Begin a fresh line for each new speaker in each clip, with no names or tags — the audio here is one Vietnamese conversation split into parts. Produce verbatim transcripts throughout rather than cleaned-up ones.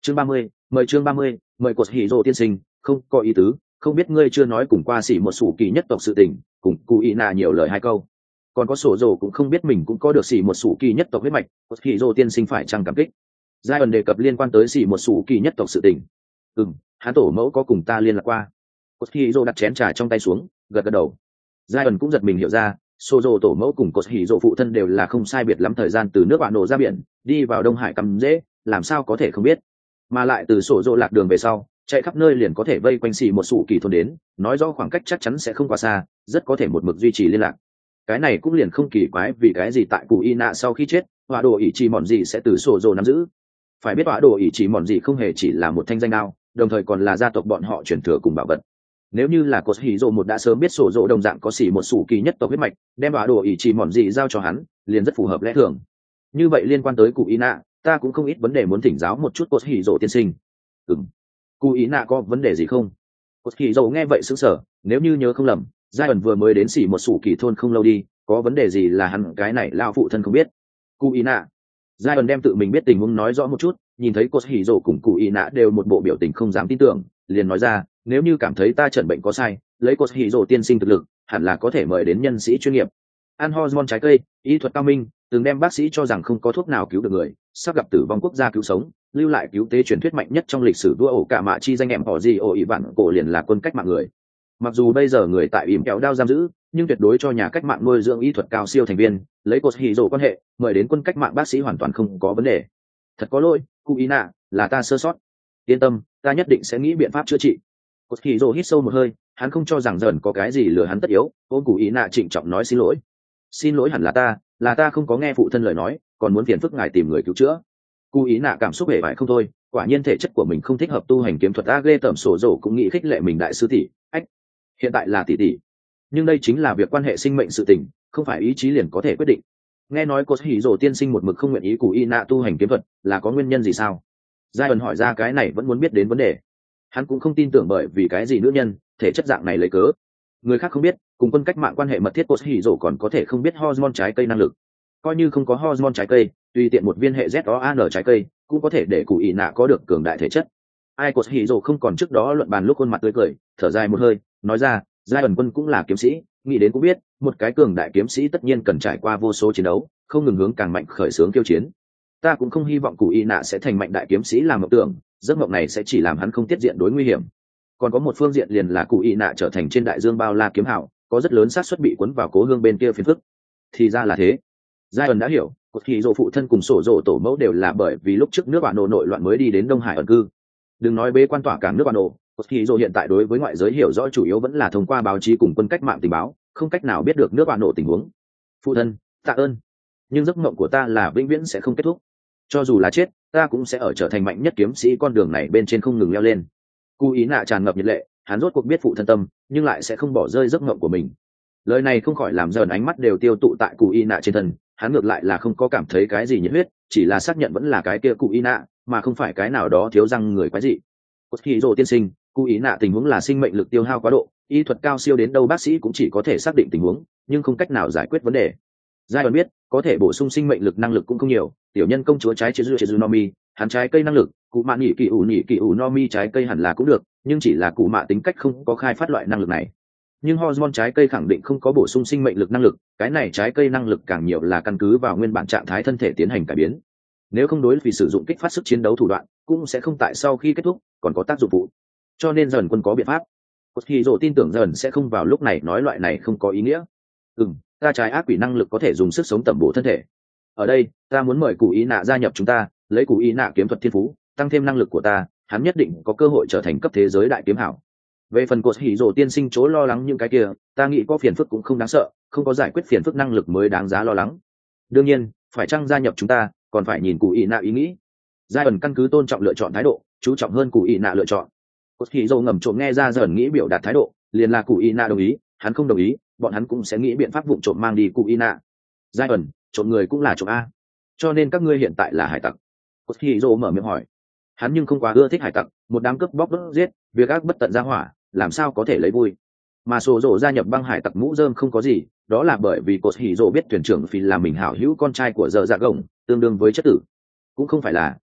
chương ba mươi, mời chương ba mươi, mời cột hỉ rồ tiên sinh, không có ý tứ, không biết ngươi chưa nói cùng qua xỉ một sủ kỳ nhất tộc sự tình, cùng cụ ý nạ nhiều lời hai câu. Còn có sổ rồ cũng không biết mình cũng có được xỉ một sủ kỳ nhất tộc huyết mạch, cột hỉ rồ tiên sinh phải chăng cảm kích. Giai ẩn đề cập liên quan tới xỉ một sủ kỳ nhất tộc sự tình. Ừm, hắn tổ mẫu có cùng ta liên lạc qua. Cột hỉ rồ đặt chén trà trong tay xuống, gật gật đầu. Giai ẩn cũng giật mình hiểu ra, sổ rồ tổ mẫu cùng cột hỉ rồ phụ thân đều là không sai biệt lắm thời gian từ nước bạn nổ ra biển, đi vào Đông Hải cắm dễ, làm sao có thể không biết. Mà lại từ sổ rồ lạc đường về sau, chạy khắp nơi liền có thể vây quanh xì một sủ kỳ thôn đến, nói rõ khoảng cách chắc chắn sẽ không quá xa, rất có thể một mực duy trì liên lạc. Cái này cũng liền không kỳ quái vì cái gì tại cụ y nạ sau khi chết, họa đồ ỷ chỉ mòn gì sẽ từ sổ rồ nắm giữ. Phải biết họa đồ ỷ chỉ mòn gì không hề chỉ là một thanh danh đao, đồng thời còn là gia tộc bọn họ truyền thừa cùng bảo vật. Nếu như là cột hỉ rồ một đã sớm biết sổ rồ đồng dạng có xỉ một sủ kỳ nhất tộc huyết mạch, đem họa đồ ỷ chỉ mòn gì giao cho hắn, liền rất phù hợp lẽ thường. Như vậy liên quan tới cụ y nạ, ta cũng không ít vấn đề muốn thỉnh giáo một chút cột hỉ rồ tiên sinh. Ừm, cụ ý nạ có vấn đề gì không? Cột hỉ rồ nghe vậy sững sờ, nếu như nhớ không lầm, giai ẩn vừa mới đến xỉ một sủ kỳ thôn không lâu đi, có vấn đề gì là hắn cái này lao phụ thân không biết. Cụ ý nạ, giai ẩn đem tự mình biết tình huống nói rõ một chút, nhìn thấy cột hỉ rồ cùng cụ ý nạ đều một bộ biểu tình không dám tin tưởng, liền nói ra, nếu như cảm thấy ta chẩn bệnh có sai, lấy cột hỉ rồ tiên sinh thực lực, hẳn là có thể mời đến nhân sĩ chuyên nghiệp. Ăn hormone trái cây, y thuật cao minh, từng đem bác sĩ cho rằng không có thuốc nào cứu được người, sắp gặp tử vong quốc gia cứu sống, lưu lại cứu tế truyền thuyết mạnh nhất trong lịch sử vua ổ cả mạ chi danh em họ gì ổ ỉ vạn cổ liền là quân cách mạng người. Mặc dù bây giờ người tại ỉm kéo đao giam giữ, nhưng tuyệt đối cho nhà cách mạng nuôi dưỡng y thuật cao siêu thành viên, lấy cột hỉ rồ quan hệ, mời đến quân cách mạng bác sĩ hoàn toàn không có vấn đề. Thật có lỗi, cụ ý nạ, là ta sơ sót. Yên tâm, ta nhất định sẽ nghĩ biện pháp chữa trị. Cột hỉ rồ hít sâu một hơi, hắn không cho rằng dần có cái gì lừa hắn tất yếu, ôn cụ ý nạ trịnh trọng nói xin lỗi. Xin lỗi hẳn là ta, là ta không có nghe phụ thân lời nói, còn muốn phiền phức ngài tìm người cứu chữa. Cụ ý nạ cảm xúc hề vải không thôi, quả nhiên thể chất của mình không thích hợp tu hành kiếm thuật. A ghê tởm sổ rổ cũng nghĩ khích lệ mình đại sư tỷ, ách, hiện tại là tỷ tỷ, nhưng đây chính là việc quan hệ sinh mệnh sự tình, không phải ý chí liền có thể quyết định. Nghe nói cô hỉ rổ tiên sinh một mực không nguyện ý cụ ý nạ tu hành kiếm thuật, là có nguyên nhân gì sao? Giai ẩn hỏi ra cái này vẫn muốn biết đến vấn đề. Hắn cũng không tin tưởng bởi vì cái gì nữ nhân thể chất dạng này lấy cớ. Người khác không biết, cùng quân cách mạng quan hệ mật thiết cô hỉ rổ còn có thể không biết hormone trái cây năng lực. Coi như không có hormone trái cây, tùy tiện một viên hệ Z O A N trái cây cũng có thể để cụ ý nạ có được cường đại thể chất. Ai cột hỉ rồ không còn trước đó luận bàn lúc khuôn mặt tươi cười, thở dài một hơi, nói ra, giai ẩn quân cũng là kiếm sĩ, nghĩ đến cũng biết, một cái cường đại kiếm sĩ tất nhiên cần trải qua vô số chiến đấu, không ngừng hướng càng mạnh khởi xướng kiêu chiến. Ta cũng không hy vọng cụ ý nạ sẽ thành mạnh đại kiếm sĩ làm mộng tưởng, giấc mộng này sẽ chỉ làm hắn không tiết diện đối nguy hiểm. Còn có một phương diện liền là cụ ý nạ trở thành trên đại dương bao la kiếm hảo, có rất lớn xác suất bị cuốn vào cố hương bên kia phiền phức. Thì ra là thế. Giai ẩn đã hiểu, cột hỉ rồ phụ thân cùng sổ rồ tổ mẫu đều là bởi vì lúc trước nước bạn nổ nội loạn mới đi đến Đông Hải ẩn cư. Đừng nói bế quan tỏa cảng nước bạn nổ, cột hỉ rồ hiện tại đối với ngoại giới hiểu rõ chủ yếu vẫn là thông qua báo chí cùng quân cách mạng tình báo, không cách nào biết được nước bạn nổ tình huống. Phụ thân, tạ ơn. Nhưng giấc mộng của ta là vĩnh viễn sẽ không kết thúc. Cho dù là chết, ta cũng sẽ ở trở thành mạnh nhất kiếm sĩ con đường này bên trên không ngừng leo lên. Cụ ý nạ tràn ngập nhiệt lệ, hắn rốt cuộc biết phụ thân tâm, nhưng lại sẽ không bỏ rơi giấc mộng của mình. Lời này không khỏi làm dần ánh mắt đều tiêu tụ tại cụ y nạ trên thân, hắn ngược lại là không có cảm thấy cái gì nhiệt huyết, chỉ là xác nhận vẫn là cái kia cụ y nạ, mà không phải cái nào đó thiếu răng người quái dị. Cốt hỉ rồ tiên sinh, cụ y nạ tình huống là sinh mệnh lực tiêu hao quá độ, y thuật cao siêu đến đâu bác sĩ cũng chỉ có thể xác định tình huống, nhưng không cách nào giải quyết vấn đề. Giai đoạn biết, có thể bổ sung sinh mệnh lực năng lực cũng không nhiều, tiểu nhân công chúa trái chezu chezu nomi, hắn trái cây năng lực, cụ mạ nhị kỳ ủ nhị kỳ ủ nomi trái cây hẳn là cũng được, nhưng chỉ là cụ mạ tính cách không có khai phát loại năng lực này. Nhưng hormone trái cây khẳng định không có bổ sung sinh mệnh lực năng lực, cái này trái cây năng lực càng nhiều là căn cứ vào nguyên bản trạng thái thân thể tiến hành cải biến. Nếu không đối vì sử dụng kích phát sức chiến đấu thủ đoạn, cũng sẽ không tại sau khi kết thúc còn có tác dụng phụ. Cho nên dần quân có biện pháp. Cốt hỉ rồ tin tưởng dần sẽ không vào lúc này nói loại này không có ý nghĩa. Ừm, ta trái ác quỷ năng lực có thể dùng sức sống tẩm bổ thân thể. Ở đây, ta muốn mời cụ ý nạ gia nhập chúng ta, lấy cụ ý nạ kiếm thuật thiên phú, tăng thêm năng lực của ta, hắn nhất định có cơ hội trở thành cấp thế giới đại kiếm hảo. Về phần cột hỉ rồ tiên sinh chỗ lo lắng những cái kia, ta nghĩ có phiền phức cũng không đáng sợ, không có giải quyết phiền phức năng lực mới đáng giá lo lắng. Đương nhiên, phải chăng gia nhập chúng ta, còn phải nhìn cụ ý nạ ý nghĩ. Giai ẩn căn cứ tôn trọng lựa chọn thái độ, chú trọng hơn cụ ý nạ lựa chọn. Cột hỉ rồ ngầm trộm nghe ra dần nghĩ biểu đạt thái độ, liền là cụ ý nạ đồng ý, hắn không đồng ý, bọn hắn cũng sẽ nghĩ biện pháp vụng trộm mang đi cụ ý nạ. Giai ẩn, trộm người cũng là trộm a, cho nên các ngươi hiện tại là hải tặc. Cột hỉ rồ mở miệng hỏi. Hắn nhưng không quá ưa thích hải tặc, một đám cướp bóc đốt giết, việc ác bất tận ra hỏa, làm sao có thể lấy vui. Mà sổ rổ gia nhập băng hải tặc mũ rơm không có gì, đó là bởi vì cột hỉ rổ biết thuyền trưởng phi là mình hảo hữu con trai của dợ dạ gồng, tương đương với chất tử. Cũng không phải là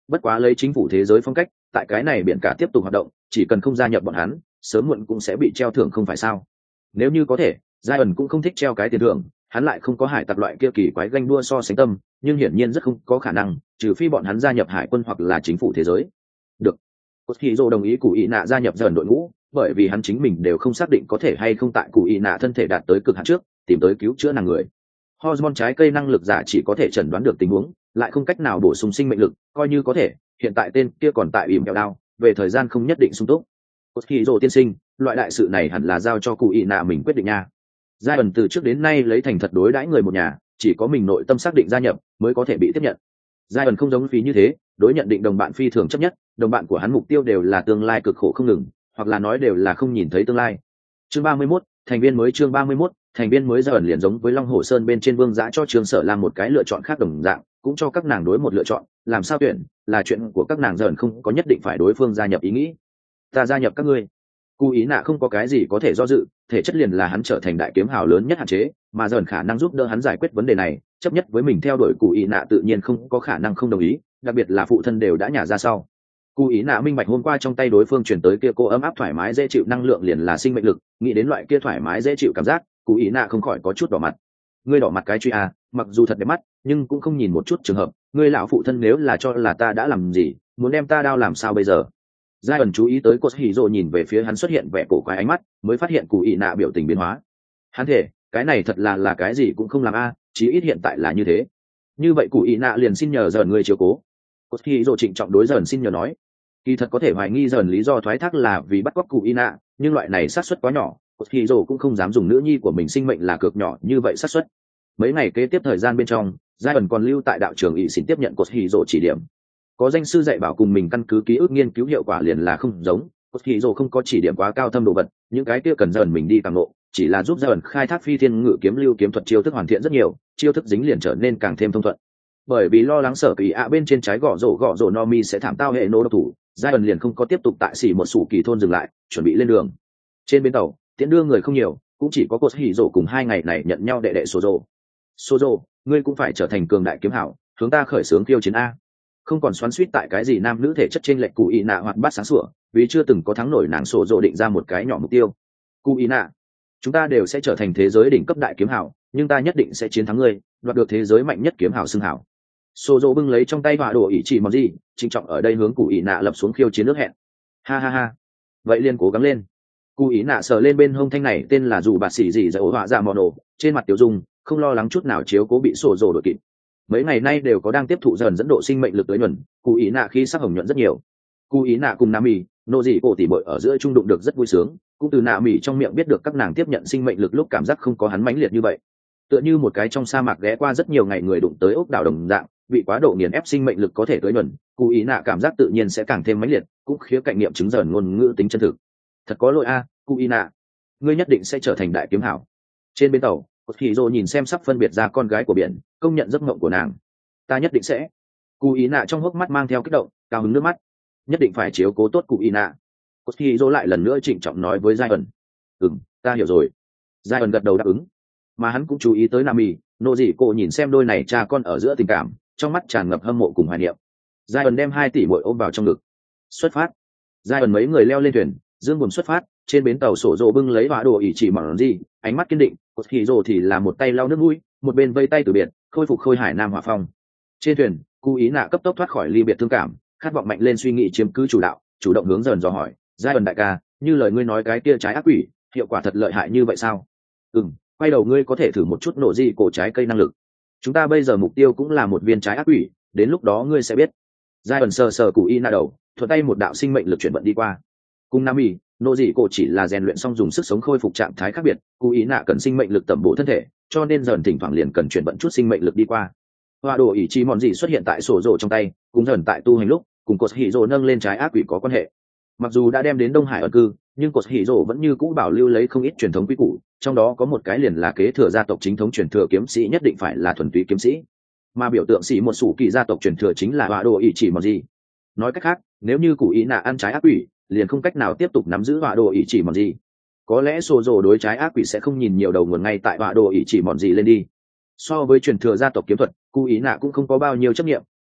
bất quá lấy chính phủ thế giới phong cách, tại cái này biển cả tiếp tục hoạt động, chỉ cần không gia nhập bọn hắn, sớm muộn cũng sẽ bị treo thưởng không phải sao? Nếu như có thể, Zion cũng không thích treo cái tiền thưởng, hắn lại không có hải tặc loại kia kỳ quái ganh đua so sánh tâm, nhưng hiển nhiên rất không có khả năng, trừ phi bọn hắn gia nhập hải quân hoặc là chính phủ thế giới. Được. Cốt Hỉ Dô đồng ý Cụ Ý Nạ gia nhập dần đội ngũ, bởi vì hắn chính mình đều không xác định có thể hay không tại Cụ Ý Nạ thân thể đạt tới cực hạn trước, tìm tới cứu chữa nàng người. Hormone trái cây năng lực giả chỉ có thể chẩn đoán được tình huống, lại không cách nào bổ sung sinh mệnh lực, coi như có thể, hiện tại tên kia còn tại ỉm kẹo đao, về thời gian không nhất định sung túc. Cốt Hỉ Dô tiên sinh, loại đại sự này hẳn là giao cho Cụ Ý Nạ mình quyết định nha. Giai ẩn từ trước đến nay lấy thành thật đối đãi người một nhà, chỉ có mình nội tâm xác định gia nhập mới có thể bị tiếp nhận. Giai ẩn không giống phí như thế, đối nhận định đồng bạn phi thường chấp nhất, đồng bạn của hắn mục tiêu đều là tương lai cực khổ không ngừng, hoặc là nói đều là không nhìn thấy tương lai. Chương ba mươi mốt, thành viên mới chương ba mươi mốt, thành viên mới Giai ẩn liền giống với Long Hồ Sơn bên trên Vương Dã cho Trường Sở làm một cái lựa chọn khác đồng dạng, cũng cho các nàng đối một lựa chọn, làm sao tuyển, là chuyện của các nàng. Giai ẩn không có nhất định phải đối phương gia nhập ý nghĩ. Ta gia nhập các ngươi. Cú Ý Nạ không có cái gì có thể do dự, thể chất liền là hắn trở thành đại kiếm hào lớn nhất hạn chế, mà dần khả năng giúp đỡ hắn giải quyết vấn đề này, chấp nhất với mình theo đuổi Cú Ý Nạ tự nhiên không có khả năng không đồng ý, đặc biệt là phụ thân đều đã nhả ra sau. Cú Ý Nạ minh bạch hôm qua trong tay đối phương chuyển tới kia cô ấm áp thoải mái dễ chịu năng lượng liền là sinh mệnh lực, nghĩ đến loại kia thoải mái dễ chịu cảm giác, Cú Ý Nạ không khỏi có chút đỏ mặt. Ngươi đỏ mặt cái truy à, mặc dù thật đẹp mắt, nhưng cũng không nhìn một chút trường hợp, ngươi lão phụ thân nếu là cho là ta đã làm gì, muốn đem ta đao làm sao bây giờ? Giai ẩn chú ý tới Cốt Hỉ Dô nhìn về phía hắn xuất hiện vẻ cổ quái ánh mắt, mới phát hiện Cú Ý Nạ biểu tình biến hóa. Hắn thể, cái này thật là là cái gì cũng không làm a, à, chí ít hiện tại là như thế. Như vậy Cú Ý Nạ liền xin nhờ dần người chiếu cố. Cốt Hỉ Dô trịnh trọng đối dần xin nhờ nói. Kỳ thật có thể hoài nghi dần lý do thoái thác là vì bắt cóc Cú Ý Nạ, nhưng loại này xác suất quá nhỏ, Cốt Hỉ Dô cũng không dám dùng nữ nhi của mình sinh mệnh là cược nhỏ như vậy xác suất. Mấy ngày kế tiếp thời gian bên trong, Giai ẩn còn lưu tại đạo trường ỷ xin tiếp nhận Cốt Hỉ Dô chỉ điểm. Có danh sư dạy bảo cùng mình căn cứ ký ức nghiên cứu hiệu quả liền là không giống, Cốt Hỉ Dô không có chỉ điểm quá cao thâm đồ vật, những cái kia cần dần mình đi càng ngộ, chỉ là giúp dần khai thác phi thiên ngự kiếm lưu kiếm thuật chiêu thức hoàn thiện rất nhiều, chiêu thức dính liền trở nên càng thêm thông thuận. Bởi vì lo lắng sở kỳ ạ bên trên trái gõ rổ gõ rổ Nomi sẽ thảm tao hệ nô độc thủ, Giai ẩn liền không có tiếp tục tại xỉ một sủ kỳ thôn dừng lại, chuẩn bị lên đường. Trên bến tàu, tiễn đưa người không nhiều, cũng chỉ có Cốt Hỉ Dô cùng hai ngày này nhận nhau đệ đệ Sozo. Sozo, ngươi cũng phải trở thành cường đại kiếm hảo, hướng ta khởi xướng tiêu chiến a. Không còn xoắn xuýt tại cái gì nam nữ thể chất trên lệch. Cụ Ý Nạ hoạt bát sáng sủa, vì chưa từng có thắng nổi nàng sổ rộ định ra một cái nhỏ mục tiêu. Cụ Ý Nạ, chúng ta đều sẽ trở thành thế giới đỉnh cấp đại kiếm hảo, nhưng ta nhất định sẽ chiến thắng ngươi, đoạt được thế giới mạnh nhất kiếm hảo xưng hảo. Sổ rộ bưng lấy trong tay họa đồ ý chỉ mòn gì, trịnh trọng ở đây hướng Cụ Ý Nạ lập xuống khiêu chiến nước hẹn. Ha ha ha, vậy liền cố gắng lên. Cụ Ý Nạ sờ lên bên hông thanh này tên là dù bạt xỉ gì dạy ổ họa dạ mòn ổ, trên mặt tiểu dung không lo lắng chút nào chiếu cố bị sổ rộ đội kịp. Mấy ngày nay đều có đang tiếp thụ dần dẫn độ sinh mệnh lực tới nhuần, Cụ Ý Nạ khi sắc hồng nhuận rất nhiều. Cụ Ý Nạ cùng Nam Mì, nô dị cổ tỉ bội ở giữa trung đụng được rất vui sướng, cũng từ Nạ Mì trong miệng biết được các nàng tiếp nhận sinh mệnh lực lúc cảm giác không có hắn mãnh liệt như vậy. Tựa như một cái trong sa mạc ghé qua rất nhiều ngày người đụng tới ốc đảo đồng dạng, bị quá độ nghiền ép sinh mệnh lực có thể tới nhuần, Cụ Ý Nạ cảm giác tự nhiên sẽ càng thêm mãnh liệt, cũng khía cạnh nghiệm chứng dần ngôn ngữ tính chân thực. Thật có lỗi a, Cụ Ý Nạ, ngươi nhất định sẽ trở thành đại kiếm hảo. Trên bến tàu, Cốt Hỉ Dô nhìn xem sắp phân biệt ra con gái của biển, công nhận giấc mộng của nàng. Ta nhất định sẽ. Cụ Ý Nạ trong hốc mắt mang theo kích động, cao hứng nước mắt. Nhất định phải chiếu cố tốt Cụ Ý Nạ. Cốt Hỉ Dô lại lần nữa trịnh trọng nói với Giai ẩn. Ừm, ta hiểu rồi. Giai ẩn gật đầu đáp ứng. Mà hắn cũng chú ý tới Nami, nô dị cô nhìn xem đôi này cha con ở giữa tình cảm, trong mắt tràn ngập hâm mộ cùng hoài niệm. Giai ẩn đem hai tỷ muội ôm vào trong ngực. Xuất phát. Giai ẩn mấy người leo lên thuyền, dương buồm xuất phát. Trên bến tàu sổ rộ bưng lấy họa đồ ỉ chỉ mỏng gì, ánh mắt kiên định. Cốt Hỉ Dô thì là một tay lau nước mũi, một bên vây tay từ biệt, khôi phục khôi hải nam hỏa phong. Trên thuyền, Cụ Ý Nạ cấp tốc thoát khỏi ly biệt thương cảm, khát vọng mạnh lên suy nghĩ chiếm cứ chủ đạo, chủ động hướng dần dò hỏi, Giai ẩn đại ca, như lời ngươi nói cái kia trái ác quỷ, hiệu quả thật lợi hại như vậy sao? Ừm, quay đầu ngươi có thể thử một chút nổ di cổ trái cây năng lực. Chúng ta bây giờ mục tiêu cũng là một viên trái ác quỷ, đến lúc đó ngươi sẽ biết. Giai ẩn sờ sờ Cụ Ý Nạ đầu, thuận tay một đạo sinh mệnh lực chuyển vận đi qua. Cùng Nam Mỹ, nô dị cổ chỉ là rèn luyện xong dùng sức sống khôi phục trạng thái khác biệt, Cụ Ý Nạ cần sinh mệnh lực tẩm bổ thân thể, cho nên dần thỉnh thoảng liền cần chuyển vận chút sinh mệnh lực đi qua. Họa đồ ý chí mòn gì xuất hiện tại sổ rổ trong tay, cũng dần tại tu hành lúc cùng Cốt Hỉ Dô nâng lên trái ác quỷ có quan hệ. Mặc dù đã đem đến Đông Hải ẩn cư, nhưng Cốt Hỉ Dô vẫn như cũ bảo lưu lấy không ít truyền thống quý củ, trong đó có một cái liền là kế thừa gia tộc chính thống truyền thừa kiếm sĩ nhất định phải là thuần túy kiếm sĩ, mà biểu tượng sĩ một sủ kỳ gia tộc truyền thừa chính là họa đồ ý chỉ mòn gì. Nói cách khác, nếu như Cụ Ý Nạ ăn trái ác quỷ, liền không cách nào tiếp tục nắm giữ họa đồ ý chỉ mòn gì. Có lẽ sổ rổ đối trái ác quỷ sẽ không nhìn nhiều đầu nguồn ngay tại họa đồ ý chỉ mòn gì lên đi. So với truyền thừa gia tộc kiếm thuật, Cụ Ý Nạ cũng không có bao nhiêu chấp nghiệm,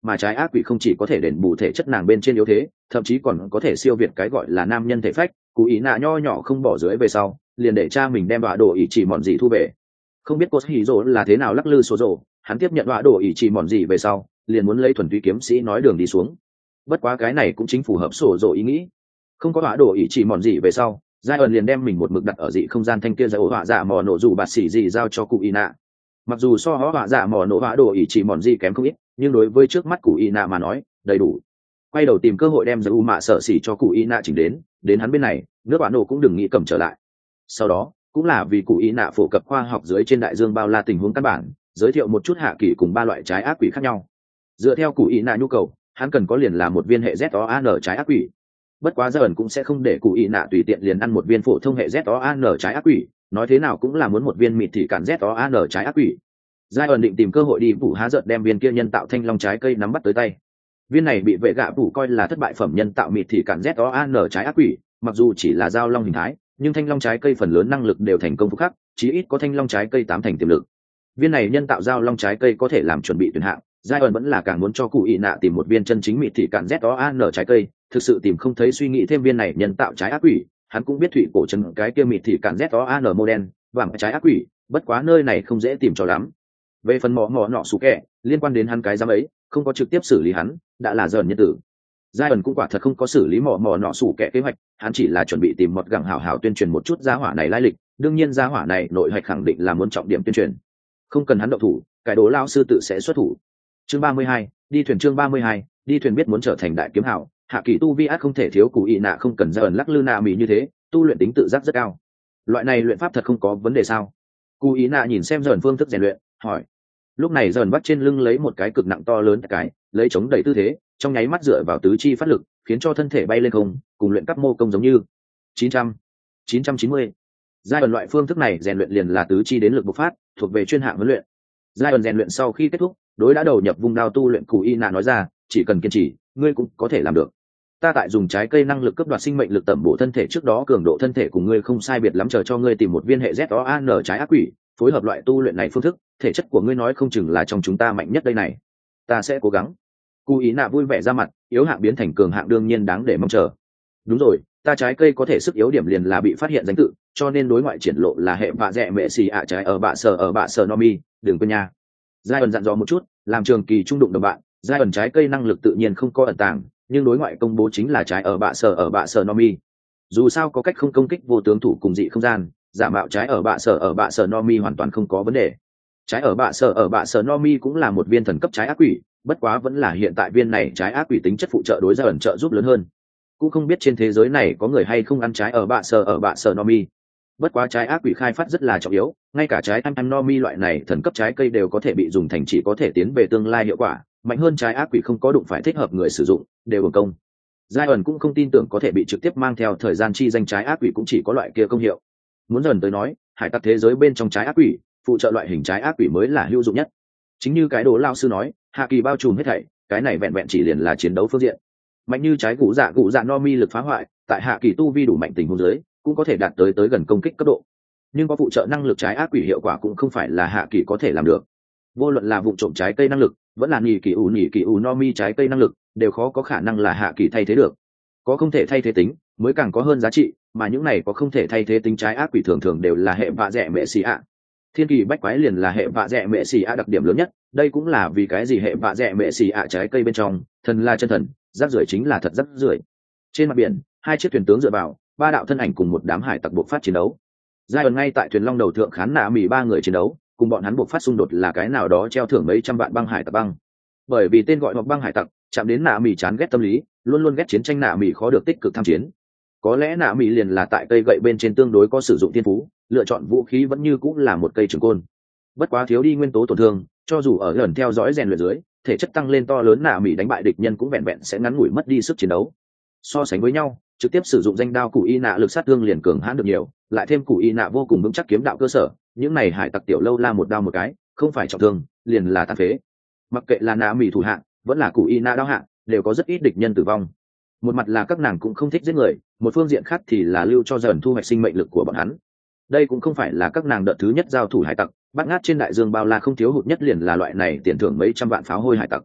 mà trái ác quỷ không chỉ có thể đền bù thể chất nàng bên trên yếu thế, thậm chí còn có thể siêu việt cái gọi là nam nhân thể phách. Cụ ý nạ nho nhỏ không bỏ dưới về sau, liền để cha mình đem đọa đồ ý chỉ mòn gì thu về. Không biết cốt hỉ rồ là thế nào lắc lư số rồ, hắn tiếp nhận đọa đồ ý chỉ mòn gì về sau, liền muốn lấy thuần túy kiếm sĩ nói đường đi xuống. Bất quá cái này cũng chính phù hợp sổ rồ ý nghĩ. Không có đọa đồ ý chỉ mòn gì về sau, giai ẩn liền đem mình một mực đặt ở dị không gian thanh kia giải ổ họa dạ mò nổ dù bạt xỉ gì giao cho cụ ý nạ. Mặc dù so hó họa dạ mò nổ họa đồ ý chỉ mòn gì kém không ít, nhưng đối với trước mắt cụ ý nạ mà nói đầy đủ. Quay đầu tìm cơ hội đem giải u mạ sợ xỉ cho cụ ý nạ chỉnh đến, đến hắn bên này nước bạn nổ cũng đừng nghĩ cầm trở lại. Sau đó cũng là vì cụ ý nạ phổ cập khoa học dưới trên đại dương bao la tình huống căn bản, giới thiệu một chút hạ kỳ cùng ba loại trái ác quỷ khác nhau. Dựa theo cụ ý nạ nhu cầu, hắn cần có liền là một viên hệ Z O A N trái ác quỷ. Bất quá giờ ẩn cũng sẽ không để cụ ý nạ tùy tiện liền ăn một viên phổ thông hệ Z O A N trái ác quỷ, nói thế nào cũng là muốn một viên mịt thì cản Z O A N trái ác quỷ. Giai ẩn định tìm cơ hội đi phủ há giận đem viên kia nhân tạo thanh long trái cây nắm bắt tới tay. Viên này bị vệ gạ phủ coi là thất bại phẩm nhân tạo mịt thì cản Z O A N trái ác quỷ, mặc dù chỉ là giao long hình thái, nhưng thanh long trái cây phần lớn năng lực đều thành công phục khắc, chí ít có thanh long trái cây tám thành tiềm lực. Viên này nhân tạo giao long trái cây có thể làm chuẩn bị tuyển hạng, giai ẩn vẫn là càng muốn cho cụ ý nạ tìm một viên chân chính mịt thì cản Z O A N trái cây, thực sự tìm không thấy suy nghĩ thêm viên này nhân tạo trái ác quỷ, hắn cũng biết thụy cổ chân cái kia mịt thì cản Z O A N mô đen, vàng trái ác quỷ, bất quá nơi này không dễ tìm cho lắm. Về phần mỏ mỏ nọ sủ kẹ, liên quan đến hắn cái giám ấy, không có trực tiếp xử lý hắn, đã là dởn nhân tử. Giai ẩn cũng quả thật không có xử lý mỏ mỏ nọ sủ kẹ kế hoạch, hắn chỉ là chuẩn bị tìm một gặng hảo hảo tuyên truyền một chút gia hỏa này lai lịch, đương nhiên gia hỏa này nội hạch khẳng định là muốn trọng điểm tuyên truyền. Không cần hắn động thủ, cái đồ lao sư tự sẽ xuất thủ. Chương ba mươi hai, đi thuyền chương ba mươi hai, đi thuyền biết muốn trở thành đại kiếm hảo, hạ kỳ tu vi át không thể thiếu cụ ý nạ không cần Giai ẩn lắc lư nạ mì như thế, tu luyện tính tự giác rất cao. Loại này luyện pháp thật không có vấn đề sao? Cụ ý nạ nhìn xem Giai ẩn phương thức rèn luyện, hỏi. Lúc này Giai ẩn bắt trên lưng lấy một cái cực nặng to lớn cái, lấy chống đẩy tư thế, trong nháy mắt dựa vào tứ chi phát lực, khiến cho thân thể bay lên không, cùng luyện các mô công giống như. chín trăm, chín trăm chín mươi. Giai ẩn loại phương thức này rèn luyện liền là tứ chi đến lực bộc phát, thuộc về chuyên hạng huấn luyện. Giai ẩn rèn luyện sau khi kết thúc, đối đã đầu nhập vùng đao tu luyện Cụ Y Nạ nói ra, chỉ cần kiên trì, ngươi cũng có thể làm được. Ta tại dùng trái cây năng lực cấp đoạt sinh mệnh lực tẩm bổ thân thể trước đó, cường độ thân thể cùng ngươi không sai biệt lắm, chờ cho ngươi tìm một viên hệ Z O A N trái ác quỷ, phối hợp loại tu luyện này phương thức, thể chất của ngươi nói không chừng là trong chúng ta mạnh nhất đây này. Ta sẽ cố gắng. Cụ Ý Nạ vui vẻ ra mặt, yếu hạng biến thành cường hạng đương nhiên đáng để mong chờ. Đúng rồi, ta trái cây có thể sức yếu điểm liền là bị phát hiện danh tự, cho nên đối ngoại triển lộ là hệ vạ rẻ mẹ xì ạ trái ở bạ sở ở bạ sở Nomi, đừng quên nha. Giai ẩn dặn dò một chút, làm trường kỳ trung đụng đồng bạn, giai ẩn trái cây năng lực tự nhiên không có ẩn tàng, nhưng đối ngoại công bố chính là trái ở bạ sở ở bạ sở Nomi. Dù sao có cách không công kích vô tướng thủ cùng dị không gian, giả mạo trái ở bạ sở ở bạ sở Nomi hoàn toàn không có vấn đề. Trái ở bạ sở ở bạ sở Nomi cũng là một viên thần cấp trái ác quỷ, bất quá vẫn là hiện tại viên này trái ác quỷ tính chất phụ trợ đối giai ẩn trợ giúp lớn hơn. Cũng không biết trên thế giới này có người hay không ăn trái ở bạ sở ở bạ sở Nomi. Bất quá trái ác quỷ khai phát rất là trọng yếu, ngay cả trái tham tham Nomi loại này thần cấp trái cây đều có thể bị dùng thành chỉ có thể tiến về tương lai hiệu quả, mạnh hơn trái ác quỷ không có đụng phải thích hợp người sử dụng, đều hưởng công. Giai ẩn cũng không tin tưởng có thể bị trực tiếp mang theo thời gian chi danh trái ác quỷ cũng chỉ có loại kia công hiệu. Muốn dần tới nói, hải tặc thế giới bên trong trái ác quỷ, phụ trợ loại hình trái ác quỷ mới là hữu dụng nhất. Chính như cái đồ lao sư nói, hạ kỳ bao trùm hết thảy, cái này vẹn vẹn chỉ liền là chiến đấu phương diện. Mạnh như trái gũ dạ gũ dạ Nomi lực phá hoại, tại hạ kỳ tu vi đủ mạnh tình huống dưới, cũng có thể đạt tới tới gần công kích cấp độ. Nhưng có phụ trợ năng lực trái ác quỷ hiệu quả cũng không phải là hạ kỳ có thể làm được. Vô luận là vụ trộm trái cây năng lực, vẫn là nhị kỳ ủ nhị kỳ ủ Nomi trái cây năng lực, đều khó có khả năng là hạ kỳ thay thế được. Có không thể thay thế tính, mới càng có hơn giá trị, mà những này có không thể thay thế tính trái ác quỷ thường thường đều là hệ vạ rẻ mẹ xì ạ. Thiên kỳ bách quái liền là hệ vạ rẻ mẹ xì ạ đặc điểm lớn nhất, đây cũng là vì cái gì hệ vạ rẻ mẹ xì ạ trái cây bên trong, thần là chân thần, rác rưởi chính là thật rác rưởi. Trên mặt biển, hai chiếc thuyền tướng dựa vào, ba đạo thân ảnh cùng một đám hải tặc buộc phát chiến đấu. Giai ẩn ngay tại thuyền long đầu thượng khán nạ mỉ ba người chiến đấu, cùng bọn hắn buộc phát xung đột là cái nào đó treo thưởng mấy trăm vạn băng hải tặc băng. Bởi vì tên gọi hoặc băng hải tặc, chạm đến nạ mỉ chán ghét tâm lý, luôn luôn ghét chiến tranh, nạ mỉ khó được tích cực tham chiến. Có lẽ nạ mỉ liền là tại cây gậy bên trên tương đối có sử dụng thiên phú, lựa chọn vũ khí vẫn như cũng là một cây trường côn. Bất quá thiếu đi nguyên tố tổn thương, cho dù ở gần theo dõi rèn luyện dưới, thể chất tăng lên to lớn, nạ mỉ đánh bại địch nhân cũng vẹn vẹn sẽ ngắn ngủi mất đi sức chiến đấu. So sánh với nhau, trực tiếp sử dụng danh đao Cụ Y Nạ lực sát thương liền cường hãn được nhiều, lại thêm Cụ Y Nạ vô cùng vững chắc kiếm đạo cơ sở, những này hải tặc tiểu lâu la một đao một cái, không phải trọng thương, liền là tàn phế. Mặc kệ là nạ mỉ thủ hạng, vẫn là Cụ Y Nạ đao hạng, đều có rất ít địch nhân tử vong. Một mặt là các nàng cũng không thích giết người, một phương diện khác thì là lưu cho dần thu hoạch sinh mệnh lực của bọn hắn. Đây cũng không phải là các nàng đợt thứ nhất giao thủ hải tặc, bắt ngát trên đại dương bao la không thiếu hụt nhất liền là loại này tiền thưởng mấy trăm vạn pháo hôi hải tặc.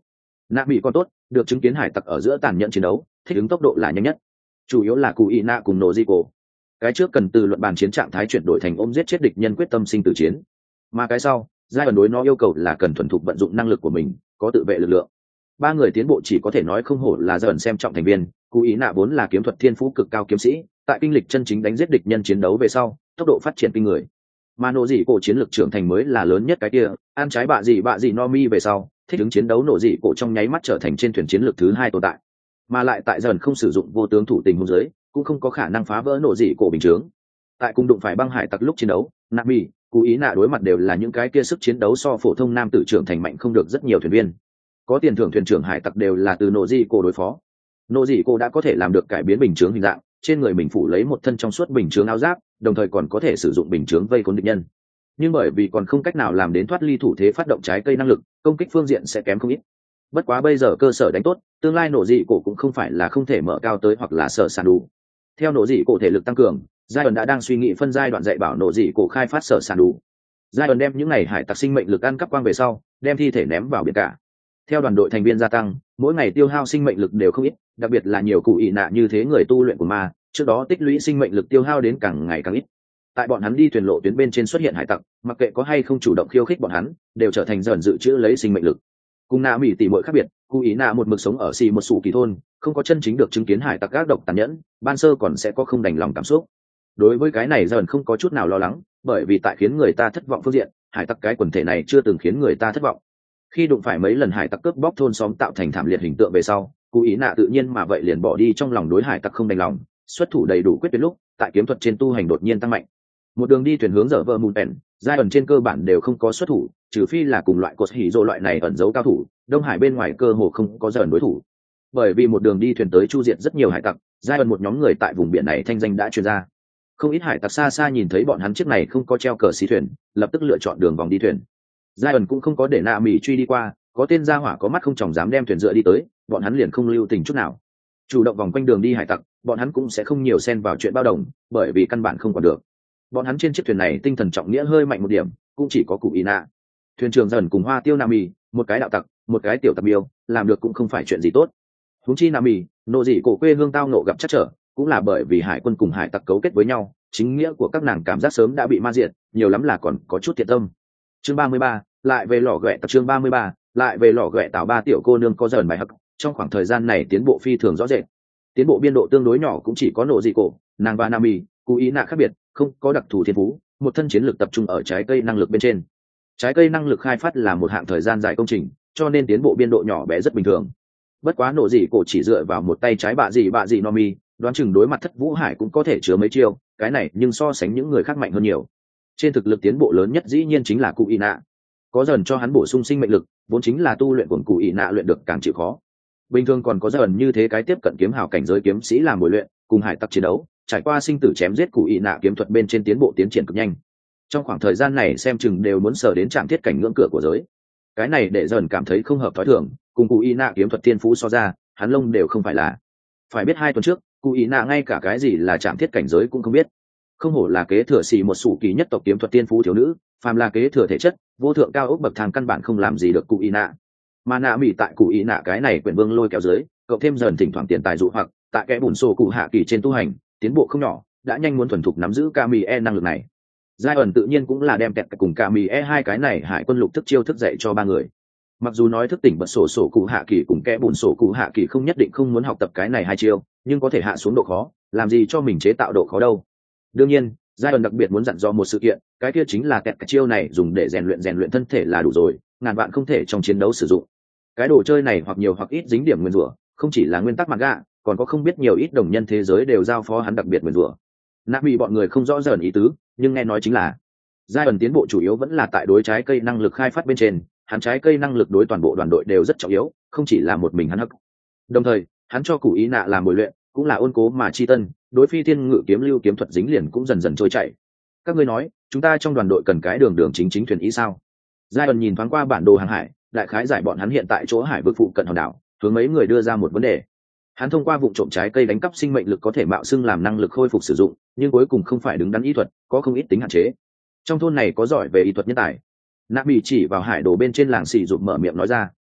nạ bị còn tốt, được chứng kiến hải tặc ở giữa tàn nhẫn chiến đấu, thích ứng tốc độ là nhanh nhất. Chủ yếu là cụ ý nạ cùng nổ di cổ. Cái trước cần từ luận bàn chiến trạng thái chuyển đổi thành ôm giết chết địch nhân quyết tâm sinh tử chiến, mà cái sau giai đoạn đối nó yêu cầu là cần thuần thục vận dụng năng lực của mình, có tự vệ lực lượng. Ba người tiến bộ chỉ có thể nói không hổ là dần xem trọng thành viên. Cụ ý nạ vốn là kiếm thuật thiên phú cực cao kiếm sĩ, tại kinh lịch chân chính đánh giết địch nhân chiến đấu về sau, tốc độ phát triển kinh người. Mà nổ dị cổ chiến lược trưởng thành mới là lớn nhất cái kia, ăn trái bạ gì bạ gì no mi về sau, thích ứng chiến đấu nổ dị cổ trong nháy mắt trở thành trên thuyền chiến lược thứ hai tồn tại. Mà lại tại dần không sử dụng vô tướng thủ tình huống dưới, cũng không có khả năng phá vỡ nổ dị cổ bình chướng. Tại cung đụng phải băng hải tặc lúc chiến đấu, Nami, Cú ý nạ đối mặt đều là những cái kia sức chiến đấu so phổ thông nam tử trưởng thành mạnh không được rất nhiều thuyền viên. Có tiền thưởng thuyền trưởng hải tặc đều là từ nổ dị cổ đối phó. Nổ dị cổ đã có thể làm được cải biến bình chướng hình dạng, trên người mình phủ lấy một thân trong suốt bình chướng áo giáp, đồng thời còn có thể sử dụng bình chướng vây khốn địch nhân. Nhưng bởi vì còn không cách nào làm đến thoát ly thủ thế phát động trái cây năng lực, công kích phương diện sẽ kém không ít. Bất quá bây giờ cơ sở đánh tốt, tương lai nổ dị cổ cũng không phải là không thể mở cao tới hoặc là sở sản đủ. Theo nổ dị cổ thể lực tăng cường, giai đoạn đã đang suy nghĩ phân giai đoạn dạy bảo nổ dị cổ khai phát sở sản đủ. Giai đoạn đem những này hải tặc sinh mệnh lực ăn cắp quang về sau, đem thi thể ném vào biển cả. Theo đoàn đội thành viên gia tăng, mỗi ngày tiêu hao sinh mệnh lực đều không ít, đặc biệt là nhiều cụ ỷ nạ như thế người tu luyện của ma, trước đó tích lũy sinh mệnh lực tiêu hao đến càng ngày càng ít. Tại bọn hắn đi thuyền lộ tuyến bên trên xuất hiện hải tặc, mặc kệ có hay không chủ động khiêu khích bọn hắn, đều trở thành dần dự trữ lấy sinh mệnh lực. Cùng nạ mỹ tỷ muội khác biệt, cụ ý nạ một mực sống ở xì một sủ kỳ thôn, không có chân chính được chứng kiến hải tặc ác độc tàn nhẫn, ban sơ còn sẽ có không đành lòng cảm xúc. Đối với cái này dần không có chút nào lo lắng, bởi vì tại khiến người ta thất vọng phương diện, hải tặc cái quần thể này chưa từng khiến người ta thất vọng. Khi đụng phải mấy lần hải tặc cướp bóc thôn xóm tạo thành thảm liệt hình tượng về sau, cụ ý nạ tự nhiên mà vậy liền bỏ đi trong lòng đối hải tặc không đành lòng, xuất thủ đầy đủ quyết tuyệt lúc, tại kiếm thuật trên tu hành đột nhiên tăng mạnh. Một đường đi thuyền hướng dở vợ mùn ẻn, giai ẩn trên cơ bản đều không có xuất thủ, trừ phi là cùng loại cột hỉ rồ loại này ẩn giấu cao thủ, đông hải bên ngoài cơ hồ không có dần đối thủ. Bởi vì một đường đi thuyền tới chu diệt rất nhiều hải tặc, giai ẩn một nhóm người tại vùng biển này thanh danh đã truyền ra. Không ít hải tặc xa xa nhìn thấy bọn hắn chiếc này không có treo cờ xí thuyền, lập tức lựa chọn đường vòng đi thuyền. Giai ẩn cũng không có để nạ mỉ truy đi qua, có tên gia hỏa có mắt không chồng dám đem thuyền dựa đi tới, bọn hắn liền không lưu tình chút nào. Chủ động vòng quanh đường đi hải tặc, bọn hắn cũng sẽ không nhiều xen vào chuyện bao đồng, bởi vì căn bản không còn được. Bọn hắn trên chiếc thuyền này tinh thần trọng nghĩa hơi mạnh một điểm, cũng chỉ có cụ Ina. Thuyền trưởng dần cùng Hoa Tiêu Nami, một cái đạo tặc, một cái tiểu tặc miêu, làm được cũng không phải chuyện gì tốt. Huống chi Nami, nộ dị cổ quê hương tao nộ gặp trắc trở, cũng là bởi vì hải quân cùng hải tặc cấu kết với nhau, chính nghĩa của các nàng cảm giác sớm đã bị ma diệt, nhiều lắm là còn có chút thiệt tâm. Chương ba mươi ba, lại về lò ghẹ tập chương ba mươi ba, lại về lò ghẹ tạo ba tiểu cô nương có dần bài học, trong khoảng thời gian này tiến bộ phi thường rõ rệt. Tiến bộ biên độ tương đối nhỏ cũng chỉ có nộ dị cổ, nàng và Nami, cụ ý nạ khác biệt, không có đặc thù thiên phú, một thân chiến lược tập trung ở trái cây năng lực bên trên. Trái cây năng lực khai phát là một hạng thời gian dài công trình, cho nên tiến bộ biên độ nhỏ bé rất bình thường. Bất quá nộ dị cổ chỉ dựa vào một tay trái bạ gì bạ gì Nami, đoán chừng đối mặt Thất Vũ Hải cũng có thể chứa mấy chiêu, cái này nhưng so sánh những người khác mạnh hơn nhiều. Trên thực lực tiến bộ lớn nhất dĩ nhiên chính là cụ ý nạ. Có dần cho hắn bổ sung sinh mệnh lực, vốn chính là tu luyện của cụ ý nạ luyện được càng chịu khó. Bình thường còn có dần như thế cái tiếp cận kiếm hào cảnh giới kiếm sĩ làm bồi luyện, cùng hải tặc chiến đấu, trải qua sinh tử chém giết cụ ý nạ kiếm thuật bên trên tiến bộ tiến triển cực nhanh. Trong khoảng thời gian này xem chừng đều muốn sở đến trạm thiết cảnh ngưỡng cửa của giới. Cái này để dần cảm thấy không hợp thói thường, cùng cụ ý nạ kiếm thuật thiên phú so ra, hắn lông đều không phải là. Phải biết hai tuần trước, cụ ý nạ ngay cả cái gì là trạm thiết cảnh giới cũng không biết. Không hổ là kế thừa xì một sủ kỳ nhất tộc kiếm thuật tiên phú thiếu nữ, phàm là kế thừa thể chất, vô thượng cao ốc bậc thang căn bản không làm gì được cụ ý nạ. Mà nạ mỹ tại cụ ý nạ cái này quyển vương lôi kéo dưới, cộng thêm dần thỉnh thoảng tiền tài dụ hoặc, tại kẽ bùn sổ cụ hạ kỳ trên tu hành, tiến bộ không nhỏ, đã nhanh muốn thuần thục nắm giữ Kami E năng lực này. Giai ẩn tự nhiên cũng là đem tẹt cùng Kami E hai cái này hải quân lục thức chiêu thức dạy cho ba người. Mặc dù nói thức tỉnh bật sổ sổ cụ hạ kỳ cùng kẽ bùn sổ cụ hạ kỳ không nhất định không muốn học tập cái này hai chiêu, nhưng có thể hạ xuống độ khó, làm gì cho mình chế tạo độ khó đâu. Đương nhiên, giai ẩn đặc biệt muốn dặn dò một sự kiện, cái kia chính là tẹt cái chiêu này dùng để rèn luyện rèn luyện thân thể là đủ rồi, ngàn vạn không thể trong chiến đấu sử dụng. Cái đồ chơi này hoặc nhiều hoặc ít dính điểm nguyên rủa, không chỉ là nguyên tắc mặt gạ, còn có không biết nhiều ít đồng nhân thế giới đều giao phó hắn đặc biệt nguyên rủa. Nạp bị bọn người không rõ ràng ý tứ, nhưng nghe nói chính là giai ẩn tiến bộ chủ yếu vẫn là tại đối trái cây năng lực khai phát bên trên, hắn trái cây năng lực đối toàn bộ đoàn đội đều rất trọng yếu, không chỉ là một mình hắn hắc. Đồng thời, hắn cho cụ ý nạ làm bồi luyện, cũng là ôn cố mà chi tân, đối phi thiên ngự kiếm lưu kiếm thuật dính liền cũng dần dần trôi chảy. Các ngươi nói, chúng ta trong đoàn đội cần cái đường đường chính chính thuyền ý sao? Giai ẩn nhìn thoáng qua bản đồ hàng hải, đại khái giải bọn hắn hiện tại chỗ hải vực phụ cận hòn đảo, hướng mấy người đưa ra một vấn đề. Hắn thông qua vụ trộm trái cây đánh cắp sinh mệnh lực có thể mạo xưng làm năng lực khôi phục sử dụng, nhưng cuối cùng không phải đứng đắn y thuật, có không ít tính hạn chế. Trong thôn này có giỏi về y thuật nhân tài. Nạp bị chỉ vào hải đồ bên trên làng xì rụt mở miệng nói ra.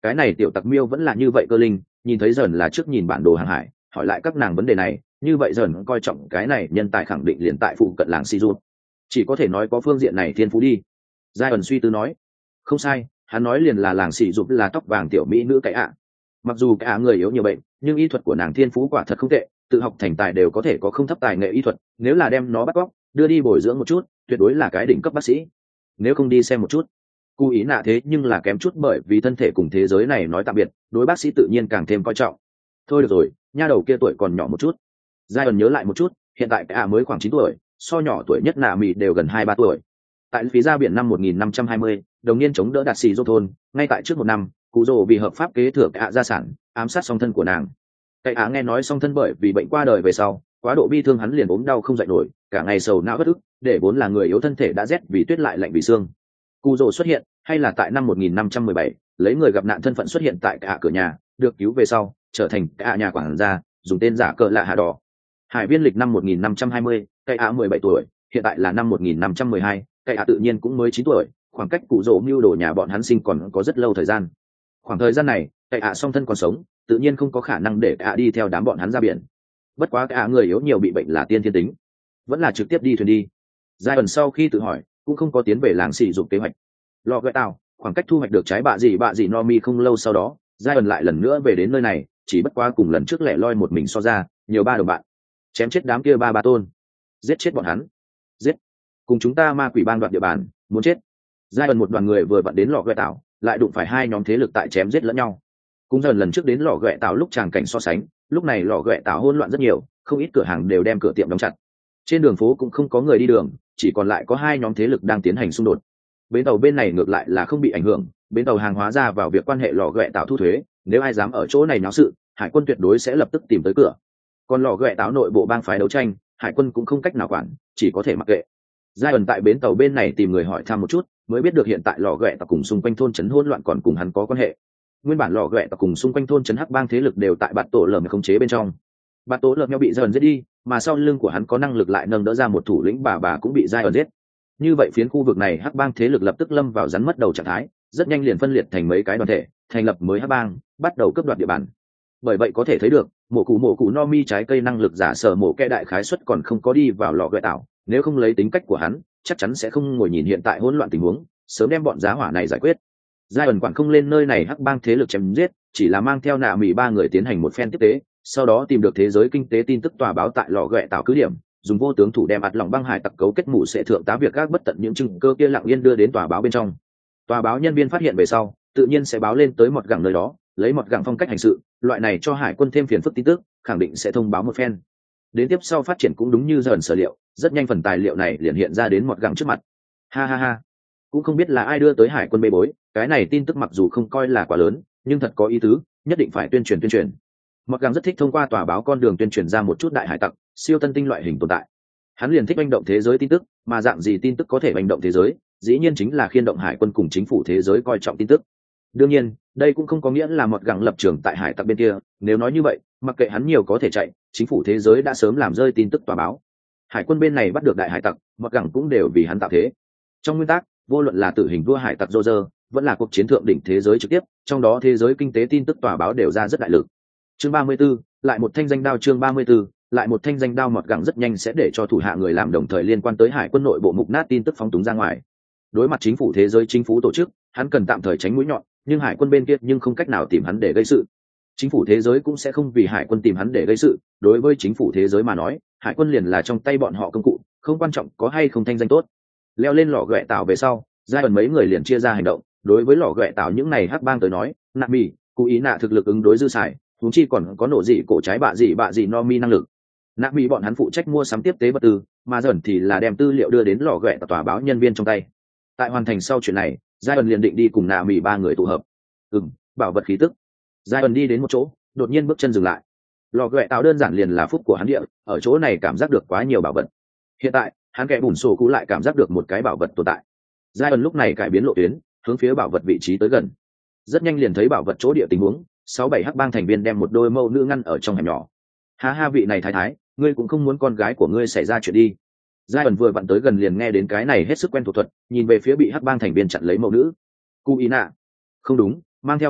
cái này tiểu tặc miêu vẫn là như vậy cơ linh, nhìn thấy dần là trước nhìn bản đồ hàng hải, hỏi lại các nàng vấn đề này, như vậy dần coi trọng cái này nhân tài khẳng định liền tại phụ cận làng si rút, chỉ có thể nói có phương diện này thiên phú đi. giai ẩn suy tư nói. Không sai, hắn nói liền là làng xì rút là tóc vàng tiểu mỹ nữ cái ạ. Mặc dù cái ạ người yếu nhiều bệnh, nhưng y thuật của nàng thiên phú quả thật không tệ, tự học thành tài đều có thể có không thấp tài nghệ y thuật, nếu là đem nó bắt cóc đưa đi bồi dưỡng một chút, tuyệt đối là cái đỉnh cấp bác sĩ. Nếu không đi xem một chút. Cú ý nạ thế nhưng là kém chút bởi vì thân thể cùng thế giới này nói tạm biệt, đối bác sĩ tự nhiên càng thêm coi trọng. Thôi được rồi, nha đầu kia tuổi còn nhỏ một chút. giai ẩn nhớ lại một chút, hiện tại cái ạ mới khoảng chín tuổi, so nhỏ tuổi nhất nạ mì đều gần hai ba tuổi. Tại phía ra biển năm một nghìn năm trăm hai mươi, đồng niên chống đỡ đạt xì dô thôn, ngay tại trước một năm, cụ rồ vì hợp pháp kế thừa cái ạ gia sản, ám sát song thân của nàng. Cái ạ nghe nói song thân bởi vì bệnh qua đời về sau, quá độ bi thương hắn liền ốm đau không dậy nổi, cả ngày sầu não bất ức, để vốn là người yếu thân thể đã rét vì tuyết lại lạnh vì xương. Cụ rồ xuất hiện, hay là tại năm một nghìn năm trăm mười bảy, lấy người gặp nạn thân phận xuất hiện tại cái ạ cửa nhà, được cứu về sau, trở thành cái ạ nhà quản gia, dùng tên giả cờ lạ hạ đỏ. Hải viên lịch năm một nghìn năm trăm hai mươi, cái ạ mười bảy tuổi, hiện tại là năm một nghìn năm trăm mười hai, cái ạ tự nhiên cũng mới chín tuổi, khoảng cách cụ rồ mưu đồ nhà bọn hắn sinh còn có rất lâu thời gian. Khoảng thời gian này, cái ạ song thân còn sống, tự nhiên không có khả năng để cái ạ đi theo đám bọn hắn ra biển. Bất quá cái ạ người yếu nhiều bị bệnh là tiên thiên tính, vẫn là trực tiếp đi thuyền đi. giai ẩn sau khi tự hỏi, cũng không có tiến về làng xì dục kế hoạch. Lò gợi tàu, khoảng cách thu hoạch được trái bạ gì bạ gì no mi không lâu sau đó, giai ẩn lại lần nữa về đến nơi này, chỉ bất quá cùng lần trước lẻ loi một mình so ra, nhiều ba đồng bạn, chém chết đám kia ba ba tôn, giết chết bọn hắn, giết, cùng chúng ta ma quỷ bang đoạt địa bàn, muốn chết. giai ẩn một đoàn người vừa vặn đến lò gợi tàu, lại đụng phải hai nhóm thế lực tại chém giết lẫn nhau. Cũng dần lần trước đến lò gợi tàu lúc tràng cảnh so sánh, lúc này lò gợi tàu hỗn loạn rất nhiều, không ít cửa hàng đều đem cửa tiệm đóng chặt, trên đường phố cũng không có người đi đường, chỉ còn lại có hai nhóm thế lực đang tiến hành xung đột. Bến tàu bên này ngược lại là không bị ảnh hưởng, bến tàu hàng hóa ra vào việc quan hệ lò gợi tàu thu thuế, nếu ai dám ở chỗ này náo sự, hải quân tuyệt đối sẽ lập tức tìm tới cửa. Còn lò gợi tàu nội bộ bang phái đấu tranh, hải quân cũng không cách nào quản, chỉ có thể mặc kệ. giai ẩn tại bến tàu bên này tìm người hỏi thăm một chút, mới biết được hiện tại lò gợi tàu cùng xung quanh thôn trấn hỗn loạn còn cùng hắn có quan hệ. Nguyên bản lò gợi tàu cùng xung quanh thôn trấn hắc bang thế lực đều tại bạt tổ lờ khống chế bên trong. Bạt tổ lờ nhau bị dần giết đi, mà sau lưng của hắn có năng lực lại nâng đỡ ra một thủ lĩnh bà bà cũng bị giai ẩn giết. Như vậy phiến khu vực này hắc bang thế lực lập tức lâm vào rắn mất đầu trạng thái, rất nhanh liền phân liệt thành mấy cái đoàn thể, thành lập mới hắc bang, bắt đầu cướp đoạt địa bàn. Bởi vậy có thể thấy được, mổ cụ mổ cụ no mi trái cây năng lực giả sở mổ kẽ đại khái suất còn không có đi vào lò gợi tảo, nếu không lấy tính cách của hắn, chắc chắn sẽ không ngồi nhìn hiện tại hỗn loạn tình huống, sớm đem bọn giá hỏa này giải quyết. giai ẩn quản không lên nơi này hắc bang thế lực chém giết, chỉ là mang theo nạ mì ba người tiến hành một phen tiếp tế, sau đó tìm được thế giới kinh tế tin tức tòa báo tại lò gợi tảo cứ điểm, dùng vô tướng thủ đem ạt lòng băng hải tặc cấu kết mụ sẽ thượng tá việc các bất tận những chứng cơ kia lặng yên đưa đến tòa báo bên trong. Tòa báo nhân viên phát hiện về sau, tự nhiên sẽ báo lên tới một gẳng nơi đó, lấy một gẳng phong cách hành sự, loại này cho hải quân thêm phiền phức tin tức, khẳng định sẽ thông báo một phen. Đến tiếp sau phát triển cũng đúng như dần sở liệu, rất nhanh phần tài liệu này liền hiện ra đến một gẳng trước mặt. Ha ha ha, cũng không biết là ai đưa tới hải quân bê bối, cái này tin tức mặc dù không coi là quá lớn, nhưng thật có ý tứ, nhất định phải tuyên truyền tuyên truyền. Mặc gắng rất thích thông qua tòa báo con đường tuyên truyền ra một chút đại hải tặc, siêu tân tinh loại hình tồn tại. Hắn liền thích hành động thế giới tin tức, mà dạng gì tin tức có thể hành động thế giới, dĩ nhiên chính là khiên động hải quân cùng chính phủ thế giới coi trọng tin tức. Đương nhiên, đây cũng không có nghĩa là một gắng lập trường tại hải tặc bên kia, nếu nói như vậy, mặc kệ hắn nhiều có thể chạy, chính phủ thế giới đã sớm làm rơi tin tức tòa báo. Hải quân bên này bắt được đại hải tặc, một gắng cũng đều vì hắn tạo thế. Trong nguyên tắc, vô luận là tử hình vua hải tặc Roger, vẫn là cuộc chiến thượng đỉnh thế giới trực tiếp, trong đó thế giới kinh tế tin tức tòa báo đều ra rất đại lực. Chương ba mươi 34, lại một thanh danh đao chương ba mươi 34, lại một thanh danh đao mọt gẳng rất nhanh sẽ để cho thủ hạ người làm đồng thời liên quan tới hải quân nội bộ mục nát tin tức phóng túng ra ngoài. Đối mặt chính phủ thế giới chính phủ tổ chức, hắn cần tạm thời tránh mũi nhọn, nhưng hải quân bên kia nhưng không cách nào tìm hắn để gây sự. Chính phủ thế giới cũng sẽ không vì hải quân tìm hắn để gây sự, đối với chính phủ thế giới mà nói, hải quân liền là trong tay bọn họ công cụ, không quan trọng có hay không thanh danh tốt. Leo lên lò gẹ tảo về sau, giai đoạn mấy người liền chia ra hành động, đối với lò gẹ tảo những này hắc bang tới nói, nạ mì, cố ý nạ thực lực ứng đối dư xài, huống chi còn có nổ dị cổ trái bạ dị bạ dị no mi năng lực. Nạ mì bọn hắn phụ trách mua sắm tiếp tế vật tư, mà dần thì là đem tư liệu đưa đến lò gẹ tảo tòa báo nhân viên trong tay. Tại hoàn thành sau chuyện này, giai đoạn liền định đi cùng nạ mì ba người tụ hợp. Ừm, bảo vật khí tức. Giai đoạn đi đến một chỗ, đột nhiên bước chân dừng lại. Lò gẹ tảo đơn giản liền là phúc của hắn địa, ở chỗ này cảm giác được quá nhiều bảo vật. Hiện tại, hắn kẻ bùn sổ cũ lại cảm giác được một cái bảo vật tồn tại. Giai đoạn lúc này cải biến lộ tuyến, hướng phía bảo vật vị trí tới gần. Rất nhanh liền thấy bảo vật chỗ địa tình huống, sáu bảy hắc bang thành viên đem một đôi mâu nữ ngăn ở trong hẻm nhỏ. Ha ha, vị này thái thái, ngươi cũng không muốn con gái của ngươi xảy ra chuyện đi. Giai đoạn vừa vặn tới gần liền nghe đến cái này hết sức quen thuộc thuật, nhìn về phía bị hắc bang thành viên chặn lấy mâu nữ. Cu ý nạ. Không đúng, mang theo kính mắt,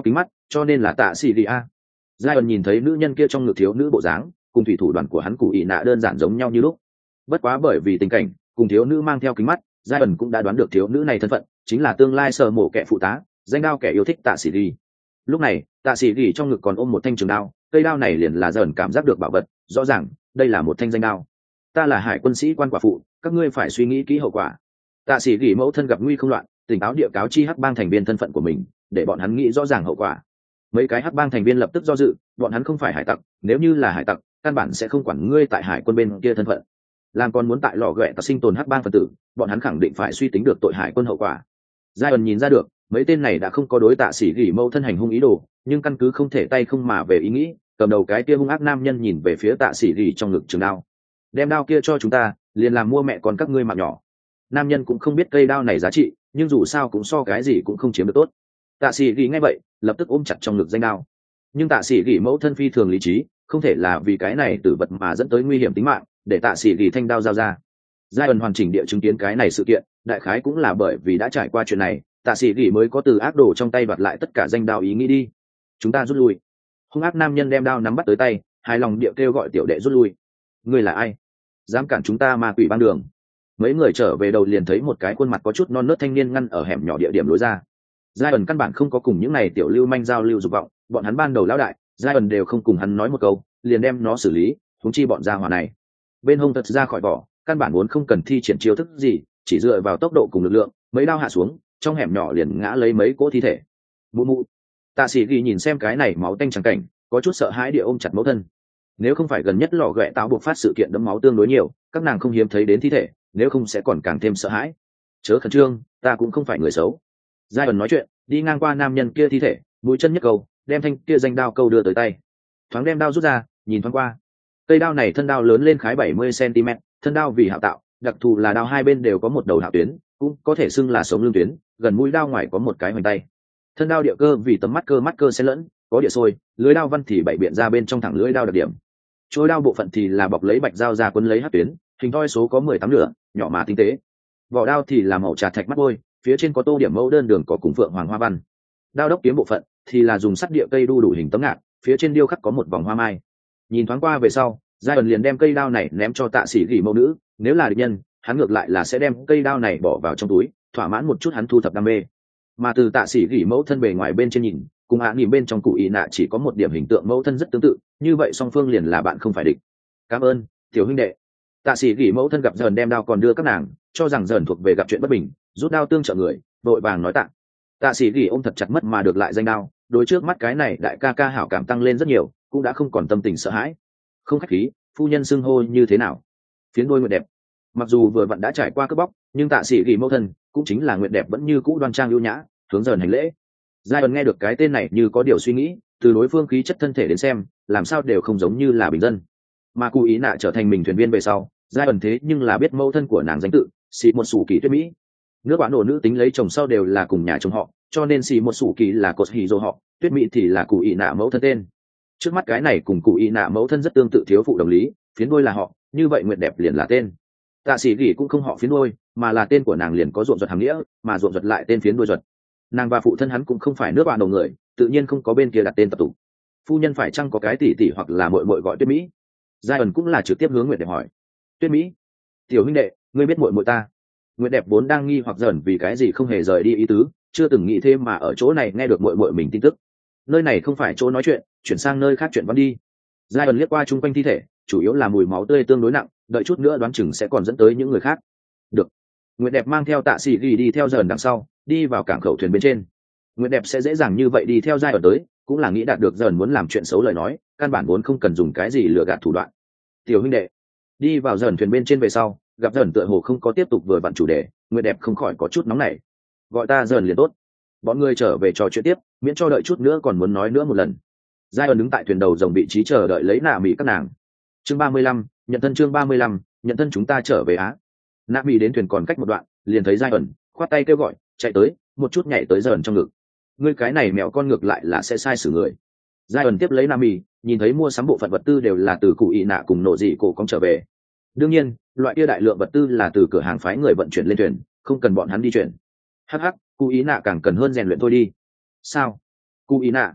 cho nên là tạ xì đi a. giai ẩn nhìn thấy nữ nhân kia trong ngực thiếu nữ bộ dáng cùng thủy thủ đoàn của hắn cụ ị nạ đơn giản giống nhau như lúc, bất quá bởi vì tình cảnh cùng thiếu nữ mang theo kính mắt, giai ẩn cũng đã đoán được thiếu nữ này thân phận chính là tương lai sở mổ kẻ phụ tá, danh đao kẻ yêu thích tạ xì đi. Lúc này tạ xì đi trong ngực còn ôm một thanh trường đao, cây đao này liền là giai ẩn cảm giác được bảo vật, rõ ràng đây là một thanh danh đao. Ta là hải quân sĩ quan quả phụ, các ngươi phải suy nghĩ kỹ hậu quả. Tạ sĩ gỉ mẫu thân gặp nguy không loạn, tỉnh táo địa cáo chi hắc bang thành viên thân phận của mình, để bọn hắn nghĩ rõ ràng hậu quả. Mấy cái hắc bang thành viên lập tức do dự, bọn hắn không phải hải tặc, nếu như là hải tặc căn bản sẽ không quản ngươi tại hải quân bên kia thân phận. Làm còn muốn tại lò ghẹ tặc sinh tồn hắc bang phần tử, bọn hắn khẳng định phải suy tính được tội hải quân hậu quả. giai ẩn nhìn ra được mấy tên này đã không có đối tạ sĩ gỉ mẫu thân hành hung ý đồ, nhưng căn cứ không thể tay không mà về ý nghĩ, cầm đầu cái kia hung ác nam nhân nhìn về phía tạ sĩ gỉ trong ngực trường đao. Đem đao kia cho chúng ta, liền làm mua mẹ con các ngươi mạng nhỏ. Nam nhân cũng không biết cây đao này giá trị, nhưng dù sao cũng so cái gì cũng không chiếm được tốt. Tạ sĩ gỉ nghe vậy lập tức ôm chặt trong ngực danh đao, nhưng tạ sĩ gỉ mẫu thân phi thường lý trí, không thể là vì cái này tử vật mà dẫn tới nguy hiểm tính mạng, để tạ sĩ gỉ thanh đao giao ra. giai ẩn hoàn chỉnh địa chứng kiến cái này sự kiện, đại khái cũng là bởi vì đã trải qua chuyện này, tạ sĩ gỉ mới có từ ác đồ trong tay đoạt lại tất cả danh đao ý nghĩ đi. Chúng ta rút lui. Hung ác nam nhân đem đao nắm bắt tới tay, hài lòng địa kêu gọi tiểu đệ rút lui. Ngươi là ai, dám cản chúng ta ma quỷ băng đường? Mấy người trở về đầu liền thấy một cái khuôn mặt có chút non nớt thanh niên ngăn ở hẻm nhỏ địa điểm lối ra. giai ẩn căn bản không có cùng những này tiểu lưu manh giao lưu dục vọng, bọn hắn ban đầu lão đại, giai ẩn đều không cùng hắn nói một câu, liền đem nó xử lý, huống chi bọn gia hỏa này bên hông thật ra khỏi vỏ, căn bản muốn không cần thi triển chiêu thức gì, chỉ dựa vào tốc độ cùng lực lượng, mấy đao hạ xuống, trong hẻm nhỏ liền ngã lấy mấy cỗ thi thể. Mụ mụ. Tạ sĩ ghi nhìn xem cái này máu tanh trắng cảnh, có chút sợ hãi địa ôm chặt mẫu thân. Nếu không phải gần nhất lò ghẹ táo buộc phát sự kiện đẫm máu tương đối nhiều, các nàng không hiếm thấy đến thi thể, nếu không sẽ còn càng thêm sợ hãi. Chớ khẩn trương, ta cũng không phải người xấu. giai ẩn nói chuyện, đi ngang qua nam nhân kia thi thể, mũi chân nhất câu, đem thanh kia danh đao câu đưa tới tay, thoáng đem đao rút ra, nhìn thoáng qua. Cây đao này thân đao lớn lên khái bảy mươi xăng-ti-mét, thân đao vì hạo tạo, đặc thù là đao hai bên đều có một đầu hạo tuyến, cũng có thể xưng là sống lưng tuyến, gần mũi đao ngoài có một cái hoành tay. Thân đao địa cơ vì tấm mắt cơ mắt cơ xen lẫn, có địa sôi, lưới đao văn thì bảy biện ra bên trong thẳng lưới đao đặc điểm. Trôi đao bộ phận thì là bọc lấy bạch dao ra quấn lấy hắc tuyến, hình thoi số có mười tám nửa, nhỏ mà tinh tế. Vỏ đao thì là màu trà thạch mắt bôi, phía trên có tô điểm mẫu đơn đường có cùng phượng hoàng hoa văn. Đao đốc kiếm bộ phận thì là dùng sắt địa cây đu đủ hình tấm ngạn, phía trên điêu khắc có một vòng hoa mai. Nhìn thoáng qua về sau, giai ẩn liền đem cây đao này ném cho tạ sĩ gỉ mẫu nữ, nếu là địch nhân, hắn ngược lại là sẽ đem cây đao này bỏ vào trong túi, thỏa mãn một chút hắn thu thập đam mê. Mà từ tạ sĩ gỉ mẫu thân bề ngoài bên trên nhìn, cùng hạ nhìn bên trong cụ ý nạ chỉ có một điểm hình tượng mẫu thân rất tương tự, như vậy song phương liền là bạn không phải địch. Cảm ơn tiểu huynh đệ. Tạ sĩ gỉ mẫu thân gặp dần đem đao còn đưa các nàng, cho rằng dần thuộc về gặp chuyện bất bình, rút đao tương trợ người, vội vàng nói tạ. Tạ sĩ gỉ ôm thật chặt mất mà được lại danh đao, đối trước mắt cái này đại ca ca hảo cảm tăng lên rất nhiều, cũng đã không còn tâm tình sợ hãi. Không khách khí, phu nhân xưng hô như thế nào? Phiến đôi nguyệt đẹp. Mặc dù vừa vặn đã trải qua cướp bóc, nhưng tạ sĩ gỉ mẫu thân cũng chính là nguyệt đẹp vẫn như cũ đoan trang ưu nhã, hướng dần hành lễ. giai ẩn nghe được cái tên này như có điều suy nghĩ, từ đối phương khí chất thân thể đến xem, làm sao đều không giống như là bình dân. Mà cụ ý nạ trở thành mình thuyền viên về sau, giai ẩn thế nhưng là biết mẫu thân của nàng danh tự, xì một sủ kỳ tuyết mỹ. Nước bán đồ nữ tính lấy chồng sau đều là cùng nhà chồng họ, cho nên xì một sủ kỳ là cột hì dô họ, tuyết mỹ thì là cụ ý nạ mẫu thân tên. Trước mắt cái này cùng cụ ý nạ mẫu thân rất tương tự, thiếu phụ đồng lý, phiến đôi là họ, như vậy nguyệt đẹp liền là tên. Tạ sĩ gỉ cũng không họ phiến đôi, mà là tên của nàng liền có ruộng ruột hàm nghĩa, mà ruộng ruột lại tên phiến đôi ruột. Nàng và phụ thân hắn cũng không phải nước bạn đầu người, tự nhiên không có bên kia đặt tên tập tục. Phu nhân phải chăng có cái tỷ tỷ hoặc là muội muội gọi tuyết mỹ? giai ẩn cũng là trực tiếp hướng nguyệt đẹp hỏi. Tuyết mỹ, tiểu huynh đệ, ngươi biết muội muội ta? Nguyệt đẹp vốn đang nghi hoặc dần vì cái gì không hề rời đi ý tứ, chưa từng nghĩ thêm mà ở chỗ này nghe được muội muội mình tin tức. Nơi này không phải chỗ nói chuyện, chuyển sang nơi khác chuyện văn đi. giai ẩn liếc qua chung quanh thi thể, chủ yếu là mùi máu tươi tương đối nặng, đợi chút nữa đoán chừng sẽ còn dẫn tới những người khác. Được. Nguyệt đẹp mang theo tạ sĩ ghi đi theo dần đằng sau, đi vào cảng khẩu thuyền bên trên. Nguyệt đẹp sẽ dễ dàng như vậy đi theo giai ẩn tới, cũng là nghĩ đạt được dần muốn làm chuyện xấu lời nói, căn bản vốn không cần dùng cái gì lừa gạt thủ đoạn. Tiểu huynh đệ. Đi vào dần thuyền bên trên về sau, gặp dần tựa hồ không có tiếp tục vừa vặn chủ đề, Nguyệt đẹp không khỏi có chút nóng nảy. Gọi ta dần liền tốt. Bọn người trở về trò chuyện tiếp, miễn cho đợi chút nữa còn muốn nói nữa một lần. giai ẩn đứng tại thuyền đầu dòng vị trí chờ đợi lấy nạ mỹ các nàng. Chương ba mươi lăm, nhận thân. Chương ba mươi lăm, nhận thân. Chúng ta trở về Á. Nạ mỹ đến thuyền còn cách một đoạn, liền thấy giai ẩn khoát tay kêu gọi, chạy tới, một chút nhảy tới dần trong ngực. Ngươi cái này mèo con ngược lại là sẽ sai xử người. giai ẩn tiếp lấy nạ mỹ, nhìn thấy mua sắm bộ phận vật tư đều là từ cụ ý nạ cùng nộ dị cổ cong trở về. Đương nhiên, loại kia đại lượng vật tư là từ cửa hàng phái người vận chuyển lên thuyền, không cần bọn hắn đi chuyển. Hắc hắc, cụ ý nạ càng cần hơn rèn luyện thôi đi. Sao? Cụ ý nạ?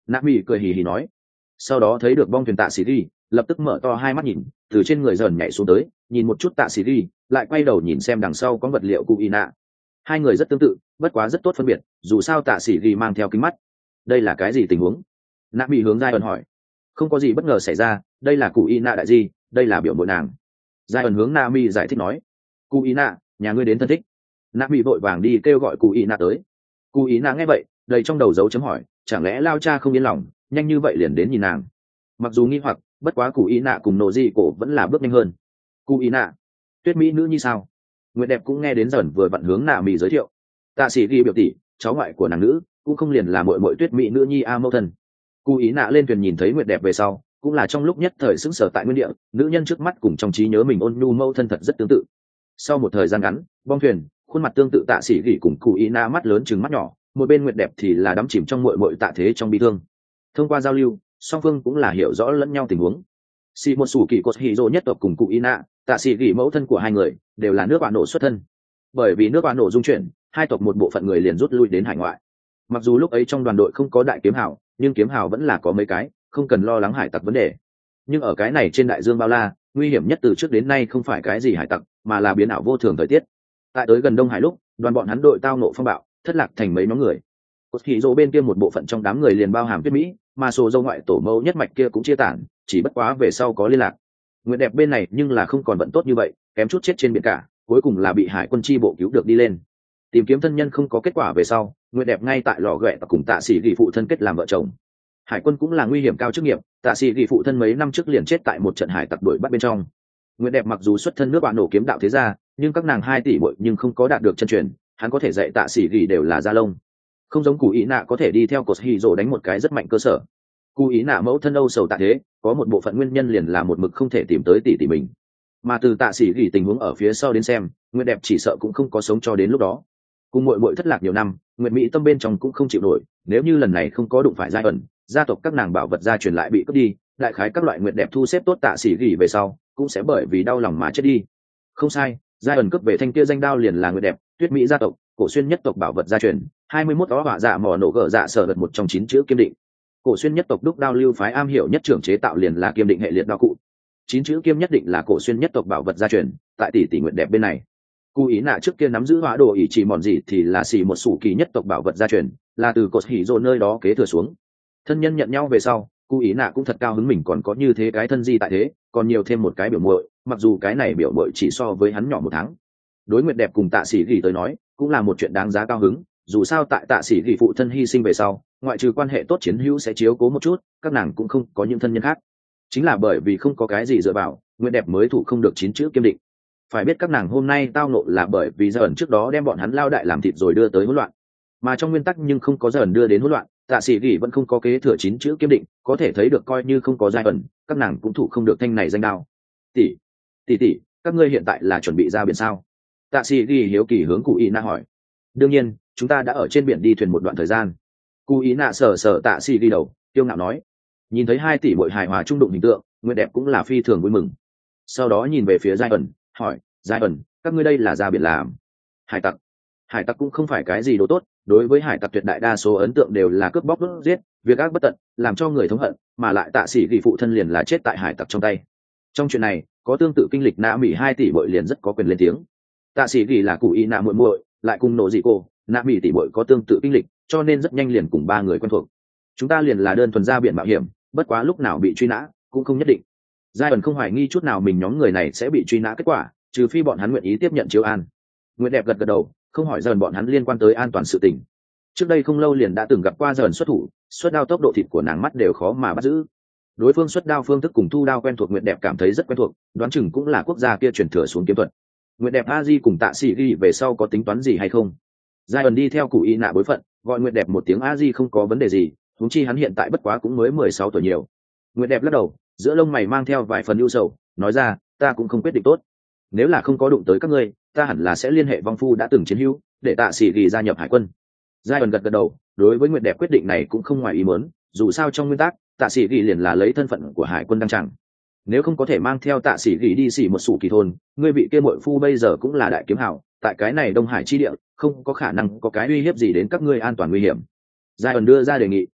nạ mỹ cười hì hì nói. Sau đó thấy được bong thuyền tạ sĩ ghi, lập tức mở to hai mắt nhìn, từ trên người dần nhảy xuống tới, nhìn một chút tạ sĩ ghi, lại quay đầu nhìn xem đằng sau có vật liệu cụ y nạ. Hai người rất tương tự, bất quá rất tốt phân biệt, dù sao tạ sĩ ghi mang theo kính mắt. Đây là cái gì tình huống? Nạ mỹ hướng giai ẩn hỏi. Không có gì bất ngờ xảy ra, đây là cụ y nạ đại di, đây là biểu mội nàng. Giai ẩn hướng nạ mỹ giải thích nói. Cụ y nạ, nhà ngươi đến thân thích. Nạ mỹ vội vàng đi kêu gọi cụ y nạ tới. Cụ y nạ nghe vậy, đầy trong đầu dấu chấm hỏi, chẳng lẽ lao cha không yên lòng, nhanh như vậy liền đến nhìn nàng. Mặc dù nghi hoặc, bất quá cụ y nạ cùng nổ dị cổ vẫn là bước nhanh hơn. Cụ y nạ, tuyết mỹ nữ như sao? Nguyệt đẹp cũng nghe đến dần vừa vặn hướng nạ mỹ giới thiệu. Tạ sĩ ghi biểu tỷ, cháu ngoại của nàng nữ, cũng không liền là muội muội tuyết mỹ nữ nhi a mẫu thân. Cụ ý nạ lên thuyền nhìn thấy Nguyệt đẹp về sau, cũng là trong lúc nhất thời sững sờ tại nguyên địa, nữ nhân trước mắt cùng trong trí nhớ mình ôn nhu mẫu thân thật rất tương tự. Sau một thời gian ngắn, bong thuyền, khuôn mặt tương tự tạ sĩ gỉ cùng cụ ý nạ mắt lớn trừng mắt nhỏ, một bên Nguyệt đẹp thì là đắm chìm trong muội muội tạ thế trong bi thương. Thông qua giao lưu, song phương cũng là hiểu rõ lẫn nhau tình huống. Si một sủ kỳ cột hỉ rồ nhất tộc cùng cụ ý nạ, tạ sĩ gỉ mẫu thân của hai người đều là nước bạn nổ xuất thân. Bởi vì nước bạn nổ dung chuyển, hai tộc một bộ phận người liền rút lui đến hải ngoại. Mặc dù lúc ấy trong đoàn đội không có đại kiếm hào, nhưng kiếm hào vẫn là có mấy cái, không cần lo lắng hải tặc vấn đề. Nhưng ở cái này trên đại dương bao la, nguy hiểm nhất từ trước đến nay không phải cái gì hải tặc, mà là biến ảo vô thường thời tiết. Tại tới gần Đông Hải lúc, đoàn bọn hắn đội tao nộ phong bạo, thất lạc thành mấy nhóm người. Cột hỉ rồ bên kia một bộ phận trong đám người liền bao hàm tuyết mỹ, mà sổ dâu ngoại tổ mẫu nhất mạch kia cũng chia tản, chỉ bất quá về sau có liên lạc. Nguyệt đẹp bên này nhưng là không còn vận tốt như vậy, kém chút chết trên biển cả, cuối cùng là bị hải quân chi bộ cứu được đi lên. Tìm kiếm thân nhân không có kết quả về sau, Nguyệt đẹp ngay tại lò ghẹ và cùng tạ sĩ gỉ phụ thân kết làm vợ chồng. Hải quân cũng là nguy hiểm cao chức nghiệp, tạ sĩ gỉ phụ thân mấy năm trước liền chết tại một trận hải tặc đuổi bắt bên trong. Nguyệt đẹp mặc dù xuất thân nước bạn nổ kiếm đạo thế gia, nhưng các nàng hai tỷ muội nhưng không có đạt được chân truyền, hắn có thể dạy tạ sĩ gỉ đều là da lông. Không giống cụ ý nạ có thể đi theo cột hỉ rồ đánh một cái rất mạnh cơ sở. Cụ ý nạ mẫu thân âu sầu tạ thế, có một bộ phận nguyên nhân liền là một mực không thể tìm tới tỷ tỷ mình. Mà từ tạ sĩ gỉ tình huống ở phía sau đến xem, Nguyệt đẹp chỉ sợ cũng không có sống cho đến lúc đó. Cùng muội muội thất lạc nhiều năm, Nguyệt mỹ tâm bên trong cũng không chịu nổi, nếu như lần này không có đụng phải giai ẩn, gia tộc các nàng bảo vật gia truyền lại bị cướp đi, đại khái các loại Nguyệt đẹp thu xếp tốt tạ sĩ gỉ về sau, cũng sẽ bởi vì đau lòng mà chết đi. Không sai, giai ẩn cướp về thanh kia danh đao liền là Nguyệt đẹp, tuyết mỹ gia tộc, cổ xuyên nhất tộc bảo vật gia truyền, hai mươi mốt đó hỏa dạ mỏ nổ gở dạ sở vật một trong chín chữ kiêm định. Cổ xuyên nhất tộc đúc đao lưu phái am hiểu nhất trưởng chế tạo liền là kiêm định hệ liệt đao cụ. Chín chữ kiêm nhất định là cổ xuyên nhất tộc bảo vật gia truyền, tại tỷ tỷ Nguyệt đẹp bên này. Cụ ý nạ trước kia nắm giữ hóa đồ ỷ chỉ mòn gì thì là xì một sủ kỳ nhất tộc bảo vật gia truyền, là từ cột hỉ rồ nơi đó kế thừa xuống. Thân nhân nhận nhau về sau, cụ ý nạ cũng thật cao hứng mình còn có như thế cái thân di tại thế, còn nhiều thêm một cái biểu muội, mặc dù cái này biểu muội chỉ so với hắn nhỏ một tháng. Đối Nguyệt đẹp cùng tạ sĩ gỉ tới nói, cũng là một chuyện đáng giá cao hứng, dù sao tại tạ sĩ gỉ phụ thân hy sinh về sau, ngoại trừ quan hệ tốt chiến hữu sẽ chiếu cố một chút, các nàng cũng không có những thân nhân khác. Chính là bởi vì không có cái gì dựa vào, Nguyệt đẹp mới thủ không được chín chữ kiêm định. Phải biết các nàng hôm nay tao nộ là bởi vì Giai ẩn trước đó đem bọn hắn lao đại làm thịt rồi đưa tới hỗn loạn, mà trong nguyên tắc nhưng không có Giai ẩn đưa đến hỗn loạn, tạ sĩ gỉ vẫn không có kế thừa chín chữ kiêm định, có thể thấy được coi như không có Giai ẩn, các nàng cũng thủ không được thanh này danh đao. Tỷ, tỷ tỷ, các ngươi hiện tại là chuẩn bị ra biển sao? Tạ sĩ gỉ hiếu kỳ hướng cụ ý nạ hỏi. Đương nhiên, chúng ta đã ở trên biển đi thuyền một đoạn thời gian. Cụ ý nạ sờ sờ tạ sĩ gỉ đầu, kiêu ngạo nói. Nhìn thấy hai tỷ muội hài hòa trung đụng hình tượng, Nguyệt đẹp cũng là phi thường vui mừng. Sau đó nhìn về phía Giai ẩn, hỏi, Giai ẩn, các ngươi đây là ra biển làm hải tặc? Hải tặc cũng không phải cái gì đồ tốt, đối với hải tặc tuyệt đại đa số ấn tượng đều là cướp bóc đốt giết, việc ác bất tận, làm cho người thống hận, mà lại tạ sĩ gỉ phụ thân liền là chết tại hải tặc trong tay. Trong chuyện này, có tương tự kinh lịch nạ mỹ hai tỷ muội liền rất có quyền lên tiếng. Tạ sĩ gỉ là cụ y nạ muội muội, lại cùng nổ dị cô, nạ mỹ tỷ muội có tương tự kinh lịch, cho nên rất nhanh liền cùng ba người quen thuộc. Chúng ta liền là đơn thuần ra biển mạo hiểm, bất quá lúc nào bị truy nã cũng không nhất định. Giai ẩn không hoài nghi chút nào mình nhóm người này sẽ bị truy nã kết quả, trừ phi bọn hắn nguyện ý tiếp nhận chiếu an. Nguyệt đẹp gật gật đầu, không hỏi dần bọn hắn liên quan tới an toàn sự tình. Trước đây không lâu liền đã từng gặp qua dần xuất thủ, xuất đao tốc độ thịt của nàng mắt đều khó mà bắt giữ. Đối phương xuất đao phương thức cùng thu đao quen thuộc, Nguyệt đẹp cảm thấy rất quen thuộc, đoán chừng cũng là quốc gia kia truyền thừa xuống kiếm thuật. Nguyệt đẹp a di cùng tạ sĩ ghi về sau có tính toán gì hay không? Giai ẩn đi theo cụ y nạ bối phận, gọi Nguyệt đẹp một tiếng a di không có vấn đề gì, huống chi hắn hiện tại bất quá cũng mới mười sáu tuổi nhiều. Nguyệt đẹp lắc đầu, giữa lông mày mang theo vài phần ưu sầu, nói ra, ta cũng không quyết định tốt. Nếu là không có đụng tới các ngươi, ta hẳn là sẽ liên hệ vong phu đã từng chiến hữu, để tạ sĩ ghi gia nhập hải quân. Giai ẩn gật gật đầu, đối với Nguyệt đẹp quyết định này cũng không ngoài ý muốn, dù sao trong nguyên tắc, tạ sĩ ghi liền là lấy thân phận của hải quân đăng tràng. Nếu không có thể mang theo tạ sĩ ghi đi xỉ một sủ kỳ thôn, ngươi vị kia muội phu bây giờ cũng là đại kiếm hảo, tại cái này Đông Hải chi địa, không có khả năng có cái uy hiếp gì đến các ngươi an toàn nguy hiểm. Giai ẩn đưa ra đề nghị.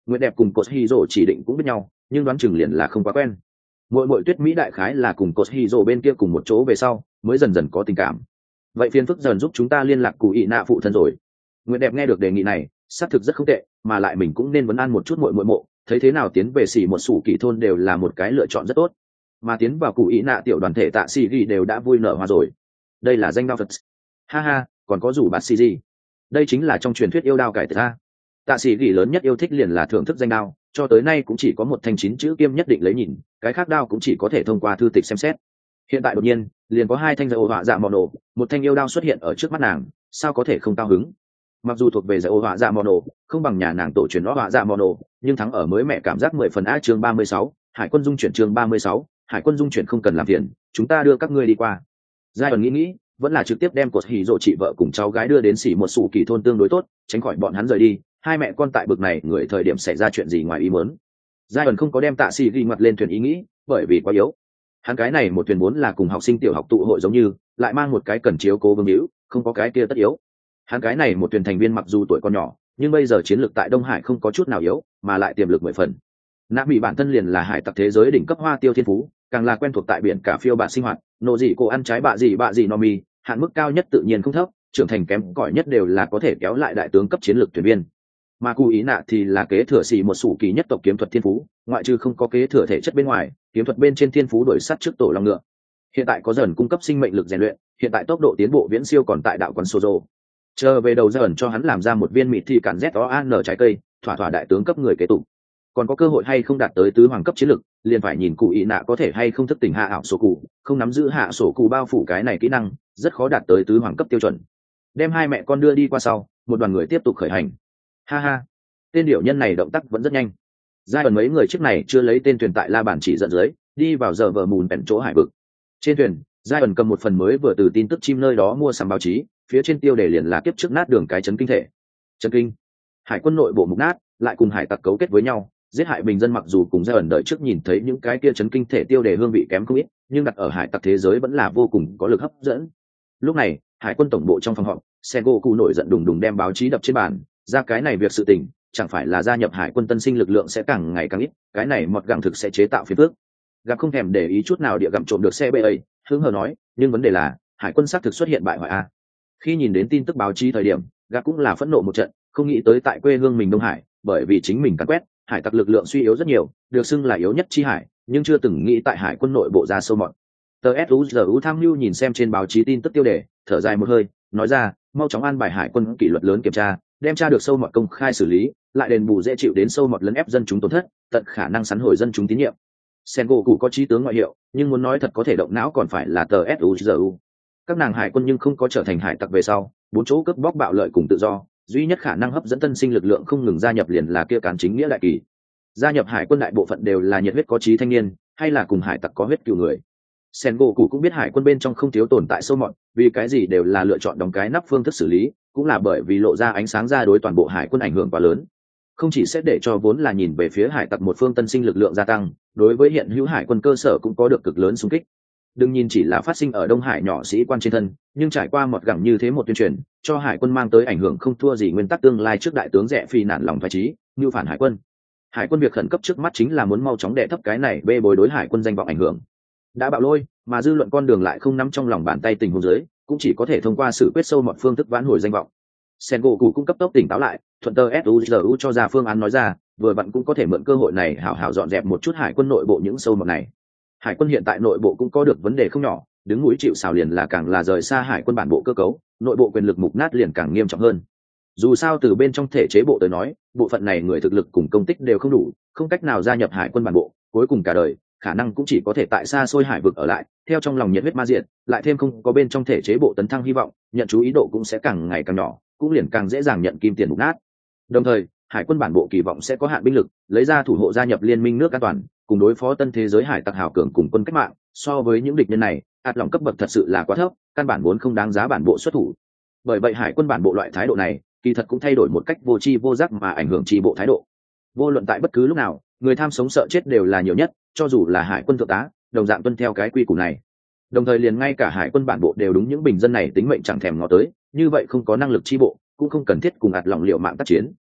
Nguyệt đẹp cùng cột hy rồ chỉ định cũng biết nhau, nhưng đoán chừng liền là không quá quen. Muội muội Tuyết Mỹ đại khái là cùng cột hy rồ bên kia cùng một chỗ về sau mới dần dần có tình cảm. Vậy phiền phức dần giúp chúng ta liên lạc cụ ị nạ phụ thân rồi. Nguyệt đẹp nghe được đề nghị này xác thực rất không tệ, mà lại mình cũng nên vấn an một chút muội muội mộ, thấy thế nào tiến về xỉ một sủ kỳ thôn đều là một cái lựa chọn rất tốt. Mà tiến vào cụ ị nạ tiểu đoàn thể tạ xỉ ghi đều đã vui nở hoa rồi. Đây là danh đao phật. Ha ha, còn có rủ bạt xỉ gì. Đây chính là trong truyền thuyết yêu đao cải tử a. Tạ xỉ ghi lớn nhất yêu thích liền là thưởng thức danh đao, cho tới nay cũng chỉ có một thanh chín chữ kiêm nhất định lấy nhìn, cái khác đao cũng chỉ có thể thông qua thư tịch xem xét. Hiện tại đột nhiên liền có hai thanh giải ô họa dạ mòn nổ, một thanh yêu đao xuất hiện ở trước mắt nàng, sao có thể không cao hứng. Mặc dù thuộc về giải ô họa dạ mòn nổ, không bằng nhà nàng tổ truyền nó họa dạ mòn nổ, nhưng thắng ở mới mẹ cảm giác mười phần. A chương ba mươi sáu, Hải quân dung chuyển chương ba mươi sáu, Hải quân dung chuyển không cần làm phiền, chúng ta đưa các ngươi đi qua. Giai ẩn nghĩ nghĩ, vẫn là trực tiếp đem cột hỉ rộ chị vợ cùng cháu gái đưa đến xỉ một sủ kỳ thôn tương đối tốt, tránh khỏi bọn hắn rời đi, hai mẹ con tại bực này người thời điểm xảy ra chuyện gì ngoài ý muốn. Giai ẩn không có đem Tạ Sĩ ghi ngoặt lên thuyền ý nghĩ, bởi vì quá yếu. Hắn cái này một thuyền vốn là cùng học sinh tiểu học tụ hội giống như, lại mang một cái cần chiếu cố vương hữu, không có cái kia tất yếu. Hắn cái này một thuyền thành viên mặc dù tuổi còn nhỏ, nhưng bây giờ chiến lược tại Đông Hải không có chút nào yếu, mà lại tiềm lực mười phần. Nạp bị bản thân liền là hải tặc thế giới đỉnh cấp hoa tiêu thiên phú, càng là quen thuộc tại biển cả phiêu bạt sinh hoạt, nộ dị cô ăn trái bạ gì bạ gì no mi, hạn mức cao nhất tự nhiên không thấp, trưởng thành kém cỏi nhất đều là có thể kéo lại đại tướng cấp chiến lược thuyền viên. Mà Cú Ý Nạ thì là kế thừa xỉ một sủ kỳ nhất tộc kiếm thuật thiên phú, ngoại trừ không có kế thừa thể chất bên ngoài, kiếm thuật bên trên thiên phú đổi sắt trước tổ long ngựa. Hiện tại có dần cung cấp sinh mệnh lực rèn luyện, hiện tại tốc độ tiến bộ viễn siêu còn tại đạo quán Sozo. Chờ về đầu dần cho hắn làm ra một viên mịt thì cản Z O A N trái cây, thỏa thỏa đại tướng cấp người kế tục. Còn có cơ hội hay không đạt tới tứ hoàng cấp chiến lực, liền phải nhìn Cú Ý Nạ có thể hay không thức tỉnh hạ ảo sổ cụ, không nắm giữ hạ sổ cụ bao phủ cái này kỹ năng, rất khó đạt tới tứ hoàng cấp tiêu chuẩn. Đem hai mẹ con đưa đi qua sau, một đoàn người tiếp tục khởi hành. Ha ha, tên điểu nhân này động tác vẫn rất nhanh. Giai đoạn mấy người chiếc này chưa lấy tên thuyền tại la bàn chỉ dẫn dưới, đi vào giờ vờ mùn bèn chỗ hải vực. Trên thuyền, Giai đoạn cầm một phần mới vừa từ tin tức chim nơi đó mua sắm báo chí, phía trên tiêu đề liền là kiếp trước nát đường cái chấn kinh thể. Chấn kinh, hải quân nội bộ mục nát, lại cùng hải tặc cấu kết với nhau, giết hại bình dân. Mặc dù cùng Giai đoạn đợi trước nhìn thấy những cái kia chấn kinh thể tiêu đề hương vị kém không ít, nhưng đặt ở hải tặc thế giới vẫn là vô cùng có lực hấp dẫn. Lúc này, hải quân tổng bộ trong phòng họp, Sengoku nổi giận đùng đùng đem báo chí đập trên bàn, ra cái này việc sự tình, chẳng phải là gia nhập hải quân tân sinh lực lượng sẽ càng ngày càng ít, cái này mọt gặng thực sẽ chế tạo phiền phức. Gặp không thèm để ý chút nào địa gặm trộm được xe bê a, hứng hờ nói, nhưng vấn đề là hải quân xác thực xuất hiện bại hoại a. Khi nhìn đến tin tức báo chí thời điểm, gặp cũng là phẫn nộ một trận, không nghĩ tới tại quê hương mình Đông Hải, bởi vì chính mình cắn quét, hải tặc lực lượng suy yếu rất nhiều, được xưng là yếu nhất chi hải, nhưng chưa từng nghĩ tại hải quân nội bộ ra sâu mọt. Tờ suzu tham mưu nhìn xem trên báo chí tin tức tiêu đề, thở dài một hơi, nói ra, mau chóng an bài hải quân kỷ luật lớn kiểm tra, đem tra được sâu mọt công khai xử lý, lại đền bù dễ chịu đến sâu mọt lấn ép dân chúng tổn thất, tận khả năng sắn hồi dân chúng tín nhiệm. Sengoku có trí tướng ngoại hiệu, nhưng muốn nói thật có thể động não còn phải là tờ suzu. Các nàng hải quân nhưng không có trở thành hải tặc về sau, bốn chỗ cướp bóc bạo lợi cùng tự do, duy nhất khả năng hấp dẫn tân sinh lực lượng không ngừng gia nhập liền là kia cán chính nghĩa đại kỳ. Gia nhập hải quân đại bộ phận đều là nhiệt huyết có trí thanh niên, hay là cùng hải tặc có huyết cừu người. Sengoku cũng biết hải quân bên trong không thiếu tồn tại sâu mọt, vì cái gì đều là lựa chọn đóng cái nắp phương thức xử lý, cũng là bởi vì lộ ra ánh sáng ra đối toàn bộ hải quân ảnh hưởng quá lớn. Không chỉ sẽ để cho vốn là nhìn về phía hải tặc một phương tân sinh lực lượng gia tăng, đối với hiện hữu hải quân cơ sở cũng có được cực lớn xung kích. Đừng nhìn chỉ là phát sinh ở Đông Hải nhỏ sĩ quan trên thân, nhưng trải qua một gẳng như thế một tuyên truyền, cho hải quân mang tới ảnh hưởng không thua gì nguyên tắc tương lai trước đại tướng Rẽ Phi nản lòng phái trí, như phản hải quân. Hải quân việc khẩn cấp trước mắt chính là muốn mau chóng đè thấp cái này bê bối đối hải quân danh vọng ảnh hưởng. Đã bạo lôi, mà dư luận con đường lại không nắm trong lòng bàn tay tình huống dưới, cũng chỉ có thể thông qua sự quyết sâu mọi phương thức vãn hồi danh vọng. Sengoku cũng cấp tốc tỉnh táo lại, thuận tờ suzu cho ra phương án nói ra, vừa vặn cũng có thể mượn cơ hội này hảo hảo dọn dẹp một chút hải quân nội bộ những sâu mọt này. Hải quân hiện tại nội bộ cũng có được vấn đề không nhỏ, đứng núi chịu sào liền là càng là rời xa hải quân bản bộ cơ cấu, nội bộ quyền lực mục nát liền càng nghiêm trọng hơn. Dù sao từ bên trong thể chế bộ tới nói, bộ phận này người thực lực cùng công tích đều không đủ, không cách nào gia nhập hải quân bản bộ, cuối cùng cả đời khả năng cũng chỉ có thể tại xa xôi hải vực ở lại, theo trong lòng nhiệt huyết ma diện, lại thêm không có bên trong thể chế bộ tấn thăng hy vọng, nhận chú ý độ cũng sẽ càng ngày càng nhỏ, cũng liền càng dễ dàng nhận kim tiền mục nát. Đồng thời, hải quân bản bộ kỳ vọng sẽ có hạn binh lực, lấy ra thủ hộ gia nhập liên minh nước an toàn, cùng đối phó tân thế giới hải tặc hào cường cùng quân cách mạng. So với những địch nhân này, ạt lòng cấp bậc thật sự là quá thấp, căn bản vốn không đáng giá bản bộ xuất thủ. Bởi vậy hải quân bản bộ loại thái độ này, kỳ thật cũng thay đổi một cách vô tri vô giác mà ảnh hưởng tri bộ thái độ. Vô luận tại bất cứ lúc nào, người tham sống sợ chết đều là nhiều nhất, cho dù là hải quân thượng tá, đồng dạng tuân theo cái quy củ này. Đồng thời liền ngay cả hải quân bản bộ đều đúng những bình dân này tính mệnh chẳng thèm ngó tới, như vậy không có năng lực tri bộ, cũng không cần thiết cùng ạt lòng liệu mạng tác chiến.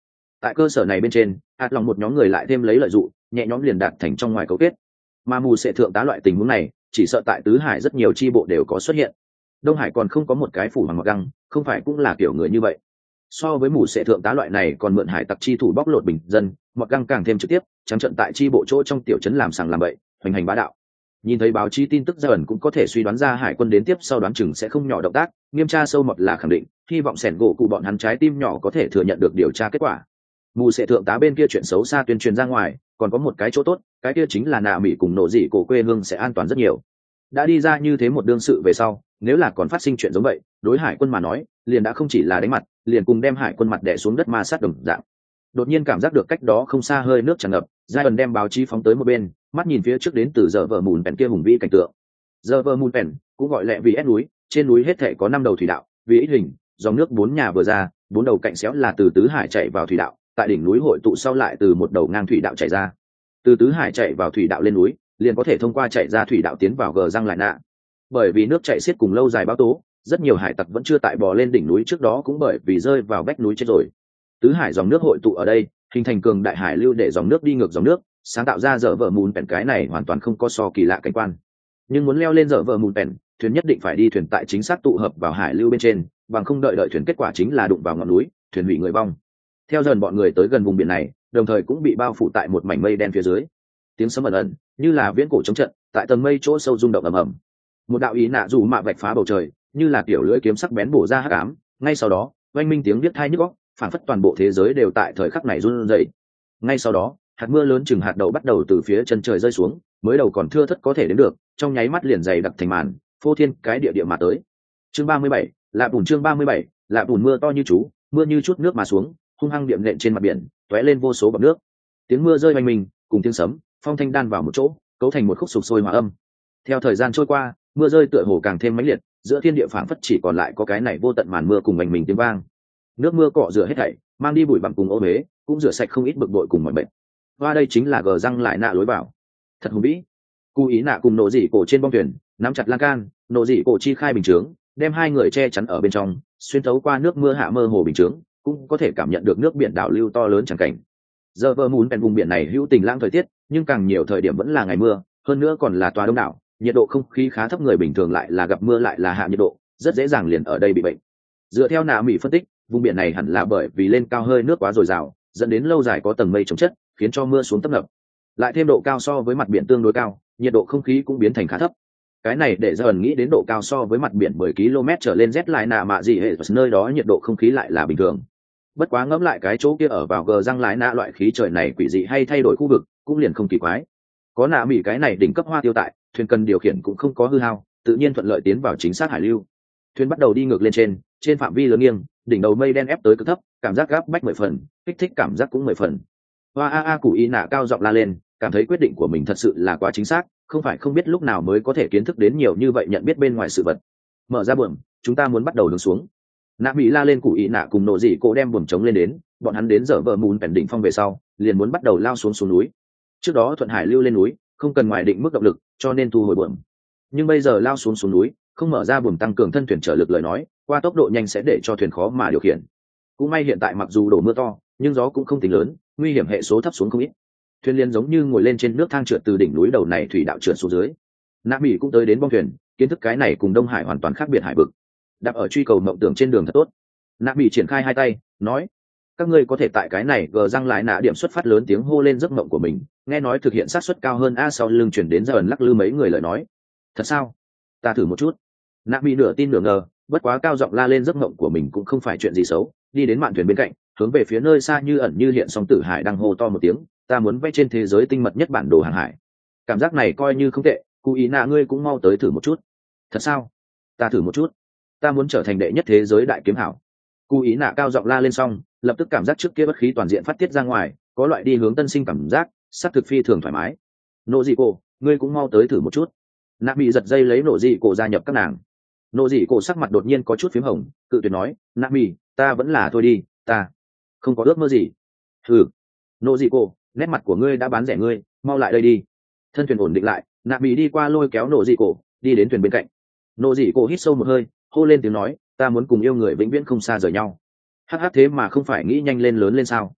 Tại cơ sở này bên trên, hạt lòng một nhóm người lại thêm lấy lợi dụng, nhẹ nhõm liền đạt thành trong ngoài cấu kết. Mà mù sẽ thượng tá loại tình huống này, chỉ sợ tại tứ hải rất nhiều chi bộ đều có xuất hiện. Đông Hải còn không có một cái phủ hoàng mặc găng, không phải cũng là kiểu người như vậy. So với mù sẽ thượng tá loại này còn mượn hải tặc chi thủ bóc lột bình dân, mặc găng càng thêm trực tiếp, trắng trận tại chi bộ chỗ trong tiểu trấn làm sàng làm bậy, hoành hành bá đạo. Nhìn thấy báo chí tin tức ra ẩn cũng có thể suy đoán ra hải quân đến tiếp sau đoán chừng sẽ không nhỏ động tác, nghiêm tra sâu mọt là khẳng định, hy vọng sẻn gỗ cụ bọn hắn trái tim nhỏ có thể thừa nhận được điều tra kết quả. Mù sẽ thượng tá bên kia chuyện xấu xa tuyên truyền ra ngoài, còn có một cái chỗ tốt, cái kia chính là nạ mỹ cùng nổ dị cổ quê hương sẽ an toàn rất nhiều. Đã đi ra như thế một đương sự về sau, nếu là còn phát sinh chuyện giống vậy, đối hải quân mà nói, liền đã không chỉ là đánh mặt, liền cùng đem hải quân mặt đè xuống đất ma sát đồng dạng. Đột nhiên cảm giác được cách đó không xa hơi nước tràn ngập, Zion đem báo chí phóng tới một bên, mắt nhìn phía trước đến từ giờ vợ mùn pèn kia hùng vĩ cảnh tượng. Giờ vợ mùn pèn cũng gọi lẹ vì ép núi, trên núi hết thể có năm đầu thủy đạo, vì ít hình, dòng nước bốn nhà vừa ra, bốn đầu cạnh xéo là từ tứ hải chạy vào thủy đạo, tại đỉnh núi hội tụ sau lại từ một đầu ngang thủy đạo chạy ra. Từ tứ hải chạy vào thủy đạo lên núi, liền có thể thông qua chạy ra thủy đạo tiến vào gờ răng lại nạ. Bởi vì nước chảy xiết cùng lâu dài bão tố, rất nhiều hải tặc vẫn chưa tại bò lên đỉnh núi trước đó cũng bởi vì rơi vào vách núi chết rồi. Tứ hải dòng nước hội tụ ở đây, hình thành cường đại hải lưu để dòng nước đi ngược dòng nước, sáng tạo ra dở vợ mùn pèn, cái này hoàn toàn không có so kỳ lạ cảnh quan. Nhưng muốn leo lên dở vợ mùn pèn, thuyền nhất định phải đi thuyền tại chính xác tụ hợp vào hải lưu bên trên, bằng không đợi đợi thuyền kết quả chính là đụng vào ngọn núi, thuyền hủy người vong. Theo dần bọn người tới gần vùng biển này, đồng thời cũng bị bao phủ tại một mảnh mây đen phía dưới. Tiếng sấm ẩn ẩn, như là viễn cổ chống trận, tại tầng mây chỗ sâu rung động ầm ầm. Một đạo ý nạ dù mạ vạch phá bầu trời, như là kiểu lưỡi kiếm sắc bén bổ ra hắc ám. Ngay sau đó, oanh minh tiếng biết thai nhức óc, phảng phất toàn bộ thế giới đều tại thời khắc này run rẩy. Ngay sau đó, hạt mưa lớn chừng hạt đậu bắt đầu từ phía chân trời rơi xuống, mới đầu còn thưa thất có thể đến được, trong nháy mắt liền dày đặc thành màn, phô thiên cái địa địa mà tới. Chương ba mươi bảy, lạ bùn chương ba mươi bảy, lạ bùn mưa to như chú, mưa như chút nước mà xuống, hung hăng điệm nện trên mặt biển, tóe lên vô số bọt nước. Tiếng mưa rơi oanh minh, cùng tiếng sấm, phong thanh đan vào một chỗ, cấu thành một khúc sục sôi hòa âm. Theo thời gian trôi qua, mưa rơi tựa hồ càng thêm mãnh liệt, giữa thiên địa phảng phất chỉ còn lại có cái này vô tận màn mưa cùng oanh mình tiếng vang. Nước mưa cọ rửa hết thảy, mang đi bụi bặm cùng ô uế, cũng rửa sạch không ít bực bội cùng mọi bệnh. Và đây chính là gờ răng lại nạ lối vào. Thật hùng vĩ. Cú ý nạ cùng nổ dị cổ trên bong thuyền, nắm chặt lan can, nổ dị cổ chi khai bình chướng, đem hai người che chắn ở bên trong, xuyên thấu qua nước mưa hạ mơ hồ bình chướng, cũng có thể cảm nhận được nước biển đảo lưu to lớn chẳng cảnh. Giờ vợ muốn bèn vùng biển này hữu tình lãng thời tiết, nhưng càng nhiều thời điểm vẫn là ngày mưa, hơn nữa còn là tòa đông đảo, nhiệt độ không khí khá thấp, người bình thường lại là gặp mưa lại là hạ nhiệt độ, rất dễ dàng liền ở đây bị bệnh. Dựa theo nạ mỹ phân tích, vùng biển này hẳn là bởi vì lên cao hơi nước quá dồi dào, dẫn đến lâu dài có tầng mây chống chất, khiến cho mưa xuống tấp nập. Lại thêm độ cao so với mặt biển tương đối cao, nhiệt độ không khí cũng biến thành khá thấp. Cái này để dần nghĩ đến độ cao so với mặt biển mười ki lô mét trở lên rét lại nạ mạ gì hệ, nơi đó nhiệt độ không khí lại là bình thường. Bất quá ngẫm lại cái chỗ kia ở vào gờ răng lái nạ loại khí trời này quỷ dị hay thay đổi khu vực, cũng liền không kỳ quái. Có nạ mỹ cái này đỉnh cấp hoa tiêu tại, thuyền cần điều khiển cũng không có hư hao, tự nhiên thuận lợi tiến vào chính xác hải lưu. Thuyền bắt đầu đi ngược lên trên, trên phạm vi lớn nghiêng, đỉnh đầu mây đen ép tới cực thấp, cảm giác gáp bách mười phần, kích thích cảm giác cũng mười phần. Hoa a a cụ ý nạ cao giọng la lên, cảm thấy quyết định của mình thật sự là quá chính xác, không phải không biết lúc nào mới có thể kiến thức đến nhiều như vậy, nhận biết bên ngoài sự vật. Mở ra buồng, chúng ta muốn bắt đầu hướng xuống. Nạ mỹ la lên cụ ý nạ cùng nổ dị cổ đem buồng chống lên đến, bọn hắn đến giờ vợ mùn pèn đỉnh phong về sau, liền muốn bắt đầu lao xuống xuống núi. Trước đó thuận hải lưu lên núi, không cần ngoài định mức động lực, cho nên thu hồi buồng. Nhưng bây giờ lao xuống xuống núi, không mở ra buồng tăng cường thân thuyền trở lực lời nói, qua tốc độ nhanh sẽ để cho thuyền khó mà điều khiển. Cũng may hiện tại mặc dù đổ mưa to, nhưng gió cũng không tính lớn, nguy hiểm hệ số thấp xuống không ít. Thuyền liên giống như ngồi lên trên nước thang trượt từ đỉnh núi đầu này thủy đạo trượt xuống dưới. Nạ mỹ cũng tới đến bong thuyền, kiến thức cái này cùng Đông Hải hoàn toàn khác biệt hải vực. Đạp ở truy cầu mộng tưởng trên đường thật tốt. Nạ mỹ triển khai hai tay, nói: các ngươi có thể tại cái này gờ răng lại nạ điểm xuất phát lớn tiếng hô lên giấc mộng của mình, nghe nói thực hiện sát suất cao hơn a. Sau lưng chuyển đến giờ ẩn lắc lư mấy người lời nói: thật sao? Ta thử một chút. Nạ mỹ nửa tin nửa ngờ, bất quá cao giọng la lên giấc mộng của mình cũng không phải chuyện gì xấu, đi đến mạn thuyền bên cạnh, hướng về phía nơi xa như ẩn như hiện song tử hải đang hô to một tiếng: ta muốn vẽ trên thế giới tinh mật nhất bản đồ hàng hải. Cảm giác này coi như không tệ, cụ ý nạ ngươi cũng mau tới thử một chút. Thật sao? Ta thử một chút. Ta muốn trở thành đệ nhất thế giới đại kiếm hảo. Cụ ý nạ cao giọng la lên xong, lập tức cảm giác trước kia bất khí toàn diện phát tiết ra ngoài, có loại đi hướng tân sinh cảm giác, sắc thực phi thường thoải mái. Nộ dị cổ, ngươi cũng mau tới thử một chút. Nạ bị giật dây lấy nộ dị cổ gia nhập các nàng. Nộ dị cổ sắc mặt đột nhiên có chút phím hồng, cự tuyệt nói: nạ bị, ta vẫn là thôi đi, ta không có ước mơ gì. Thử. Nộ dị cổ, nét mặt của ngươi đã bán rẻ ngươi, mau lại đây đi. Thân thuyền ổn định lại, nạ bị đi qua lôi kéo nộ dị cổ, đi đến thuyền bên cạnh. Nộ dị cổ hít sâu một hơi, hô lên tiếng nói: ta muốn cùng yêu người vĩnh viễn không xa rời nhau. Hắc hắc, thế mà không phải nghĩ nhanh lên lớn lên sao?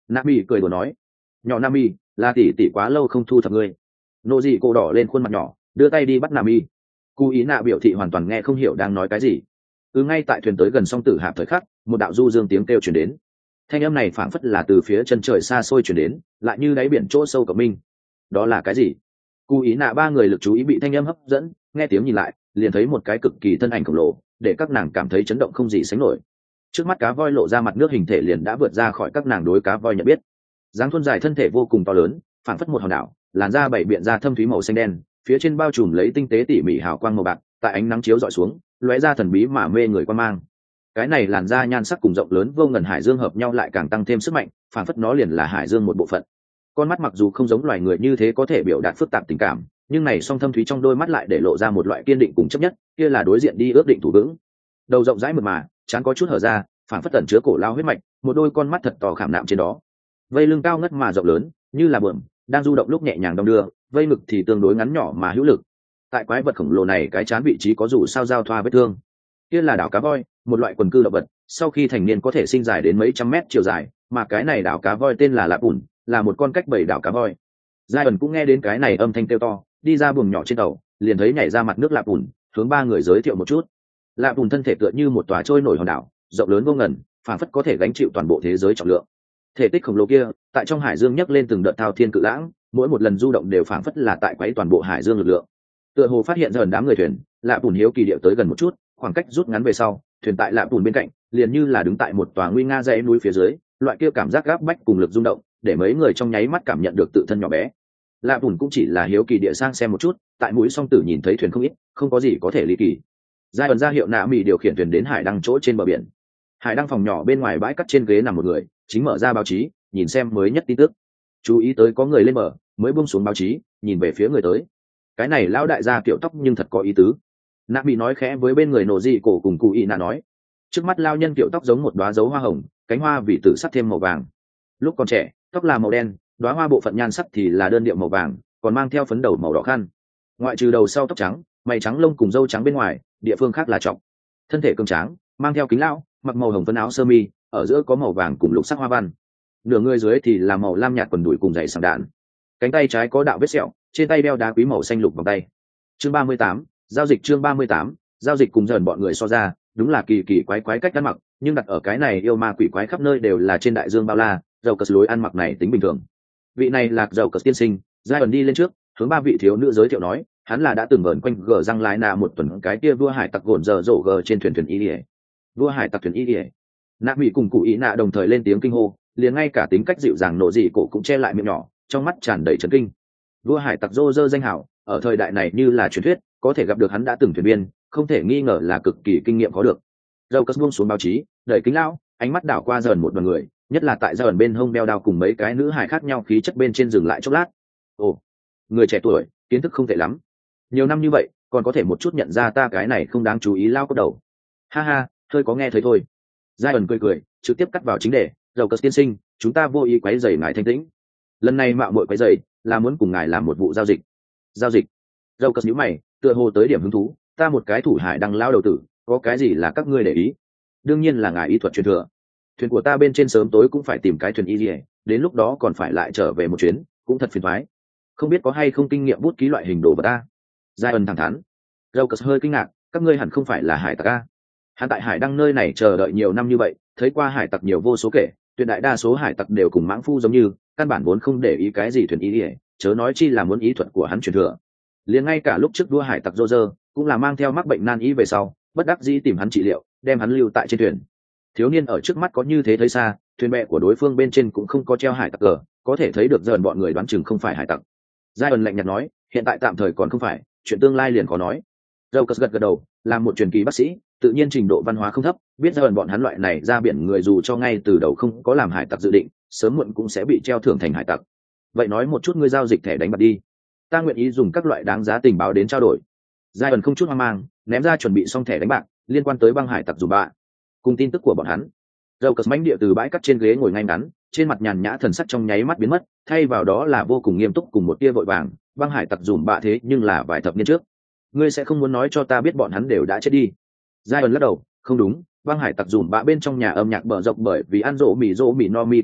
Nami cười đùa nói, nhỏ Nami, là tỷ tỷ quá lâu không thu thập ngươi. Nô dị cô đỏ lên khuôn mặt nhỏ, đưa tay đi bắt Nami. Cú ý nạ biểu thị hoàn toàn nghe không hiểu đang nói cái gì. Ừ, ngay tại thuyền tới gần song tử hạp thời khắc, một đạo du dương tiếng kêu truyền đến. Thanh âm này phảng phất là từ phía chân trời xa xôi truyền đến, lại như đáy biển chỗ sâu của minh. Đó là cái gì? Cú ý nạ ba người lực chú ý bị thanh âm hấp dẫn, nghe tiếng nhìn lại, liền thấy một cái cực kỳ thân ảnh khổng lồ, để các nàng cảm thấy chấn động không gì sánh nổi. Trước mắt cá voi lộ ra mặt nước hình thể liền đã vượt ra khỏi các nàng đối cá voi nhận biết. Dáng thuôn dài thân thể vô cùng to lớn, phảng phất một hòn đảo, làn da bảy biện ra thâm thúy màu xanh đen, phía trên bao trùm lấy tinh tế tỉ mỉ hào quang màu bạc, tại ánh nắng chiếu dọi xuống, lóe ra thần bí mà mê người quan mang. Cái này làn da nhan sắc cùng rộng lớn vô ngần hải dương hợp nhau lại càng tăng thêm sức mạnh, phảng phất nó liền là hải dương một bộ phận. Con mắt mặc dù không giống loài người như thế có thể biểu đạt phức tạp tình cảm, nhưng này song thâm thúy trong đôi mắt lại để lộ ra một loại kiên định cùng chấp nhất, kia là đối diện đi ước định thủ vững. Đầu rộng rãi mượt mà, trán có chút hở ra, phảng phất tẩn chứa cổ lao huyết mạch, một đôi con mắt thật to khảm nạm trên đó. Vây lưng cao ngất mà rộng lớn, như là bướm, đang du động lúc nhẹ nhàng đong đưa, vây ngực thì tương đối ngắn nhỏ mà hữu lực. Tại quái vật khổng lồ này cái trán vị trí có dù sao giao thoa vết thương. Kia là đảo cá voi, một loại quần cư động vật, sau khi thành niên có thể sinh dài đến mấy trăm mét chiều dài, mà cái này đảo cá voi tên là Lạp Bùn, là một con cách bảy đảo cá voi. Giai ẩn cũng nghe đến cái này âm thanh kêu to, đi ra buồng nhỏ trên tàu, liền thấy nhảy ra mặt nước Lạp Bùn, hướng ba người giới thiệu một chút. Lạp Bùn thân thể tựa như một tòa trôi nổi hòn đảo, rộng lớn vô ngần, phảng phất có thể gánh chịu toàn bộ thế giới trọng lượng. Thể tích khổng lồ kia, tại trong hải dương nhấc lên từng đợt thao thiên cự lãng, mỗi một lần du động đều phảng phất là tại quấy toàn bộ hải dương lực lượng. Tựa hồ phát hiện dần đám người thuyền, Lạp Bùn hiếu kỳ điệu tới gần một chút, khoảng cách rút ngắn về sau, thuyền tại Lạp Bùn bên cạnh, liền như là đứng tại một tòa nguy nga dãy núi phía dưới, loại kia cảm giác gáp bách cùng lực rung động, để mấy người trong nháy mắt cảm nhận được tự thân nhỏ bé. Lạp Bùn cũng chỉ là hiếu kỳ địa sang xem một chút, tại mũi song tử nhìn thấy thuyền không ít, không có gì có thể ly kỳ. Giai ẩn ra hiệu nạ mì điều khiển thuyền đến hải đăng chỗ trên bờ biển. Hải đăng phòng nhỏ bên ngoài bãi cắt trên ghế nằm một người, chính mở ra báo chí, nhìn xem mới nhất tin tức. Chú ý tới có người lên bờ, mới buông xuống báo chí, nhìn về phía người tới. Cái này lão đại gia kiểu tóc nhưng thật có ý tứ. Nạ bị nói khẽ với bên người nổ dị cổ cùng cụ y nạ nói, trước mắt lao nhân kiểu tóc giống một đóa dấu hoa hồng, cánh hoa vì tử sắc thêm màu vàng. Lúc còn trẻ, tóc là màu đen, đóa hoa bộ phận nhan sắc thì là đơn điệu màu vàng, còn mang theo phấn đầu màu đỏ khăn. Ngoại trừ đầu sau tóc trắng, mày trắng lông cùng râu trắng bên ngoài, địa phương khác là trọng. Thân thể cường tráng, mang theo kính lão, mặc màu hồng phấn áo sơ mi, ở giữa có màu vàng cùng lục sắc hoa văn. Nửa người dưới thì là màu lam nhạt quần đùi cùng giày sảng đạn. Cánh tay trái có đạo vết sẹo, trên tay đeo đá quý màu xanh lục vòng tay. Chương ba mươi tám, giao dịch chương ba mươi tám, giao dịch cùng dần bọn người so ra, đúng là kỳ kỳ quái quái cách ăn mặc, nhưng đặt ở cái này yêu ma quỷ quái khắp nơi đều là trên đại dương bao la, dầu cất lối ăn mặc này tính bình thường. Vị này là dầu cất tiên sinh, giai ẩn đi lên trước, hướng ba vị thiếu nữ giới thiệu nói, hắn là đã từng vờn quanh gờ răng lái nà một tuần cái kia vua hải tặc gồn giờ rổ gờ trên thuyền thuyền y ỉa. Vua hải tặc thuyền y ỉa. Nạ mỹ cùng cụ ý nạ đồng thời lên tiếng kinh hô, liền ngay cả tính cách dịu dàng nộ dị cổ cũng che lại miệng nhỏ, trong mắt tràn đầy chấn kinh. Vua hải tặc rô rơ danh hảo, ở thời đại này như là truyền thuyết, có thể gặp được hắn đã từng thuyền viên, không thể nghi ngờ là cực kỳ kinh nghiệm có được. Dâu cất buông xuống báo chí, đẩy kính lão, ánh mắt đảo qua dần một đoàn người, nhất là tại dần bên hông đeo đao cùng mấy cái nữ hải khác nhau khí chất bên trên dừng lại chốc lát. Ồ, người trẻ tuổi, kiến thức không tệ lắm. Nhiều năm như vậy, còn có thể một chút nhận ra ta cái này không đáng chú ý lao cốc đầu. Ha ha, thôi có nghe thấy thôi. Giai ẩn cười cười, trực tiếp cắt vào chính đề, dầu cất tiên sinh, chúng ta vô ý quấy rầy ngài thanh tĩnh. Lần này mạo muội quấy rầy, là muốn cùng ngài làm một vụ giao dịch. Giao dịch? Dầu cất nhíu mày, tựa hồ tới điểm hứng thú, ta một cái thủ hải đang lao đầu tử, có cái gì là các ngươi để ý? Đương nhiên là ngài y thuật truyền thừa. Thuyền của ta bên trên sớm tối cũng phải tìm cái thuyền y liễu, đến lúc đó còn phải lại trở về một chuyến, cũng thật phiền toái. Không biết có hay không kinh nghiệm bút ký loại hình đồ vật ta? Giai ẩn thẳng thắn. Dầu cất hơi kinh ngạc, các ngươi hẳn không phải là hải tặc a? Hắn tại hải đăng nơi này chờ đợi nhiều năm như vậy, thấy qua hải tặc nhiều vô số kể, tuyệt đại đa số hải tặc đều cùng mãng phu giống như, căn bản vốn không để ý cái gì thuyền y liễu, chớ nói chi là muốn ý thuật của hắn truyền thừa. Liền ngay cả lúc trước đua hải tặc Roger cũng là mang theo mắc bệnh nan y về sau, bất đắc dĩ tìm hắn trị liệu, đem hắn lưu tại trên thuyền. Thiếu niên ở trước mắt có như thế thấy xa, thuyền bè của đối phương bên trên cũng không có treo hải tặc cờ, có thể thấy được dần bọn người đoán chừng không phải hải tặc. Giai ẩn lạnh nhạt nói, hiện tại tạm thời còn không phải, chuyện tương lai liền có nói. Joker gật gật đầu, làm một truyền kỳ bác sĩ, tự nhiên trình độ văn hóa không thấp, biết Giai ẩn bọn hắn loại này ra biển người dù cho ngay từ đầu không có làm hải tặc dự định, sớm muộn cũng sẽ bị treo thưởng thành hải tặc. Vậy nói một chút ngươi giao dịch thẻ đánh bạc đi, ta nguyện ý dùng các loại đáng giá tình báo đến trao đổi. Giai ẩn không chút hoang mang, ném ra chuẩn bị xong thẻ đánh bạc liên quan tới băng hải tặc dùm bạ cùng tin tức của bọn hắn. Dầu cất mánh địa từ bãi cắt trên ghế ngồi ngay ngắn, trên mặt nhàn nhã thần sắc trong nháy mắt biến mất, thay vào đó là vô cùng nghiêm túc cùng một tia vội vàng. Băng hải tặc dùm bạ thế nhưng là vài thập niên trước, ngươi sẽ không muốn nói cho ta biết bọn hắn đều đã chết đi? Giai ẩn lắc đầu, không đúng, băng hải tặc dùm bạ bên trong nhà âm nhạc bờ rộng bởi vì ăn rỗ mì rỗ mì no mi quả thực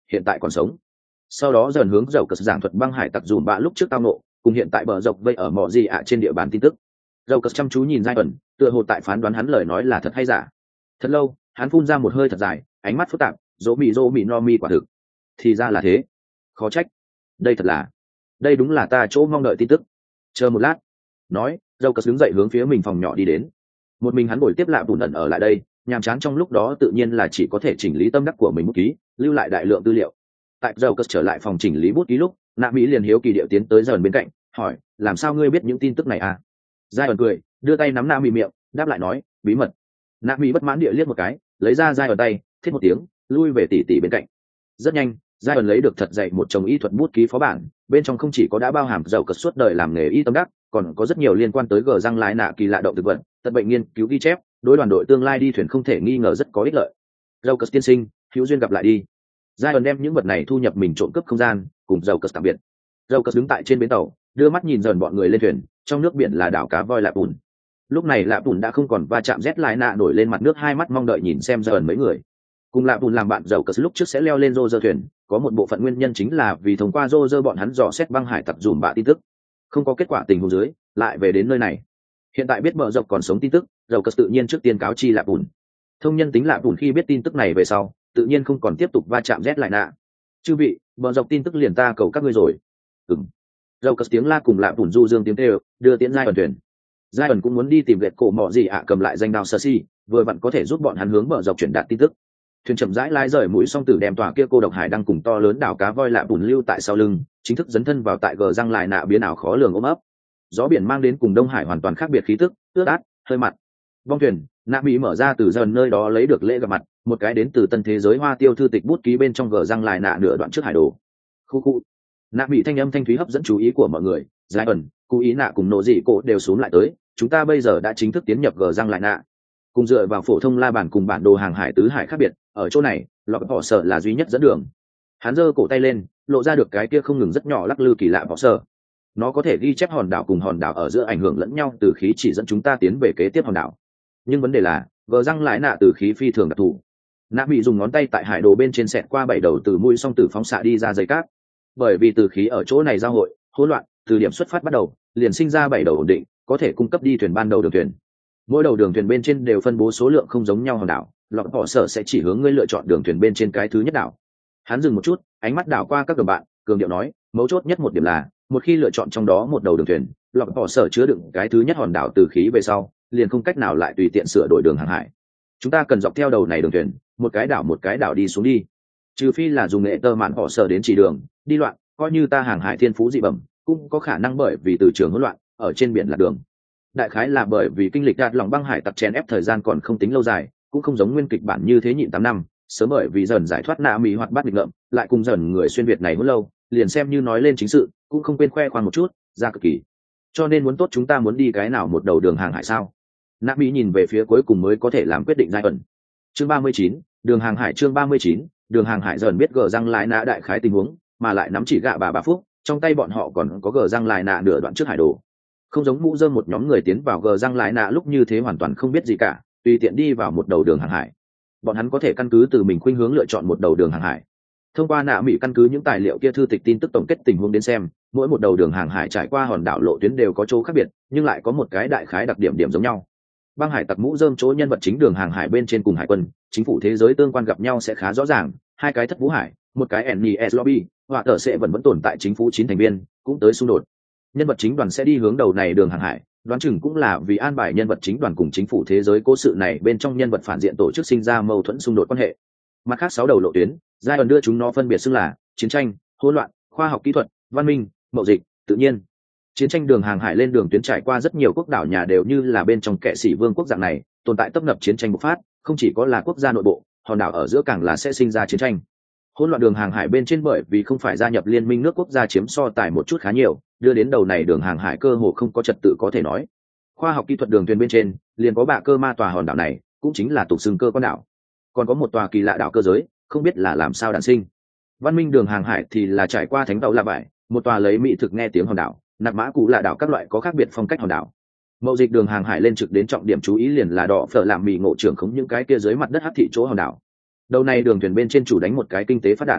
hiện tại còn sống. Sau đó dần hướng dầu cất giảng thuật băng hải tặc dùm bạ lúc trước tao nộ cùng hiện tại bờ dọc vây ở mỏ gì ạ trên địa bàn tin tức. Dầu cất chăm chú nhìn giai ẩn, tựa hồ tại phán đoán hắn lời nói là thật hay giả. Thật lâu hắn phun ra một hơi thật dài, ánh mắt phức tạp. Dỗ mị dỗ mị no mi quả thực thì ra là thế, khó trách, đây thật là đây đúng là ta chỗ mong đợi tin tức. Chờ một lát, nói dâu cất đứng dậy hướng phía mình phòng nhỏ đi đến. Một mình hắn ngồi tiếp lạ bùn ẩn ở lại đây, nhàm chán trong lúc đó tự nhiên là chỉ có thể chỉnh lý tâm đắc của mình bút ký, lưu lại đại lượng tư liệu. Tại dâu cất trở lại phòng chỉnh lý bút ký lúc, nạ mỹ liền hiếu kỳ điệu tiến tới dần bên cạnh, hỏi làm sao ngươi biết những tin tức này à? Giai ẩn cười, đưa tay nắm nạ mỹ miệng, đáp lại nói bí mật. Nạ mỹ bất mãn địa liếc một cái, lấy ra Giai ẩn tay, thiết một tiếng, lui về tỉ tỉ bên cạnh. Rất nhanh, Giai ẩn lấy được thật dạy một chồng y thuật bút ký phó bản, bên trong không chỉ có đã bao hàm dầu cất suốt đời làm nghề y tâm đắc, còn có rất nhiều liên quan tới gờ răng lái nạ kỳ lạ động thực vật, tật bệnh nghiên cứu ghi chép, đối đoàn đội tương lai đi thuyền không thể nghi ngờ rất có ích lợi. Dầu cất tiên sinh, hữu duyên gặp lại đi. Giai ẩn đem những vật này thu nhập mình trộm cướp không gian, cùng dầu cất tạm biệt. Dầu cất đứng tại trên bến tàu, đưa mắt nhìn dần bọn người lên thuyền, trong nước biển là đảo cá voi lạ bùn. Lúc này lạ bùn đã không còn va chạm rét lái nạ nổi lên mặt nước, hai mắt mong đợi nhìn xem Giai ẩn mấy người. Cùng lạ bùn làm bạn dầu cất lúc trước sẽ leo lên rô rơ thuyền, có một bộ phận nguyên nhân chính là vì thông qua rô rơ bọn hắn dò xét băng hải tặc dùm bạ tin tức, không có kết quả tình huống dưới lại về đến nơi này. Hiện tại biết bờ dọc còn sống tin tức, dầu cất tự nhiên trước tiên cáo chi lạ bùn. Thông nhân tính lạ bùn khi biết tin tức này về sau tự nhiên không còn tiếp tục va chạm rét lại nạ. Chư vị, bờ dọc tin tức liền ta cầu các ngươi rồi. Ừm. Dầu cất tiếng la cùng lạ bùn du dương tiếng kêu, đưa tiễn Giai ẩn thuyền. Giai ẩn cũng muốn đi tìm lệ cổ mọ gì ạ cầm lại danh đao sơ si, vừa vặn có thể giúp bọn hắn hướng bờ dọc chuyển đạt tin tức. Thuyền chậm rãi lái rời mũi song tử đem tòa kia cô độc hải đang cùng to lớn đảo cá voi lạ bùn lưu tại sau lưng, chính thức dấn thân vào tại gờ răng lại nạ biến ảo khó lường ôm ấp. Gió biển mang đến cùng Đông Hải hoàn toàn khác biệt khí tức, ướt át, hơi mặn. Bong thuyền, nạ mỹ mở ra từ dần nơi đó lấy được lễ gặp mặt, một cái đến từ tân thế giới hoa tiêu thư tịch bút ký bên trong gờ răng lại nạ nửa đoạn trước hải đồ. Khu khu. Nạ mỹ thanh âm thanh thúy hấp dẫn chú ý của mọi người, Giai ẩn, Cú Ý Nạ cùng nộ dị cổ đều xuống lại tới, chúng ta bây giờ đã chính thức tiến nhập gờ răng lại nạ. Cùng dựa vào phổ thông la bản cùng bản đồ hàng hải tứ hải khác biệt, ở chỗ này lọc bỏ sở là duy nhất dẫn đường. Hắn giơ cổ tay lên, lộ ra được cái kia không ngừng rất nhỏ lắc lư kỳ lạ bỏ sở. Nó có thể ghi chép hòn đảo cùng hòn đảo ở giữa ảnh hưởng lẫn nhau từ khí, chỉ dẫn chúng ta tiến về kế tiếp hòn đảo. Nhưng vấn đề là gờ răng lại nạ từ khí phi thường đặc thù. Nạ bị dùng ngón tay tại hải đồ bên trên xẹt qua bảy đầu từ mũi song tử phóng xạ đi ra dây cát. Bởi vì từ khí ở chỗ này giao hội hỗn loạn, từ điểm xuất phát bắt đầu liền sinh ra bảy đầu ổn định, có thể cung cấp đi thuyền ban đầu đường thuyền. Mỗi đầu đường thuyền bên trên đều phân bố số lượng không giống nhau hòn đảo, lọc bỏ sở sẽ chỉ hướng ngươi lựa chọn đường thuyền bên trên cái thứ nhất đảo. Hắn dừng một chút, ánh mắt đảo qua các đồng bạn, cường điệu nói, mấu chốt nhất một điểm là một khi lựa chọn trong đó một đầu đường thuyền, lọc bỏ sở chứa đựng cái thứ nhất hòn đảo từ khí về sau liền không cách nào lại tùy tiện sửa đổi đường hàng hải. Chúng ta cần dọc theo đầu này đường thuyền, một cái đảo một cái đảo đi xuống đi, trừ phi là dùng nghệ tơ mạn họ sở đến chỉ đường đi loạn, coi như ta hàng hải thiên phú dị bẩm cũng có khả năng bởi vì từ trường hỗn loạn ở trên biển lạc đường. Đại khái là bởi vì kinh lịch đạt lòng băng hải tặc chèn ép thời gian còn không tính lâu dài, cũng không giống nguyên kịch bản như thế nhịn tám năm, sớm bởi vì dần giải thoát nạ mỹ hoạt bát nghịch ngợm, lại cùng dần người xuyên việt này hỗn lâu, liền xem như nói lên chính sự cũng không quên khoe khoang một chút, ra cực kỳ. Cho nên muốn tốt chúng ta muốn đi cái nào một đầu đường hàng hải sao? Nạ mỹ nhìn về phía cuối cùng mới có thể làm quyết định giai ẩn. Chương ba mươi chín, đường hàng hải. Chương ba mươi chín, đường hàng hải. Dần biết gờ răng lại nạ đại khái tình huống, mà lại nắm chỉ gạ bà bà phúc, trong tay bọn họ còn có gờ răng lại nạ nửa đoạn trước hải đồ. Không giống mũ dơm một nhóm người tiến vào gờ răng lại nạ lúc như thế hoàn toàn không biết gì cả, tùy tiện đi vào một đầu đường hàng hải. Bọn hắn có thể căn cứ từ mình khuynh hướng lựa chọn một đầu đường hàng hải. Thông qua nạ mỹ căn cứ những tài liệu kia thư tịch tin tức tổng kết tình huống đến xem, mỗi một đầu đường hàng hải trải qua hòn đảo lộ tuyến đều có chỗ khác biệt, nhưng lại có một cái đại khái đặc điểm điểm giống nhau. Băng hải tặc mũ dơm chỗ nhân vật chính đường hàng hải bên trên cùng hải quân, chính phủ thế giới tương quan gặp nhau sẽ khá rõ ràng, hai cái thất vũ hải, một cái en e ét lobby, hoặc ở sẽ vẫn vẫn tồn tại chính phủ chín thành viên, cũng tới xung đột. Nhân vật chính đoàn sẽ đi hướng đầu này đường hàng hải, đoán chừng cũng là vì an bài nhân vật chính đoàn cùng chính phủ thế giới cố sự này bên trong nhân vật phản diện tổ chức sinh ra mâu thuẫn xung đột quan hệ. Mặt khác sáu đầu lộ tuyến, giai đoạn đưa chúng nó phân biệt xưng là chiến tranh, hỗn loạn, khoa học kỹ thuật, văn minh, mậu dịch, tự nhiên. Chiến tranh đường hàng hải lên đường tuyến trải qua rất nhiều quốc đảo nhà đều như là bên trong kệ sĩ vương quốc dạng này, tồn tại tấp nập chiến tranh bộc phát, không chỉ có là quốc gia nội bộ, hòn đảo ở giữa càng là sẽ sinh ra chiến tranh. Hỗn loạn đường hàng hải bên trên bởi vì không phải gia nhập liên minh nước quốc gia chiếm so tài một chút khá nhiều, đưa đến đầu này đường hàng hải cơ hồ không có trật tự có thể nói. Khoa học kỹ thuật đường thuyền bên trên liền có bạ cơ ma tòa hòn đảo này, cũng chính là tục xưng cơ con đảo. Còn có một tòa kỳ lạ đảo cơ giới, không biết là làm sao đản sinh. Văn minh đường hàng hải thì là trải qua thánh tàu La Vải, một tòa lấy mỹ thực nghe tiếng hòn đảo, nạp mã cụ lạ đảo các loại có khác biệt phong cách hòn đảo. Mậu dịch đường hàng hải lên trực đến trọng điểm chú ý liền là đỏ phở làm mì ngộ trưởng không những cái kia dưới mặt đất hắc thị chỗ hòn đảo. Đầu này đường thuyền bên trên chủ đánh một cái kinh tế phát đạt.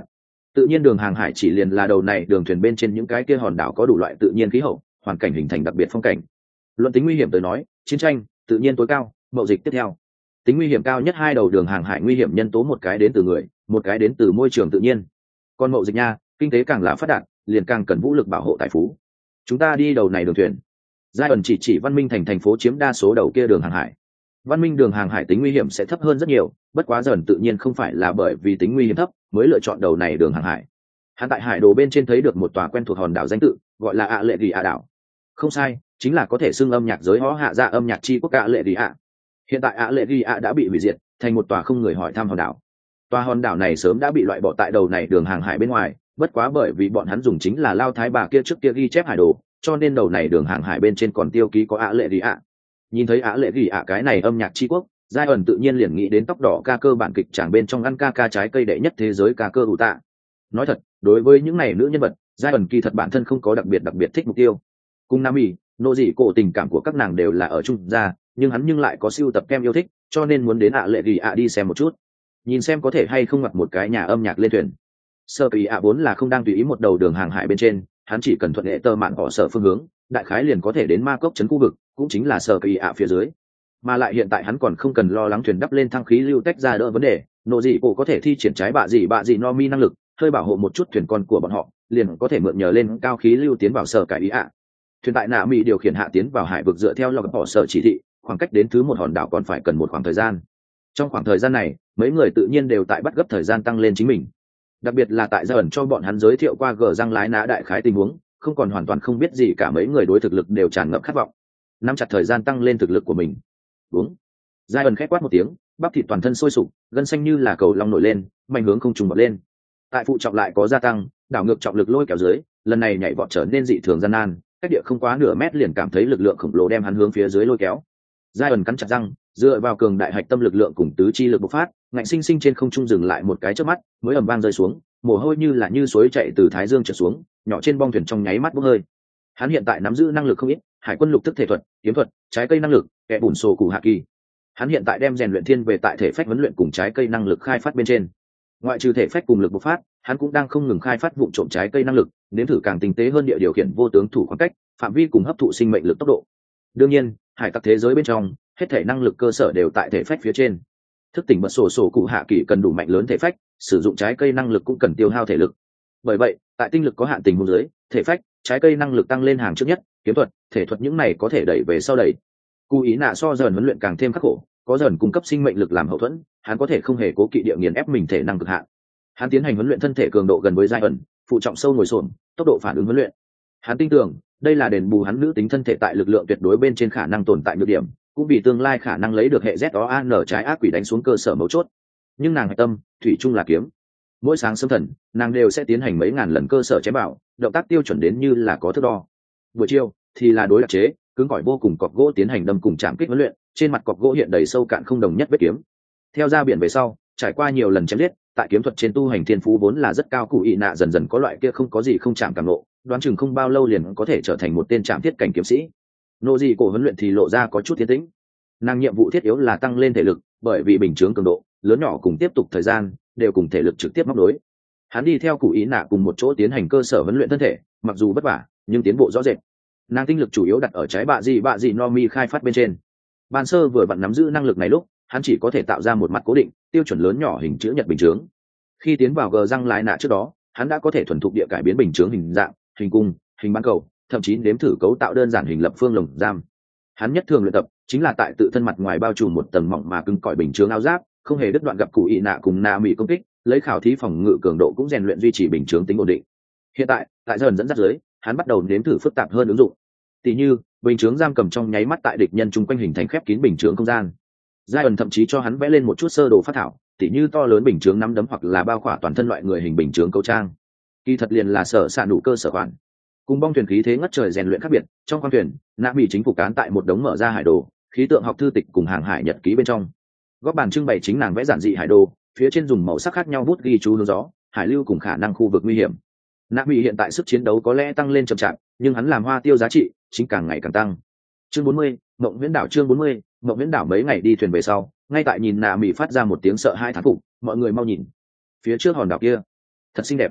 Tự nhiên đường hàng hải chỉ liền là đầu này đường thuyền bên trên những cái kia hòn đảo có đủ loại tự nhiên khí hậu, hoàn cảnh hình thành đặc biệt phong cảnh. Luận tính nguy hiểm tới nói, chiến tranh tự nhiên tối cao, mậu dịch tiếp theo. Tính nguy hiểm cao nhất hai đầu đường hàng hải nguy hiểm nhân tố, một cái đến từ người, một cái đến từ môi trường tự nhiên. Còn mậu dịch nha, kinh tế càng là phát đạt, liền càng cần vũ lực bảo hộ tài phú. Chúng ta đi đầu này đường thuyền. Giai ẩn chỉ chỉ Văn Minh thành thành phố chiếm đa số đầu kia đường hàng hải. Văn Minh đường hàng hải tính nguy hiểm sẽ thấp hơn rất nhiều, bất quá dần tự nhiên không phải là bởi vì tính nguy hiểm thấp mới lựa chọn đầu này đường hàng hải. Hắn tại hải đồ bên trên thấy được một tòa quen thuộc hòn đảo danh tự, gọi là ạ lệ ghi ạ đảo. Không sai, chính là có thể xưng âm nhạc giới hó hạ ra âm nhạc chi quốc ạ lệ ghi ạ. Hiện tại ạ lệ ghi ạ đã bị hủy diệt, thành một tòa không người hỏi thăm hòn đảo. Tòa hòn đảo này sớm đã bị loại bỏ tại đầu này đường hàng hải bên ngoài, bất quá bởi vì bọn hắn dùng chính là lao thái bà kia trước kia ghi chép hải đồ, cho nên đầu này đường hàng hải bên trên còn tiêu ký có ạ lệ ghi ạ. Nhìn thấy ạ lệ ghi ạ cái này âm nhạc chi quốc, giai ẩn tự nhiên liền nghĩ đến tóc đỏ ca cơ bản kịch tràng bên trong ăn ca ca trái cây đệ nhất thế giới ca cơ ủ tạ. Nói thật, đối với những này nữ nhân vật, giai ẩn kỳ thật bản thân không có đặc biệt đặc biệt thích mục tiêu. Cùng nam y nô dị cổ tình cảm của các nàng đều là ở chung ra, nhưng hắn nhưng lại có siêu tập kem yêu thích, cho nên muốn đến ạ lệ ghi ạ đi xem một chút, nhìn xem có thể hay không mặc một cái nhà âm nhạc lên thuyền. Sơ kỳ ạ vốn là không đang tùy ý một đầu đường hàng hải bên trên, hắn chỉ cần thuận hệ tơ mạn họ sở phương hướng, đại khái liền có thể đến ma cốc trấn khu vực, cũng chính là sơ kỳ ạ phía dưới. Mà lại hiện tại hắn còn không cần lo lắng thuyền đắp lên thăng khí lưu tách ra đỡ vấn đề, nộ dị cổ có thể thi triển trái bạ dị bạ dị no mi năng lực, hơi bảo hộ một chút thuyền con của bọn họ, liền có thể mượn nhờ lên cao khí lưu tiến vào sở cải ý ạ. Thuyền tại nạ mỹ điều khiển hạ tiến vào hải vực dựa theo log bỏ sở chỉ thị, khoảng cách đến thứ một hòn đảo còn phải cần một khoảng thời gian. Trong khoảng thời gian này, mấy người tự nhiên đều tại bắt gấp thời gian tăng lên chính mình, đặc biệt là tại gia ẩn cho bọn hắn giới thiệu qua gờ răng lái ná đại khái tình huống, không còn hoàn toàn không biết gì cả, mấy người đối thực lực đều tràn ngập khát vọng, nắm chặt thời gian tăng lên thực lực của mình. Đúng. Giai ẩn khét quát một tiếng, bắp thịt toàn thân sôi sục, gân xanh như là cầu long nổi lên, mạnh hướng không trùng bật lên. Tại phụ trọng lại có gia tăng, đảo ngược trọng lực lôi kéo dưới, lần này nhảy vọt trở nên dị thường gian nan, cách địa không quá nửa mét liền cảm thấy lực lượng khổng lồ đem hắn hướng phía dưới lôi kéo. Giai ẩn cắn chặt răng, dựa vào cường đại hạch tâm lực lượng cùng tứ chi lực bộc phát, ngạnh sinh sinh trên không trung dừng lại một cái chớp mắt, mới ầm vang rơi xuống, mồ hôi như là như suối chạy từ thái dương trượt xuống, nhỏ trên bong thuyền trong nháy mắt bốc hơi. Hắn hiện tại nắm giữ năng lực không ít, hải quân lục thức thể thuật, kiếm thuật, trái cây năng lực, kẻ bùn sổ cụ hạ kỳ. Hắn hiện tại đem rèn luyện thiên về tại thể phách huấn luyện cùng trái cây năng lực khai phát bên trên. Ngoại trừ thể phách cùng lực bộc phát, hắn cũng đang không ngừng khai phát vụ trộm trái cây năng lực, nếm thử càng tinh tế hơn địa điều khiển vô tướng thủ khoảng cách, phạm vi cùng hấp thụ sinh mệnh lực tốc độ. Đương nhiên, hải tặc thế giới bên trong, hết thể năng lực cơ sở đều tại thể phách phía trên. Thức tỉnh bật sổ sổ cụ hạ kỳ cần đủ mạnh lớn thể phách, sử dụng trái cây năng lực cũng cần tiêu hao thể lực. Bởi vậy, tại tinh lực có hạn tình huống dưới, thể phách, trái cây năng lực tăng lên hàng trước nhất, kiếm thuật, thể thuật những này có thể đẩy về sau đẩy. Cú ý nạ so dần huấn luyện càng thêm khắc khổ, có dần cung cấp sinh mệnh lực làm hậu thuẫn, hắn có thể không hề cố kỵ địa nghiền ép mình thể năng cực hạn. Hắn tiến hành huấn luyện thân thể cường độ gần với giai ẩn, phụ trọng sâu ngồi xổm, tốc độ phản ứng huấn luyện. Hắn tin tưởng, đây là đền bù hắn nữ tính thân thể tại lực lượng tuyệt đối bên trên khả năng tồn tại nhược điểm, cũng vì tương lai khả năng lấy được hệ Z O A N trái ác quỷ đánh xuống cơ sở mấu chốt. Nhưng nàng hạch tâm, thủy chung là kiếm. Mỗi sáng sớm thần, nàng đều sẽ tiến hành mấy ngàn lần cơ sở chém bảo, động tác tiêu chuẩn đến như là có thước đo. Buổi chiều thì là đối đặc chế, cứng cỏi vô cùng cọc gỗ tiến hành đâm cùng chạm kích huấn luyện, trên mặt cọc gỗ hiện đầy sâu cạn không đồng nhất vết kiếm. Theo ra biển về sau, trải qua nhiều lần chém giết, tại kiếm thuật trên tu hành thiên phú vốn là rất cao, cụ ý nạ dần dần có loại kia không có gì không chạm cảm nộ, đoán chừng không bao lâu liền có thể trở thành một tên chạm thiết cảnh kiếm sĩ. Nô gì cổ huấn luyện thì lộ ra có chút tiến tĩnh. Nàng nhiệm vụ thiết yếu là tăng lên thể lực, bởi vì bình chướng cường độ lớn nhỏ cùng tiếp tục thời gian đều cùng thể lực trực tiếp móc đối. Hắn đi theo cụ ý nạ cùng một chỗ tiến hành cơ sở huấn luyện thân thể, mặc dù vất vả nhưng tiến bộ rõ rệt. Nàng tinh lực chủ yếu đặt ở trái bạ gì bạ gì no mi khai phát bên trên. Ban sơ vừa vặn nắm giữ năng lực này lúc, hắn chỉ có thể tạo ra một mặt cố định, tiêu chuẩn lớn nhỏ hình chữ nhật bình chướng. Khi tiến vào gờ răng lái nạ trước đó, hắn đã có thể thuần thục địa cải biến bình chướng hình dạng, hình cung, hình bán cầu, thậm chí nếm thử cấu tạo đơn giản hình lập phương lồng giam. Hắn nhất thường luyện tập chính là tại tự thân mặt ngoài bao trùm một tầng mỏng mà cứng cỏi bình chướng áo giáp, không hề đứt đoạn gặp cụ ý nạ cùng na mỹ công kích, lấy khảo thí phòng ngự cường độ cũng rèn luyện duy trì bình chướng tính ổn định. Hiện tại, tại dần dẫn dắt dưới, hắn bắt đầu nếm thử phức tạp hơn ứng dụng. Tỷ như, bình chướng giam cầm trong nháy mắt tại địch nhân chung quanh hình thành khép kín bình chướng không gian. Giai thậm chí cho hắn vẽ lên một chút sơ đồ phát thảo, tỷ như to lớn bình chướng nắm đấm hoặc là bao khỏa toàn thân loại người hình bình chướng cấu trang. Kỳ thật liền là sở xạ đủ cơ sở khoản. Cùng bong thuyền khí thế ngất trời rèn luyện khác biệt, trong khoang thuyền, nạ bị chính phủ cán tại một đống mở ra hải đồ, khí tượng học thư tịch cùng hàng hải nhật ký bên trong. Góc bàn trưng bày chính nàng vẽ giản dị hải đồ, phía trên dùng màu sắc khác nhau bút ghi chú hướng gió, hải lưu cùng khả năng khu vực nguy hiểm. Nạ bị hiện tại sức chiến đấu có lẽ tăng lên chậm chạp, nhưng hắn làm hoa tiêu giá trị chính càng ngày càng tăng. Chương bốn mươi, Mộng Viễn đảo chương bốn mươi, Mộng Viễn đảo mấy ngày đi thuyền về sau, ngay tại nhìn nạ bị phát ra một tiếng sợ hai thán phục, mọi người mau nhìn, phía trước hòn đảo kia, thật xinh đẹp.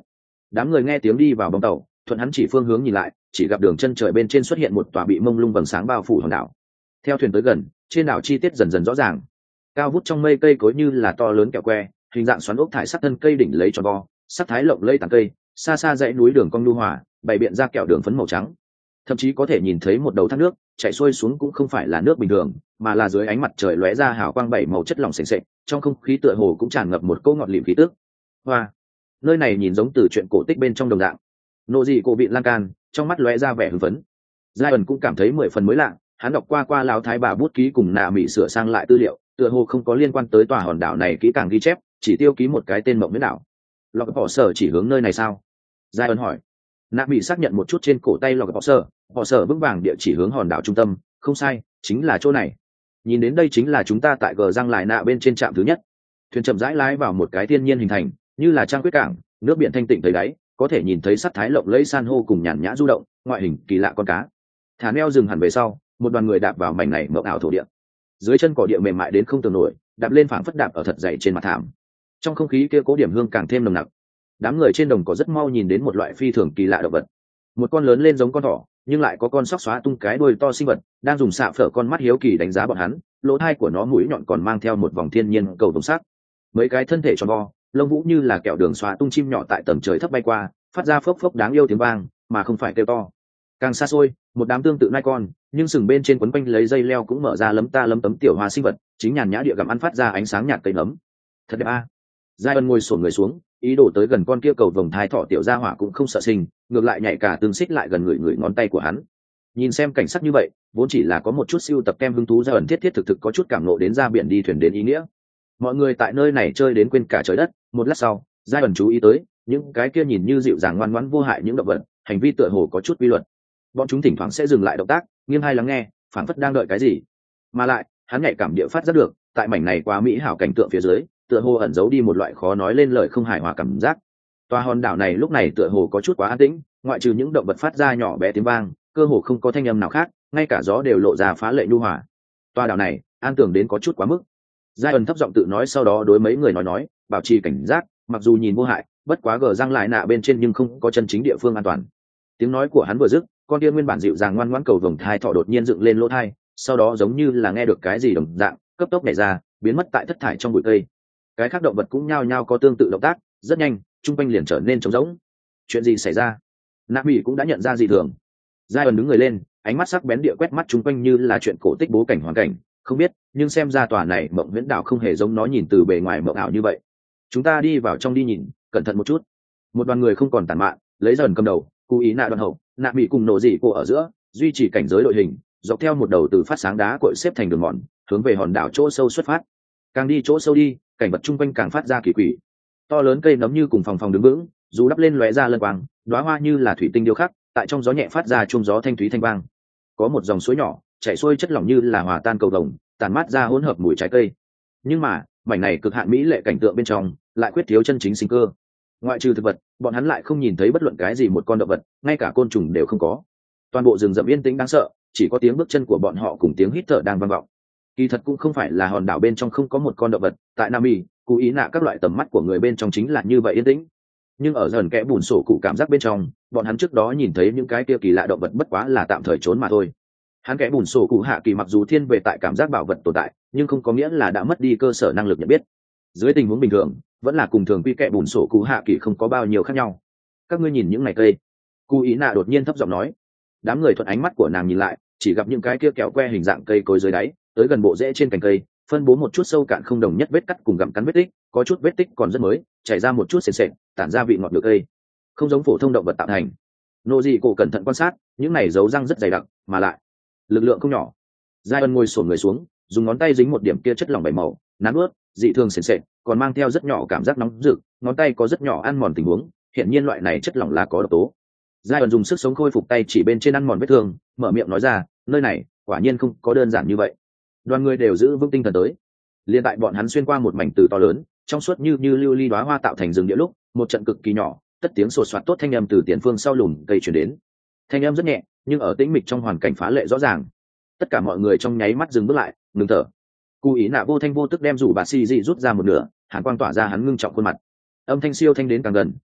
Đám người nghe tiếng đi vào bong tàu, thuận hắn chỉ phương hướng nhìn lại, chỉ gặp đường chân trời bên trên xuất hiện một tòa bị mông lung vầng sáng bao phủ hòn đảo. Theo thuyền tới gần, trên đảo chi tiết dần dần rõ ràng. Cao vút trong mây cây cối như là to lớn kẹo que, hình dạng xoắn ốc thải sắc thân cây đỉnh lấy tròn vo, sắc thái lộng lây tán cây, xa xa dãy núi đường cong nhu hòa, bày biện ra kẹo đường phấn màu trắng. Thậm chí có thể nhìn thấy một đầu thác nước chảy xuôi xuống, cũng không phải là nước bình thường, mà là dưới ánh mặt trời lóe ra hào quang bảy màu chất lỏng sền sệt, trong không khí tựa hồ cũng tràn ngập một cỗ ngọt lịm khí tức. Hoa, nơi này nhìn giống từ chuyện cổ tích bên trong đồng dạng. Nộ dị cổ bị lan can, trong mắt lóe ra vẻ hưng phấn. Giai ẩn cũng cảm thấy mười phần mới lạ, hắn đọc qua qua lão thái bà bút ký cùng nạ mỹ sửa sang lại tư liệu, tựa hồ không có liên quan tới tòa hòn đảo này kỹ càng ghi chép, chỉ tiêu ký một cái tên mộng miễn đảo. Lọc bỏ sở chỉ hướng nơi này sao? Giai ẩn hỏi. Nạ mỹ xác nhận một chút trên cổ tay lọc bỏ sở, bỏ sở vững vàng địa chỉ hướng hòn đảo trung tâm, không sai, chính là chỗ này. Nhìn đến đây chính là chúng ta tại gờ răng lại nạ bên trên trạm thứ nhất. Thuyền chậm rãi lái vào một cái thiên nhiên hình thành, như là trang quyết cảng, nước biển thanh tịnh tới đáy, có thể nhìn thấy sắc thái lộng lẫy san hô cùng nhàn nhã du động, ngoại hình kỳ lạ con cá. Thả neo dừng hẳn về sau, một đoàn người đạp vào mảnh này mộng ảo thổ địa. Dưới chân cỏ địa mềm mại đến không tưởng nổi, đạp lên phảng phất đạp ở thật dày trên mặt thảm. Trong không khí kia cố điểm hương càng thêm nồng nặc. Đám người trên đồng cỏ rất mau nhìn đến một loại phi thường kỳ lạ động vật. Một con lớn lên giống con thỏ, nhưng lại có con sóc xóa tung cái đuôi to sinh vật, đang dùng xạ phở con mắt hiếu kỳ đánh giá bọn hắn, lỗ tai của nó mũi nhọn còn mang theo một vòng thiên nhiên cầu đồng sắc. Mấy cái thân thể tròn vo, lông vũ như là kẹo đường xóa tung chim nhỏ tại tầng trời thấp bay qua, phát ra phốc phốc đáng yêu tiếng vang, mà không phải kêu to. Càng xa xôi, một đám tương tự nai con, nhưng sừng bên trên quấn quanh lấy dây leo cũng mở ra lấm ta lấm tấm tiểu hoa sinh vật, chính nhàn nhã địa gặm ăn phát ra ánh sáng nhạt cây nấm. Thật đẹp a. Giai ân ngồi xổm người xuống, ý đồ tới gần con kia cầu vồng thai thỏ tiểu gia hỏa cũng không sợ sinh, ngược lại nhảy cả tương xích lại gần người người ngón tay của hắn. Nhìn xem cảnh sắc như vậy, vốn chỉ là có một chút siêu tập kem hứng thú, Giai ân thiết thiết thực thực có chút cảm nộ đến ra biển đi thuyền đến ý nghĩa. Mọi người tại nơi này chơi đến quên cả trời đất. Một lát sau, Giai ân chú ý tới những cái kia nhìn như dịu dàng ngoan ngoãn vô hại những động vật, hành vi tựa hồ có chút quy luật. Bọn chúng thỉnh thoảng sẽ dừng lại động tác, nghiêng hai lắng nghe, phảng phất đang đợi cái gì. Mà lại, hắn nhạy cảm địa phát rất được, tại mảnh này quá mỹ hảo cảnh tượng phía dưới, tựa hồ ẩn giấu đi một loại khó nói lên lời không hài hòa cảm giác. Tòa hòn đảo này lúc này tựa hồ có chút quá an tĩnh, ngoại trừ những động vật phát ra nhỏ bé tiếng vang, cơ hồ không có thanh âm nào khác, ngay cả gió đều lộ ra phá lệ nhu hòa. Tòa đảo này, an tưởng đến có chút quá mức. Giai ẩn thấp giọng tự nói, sau đó đối mấy người nói nói, bảo trì cảnh giác, mặc dù nhìn vô hại, bất quá gờ răng lại nạ bên trên nhưng không có chân chính địa phương an toàn. Tiếng nói của hắn vừa dứt, con kia nguyên bản dịu dàng ngoan ngoãn cầu vồng thai thỏ đột nhiên dựng lên lỗ thai, sau đó giống như là nghe được cái gì đồng dạng, cấp tốc nhảy ra, biến mất tại thất thải trong bụi cây. Cái khác động vật cũng nhao nhao có tương tự động tác, rất nhanh, trung quanh liền trở nên trống rỗng. Chuyện gì xảy ra? Nạp Mỹ cũng đã nhận ra dị thường. Giai ẩn đứng người lên, ánh mắt sắc bén địa quét mắt trung quanh như là chuyện cổ tích bố cảnh hoàn cảnh, không biết, nhưng xem ra tòa này mộng viễn đảo không hề giống nó nhìn từ bề ngoài mộng ảo như vậy. Chúng ta đi vào trong đi nhìn, cẩn thận một chút. Một đoàn người không còn tàn mạn, lấy dần cầm đầu, cố ý nạ đoàn hậu, nạ Mỹ cùng nổ dị cô ở giữa, duy trì cảnh giới đội hình, dọc theo một đầu từ phát sáng đá cội xếp thành đường mòn, hướng về hòn đảo chỗ sâu xuất phát. Càng đi chỗ sâu đi, cảnh vật chung quanh càng phát ra kỳ quỷ. To lớn cây nấm như cùng phòng phòng đứng vững, dù đắp lên lóe ra lân quang, đóa hoa như là thủy tinh điêu khắc, tại trong gió nhẹ phát ra chuông gió thanh thúy thanh vang. Có một dòng suối nhỏ chảy xuôi chất lỏng như là hòa tan cầu vồng, tàn mát ra hỗn hợp mùi trái cây. Nhưng mà, mảnh này cực hạn mỹ lệ cảnh tượng bên trong, lại khuyết thiếu chân chính sinh cơ. Ngoại trừ thực vật, bọn hắn lại không nhìn thấy bất luận cái gì một con động vật, ngay cả côn trùng đều không có. Toàn bộ rừng rậm yên tĩnh đáng sợ, chỉ có tiếng bước chân của bọn họ cùng tiếng hít thở đang vang vọng. Kỳ thật cũng không phải là hòn đảo bên trong không có một con động vật, tại Nam Mỹ, cố ý nạ các loại tầm mắt của người bên trong chính là như vậy yên tĩnh. Nhưng ở dần kẽ bùn sổ cụ cảm giác bên trong, bọn hắn trước đó nhìn thấy những cái kia kỳ lạ động vật bất quá là tạm thời trốn mà thôi. Hắn kẽ bùn sổ cụ hạ kỳ mặc dù thiên về tại cảm giác bảo vật tồn tại, nhưng không có nghĩa là đã mất đi cơ sở năng lực nhận biết. Dưới tình huống bình thường, vẫn là cùng thường quy kẽ bùn sổ cụ hạ kỳ không có bao nhiêu khác nhau. Các ngươi nhìn những này cây. Cố ý nạ đột nhiên thấp giọng nói. Đám người thuận ánh mắt của nàng nhìn lại, chỉ gặp những cái kia kéo que hình dạng cây cối dưới đáy, tới gần bộ rễ trên cành cây, phân bố một chút sâu cạn không đồng nhất vết cắt cùng gặm cắn vết tích, có chút vết tích còn rất mới, chảy ra một chút sền sệt, tản ra vị ngọt được cây, không giống phổ thông động vật tạo thành. Nô dị cổ cẩn thận quan sát, những này dấu răng rất dày đặc, mà lại lực lượng không nhỏ. Giai ân ngồi xổm người xuống, dùng ngón tay dính một điểm kia chất lỏng bảy màu, nắn ướt, dị thường sền sệt, còn mang theo rất nhỏ cảm giác nóng rực, ngón tay có rất nhỏ ăn mòn tình huống, hiện nhiên loại này chất lỏng là có độc tố. Giai ân dùng sức sống khôi phục tay chỉ bên trên ăn mòn vết thương, mở miệng nói ra, nơi này quả nhiên không có đơn giản như vậy. Đoàn người đều giữ vững tinh thần tới. Liên tại bọn hắn xuyên qua một mảnh từ to lớn, trong suốt như như lưu ly đóa hoa tạo thành rừng địa lúc, một trận cực kỳ nhỏ, tất tiếng sột soạt tốt thanh âm từ tiền phương sau lùm cây truyền đến. Thanh âm rất nhẹ, nhưng ở tĩnh mịch trong hoàn cảnh phá lệ rõ ràng. Tất cả mọi người trong nháy mắt dừng bước lại, ngừng thở. Cú ý nạ vô thanh vô tức đem rủ bà xì dị rút ra một nửa, hàn quang tỏa ra hắn ngưng trọng khuôn mặt. Âm thanh siêu thanh đến càng gần,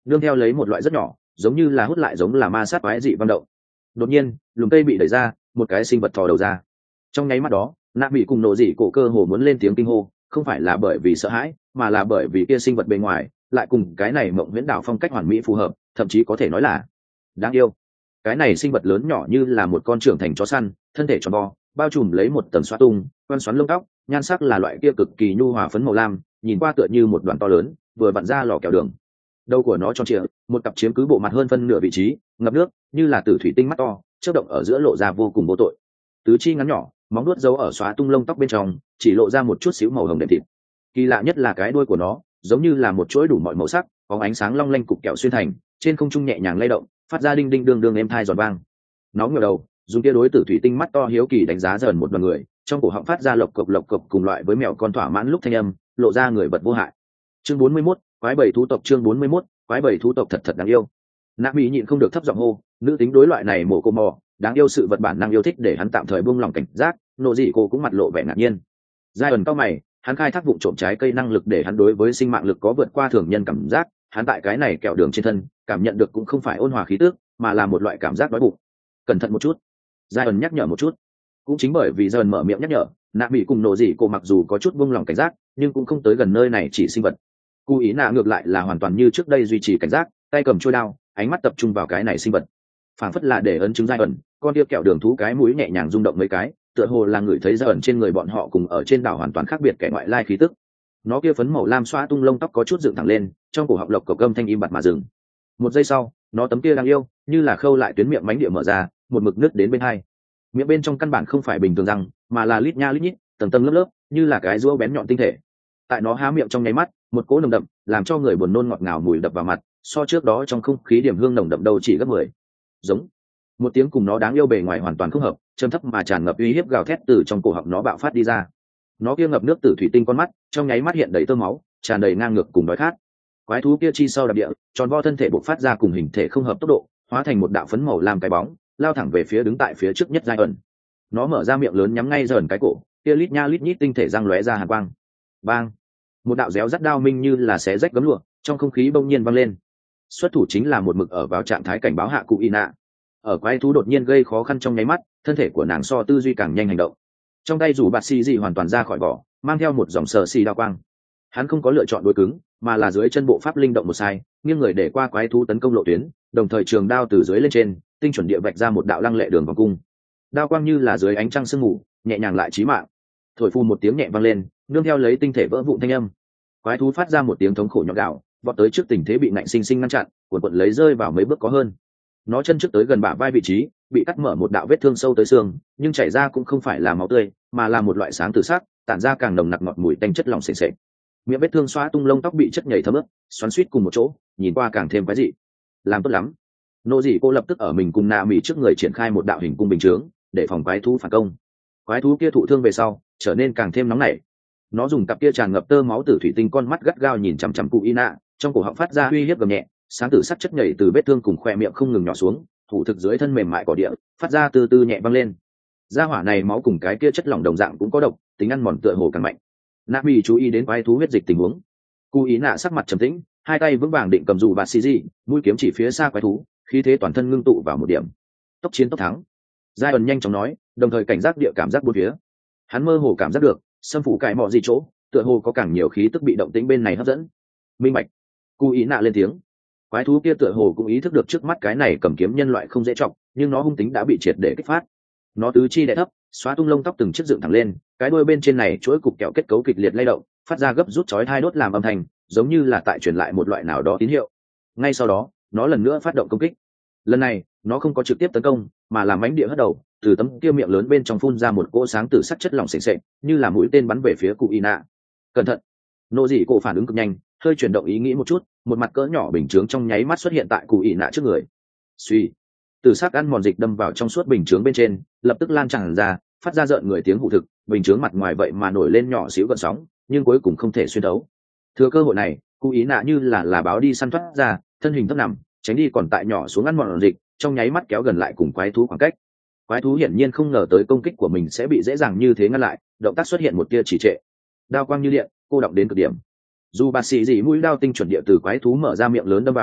nương theo lấy một loại rất nhỏ giống như là hút lại giống là ma sát quái dị văn động. Đột nhiên lùm cây bị đẩy ra, một cái sinh vật thò đầu ra. Trong nháy mắt đó nạ bị cùng nổ dị cổ cơ hồ muốn lên tiếng kinh hô, không phải là bởi vì sợ hãi mà là bởi vì kia sinh vật bề ngoài lại cùng cái này mộng huyễn đảo phong cách hoàn mỹ phù hợp, thậm chí có thể nói là đáng yêu. Cái này sinh vật lớn nhỏ như là một con trưởng thành chó săn, thân thể tròn vo, bao trùm lấy một tầng xoa tung quan xoắn lông tóc, nhan sắc là loại kia cực kỳ nhu hòa phấn màu lam, nhìn qua tựa như một đoàn to lớn vừa vặn ra lò kẹo đường. Đầu của nó tròn trịa, một cặp chiếm cứ bộ mặt hơn phân nửa vị trí, ngập nước như là từ thủy tinh mắt to, chớp động ở giữa lộ ra vô cùng vô tội. Tứ chi ngắn nhỏ, móng nuốt giấu ở xóa tung lông tóc bên trong, chỉ lộ ra một chút xíu màu hồng đậm thịt. Kỳ lạ nhất là cái đuôi của nó giống như là một chuỗi đủ mọi màu sắc, có ánh sáng long lanh cục kẹo xuyên thành, trên không trung nhẹ nhàng lay động, phát ra đinh đinh đương đương êm thai giòn vang. Nó ngửa đầu dùng tia đối tử thủy tinh mắt to hiếu kỳ đánh giá dần một đoàn người, trong cổ họng phát ra lộc cộc lộc cộc cùng loại với mèo con thỏa mãn lúc thanh âm, lộ ra người bật vô hại. Chương bốn mươi mốt, quái bầy thú tộc. Chương bốn mươi mốt, quái bầy thú tộc thật thật đáng yêu. Nạ Mỹ nhịn không được thấp giọng hô, nữ tính đối loại này mổ cô mò, đáng yêu sự vật bản năng yêu thích để hắn tạm thời buông lòng cảnh giác. Nộ dị cô cũng mặt lộ vẻ ngạc nhiên. Giai ẩn cao mày, hắn khai thác vụ trộm trái cây năng lực để hắn đối với sinh mạng lực có vượt qua thường nhân cảm giác. Hắn tại cái này kẹo đường trên thân cảm nhận được cũng không phải ôn hòa khí tức, mà là một loại cảm giác đói bụng. Cẩn thận một chút, Giai ẩn nhắc nhở một chút. Cũng chính bởi vì Giai ẩn mở miệng nhắc nhở, Nạ Mỹ cùng Nộ dị cô mặc dù có chút buông lòng cảnh giác, nhưng cũng không tới gần nơi này chỉ sinh vật. Cú ý nạ ngược lại là hoàn toàn như trước đây duy trì cảnh giác, tay cầm chuôi đao, ánh mắt tập trung vào cái này sinh vật, phảng phất là để ấn chứng Giai ẩn. Con kia kẹo đường thú cái mũi nhẹ nhàng rung động mấy cái, tựa hồ là người thấy Giai ẩn trên người bọn họ cùng ở trên đảo hoàn toàn khác biệt kẻ ngoại lai khí tức. Nó kia phấn màu lam xoa tung lông tóc có chút dựng thẳng lên, trong cổ họng lộc cộc âm thanh im bặt mà dừng. Một giây sau, nó tấm kia đang yêu như là khâu lại tuyến miệng mánh địa mở ra, một mực nước đến bên hai. Miệng bên trong căn bản không phải bình thường răng, mà là lít nha lít nhít, tầng tầng lớp lớp, như là cái rũa bén nhọn tinh thể. Tại nó há miệng trong nháy mắt, một cỗ nồng đậm làm cho người buồn nôn ngọt ngào mùi đập vào mặt, so trước đó trong không khí điểm hương nồng đậm đâu chỉ gấp mười. Giống một tiếng cùng nó đáng yêu bề ngoài hoàn toàn không hợp, trầm thấp mà tràn ngập uy hiếp gào thét từ trong cổ họng nó bạo phát đi ra. Nó kia ngập nước tử thủy tinh con mắt trong nháy mắt hiện đầy tơ máu, tràn đầy ngang ngược cùng đói khát. Quái thú kia chi sau đạp địa, tròn vo thân thể bộc phát ra cùng hình thể không hợp tốc độ, hóa thành một đạo phấn màu làm cái bóng, lao thẳng về phía đứng tại phía trước nhất Giai ẩn. Nó mở ra miệng lớn nhắm ngay Giai ẩn cái cổ, kia lít nha lít nhít tinh thể răng lóe ra hàn quang. Bang! Một đạo réo rắt đao minh như là xé rách gấm lụa, trong không khí bỗng nhiên vang lên. Xuất thủ chính là một mực ở vào trạng thái cảnh báo hạ cụ Ina. Ở quái thú đột nhiên gây khó khăn trong nháy mắt, thân thể của nàng so tư duy càng nhanh hành động. Trong tay rủ bạt xì dị hoàn toàn ra khỏi vỏ, mang theo một dòng sờ xì đao quang. Hắn không có lựa chọn đối cứng, mà là dưới chân bộ pháp linh động một sai, nghiêng người để qua quái thú tấn công lộ tuyến, đồng thời trường đao từ dưới lên trên, tinh chuẩn địa vạch ra một đạo lăng lệ đường vòng cung. Đao quang như là dưới ánh trăng sương mù, nhẹ nhàng lại chí mạng. Thổi phù một tiếng nhẹ vang lên, nương theo lấy tinh thể vỡ vụn thanh âm. Quái thú phát ra một tiếng thống khổ nhọn gạo, vọt tới trước tình thế bị ngạnh sinh sinh ngăn chặn, cuộn cuộn lấy rơi vào mấy bước có hơn. Nó chân trước tới gần bả vai vị trí, bị cắt mở một đạo vết thương sâu tới xương, nhưng chảy ra cũng không phải là máu tươi, mà là một loại sáng tử sắc, tản ra càng nồng nặc ngọt mùi tanh chất lỏng sền sệt. Miệng vết thương xóa tung lông tóc bị chất nhảy thấm ướt, xoắn xuýt cùng một chỗ, nhìn qua càng thêm quái dị. Làm tốt lắm. Nô dị cô lập tức ở mình cùng Nạ Mỹ trước người triển khai một đạo hình cung bình chướng, để phòng quái thú phản công. Quái thú kia thụ thương về sau, trở nên càng thêm nóng nảy. Nó dùng cặp kia tràn ngập tơ máu tử thủy tinh con mắt gắt gao nhìn chằm chằm cụ Ina, trong cổ họng phát ra uy hiếp gầm nhẹ, sáng tử sắc chất nhảy từ vết thương cùng khoe miệng không ngừng nhỏ xuống, thủ thực dưới thân mềm mại cỏ địa, phát ra từ từ nhẹ văng lên. Gia hỏa này máu cùng cái kia chất lỏng đồng dạng cũng có độc, tính ăn mòn tựa hồ càng mạnh. Nạ Mỹ chú ý đến quái thú huyết dịch tình huống. Cụ Ina sắc mặt trầm tĩnh, hai tay vững vàng định cầm dù bạt xì dị, mũi kiếm chỉ phía xa quái thú, khí thế toàn thân ngưng tụ vào một điểm. Tốc chiến tốc thắng. Giai ẩn nhanh chóng nói, đồng thời cảnh giác địa cảm giác bốn phía. Hắn mơ hồ cảm giác được, xâm phủ cải mọ gì chỗ, tựa hồ có càng nhiều khí tức bị động tĩnh bên này hấp dẫn. Minh bạch. Cụ ý nạ lên tiếng. Quái thú kia tựa hồ cũng ý thức được trước mắt cái này cầm kiếm nhân loại không dễ trọng, nhưng nó hung tính đã bị triệt để kích phát. Nó tứ chi đè thấp, xóa tung lông tóc từng chiếc dựng thẳng lên, cái đuôi bên trên này chuỗi cục kẹo kết cấu kịch liệt lay động, phát ra gấp rút chói tai đốt làm âm thanh, giống như là tại truyền lại một loại nào đó tín hiệu. Ngay sau đó, nó lần nữa phát động công kích. Lần này, nó không có trực tiếp tấn công, mà làm mãnh địa hất đầu, từ tấm kia miệng lớn bên trong phun ra một cỗ sáng tử sắc chất lỏng sền sệt, như là mũi tên bắn về phía cụ Ina. Cẩn thận! Nô dị cổ phản ứng cực nhanh, hơi chuyển động ý nghĩ một chút, một mặt cỡ nhỏ bình chướng trong nháy mắt xuất hiện tại cụ Ina trước người. Suy, từ sắc ăn mòn dịch đâm vào trong suốt bình chướng bên trên, lập tức lan tràn ra, phát ra rợn người tiếng hụ thực. Bình chướng mặt ngoài vậy mà nổi lên nhỏ xíu gợn sóng, nhưng cuối cùng không thể xuyên thấu. Thừa cơ hội này, cụ Ina như là là báo đi săn thoát ra, thân hình thấp nằm, tránh đi còn tại nhỏ xuống ăn mòn dịch, trong nháy mắt kéo gần lại cùng quái thú khoảng cách. Quái thú hiển nhiên không ngờ tới công kích của mình sẽ bị dễ dàng như thế ngăn lại, động tác xuất hiện một tia trì trệ. Đao quang như điện, cô động đến cực điểm. Dù bạt xì dị mũi đao tinh chuẩn địa từ quái thú mở ra miệng lớn đâm vào,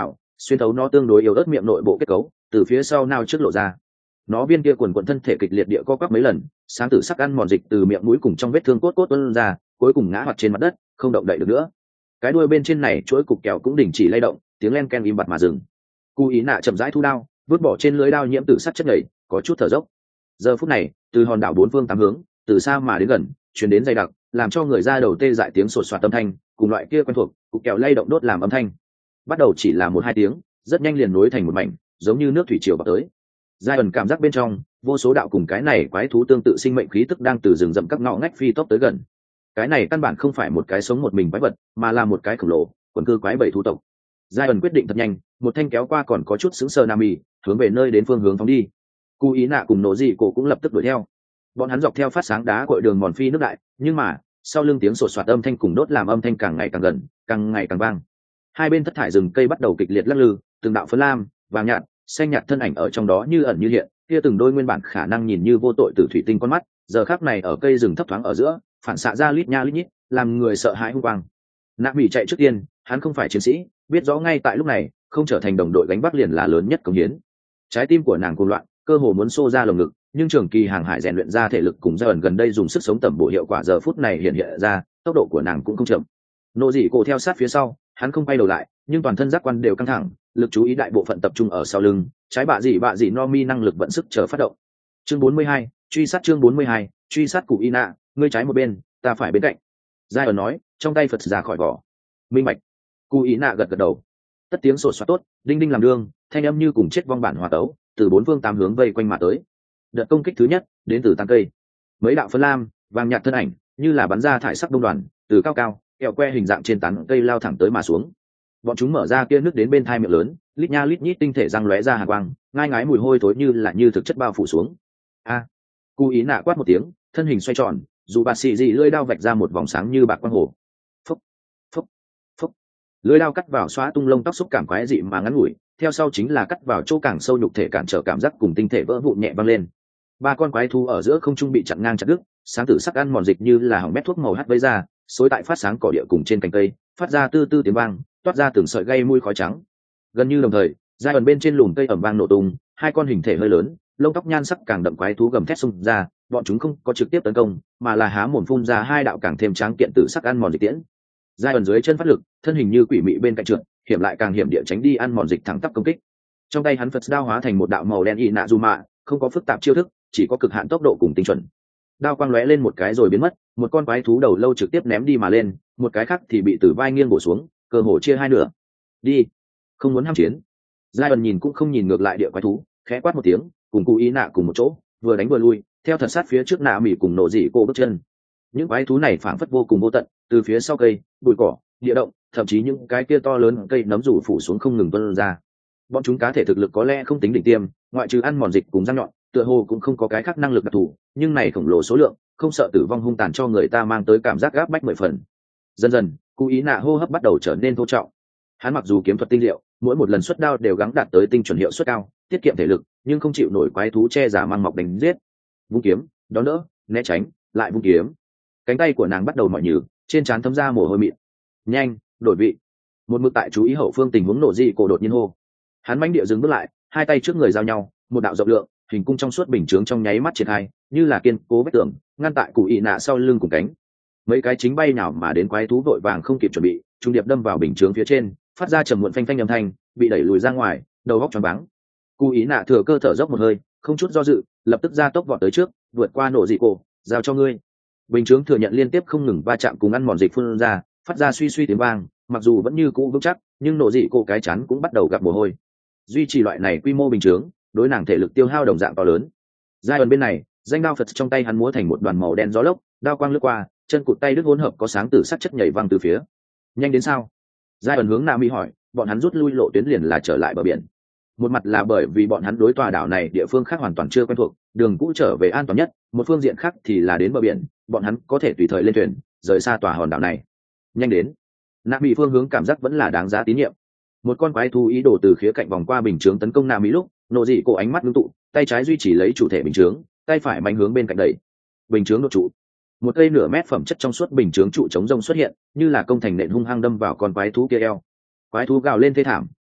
xuyên thấu nó tương đối yếu ớt miệng nội bộ kết cấu, từ phía sau nao trước lộ ra. Nó viên kia quần quần thân thể kịch liệt địa co quắp mấy lần, sáng tử sắc ăn mòn dịch từ miệng mũi cùng trong vết thương cốt cốt tuôn ra, cuối cùng ngã hoạt trên mặt đất, không động đậy được nữa. Cái đuôi bên trên này chuỗi cục kẹo cũng đình chỉ lay động, tiếng len ken im bặt mà dừng. Cú ý nạ chậm rãi thu đao, vứt bỏ trên lưới đao nhiễm tử sắc chất nhầy, có chút thở dốc. Giờ phút này, từ hòn đảo bốn phương tám hướng, từ xa mà đến gần, truyền đến dày đặc, làm cho người ra đầu tê dại tiếng sột soạt âm thanh, cùng loại kia quen thuộc, cục kẹo lay động đốt làm âm thanh. Bắt đầu chỉ là một hai tiếng, rất nhanh liền nối thành một mảnh, giống như nước thủy triều vào tới. Giai ẩn cảm giác bên trong, vô số đạo cùng cái này quái thú tương tự sinh mệnh khí tức đang từ rừng rậm các ngõ ngách phi tốc tới gần. Cái này căn bản không phải một cái sống một mình quái vật, mà là một cái khổng lồ, quần cư quái bảy thú tộc. Giai ẩn quyết định thật nhanh, một thanh kéo qua còn có chút sững sờ Nami, hướng về nơi đến phương hướng phóng đi. Cú ý nạ cùng nổ dị cổ cũng lập tức đuổi theo. Bọn hắn dọc theo phát sáng đá cội đường mòn phi nước đại, nhưng mà sau lưng tiếng sột soạt âm thanh cùng đốt làm âm thanh càng ngày càng gần, càng ngày càng vang. Hai bên thất thải rừng cây bắt đầu kịch liệt lắc lư, từng đạo phấn lam, vàng nhạt, xanh nhạt thân ảnh ở trong đó như ẩn như hiện, kia từng đôi nguyên bản khả năng nhìn như vô tội từ thủy tinh con mắt, giờ khắc này ở cây rừng thấp thoáng ở giữa, phản xạ ra lít nha lít nhít, làm người sợ hãi hung quang. Nạ Mỹ chạy trước tiên, hắn không phải chiến sĩ, biết rõ ngay tại lúc này, không trở thành đồng đội gánh vác liền là lớn nhất công hiến. Trái tim của nàng cuồng loạn, cơ hồ muốn xô ra lồng ngực, nhưng trường kỳ hàng hải rèn luyện ra thể lực cùng gia ẩn gần đây dùng sức sống tẩm bổ hiệu quả giờ phút này hiện hiện ra, tốc độ của nàng cũng không chậm. Nô dị cổ theo sát phía sau, hắn không quay đầu lại, nhưng toàn thân giác quan đều căng thẳng, lực chú ý đại bộ phận tập trung ở sau lưng, trái bạ dị bạ dị no mi năng lực vận sức chờ phát động. Chương bốn mươi hai, truy sát chương bốn mươi hai, truy sát cụ Ina, ngươi trái một bên, ta phải bên cạnh. Giai ẩn nói, trong tay Phật ra khỏi vỏ. Minh bạch. Cụ Ina gật gật đầu. Tất tiếng sột soạt tốt, đinh đinh làm đương, thanh âm như cùng chết vong bản hòa tấu, từ bốn phương tám hướng vây quanh mà tới. Đợt công kích thứ nhất đến từ tán cây, mấy đạo phân lam vàng nhạt thân ảnh như là bắn ra thải sắc đông đoàn từ cao cao kẹo que hình dạng trên tán cây lao thẳng tới mà xuống. Bọn chúng mở ra kia nước đến bên thai miệng lớn, lít nha lít nhít tinh thể răng lóe ra hàn quang, ngai ngái mùi hôi thối như là như thực chất bao phủ xuống. A, Cú ý nạ quát một tiếng, thân hình xoay tròn, dù bạt xì dị lưỡi đao vạch ra một vòng sáng như bạc quang hồ. Phúc, phúc, phúc, lưỡi đao cắt vào xóa tung lông tóc xúc cảm quái dị mà ngắn ngủi, theo sau chính là cắt vào chỗ càng sâu nhục thể cản trở cảm giác cùng tinh thể vỡ vụn nhẹ văng lên. Ba con quái thú ở giữa không trung bị chặn ngang chặt đứt, sáng tử sắc ăn mòn dịch như là hỏng mét thuốc màu hắt vây ra, xối tại phát sáng cỏ địa cùng trên cành cây, phát ra tư tư tiếng vang, toát ra từng sợi gây mùi khói trắng. Gần như đồng thời, giai ẩn bên trên lùm cây ẩm vang nổ tung, hai con hình thể hơi lớn, lông tóc nhan sắc càng đậm quái thú gầm thét xung ra, bọn chúng không có trực tiếp tấn công, mà là há mồm phun ra hai đạo càng thêm tráng kiện tử sắc ăn mòn dịch tiễn. Giai ẩn dưới chân phát lực, thân hình như quỷ mị bên cạnh trượt, hiểm lại càng hiểm địa tránh đi ăn mòn dịch thẳng tắp công kích. Trong tay hắn Phật đao hóa thành một đạo màu đen y nạ dù mạ, không có phức tạp chiêu thức, chỉ có cực hạn tốc độ cùng tinh chuẩn. Đao quang lóe lên một cái rồi biến mất, một con quái thú đầu lâu trực tiếp ném đi mà lên, một cái khác thì bị từ vai nghiêng bổ xuống, cơ hồ chia hai nửa. Đi, không muốn ham chiến. Giai ẩn nhìn cũng không nhìn ngược lại địa quái thú, khẽ quát một tiếng, cùng cụ ý nạ cùng một chỗ, vừa đánh vừa lui, theo thật sát phía trước nạ mỉ cùng nổ dị cô bước chân. Những quái thú này phảng phất vô cùng vô tận, từ phía sau cây, bụi cỏ, địa động, thậm chí những cái kia to lớn cây nấm rủ phủ xuống không ngừng tuôn ra. Bọn chúng cá thể thực lực có lẽ không tính đỉnh tiêm, ngoại trừ ăn mòn dịch cùng răng nhọn, tựa hồ cũng không có cái khác năng lực đặc thù, nhưng này khổng lồ số lượng, không sợ tử vong hung tàn cho người ta mang tới cảm giác gáp bách mười phần. Dần dần, Cú ý nạ hô hấp bắt đầu trở nên thô trọng. Hắn mặc dù kiếm thuật tinh diệu, mỗi một lần xuất đao đều gắng đạt tới tinh chuẩn hiệu suất cao, tiết kiệm thể lực, nhưng không chịu nổi quái thú che giả mang mọc đánh giết. Vung kiếm, đón đỡ, né tránh, lại vung kiếm. Cánh tay của nàng bắt đầu mỏi nhừ, trên trán thấm ra mồ hôi mịn. Nhanh, đổi vị. Một mực tại chú ý hậu phương tình huống nổ dị cổ đột nhiên hô. Hắn mãnh địa dừng bước lại, hai tay trước người giao nhau, một đạo rộng lượng, hình cung trong suốt bình chướng trong nháy mắt triển khai, như là kiên cố vách tường, ngăn tại cụ ý nạ sau lưng cùng cánh. Mấy cái chính bay nào mà đến quái thú vội vàng không kịp chuẩn bị, trung điệp đâm vào bình chướng phía trên, phát ra trầm muộn phanh phanh âm thanh, bị đẩy lùi ra ngoài, đầu góc choáng váng. Cụ ý nạ thừa cơ thở dốc một hơi, không chút do dự, lập tức ra tốc vọt tới trước, vượt qua nổ dị cổ, giao cho ngươi. Bình chướng thừa nhận liên tiếp không ngừng va chạm cùng ăn mòn dịch phun ra, phát ra suy suy tiếng vang, mặc dù vẫn như cũ vững chắc, nhưng nổ dị cổ cái chắn cũng bắt đầu gặp mồ hôi. Duy trì loại này quy mô bình chướng, đối nàng thể lực tiêu hao đồng dạng to lớn. Giai ẩn bên này, danh đao Phật trong tay hắn múa thành một đoàn màu đen gió lốc, đao quang lướt qua, chân cụt tay đứt hỗn hợp có sáng tử sắc chất nhảy văng từ phía. Nhanh đến sao? Giai ẩn hướng Nam Mi hỏi, bọn hắn rút lui lộ tuyến liền là trở lại bờ biển. Một mặt là bởi vì bọn hắn đối tòa đảo này địa phương khác hoàn toàn chưa quen thuộc, đường cũ trở về an toàn nhất, một phương diện khác thì là đến bờ biển, bọn hắn có thể tùy thời lên thuyền, rời xa tòa hòn đảo này. Nhanh đến. Nam Mi phương hướng cảm giác vẫn là đáng giá tín nhiệm. Một con quái thú ý đồ từ khía cạnh vòng qua bình chướng tấn công Nam Mi lúc, nộ dị cổ ánh mắt ngưng tụ, tay trái duy trì lấy chủ thể bình chướng, tay phải mạnh hướng bên cạnh đẩy. Bình chướng nổ trụ. Một cây nửa mét phẩm chất trong suốt bình chướng trụ chống rông xuất hiện, như là công thành nện hung hăng đâm vào con quái thú kia eo. Quái thú gào lên thê thảm,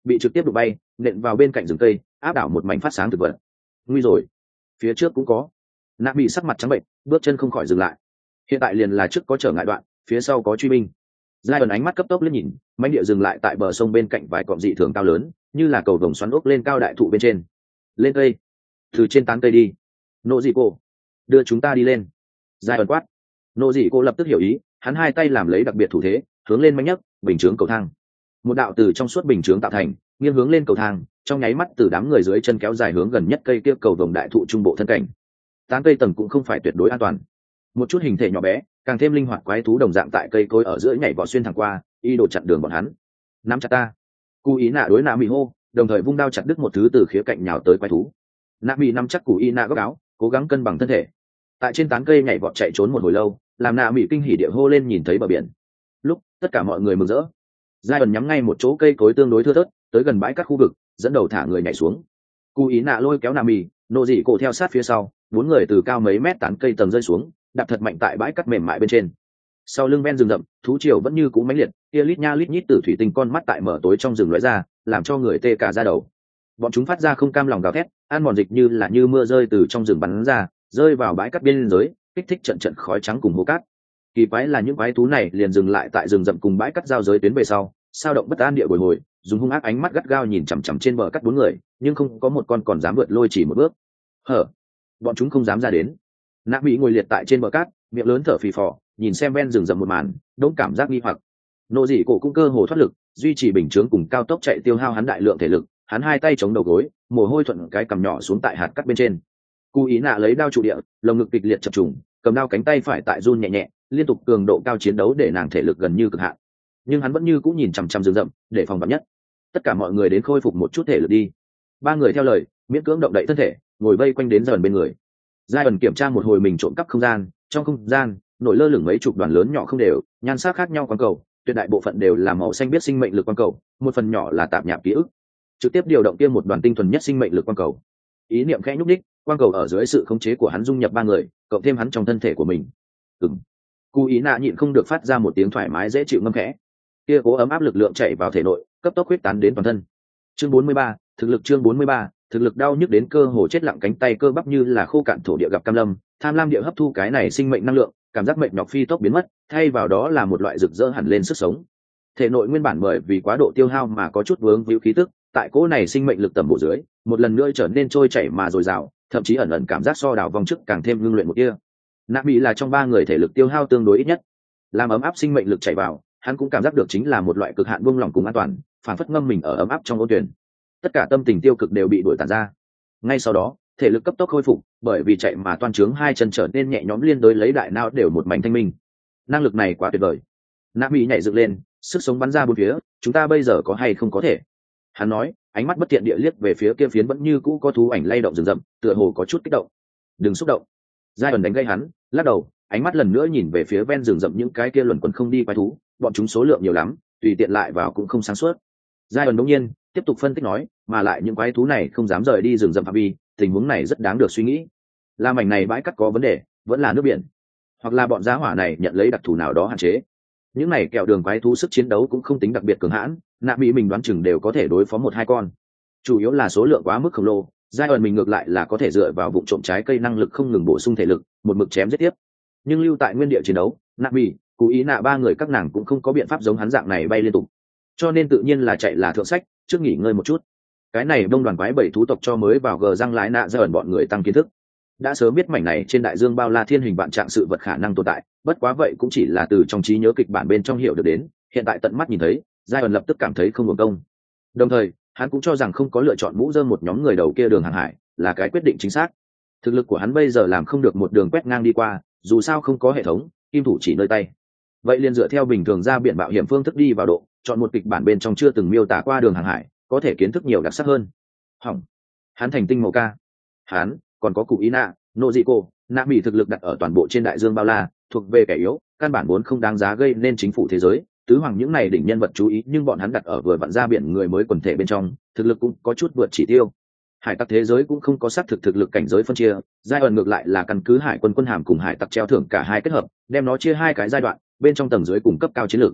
bị trực tiếp đụng bay nện vào bên cạnh rừng cây, áp đảo một mảnh phát sáng thực vật. Nguy rồi, phía trước cũng có. Nạ bị sắc mặt trắng bệnh, bước chân không khỏi dừng lại. Hiện tại liền là trước có trở ngại đoạn, phía sau có truy binh. Giai ẩn ánh mắt cấp tốc liếc nhìn, mánh địa dừng lại tại bờ sông bên cạnh vài cọm dị thường cao lớn, như là cầu vồng xoắn ốc lên cao đại thụ bên trên. Lên cây, từ trên tán cây đi. Nộ dị cô, đưa chúng ta đi lên. Giai ẩn quát. Nộ dị cô lập tức hiểu ý, hắn hai tay làm lấy đặc biệt thủ thế, hướng lên mánh nhấc, bình chướng cầu thang. Một đạo từ trong suốt bình chướng tạo thành, nghiêng hướng lên cầu thang, trong nháy mắt từ đám người dưới chân kéo dài hướng gần nhất cây kia cầu vồng đại thụ trung bộ thân cảnh. Tán cây tầng cũng không phải tuyệt đối an toàn. Một chút hình thể nhỏ bé, càng thêm linh hoạt quái thú đồng dạng tại cây cối ở giữa nhảy vọt xuyên thẳng qua, y đồ chặn đường bọn hắn. Nắm chặt ta. Cú ý nạ đối nạ mì hô, đồng thời vung đao chặt đứt một thứ từ khía cạnh nhào tới quái thú. Nạ mì nắm chắc cú ý nạ góc áo, cố gắng cân bằng thân thể. Tại trên tán cây nhảy vọt chạy trốn một hồi lâu, làm nạ mì kinh hỉ địa hô lên nhìn thấy bờ biển. Lúc tất cả mọi người mừng rỡ, giai ẩn nhắm ngay một chỗ cây cối tương đối thưa thớt, tới gần bãi cát khu vực, dẫn đầu thả người nhảy xuống. Cú ý nạ lôi kéo nạ mì, nộ dị cổ theo sát phía sau, bốn người từ cao mấy mét tán cây tầng rơi xuống, đạp thật mạnh tại bãi cát mềm mại bên trên. Sau lưng ven rừng rậm, thú triều vẫn như cũ mãnh liệt, kia lít nha lít nhít từ thủy tinh con mắt tại mở tối trong rừng lóe ra, làm cho người tê cả da đầu. Bọn chúng phát ra không cam lòng gào thét, ăn mòn dịch như là như mưa rơi từ trong rừng bắn ra, rơi vào bãi cát biên giới, kích thích trận trận khói trắng cùng hố cát. Kỳ quái là những quái thú này liền dừng lại tại rừng rậm cùng bãi cát giao giới tuyến về sau, sao động bất an địa bồi hồi, dùng hung ác ánh mắt gắt gao nhìn chằm chằm trên bờ cát bốn người, nhưng không có một con còn dám vượt lôi chỉ một bước. Hở, bọn chúng không dám ra đến. Nạ bị ngồi liệt tại trên bờ cát, miệng lớn thở phì phò, nhìn xem ven rừng rậm một màn, đống cảm giác nghi hoặc. Nộ dị cổ cũng cơ hồ thoát lực, duy trì bình chướng cùng cao tốc chạy tiêu hao hắn đại lượng thể lực, hắn hai tay chống đầu gối, mồ hôi thuận cái cằm nhỏ xuống tại hạt cát bên trên. Cú ý nạ lấy đao trụ địa, lồng ngực kịch liệt chập trùng, cầm đao cánh tay phải tại run nhẹ nhẹ, liên tục cường độ cao chiến đấu để nàng thể lực gần như cực hạn. Nhưng hắn vẫn như cũng nhìn chằm chằm rừng rậm, để phòng vạn nhất. Tất cả mọi người đến khôi phục một chút thể lực đi. Ba người theo lời, miễn cưỡng động đậy thân thể, ngồi vây quanh đến dần bên người. Giai ẩn kiểm tra một hồi mình trộm cắp không gian, trong không gian nổi lơ lửng mấy chục đoàn lớn nhỏ không đều, nhan sắc khác nhau quang cầu, tuyệt đại bộ phận đều là màu xanh biết sinh mệnh lực quang cầu, một phần nhỏ là tạp nhạp ký ức. Trực tiếp điều động kia một đoàn tinh thuần nhất sinh mệnh lực quang cầu. Ý niệm khẽ nhúc nhích, quang cầu ở dưới sự khống chế của hắn dung nhập ba người, cộng thêm hắn trong thân thể của mình. Ừm. Cú ý nạ nhịn không được phát ra một tiếng thoải mái dễ chịu ngâm khẽ. Kia cố ấm áp lực lượng chảy vào thể nội, cấp tốc huyết tán đến toàn thân. Chương bốn mươi ba, thực lực chương bốn mươi ba, thực lực đau nhức đến cơ hồ chết lặng cánh tay cơ bắp như là khô cạn thổ địa gặp cam lâm, tham lam địa hấp thu cái này sinh mệnh năng lượng, cảm giác mệnh nhọc phi tốc biến mất, thay vào đó là một loại rực rỡ hẳn lên sức sống. Thể nội nguyên bản bởi vì quá độ tiêu hao mà có chút vướng víu khí tức, tại cỗ này sinh mệnh lực tầm bổ dưới, một lần nữa trở nên trôi chảy mà dồi dào, thậm chí ẩn ẩn cảm giác so đảo vòng trước càng thêm ngưng luyện một tia. Nạ Mỹ là trong ba người thể lực tiêu hao tương đối ít nhất, làm ấm áp sinh mệnh lực chảy vào, hắn cũng cảm giác được chính là một loại cực hạn buông lỏng cùng an toàn, phản phất ngâm mình ở ấm áp trong ô tuyển. Tất cả tâm tình tiêu cực đều bị đuổi tàn ra. Ngay sau đó, thể lực cấp tốc khôi phục, bởi vì chạy mà toan trướng hai chân trở nên nhẹ nhõm, liên đối lấy đại não đều một mảnh thanh minh. Năng lực này quá tuyệt vời. Nạ Mỹ nhảy dựng lên, sức sống bắn ra bốn phía, chúng ta bây giờ có hay không có thể? Hắn nói, ánh mắt bất tiện địa liếc về phía kia phiến vẫn như cũ có thú ảnh lay động rừng rậm, tựa hồ có chút kích động. Đừng xúc động. Giai ẩn đánh gây hắn, lắc đầu, ánh mắt lần nữa nhìn về phía ven rừng rậm những cái kia luẩn quẩn không đi quái thú, bọn chúng số lượng nhiều lắm, tùy tiện lại vào cũng không sáng suốt. Giai ẩn đống nhiên tiếp tục phân tích nói, mà lại những quái thú này không dám rời đi rừng rậm phạm vi, tình huống này rất đáng được suy nghĩ. Là mảnh này bãi cát có vấn đề, vẫn là nước biển, hoặc là bọn giá hỏa này nhận lấy đặc thù nào đó hạn chế. Những này kẹo đường quái thú sức chiến đấu cũng không tính đặc biệt cường hãn, Nạ Mỹ mình đoán chừng đều có thể đối phó một hai con. Chủ yếu là số lượng quá mức khổng lồ, giai ẩn mình ngược lại là có thể dựa vào vụ trộm trái cây năng lực không ngừng bổ sung thể lực, một mực chém giết tiếp. Nhưng lưu tại nguyên địa chiến đấu, Nạ Mỹ, Cú ý nạ ba người các nàng cũng không có biện pháp giống hắn dạng này bay liên tục, cho nên tự nhiên là chạy là thượng sách, trước nghỉ ngơi một chút. Cái này đông đoàn quái bảy thú tộc cho mới vào gờ răng lái nạ giai ẩn bọn người tăng kiến thức. Đã sớm biết mảnh này trên đại dương bao la thiên hình vạn trạng sự vật khả năng tồn tại, bất quá vậy cũng chỉ là từ trong trí nhớ kịch bản bên trong hiểu được đến, hiện tại tận mắt nhìn thấy, giai ẩn lập tức cảm thấy không hưởng công. Đồng thời hắn cũng cho rằng không có lựa chọn mũ rơm một nhóm người đầu kia đường hàng hải là cái quyết định chính xác. Thực lực của hắn bây giờ làm không được một đường quét ngang đi qua, dù sao không có hệ thống kim thủ chỉ nơi tay, vậy liền dựa theo bình thường ra biển mạo hiểm phương thức đi vào độ, chọn một kịch bản bên trong chưa từng miêu tả qua đường hàng hải, có thể kiến thức nhiều đặc sắc hơn. Hỏng, hắn thành tinh màu ca, hắn còn có cụ ý nạ nộ dị cô nạ bị thực lực đặt ở toàn bộ trên đại dương bao la, thuộc về kẻ yếu, căn bản vốn không đáng giá gây nên chính phủ thế giới tứ hoàng những này đỉnh nhân vật chú ý, nhưng bọn hắn đặt ở vừa vặn ra biển người mới quần thể bên trong, thực lực cũng có chút vượt chỉ tiêu. Hải tặc thế giới cũng không có xác thực thực lực cảnh giới phân chia, giai đoạn ngược lại là căn cứ hải quân quân hàm cùng hải tặc treo thưởng cả hai kết hợp, đem nó chia hai cái giai đoạn, bên trong tầng dưới cùng cấp cao chiến lược.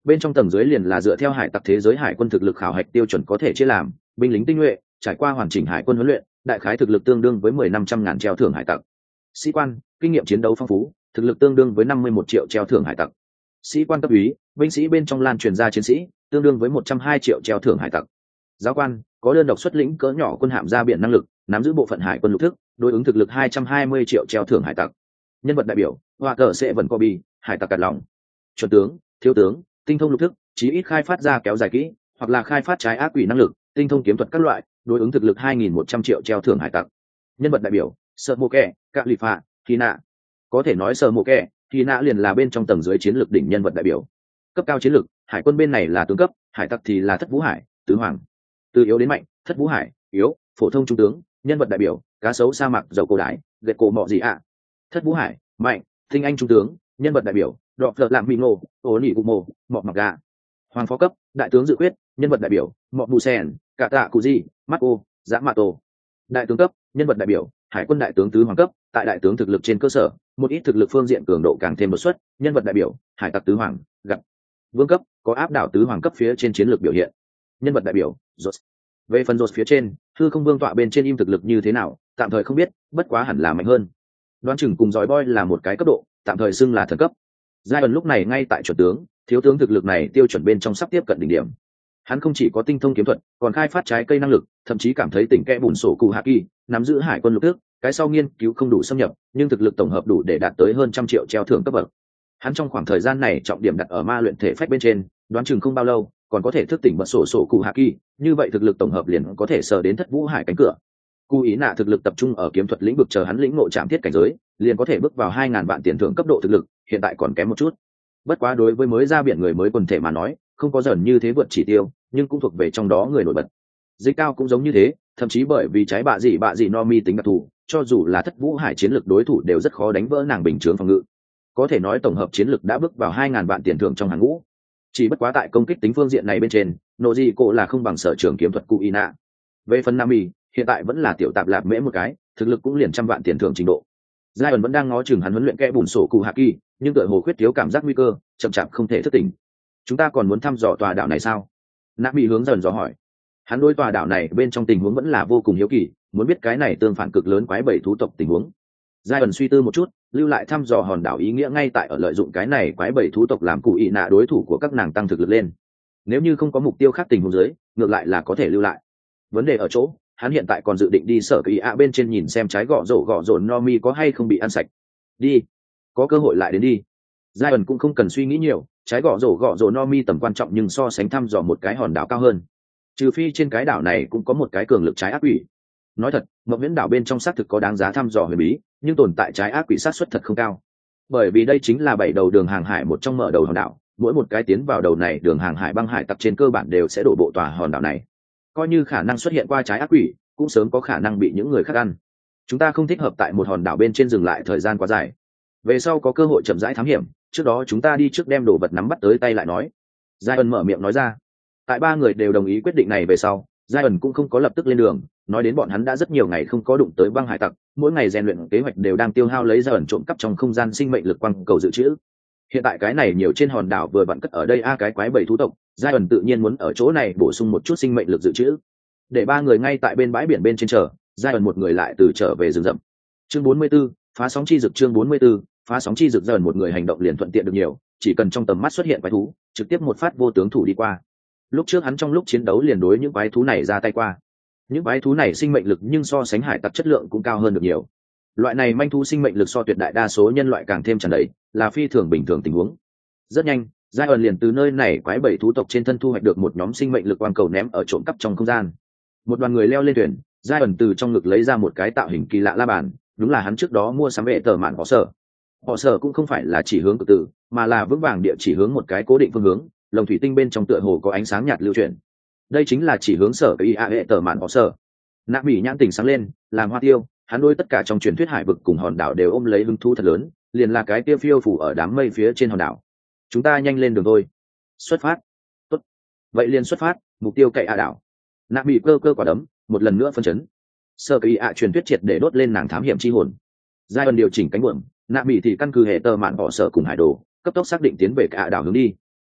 bên trong tầng dưới liền là dựa theo hải tặc thế giới hải quân thực lực khảo hạch tiêu chuẩn có thể chia làm binh lính tinh nhuệ trải qua hoàn chỉnh hải quân huấn luyện đại khái thực lực tương đương với mười năm trăm ngàn treo thưởng hải tặc. Sĩ quan kinh nghiệm chiến đấu phong phú thực lực tương đương với năm mươi một triệu treo thưởng hải tặc. Sĩ quan cấp úy binh sĩ bên trong lan truyền ra chiến sĩ tương đương với một trăm hai triệu treo thưởng hải tặc. Giáo quan có đơn độc xuất lĩnh cỡ nhỏ quân hạm ra biển năng lực nắm giữ bộ phận hải quân lục thức đối ứng thực lực hai trăm hai mươi triệu treo thưởng hải tặc. Nhân vật đại biểu hoa cờ sẽ vẫn có bi hải tặc cạt lòng. Chuẩn tướng thiếu tướng tinh thông lục thức chí ít khai phát ra kéo dài kỹ hoặc là khai phát trái ác quỷ năng lực tinh thông kiếm thuật các loại đối ứng thực lực hai nghìn một trăm triệu treo thưởng hải tặc. Nhân vật đại biểu sợ mộ kẻ cạ lì phạ khi nạ có thể nói sợ mộ kẻ khi nạ liền là bên trong tầng dưới chiến lược đỉnh nhân vật đại biểu. Cấp cao chiến lược hải quân bên này là tướng cấp hải tặc thì là thất vũ hải tứ hoàng. Từ yếu đến mạnh thất vũ hải yếu phổ thông trung tướng. Nhân vật đại biểu cá sấu sa mạc dầu cổ đái gậy cổ mọ gì ạ. Thất vũ hải mạnh tinh anh trung tướng. Nhân vật đại biểu đọ phợ lạm mỹ ngô ổ nỉ cụ mô mọ mặc gà. Hoàng phó cấp đại tướng dự quyết. Nhân vật đại biểu mọ bù sen cả tạ cụ di mắt ô giã mạ tổ. Đại tướng cấp nhân vật đại biểu hải quân đại tướng tứ hoàng cấp tại đại tướng thực lực trên cơ sở một ít thực lực phương diện cường độ càng thêm đột xuất. Nhân vật đại biểu hải tặc tứ hoàng gặp vương cấp có áp đảo tứ hoàng cấp phía trên chiến lược biểu hiện. Nhân vật đại biểu Rốt. Về phần Rốt phía trên hư không vương tọa bên trên im thực lực như thế nào tạm thời không biết bất quá hẳn là mạnh hơn đoán chừng cùng giỏi boy là một cái cấp độ tạm thời xưng là thần cấp. Giai ẩn lúc này ngay tại chuẩn tướng thiếu tướng thực lực này tiêu chuẩn bên trong sắp tiếp cận đỉnh điểm. Hắn không chỉ có tinh thông kiếm thuật còn khai phát trái cây năng lực thậm chí cảm thấy tỉnh kẽ bùn sổ cụ hạ kỳ nắm giữ hải quân lục thức cái sau nghiên cứu không đủ xâm nhập nhưng thực lực tổng hợp đủ để đạt tới hơn trăm triệu treo thưởng cấp bậc. Hắn trong khoảng thời gian này trọng điểm đặt ở ma luyện thể phách bên trên đoán chừng không bao lâu còn có thể thức tỉnh bật sổ sổ cụ hạ kỳ như vậy thực lực tổng hợp liền có thể sờ đến thất vũ hải cánh cửa. Cú ý nạ thực lực tập trung ở kiếm thuật lĩnh vực chờ hắn lĩnh ngộ chạm thiết cảnh giới liền có thể bước vào hai ngàn vạn tiền thưởng cấp độ thực lực hiện tại còn kém một chút. Bất quá đối với mới ra biển người mới quần thể mà nói không có dần như thế vượt chỉ tiêu nhưng cũng thuộc về trong đó người nổi bật. Dịch cao cũng giống như thế thậm chí bởi vì trái bạ gì bạ gì no mi tính đặc thù cho dù là thất vũ hải chiến lược đối thủ đều rất khó đánh vỡ nàng bình chướng phòng ngự có thể nói tổng hợp chiến lược đã bước vào hai ngàn vạn tiền thưởng trong hàng ngũ. Chỉ bất quá tại công kích tính phương diện này bên trên nộ dị cổ là không bằng sở trường kiếm thuật cụ ina. Về phần Nami hiện tại vẫn là tiểu tạp lạp mễ một cái thực lực cũng liền trăm vạn tiền thưởng trình độ. Giai ẩn vẫn đang ngó chừng hắn huấn luyện kẽ bùn sổ cụ hạ kỳ nhưng tựa hồ khuyết thiếu cảm giác nguy cơ chậm chạp không thể thức tỉnh. Chúng ta còn muốn thăm dò tòa đảo này sao? Nami hướng dần dò hỏi. Hắn đối tòa đảo này bên trong tình huống vẫn là vô cùng hiếu kỳ muốn biết cái này tương phản cực lớn quái bảy thú tộc tình huống. Giai ẩn suy tư một chút lưu lại thăm dò hòn đảo ý nghĩa ngay tại ở lợi dụng cái này quái bảy thú tộc làm cụ ị nạ đối thủ của các nàng tăng thực lực lên. Nếu như không có mục tiêu khác tình huống dưới ngược lại là có thể lưu lại. Vấn đề ở chỗ hắn hiện tại còn dự định đi sở kỳ ạ bên trên nhìn xem trái gõ rổ gõ rổ Nomi có hay không bị ăn sạch. Đi, có cơ hội lại đến đi. Giai ẩn cũng không cần suy nghĩ nhiều, trái gõ rổ gõ rổ Nomi tầm quan trọng nhưng so sánh thăm dò một cái hòn đảo cao hơn. Trừ phi trên cái đảo này cũng có một cái cường lực trái ác quỷ. Nói thật, Mộng Viễn đảo bên trong xác thực có đáng giá thăm dò huyền bí, nhưng tồn tại trái ác quỷ sát suất thật không cao. Bởi vì đây chính là bảy đầu đường hàng hải một trong mở đầu hòn đảo, mỗi một cái tiến vào đầu này đường hàng hải băng hải tặc trên cơ bản đều sẽ đổ bộ tòa hòn đảo này. Coi như khả năng xuất hiện qua trái ác quỷ cũng sớm có khả năng bị những người khác ăn. Chúng ta không thích hợp tại một hòn đảo bên trên dừng lại thời gian quá dài, về sau có cơ hội chậm rãi thám hiểm, trước đó chúng ta đi trước đem đồ vật nắm bắt tới tay lại nói. Giai ẩn mở miệng nói ra. Tại ba người đều đồng ý quyết định này về sau, Giai ẩn cũng không có lập tức lên đường, nói đến bọn hắn đã rất nhiều ngày không có đụng tới băng hải tặc, mỗi ngày rèn luyện kế hoạch đều đang tiêu hao lấy Giai ẩn trộm cắp trong không gian sinh mệnh lực quang cầu dự trữ. Hiện tại cái này nhiều trên hòn đảo vừa vặn cất ở đây a cái quái bảy thú tộc, Giai ẩn tự nhiên muốn ở chỗ này bổ sung một chút sinh mệnh lực dự trữ. Để ba người ngay tại bên bãi biển bên trên chờ, Giai ẩn một người lại từ trở về rừng rậm. Chương bốn mươi 44, phá sóng chi dực chương bốn mươi 44, phá sóng chi dực. Giai ẩn một người hành động liền thuận tiện được nhiều, chỉ cần trong tầm mắt xuất hiện quái thú, trực tiếp một phát vô tướng thủ đi qua. Lúc trước hắn trong lúc chiến đấu liền đối những quái thú này ra tay qua. Những quái thú này sinh mệnh lực nhưng so sánh hải tặc chất lượng cũng cao hơn được nhiều. Loại này manh thú sinh mệnh lực so tuyệt đại đa số nhân loại càng thêm tràn đầy, là phi thường bình thường tình huống. Rất nhanh, Giai ẩn liền từ nơi này quái bảy thú tộc trên thân thu hoạch được một nhóm sinh mệnh lực quang cầu ném ở trộm cắp trong không gian. Một đoàn người leo lên thuyền, Giai ẩn từ trong ngực lấy ra một cái tạo hình kỳ lạ la bàn, đúng là hắn trước đó mua sắm vệ tờ mạn họ sở. Họ sở cũng không phải là chỉ hướng cực tử, mà là vững vàng địa chỉ hướng một cái cố định phương hướng, lồng thủy tinh bên trong tựa hồ có ánh sáng nhạt lưu chuyển. Đây chính là chỉ hướng sở cái a hệ tờ mạn họ sở. Nạ Bỉ nhãn tình sáng lên, làm hoa tiêu, hắn đối tất cả trong truyền thuyết hải vực cùng hòn đảo đều ôm lấy hứng thú thật lớn, liền là cái tiêu phiêu phủ ở đám mây phía trên hòn đảo. Chúng ta nhanh lên đường thôi. Xuất phát. Tốt. Vậy liền xuất phát, mục tiêu cậy a đảo. Nạ Bỉ cơ cơ quả đấm, một lần nữa phân chấn. Sở cái a truyền thuyết triệt để đốt lên nàng thám hiểm chi hồn. Giai ẩn điều chỉnh cánh buồm, Nạ Bỉ thì căn cứ hệ tờ mạn họ sở cùng hải đồ, cấp tốc xác định tiến về cả đảo hướng đi.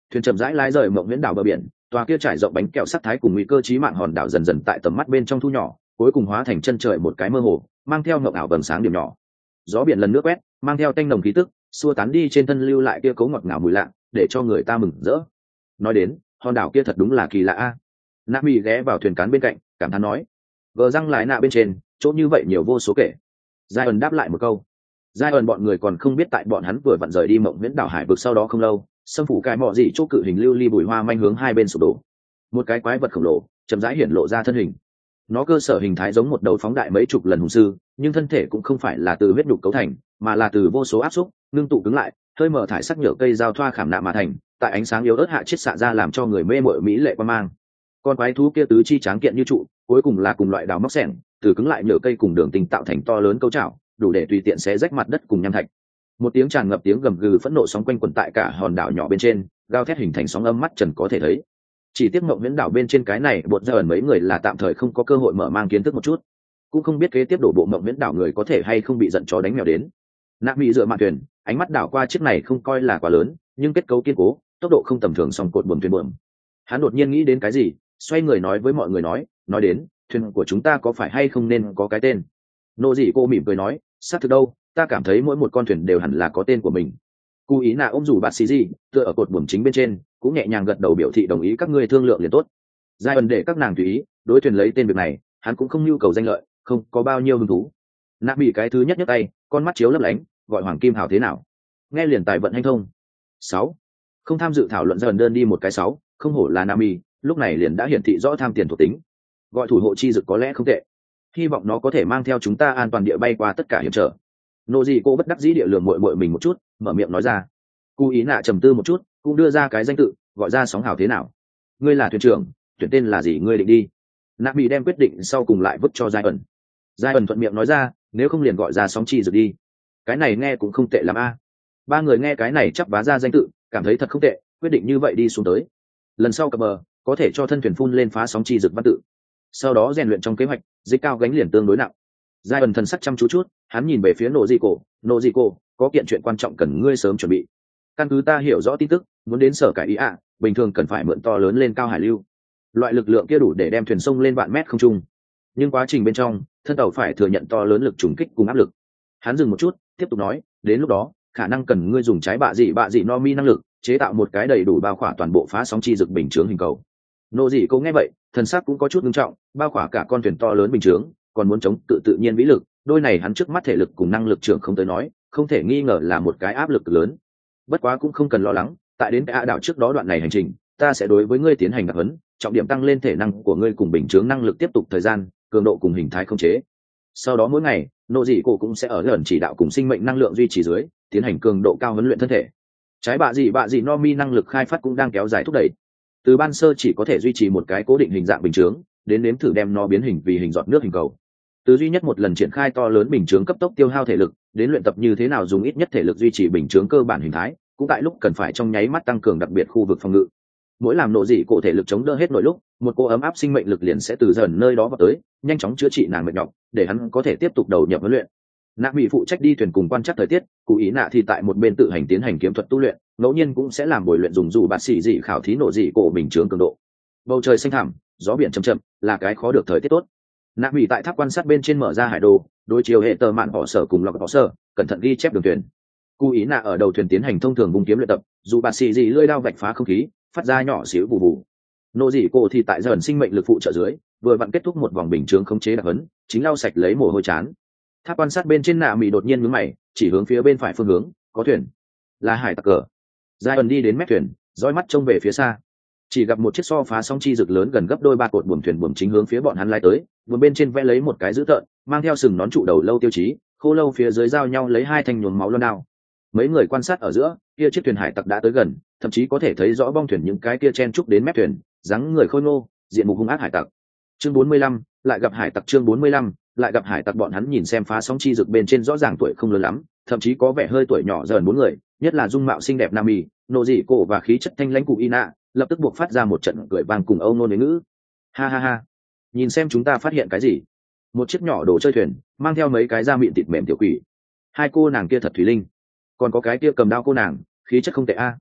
Thuyền chậm rãi lái rời mộng viễn đảo bờ biển, tòa kia trải rộng bánh kẹo sắc thái cùng nguy cơ chí mạng hòn đảo dần dần tại tầm mắt bên trong thu nhỏ, cuối cùng hóa thành chân trời một cái mơ hồ, mang theo ngộng ảo vầng sáng điểm nhỏ. Gió biển lần nước quét, mang theo tanh nồng khí tức, xua tán đi trên thân lưu lại kia cấu ngọt ngào mùi lạ, để cho người ta mừng rỡ. Nói đến, hòn đảo kia thật đúng là kỳ lạ a. Nami ghé vào thuyền cán bên cạnh, cảm thán nói: "Gờ răng lái nạ bên trên, chỗ như vậy nhiều vô số kể." Zion đáp lại một câu. Zion bọn người còn không biết tại bọn hắn vừa vặn rời đi mộng viễn đảo hải vực sau đó không lâu, xâm phủ cái mọ gì chỗ cự hình lưu ly bùi hoa manh hướng hai bên sụp đổ. Một cái quái vật khổng lồ chậm rãi hiển lộ ra thân hình. Nó cơ sở hình thái giống một đầu phóng đại mấy chục lần hùng sư, nhưng thân thể cũng không phải là từ huyết nhục cấu thành, mà là từ vô số áp xúc ngưng tụ cứng lại, hơi mở thải sắc nhựa cây giao thoa khảm nạm mà thành, tại ánh sáng yếu ớt hạ chiết xạ ra làm cho người mê mội mỹ lệ quan mang. Con quái thú kia tứ chi tráng kiện như trụ, cuối cùng là cùng loại đào móc xẻng, từ cứng lại nhựa cây cùng đường tình tạo thành to lớn câu chảo, đủ để tùy tiện xé rách mặt đất cùng nham thạch. Một tiếng tràn ngập tiếng gầm gừ phẫn nộ sóng quanh quẩn tại cả hòn đảo nhỏ bên trên, gào thét hình thành sóng âm mắt trần có thể thấy. Chỉ tiếc mộng viễn đảo bên trên cái này bột ra ẩn mấy người là tạm thời không có cơ hội mở mang kiến thức một chút, cũng không biết kế tiếp đổ bộ mộng viễn đảo người có thể hay không bị giận chó đánh mèo đến. Nạp bị dựa mạn thuyền, ánh mắt đảo qua chiếc này không coi là quá lớn, nhưng kết cấu kiên cố, tốc độ không tầm thường, song cột buồm thuyền buồm. Hắn đột nhiên nghĩ đến cái gì, xoay người nói với mọi người nói, nói đến, thuyền của chúng ta có phải hay không nên có cái tên. Nô dị cô mỉm cười nói, xác thực đâu, ta cảm thấy mỗi một con thuyền đều hẳn là có tên của mình. Cú ý nạ ôm dù bạt xì gì, tựa ở cột buồm chính bên trên, cũng nhẹ nhàng gật đầu biểu thị đồng ý các ngươi thương lượng liền tốt. Giai ẩn để các nàng tùy ý, đối thuyền lấy tên việc này, hắn cũng không nhu cầu danh lợi, không có bao nhiêu hứng thú. Nạ bị cái thứ nhất nhấc tay, con mắt chiếu lấp lánh, gọi Hoàng Kim Hào thế nào? Nghe liền tài vận hành thông. Sáu, không tham dự thảo luận dần đơn đi một cái sáu, không hổ là Nami, lúc này liền đã hiển thị rõ tham tiền thuộc tính. Gọi thủ hộ chi dực có lẽ không tệ, hy vọng nó có thể mang theo chúng ta an toàn địa bay qua tất cả hiểm trở. Nô gì cô bất đắc dĩ địa lường muội muội mình một chút, mở miệng nói ra. Cú ý nạ trầm tư một chút, cũng đưa ra cái danh tự, gọi ra sóng hào thế nào? Ngươi là thuyền trưởng, tuyển tên là gì ngươi định đi? Nạp bị đem quyết định sau cùng lại vứt cho Giai ẩn. Giai ẩn thuận miệng nói ra, nếu không liền gọi ra sóng chi dực đi. Cái này nghe cũng không tệ lắm a. Ba người nghe cái này chắp vá ra danh tự, cảm thấy thật không tệ, quyết định như vậy đi xuống tới. Lần sau cập bờ, có thể cho thân thuyền phun lên phá sóng chi dực văn tự. Sau đó rèn luyện trong kế hoạch, dịch cao gánh liền tương đối nặng. Giai ẩn thần sắc chăm chú chút, hắn nhìn về phía Nô Dị Cổ, Nô Dị Cổ, có kiện chuyện quan trọng cần ngươi sớm chuẩn bị. Căn cứ ta hiểu rõ tin tức, muốn đến sở cải ý ạ, bình thường cần phải mượn to lớn lên cao hải lưu. Loại lực lượng kia đủ để đem thuyền sông lên vạn mét không trung. Nhưng quá trình bên trong, thân tàu phải thừa nhận to lớn lực trùng kích cùng áp lực. Hắn dừng một chút, tiếp tục nói, đến lúc đó, khả năng cần ngươi dùng trái bạ dị bạ dị no mi năng lực, chế tạo một cái đầy đủ bao khỏa toàn bộ phá sóng chi dực bình chướng hình cầu. Nô Dị Cổ nghe vậy, thần sắc cũng có chút nghiêm trọng, bao khỏa cả con thuyền to lớn bình chướng, còn muốn chống cự tự nhiên vĩ lực, đôi này hắn trước mắt thể lực cùng năng lực trưởng không tới nói, không thể nghi ngờ là một cái áp lực lớn. Bất quá cũng không cần lo lắng, tại đến cái đảo trước đó đoạn này hành trình, ta sẽ đối với ngươi tiến hành đặc huấn, trọng điểm tăng lên thể năng của ngươi cùng bình chướng năng lực tiếp tục thời gian, cường độ cùng hình thái không chế. Sau đó mỗi ngày, Nô Dị Cổ cũng sẽ ở gần chỉ đạo cùng sinh mệnh năng lượng duy trì dưới, tiến hành cường độ cao huấn luyện thân thể. Trái bạ dị bạ dị no mi năng lực khai phát cũng đang kéo dài thúc đẩy. Từ ban sơ chỉ có thể duy trì một cái cố định hình dạng bình chướng, đến nếm thử đem nó biến hình vì hình giọt nước hình cầu. Từ duy nhất một lần triển khai to lớn bình chướng cấp tốc tiêu hao thể lực, đến luyện tập như thế nào dùng ít nhất thể lực duy trì bình chướng cơ bản hình thái, cũng tại lúc cần phải trong nháy mắt tăng cường đặc biệt khu vực phòng ngự. Mỗi làm Nô Dị Cổ thể lực chống đỡ hết nội lúc, một cô ấm áp sinh mệnh lực liền sẽ từ dần nơi đó vào tới, nhanh chóng chữa trị nàng mệt nhọc, để hắn có thể tiếp tục đầu nhập huấn luyện. Nạ bị phụ trách đi thuyền cùng quan trắc thời tiết, Cụ Ý Nạ thì tại một bên tự hành tiến hành kiếm thuật tu luyện, ngẫu nhiên cũng sẽ làm buổi luyện dùng dù bạt xỉ dị khảo thí Nô Dị Cổ bình chướng cường độ. Bầu trời xanh thẳm, gió biển chậm chậm, là cái khó được thời tiết tốt. Nạ bị tại tháp quan sát bên trên mở ra hải đồ, đối chiếu hệ tờ mạn họ sở cùng lọc họ sở, cẩn thận ghi chép đường thuyền. Cụ Ý Nạ ở đầu thuyền tiến hành thông thường vung kiếm luyện tập, dù bạt xỉ dị lưỡi đao vạch phá không khí, phát ra nhỏ xíu bù bù. Nô Dị Cổ thì tại dần sinh mệnh lực phụ trợ dưới, vừa vặn kết thúc một vòng bình chướng khống chế đặc huấn, chính lau sạch lấy mồ hôi chán. Tháp quan sát bên trên Nạ Mị đột nhiên nhướng mày, chỉ hướng phía bên phải phương hướng, có thuyền, là hải tặc cờ. Giai ẩn đi đến mép thuyền, dõi mắt trông về phía xa, chỉ gặp một chiếc so phá song chi rực lớn gần gấp đôi ba cột buồm thuyền buồm chính hướng phía bọn hắn lái tới, buồm bên trên vẽ lấy một cái dữ tợn, mang theo sừng nón trụ đầu lâu tiêu chí, khô lâu phía dưới giao nhau lấy hai thanh nhuốm máu loan đao. Mấy người quan sát ở giữa, kia chiếc thuyền hải tặc đã tới gần, thậm chí có thể thấy rõ bong thuyền những cái kia chen trúc đến mép thuyền, dáng người khôi ngô, diện mục hung ác hải tặc. Chương bốn mươi lăm, lại gặp hải tặc. Chương bốn mươi lăm, lại gặp hải tặc. Bọn hắn nhìn xem phá sóng chi rực bên trên rõ ràng tuổi không lớn lắm, thậm chí có vẻ hơi tuổi nhỏ dần bốn người, nhất là dung mạo xinh đẹp Nami, Nô Dị Cổ và khí chất thanh lãnh Cụ Ina, lập tức buộc phát ra một trận cười vang cùng âu nôn đến ngữ. Ha ha ha, nhìn xem chúng ta phát hiện cái gì? Một chiếc nhỏ đồ chơi thuyền, mang theo mấy cái da mịn thịt mềm tiểu quỷ. Hai cô nàng kia thật thủy linh, còn có cái kia cầm đao cô nàng, khí chất không tệ a.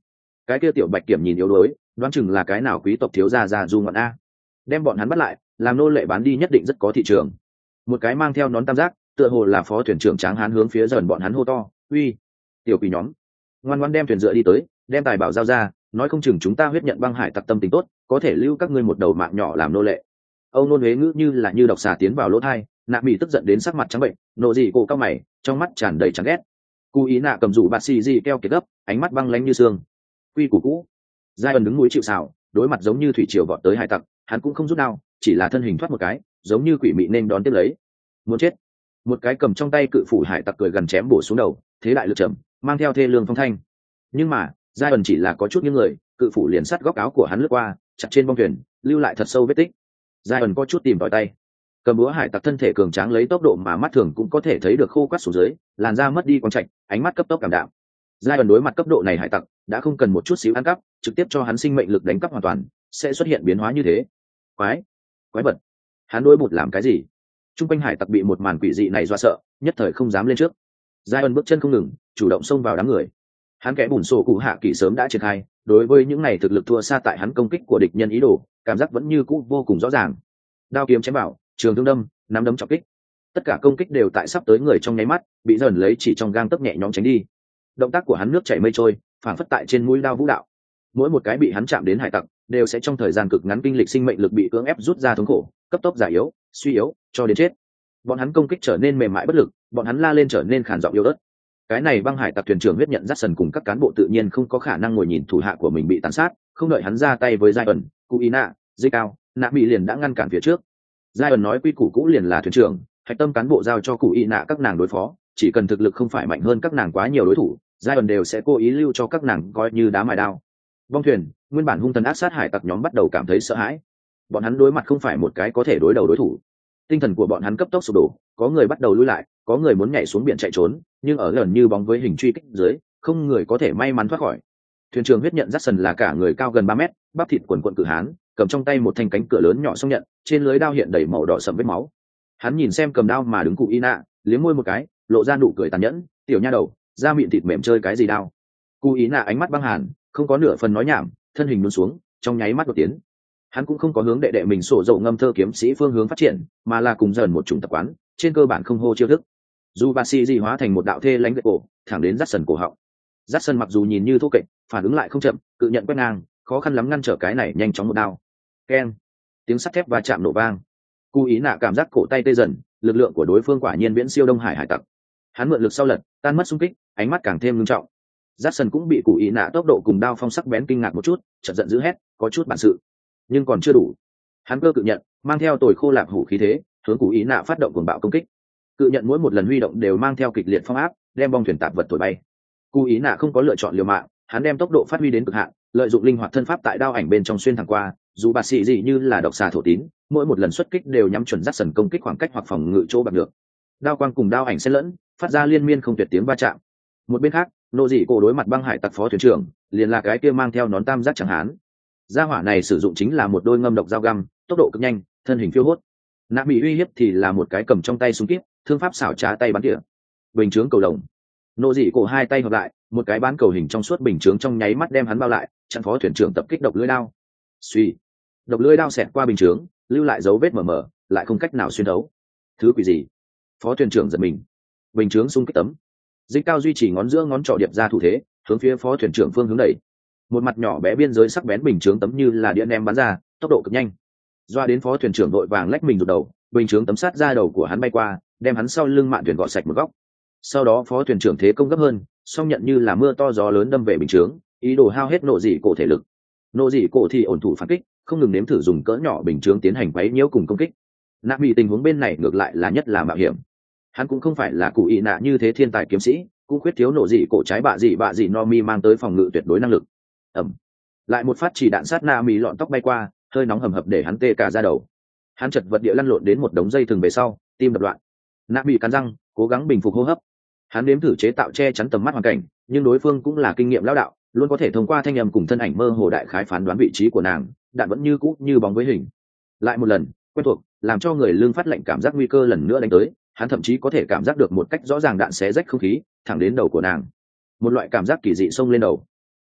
cái kia tiểu bạch kiểm nhìn yếu đuối, đoán chừng là cái nào quý tộc thiếu gia già du ngọn a. Đem bọn hắn bắt lại, làm nô lệ bán đi nhất định rất có thị trường. Một cái mang theo nón tam giác, tựa hồ là phó thuyền trưởng tráng hán hướng phía dần bọn hắn hô to, uy, tiểu quỷ nhóm, ngoan ngoan đem thuyền dựa đi tới, đem tài bảo giao ra, nói không chừng chúng ta huyết nhận băng hải tặc tâm tình tốt, có thể lưu các ngươi một đầu mạng nhỏ làm nô lệ. Âu nôn huế ngữ như là như độc xà tiến vào lỗ thai, nạ mỹ tức giận đến sắc mặt trắng bệnh, nộ dị cổ cao mày, trong mắt tràn đầy chán ghét. Cú ý nạ cầm rủ bạt xì gì keo kiệt gấp, ánh mắt băng lãnh như xương. Quy củ cũ. Giai ẩn đứng núi chịu sào, đối mặt giống như thủy triều vọt tới hải tặc, hắn cũng không rút đao, chỉ là thân hình thoát một cái, giống như quỷ mị nên đón tiếp lấy. Muốn chết. Một cái cầm trong tay cự phủ hải tặc cười gần chém bổ xuống đầu, thế đại lực trầm, mang theo thê lương phong thanh. Nhưng mà, Giai ẩn chỉ là có chút những người, cự phủ liền sắt góc áo của hắn lướt qua, chặt trên bong thuyền, lưu lại thật sâu vết tích. Giai ẩn có chút tìm tòi tay, cầm búa hải tặc thân thể cường tráng lấy tốc độ mà mắt thường cũng có thể thấy được khô quắt xuống dưới, làn da mất đi quang trạch, ánh mắt cấp tốc cảm đạm. Giai ẩn đối mặt cấp độ này hải tặc đã không cần một chút xíu ăn cắp, trực tiếp cho hắn sinh mệnh lực đánh cắp hoàn toàn, sẽ xuất hiện biến hóa như thế. Quái, quái vật, hắn đối một làm cái gì? Trung quanh hải tặc bị một màn quỷ dị này dọa sợ, nhất thời không dám lên trước. Giai ẩn bước chân không ngừng, chủ động xông vào đám người. Hắn kẽ bùn sổ cụ hạ kỳ sớm đã triển khai, đối với những này thực lực thua xa tại hắn công kích của địch nhân ý đồ, cảm giác vẫn như cũ vô cùng rõ ràng. Đao kiếm chém bảo, trường thương đâm, nắm đấm trọng kích, tất cả công kích đều tại sắp tới người trong nháy mắt bị dần lấy chỉ trong gang tấc nhẹ nhõm tránh đi. Động tác của hắn nước chảy mây trôi, phảng phất tại trên mũi đao vũ đạo. Mỗi một cái bị hắn chạm đến hải tặc đều sẽ trong thời gian cực ngắn kinh lịch sinh mệnh lực bị cưỡng ép rút ra thống khổ, cấp tốc già yếu, suy yếu, cho đến chết. Bọn hắn công kích trở nên mềm mại bất lực, bọn hắn la lên trở nên khàn giọng yếu ớt. Cái này băng hải tặc thuyền trưởng huyết nhận dắt sần cùng các cán bộ tự nhiên không có khả năng ngồi nhìn thủ hạ của mình bị tàn sát, không đợi hắn ra tay với giai ẩn, cụ ý nạ, dây cao, nạ bị liền đã ngăn cản phía trước. Giai ẩn nói quy củ cũ liền là thuyền trưởng, hạch tâm cán bộ giao cho cụ ý nạ các nàng đối phó, chỉ cần thực lực không phải mạnh hơn các nàng quá nhiều đối thủ, giai ẩn đều sẽ cố ý lưu cho các nàng coi như đá mài đao. Vong thuyền, nguyên bản hung thần ác sát hải tặc nhóm bắt đầu cảm thấy sợ hãi. Bọn hắn đối mặt không phải một cái có thể đối đầu đối thủ. Tinh thần của bọn hắn cấp tốc sụp đổ, có người bắt đầu lui lại, có người muốn nhảy xuống biển chạy trốn, nhưng ở gần như bóng với hình truy kích dưới, không người có thể may mắn thoát khỏi. Thuyền trưởng huyết nhận dắt sần là cả người cao gần ba mét, bắp thịt quần quần cự hán, cầm trong tay một thanh cánh cửa lớn nhỏ song nhận, trên lưới đao hiện đầy màu đỏ sẫm vết máu. Hắn nhìn xem cầm đao mà đứng cụ y nạ, liếm môi một cái, lộ ra nụ cười tàn nhẫn, tiểu nha đầu, da miệng thịt mềm chơi cái gì đao? Cụ y nạ ánh mắt băng hàn, không có nửa phần nói nhảm, thân hình lún xuống, trong nháy mắt đột tiến. Hắn cũng không có hướng đệ đệ mình sổ dầu ngâm thơ kiếm sĩ phương hướng phát triển, mà là cùng dần một chủng tập quán, trên cơ bản không hô chiêu thức. Dù bà si di hóa thành một đạo thê lánh gậy cổ, thẳng đến dắt sần cổ họng. Dắt sần mặc dù nhìn như thô kệch, phản ứng lại không chậm, cự nhận quét ngang, khó khăn lắm ngăn trở cái này nhanh chóng một đao. Keng, tiếng sắt thép va chạm nổ vang. Cụ ý nạ cảm giác cổ tay tê dần, lực lượng của đối phương quả nhiên viễn siêu đông hải hải tặc. Hắn mượn lực sau lật, tan mất xung kích, ánh mắt càng thêm nghiêm trọng. Dắt sần cũng bị cụ ý nạ tốc độ cùng đao phong sắc bén kinh ngạc một chút, chợt giận dữ hét, có chút bản sự, nhưng còn chưa đủ. Hắn cơ cự nhận, mang theo tồi khô lạp hủ khí thế, hướng cụ ý nạ phát động cuồng bạo công kích. Cự nhận mỗi một lần huy động đều mang theo kịch liệt phong áp, đem bong thuyền tạp vật thổi bay. Cụ ý nạ không có lựa chọn liều mạng, hắn đem tốc độ phát huy đến cực hạn, lợi dụng linh hoạt thân pháp tại đao ảnh bên trong xuyên thẳng qua, dù bà xì gì như là độc xà thổ tín, mỗi một lần xuất kích đều nhắm chuẩn dắt sần công kích khoảng cách hoặc phòng ngự chỗ bạc được. Đao quang cùng đao ảnh xen lẫn, phát ra liên miên không tuyệt tiếng va chạm. Một bên khác, nô dị cổ đối mặt băng hải tặc phó thuyền trưởng, liền là cái kia mang theo nón tam giác chẳng hán. Gia hỏa này sử dụng chính là một đôi ngâm độc dao găm, tốc độ cực nhanh, thân hình phiêu hốt. Nạ bị uy hiếp thì là một cái cầm trong tay súng kíp, thương pháp xảo trá tay bắn tỉa. Bình chướng cầu đồng. Nô dị cổ hai tay hợp lại, một cái bán cầu hình trong suốt bình chướng trong nháy mắt đem hắn bao lại, chặn phó thuyền trưởng tập kích độc lưỡi đao. Suy, độc lưỡi đao xẹt qua bình chướng, lưu lại dấu vết mờ mờ, lại không cách nào xuyên thấu. Thứ quỷ gì? Phó thuyền trưởng giật mình. Bình chướng xung kích tấm. Dịch cao duy trì ngón giữa ngón trỏ điệp ra thủ thế, hướng phía phó thuyền trưởng phương hướng đẩy. Một mặt nhỏ bé biên giới sắc bén bình chướng tấm như là điện em bắn ra, tốc độ cực nhanh. Doa đến phó thuyền trưởng đội vàng lách mình rụt đầu, bình chướng tấm sát ra đầu của hắn bay qua, đem hắn sau lưng mạn thuyền gọt sạch một góc. Sau đó phó thuyền trưởng thế công gấp hơn, song nhận như là mưa to gió lớn đâm về bình chướng, ý đồ hao hết nộ dị cổ thể lực. Nộ dị cổ thì ổn thủ phản kích, không ngừng nếm thử dùng cỡ nhỏ bình chướng tiến hành quấy nhiễu cùng công kích. Nạ bị tình huống bên này ngược lại là nhất là mạo hiểm. Hắn cũng không phải là cụ ý nạ như thế thiên tài kiếm sĩ, cũng khuyết thiếu nộ dị cổ trái bạ dị bạ dị no mi mang tới phòng ngự tuyệt đối năng lực. Ẩm, lại một phát chỉ đạn sát Nạ Mỹ lọn tóc bay qua, hơi nóng hầm hập để hắn tê cả da đầu. Hắn chật vật địa lăn lộn đến một đống dây thừng về sau, tim đập loạn. Nạ Mỹ cắn răng, cố gắng bình phục hô hấp. Hắn nếm thử chế tạo che chắn tầm mắt hoàn cảnh, nhưng đối phương cũng là kinh nghiệm lão đạo, luôn có thể thông qua thanh âm cùng thân ảnh mơ hồ đại khái phán đoán vị trí của nàng, đạn vẫn như cũ như bóng với hình. Lại một lần, quen thuộc, làm cho người lương phát lệnh cảm giác nguy cơ lần nữa đánh tới, hắn thậm chí có thể cảm giác được một cách rõ ràng đạn xé rách không khí, thẳng đến đầu của nàng. Một loại cảm giác kỳ dị xông lên đầu.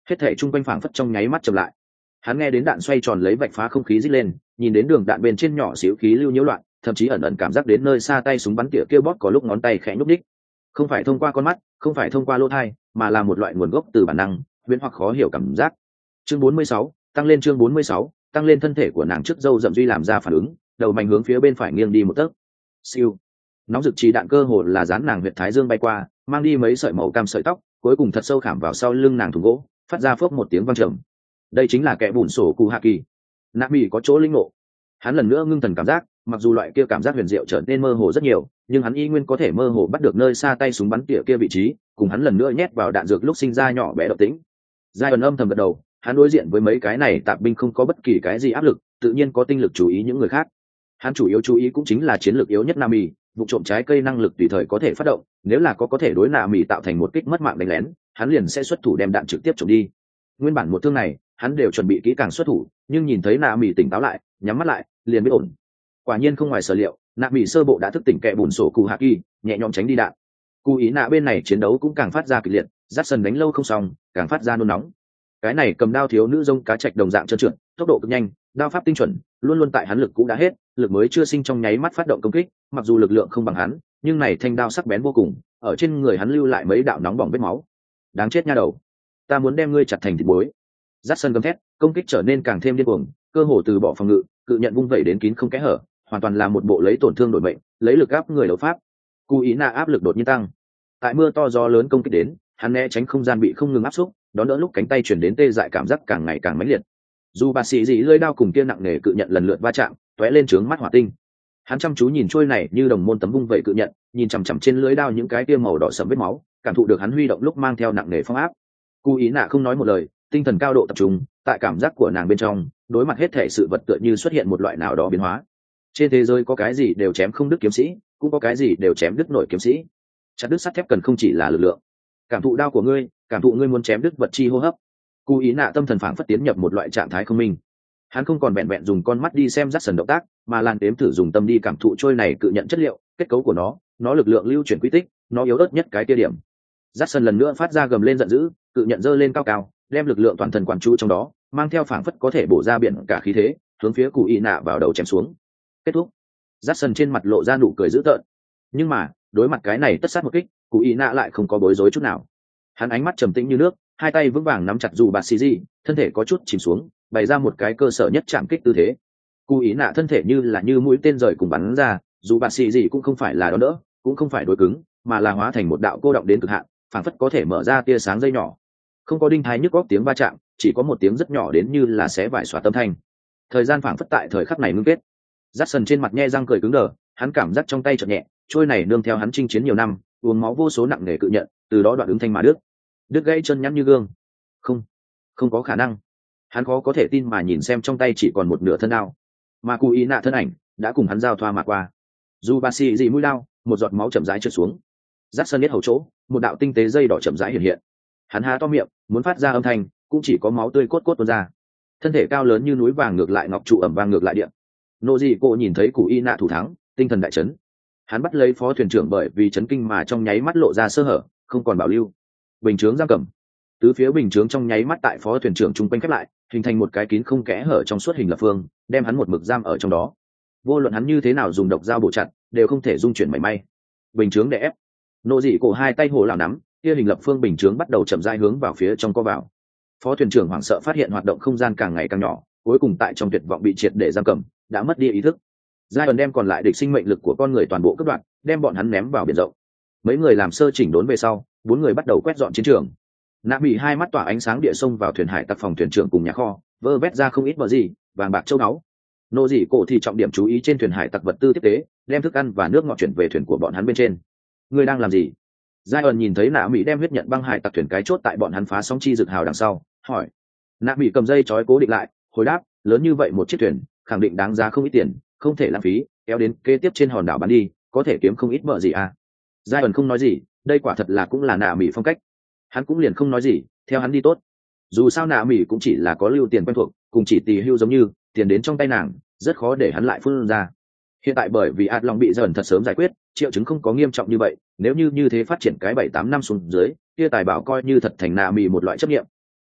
hết thể chung quanh phảng phất trong nháy mắt chậm lại. Hắn nghe đến đạn xoay tròn lấy vạch phá không khí rít lên, nhìn đến đường đạn bên trên nhỏ xíu khí lưu nhiễu loạn, thậm chí ẩn ẩn cảm giác đến nơi xa tay súng bắn tỉa kêu bóp có lúc ngón tay khẽ nhúc đích, không phải thông qua con mắt, không phải thông qua lỗ tai, mà là một loại nguồn gốc từ bản năng huyễn hoặc khó hiểu cảm giác. Chương bốn mươi sáu, tăng lên chương bốn mươi sáu, tăng lên. Thân thể của nàng trước dâu rậm duy làm ra phản ứng, đầu mạnh hướng phía bên phải nghiêng đi một tấc. Siêu, nóng rực chỉ đạn cơ hồ là dán nàng huyệt thái dương bay qua, mang đi mấy sợi màu cam sợi tóc, cuối cùng thật sâu khảm vào sau lưng nàng thùng gỗ, phát ra phốc một tiếng vang trầm. Đây chính là kẻ bùn sổ cụ hạ kỳ. Nạ Mị có chỗ linh ngộ, hắn lần nữa ngưng thần cảm giác, mặc dù loại kia cảm giác huyền diệu trở nên mơ hồ rất nhiều, nhưng hắn y nguyên có thể mơ hồ bắt được nơi xa tay súng bắn tỉa kia vị trí, cùng hắn lần nữa nhét vào đạn dược lúc sinh ra nhỏ bé độc tính. Giai ẩn âm thầm gật đầu, hắn đối diện với mấy cái này tạp binh không có bất kỳ cái gì áp lực, tự nhiên có tinh lực chú ý những người khác. Hắn chủ yếu chú ý cũng chính là chiến lược yếu nhất Nam Mị, vụ trộm trái cây năng lực tùy thời có thể phát động, nếu là có có thể đối Nam Mị tạo thành một kích mất mạng đánh lén, hắn liền sẽ xuất thủ đem đạn trực tiếp trộm đi. Nguyên bản một thương này, hắn đều chuẩn bị kỹ càng xuất thủ, nhưng nhìn thấy Nam Mị tỉnh táo lại, nhắm mắt lại, liền biết ổn. Quả nhiên không ngoài sở liệu, Nam Mị sơ bộ đã thức tỉnh kẻ bùn sổ cụ hạ kỳ, nhẹ nhõm tránh đi đạn. Cú ý nạ bên này chiến đấu cũng càng phát ra kịch liệt, dắt sần đánh lâu không xong, càng phát ra nôn nóng. Cái này cầm đao thiếu nữ rông cá trạch đồng dạng trơn trượt, tốc độ cực nhanh, đao pháp tinh chuẩn, luôn luôn tại hắn lực cũ đã hết, lực mới chưa sinh trong nháy mắt phát động công kích, mặc dù lực lượng không bằng hắn, nhưng này thanh đao sắc bén vô cùng, ở trên người hắn lưu lại mấy đạo nóng bỏng vết máu. Đáng chết nha đầu, ta muốn đem ngươi chặt thành thịt muối. Dắt sân gầm thét, công kích trở nên càng thêm điên cuồng, cơ hồ từ bỏ phòng ngự, cự nhận vung vẩy đến kín không kẽ hở, hoàn toàn là một bộ lấy tổn thương đổi mệnh, lấy lực áp người đấu pháp. Cú ý nạ áp lực đột nhiên tăng, tại mưa to gió lớn công kích đến, hắn né tránh không gian bị không ngừng áp xúc, đón đỡ lúc cánh tay chuyển đến tê dại cảm giác càng ngày càng mãnh liệt. Dù bà sĩ dị lưỡi đao cùng kia nặng nề cự nhận lần lượt va chạm, tóe lên trướng mắt hỏa tinh. Hắn chăm chú nhìn trôi này như đồng môn tấm vung vẩy cự nhận, nhìn chằm chằm trên lưỡi đao những cái kia màu đỏ sẫm vết máu, cảm thụ được hắn huy động lúc mang theo nặng nề phong áp. Cú ý nạ không nói một lời, tinh thần cao độ tập trung, tại cảm giác của nàng bên trong, đối mặt hết thể sự vật tựa như xuất hiện một loại nào đó biến hóa. Trên thế giới có cái gì đều chém không đứt kiếm sĩ, cũng có cái gì đều chém đứt nổi kiếm sĩ. Chặt đứt sắt thép cần không chỉ là lực lượng. Cảm thụ đao của ngươi, cảm thụ ngươi muốn chém đứt vật chi hô hấp. Cú ý nạ tâm thần phảng phất tiến nhập một loại trạng thái không minh. Hắn không còn vẹn vẹn dùng con mắt đi xem rắc sần động tác, mà làn đếm thử dùng tâm đi cảm thụ trôi này cự nhận chất liệu, kết cấu của nó, nó lực lượng lưu chuyển quy tích, nó yếu ớt nhất cái tia điểm. Rắc sần lần nữa phát ra gầm lên giận dữ, cự nhận giơ lên cao cao, đem lực lượng toàn thân quản trụ trong đó, mang theo phảng phất có thể bổ ra biển cả khí thế, hướng phía Cú ý nạ vào đầu chém xuống. Kết thúc. Rắc sần trên mặt lộ ra nụ cười dữ tợn. Nhưng mà, đối mặt cái này tất sát một kích, Cú ý nạ lại không có bối rối chút nào. Hắn ánh mắt trầm tĩnh như nước, hai tay vững vàng nắm chặt dù bạt xì gì, thân thể có chút chìm xuống, bày ra một cái cơ sở nhất chạm kích tư thế. Cú ý nạ thân thể như là như mũi tên rời cùng bắn ra, dù bạt xì gì cũng không phải là đón đỡ, cũng không phải đối cứng, mà là hóa thành một đạo cô động đến cực hạn, phảng phất có thể mở ra tia sáng dây nhỏ. Không có đinh thái nhức góc tiếng va chạm, chỉ có một tiếng rất nhỏ đến như là xé vải xóa tâm thanh. Thời gian phảng phất tại thời khắc này ngưng kết. Jackson trên mặt nhe răng cười cứng đờ, hắn cảm giác trong tay chợt nhẹ, trôi này nương theo hắn chinh chiến nhiều năm, uống máu vô số nặng nề cự nhận, từ đó đoạn ứng thanh mà đứt. Đứt gãy chân nhắn như gương. Không, không có khả năng. Hắn khó có thể tin mà nhìn xem trong tay chỉ còn một nửa thân đao, mà Cú ý nạ thân ảnh đã cùng hắn giao thoa mà qua. Dù bà xì dị mũi đao, một giọt máu chậm rãi trượt xuống. Rắc sân biết hầu chỗ, một đạo tinh tế dây đỏ chậm rãi hiện hiện. Hắn há to miệng, muốn phát ra âm thanh, cũng chỉ có máu tươi cốt cốt tuôn ra. Thân thể cao lớn như núi vàng ngược lại ngọc trụ ẩm vang ngược lại điện. Nô dị cô nhìn thấy Cú ý nạ thủ thắng, tinh thần đại chấn. Hắn bắt lấy phó thuyền trưởng bởi vì chấn kinh mà trong nháy mắt lộ ra sơ hở, không còn bảo lưu. Bình chướng giam cầm, tứ phía bình chướng trong nháy mắt tại phó thuyền trưởng trung quanh khép lại, hình thành một cái kín không kẽ hở trong suốt hình lập phương, đem hắn một mực giam ở trong đó. Vô luận hắn như thế nào dùng độc dao bổ chặt, đều không thể dung chuyển mảy may. Bình chướng đè ép. Nô dị cổ hai tay hồ lão nắm, kia hình lập phương bình chướng bắt đầu chậm rãi hướng vào phía trong co vào. Phó thuyền trưởng hoảng sợ phát hiện hoạt động không gian càng ngày càng nhỏ, cuối cùng tại trong tuyệt vọng bị triệt để giam cầm, đã mất đi ý thức. Giai ẩn đem còn lại địch sinh mệnh lực của con người toàn bộ cắt đoạn, đem bọn hắn ném vào biển rộng. Mấy người làm sơ chỉnh đốn về sau, bốn người bắt đầu quét dọn chiến trường. Nạ bị hai mắt tỏa ánh sáng địa sông vào thuyền hải tặc phòng thuyền trưởng cùng nhà kho, vơ vét ra không ít bờ gì, vàng bạc châu báu. Nô dị cổ thì trọng điểm chú ý trên thuyền hải tặc vật tư tiếp tế, đem thức ăn và nước ngọt chuyển về thuyền của bọn hắn bên trên. Người đang làm gì? Giai ẩn nhìn thấy Nạ Mỹ đem huyết nhận băng hải tặc thuyền cái chốt tại bọn hắn phá sóng chi rực hào đằng sau, hỏi. Nạ Mỹ cầm dây trói cố định lại, hồi đáp, lớn như vậy một chiếc thuyền, khẳng định đáng giá không ít tiền, không thể lãng phí, kéo đến kế tiếp trên hòn đảo bán đi, có thể kiếm không ít bờ gì à? Giai ẩn không nói gì, đây quả thật là cũng là Nạ Mỹ phong cách. Hắn cũng liền không nói gì, theo hắn đi tốt. Dù sao Nạ Mỹ cũng chỉ là có lưu tiền quen thuộc, cùng chỉ tỳ hưu giống như, tiền đến trong tay nàng, rất khó để hắn lại phun ra. Hiện tại bởi vì ạt lòng bị dần thật sớm giải quyết, triệu chứng không có nghiêm trọng như vậy, nếu như như thế phát triển cái bảy tám năm xuống dưới, kia tài bảo coi như thật thành Nạ Mỹ một loại chấp nghiệm.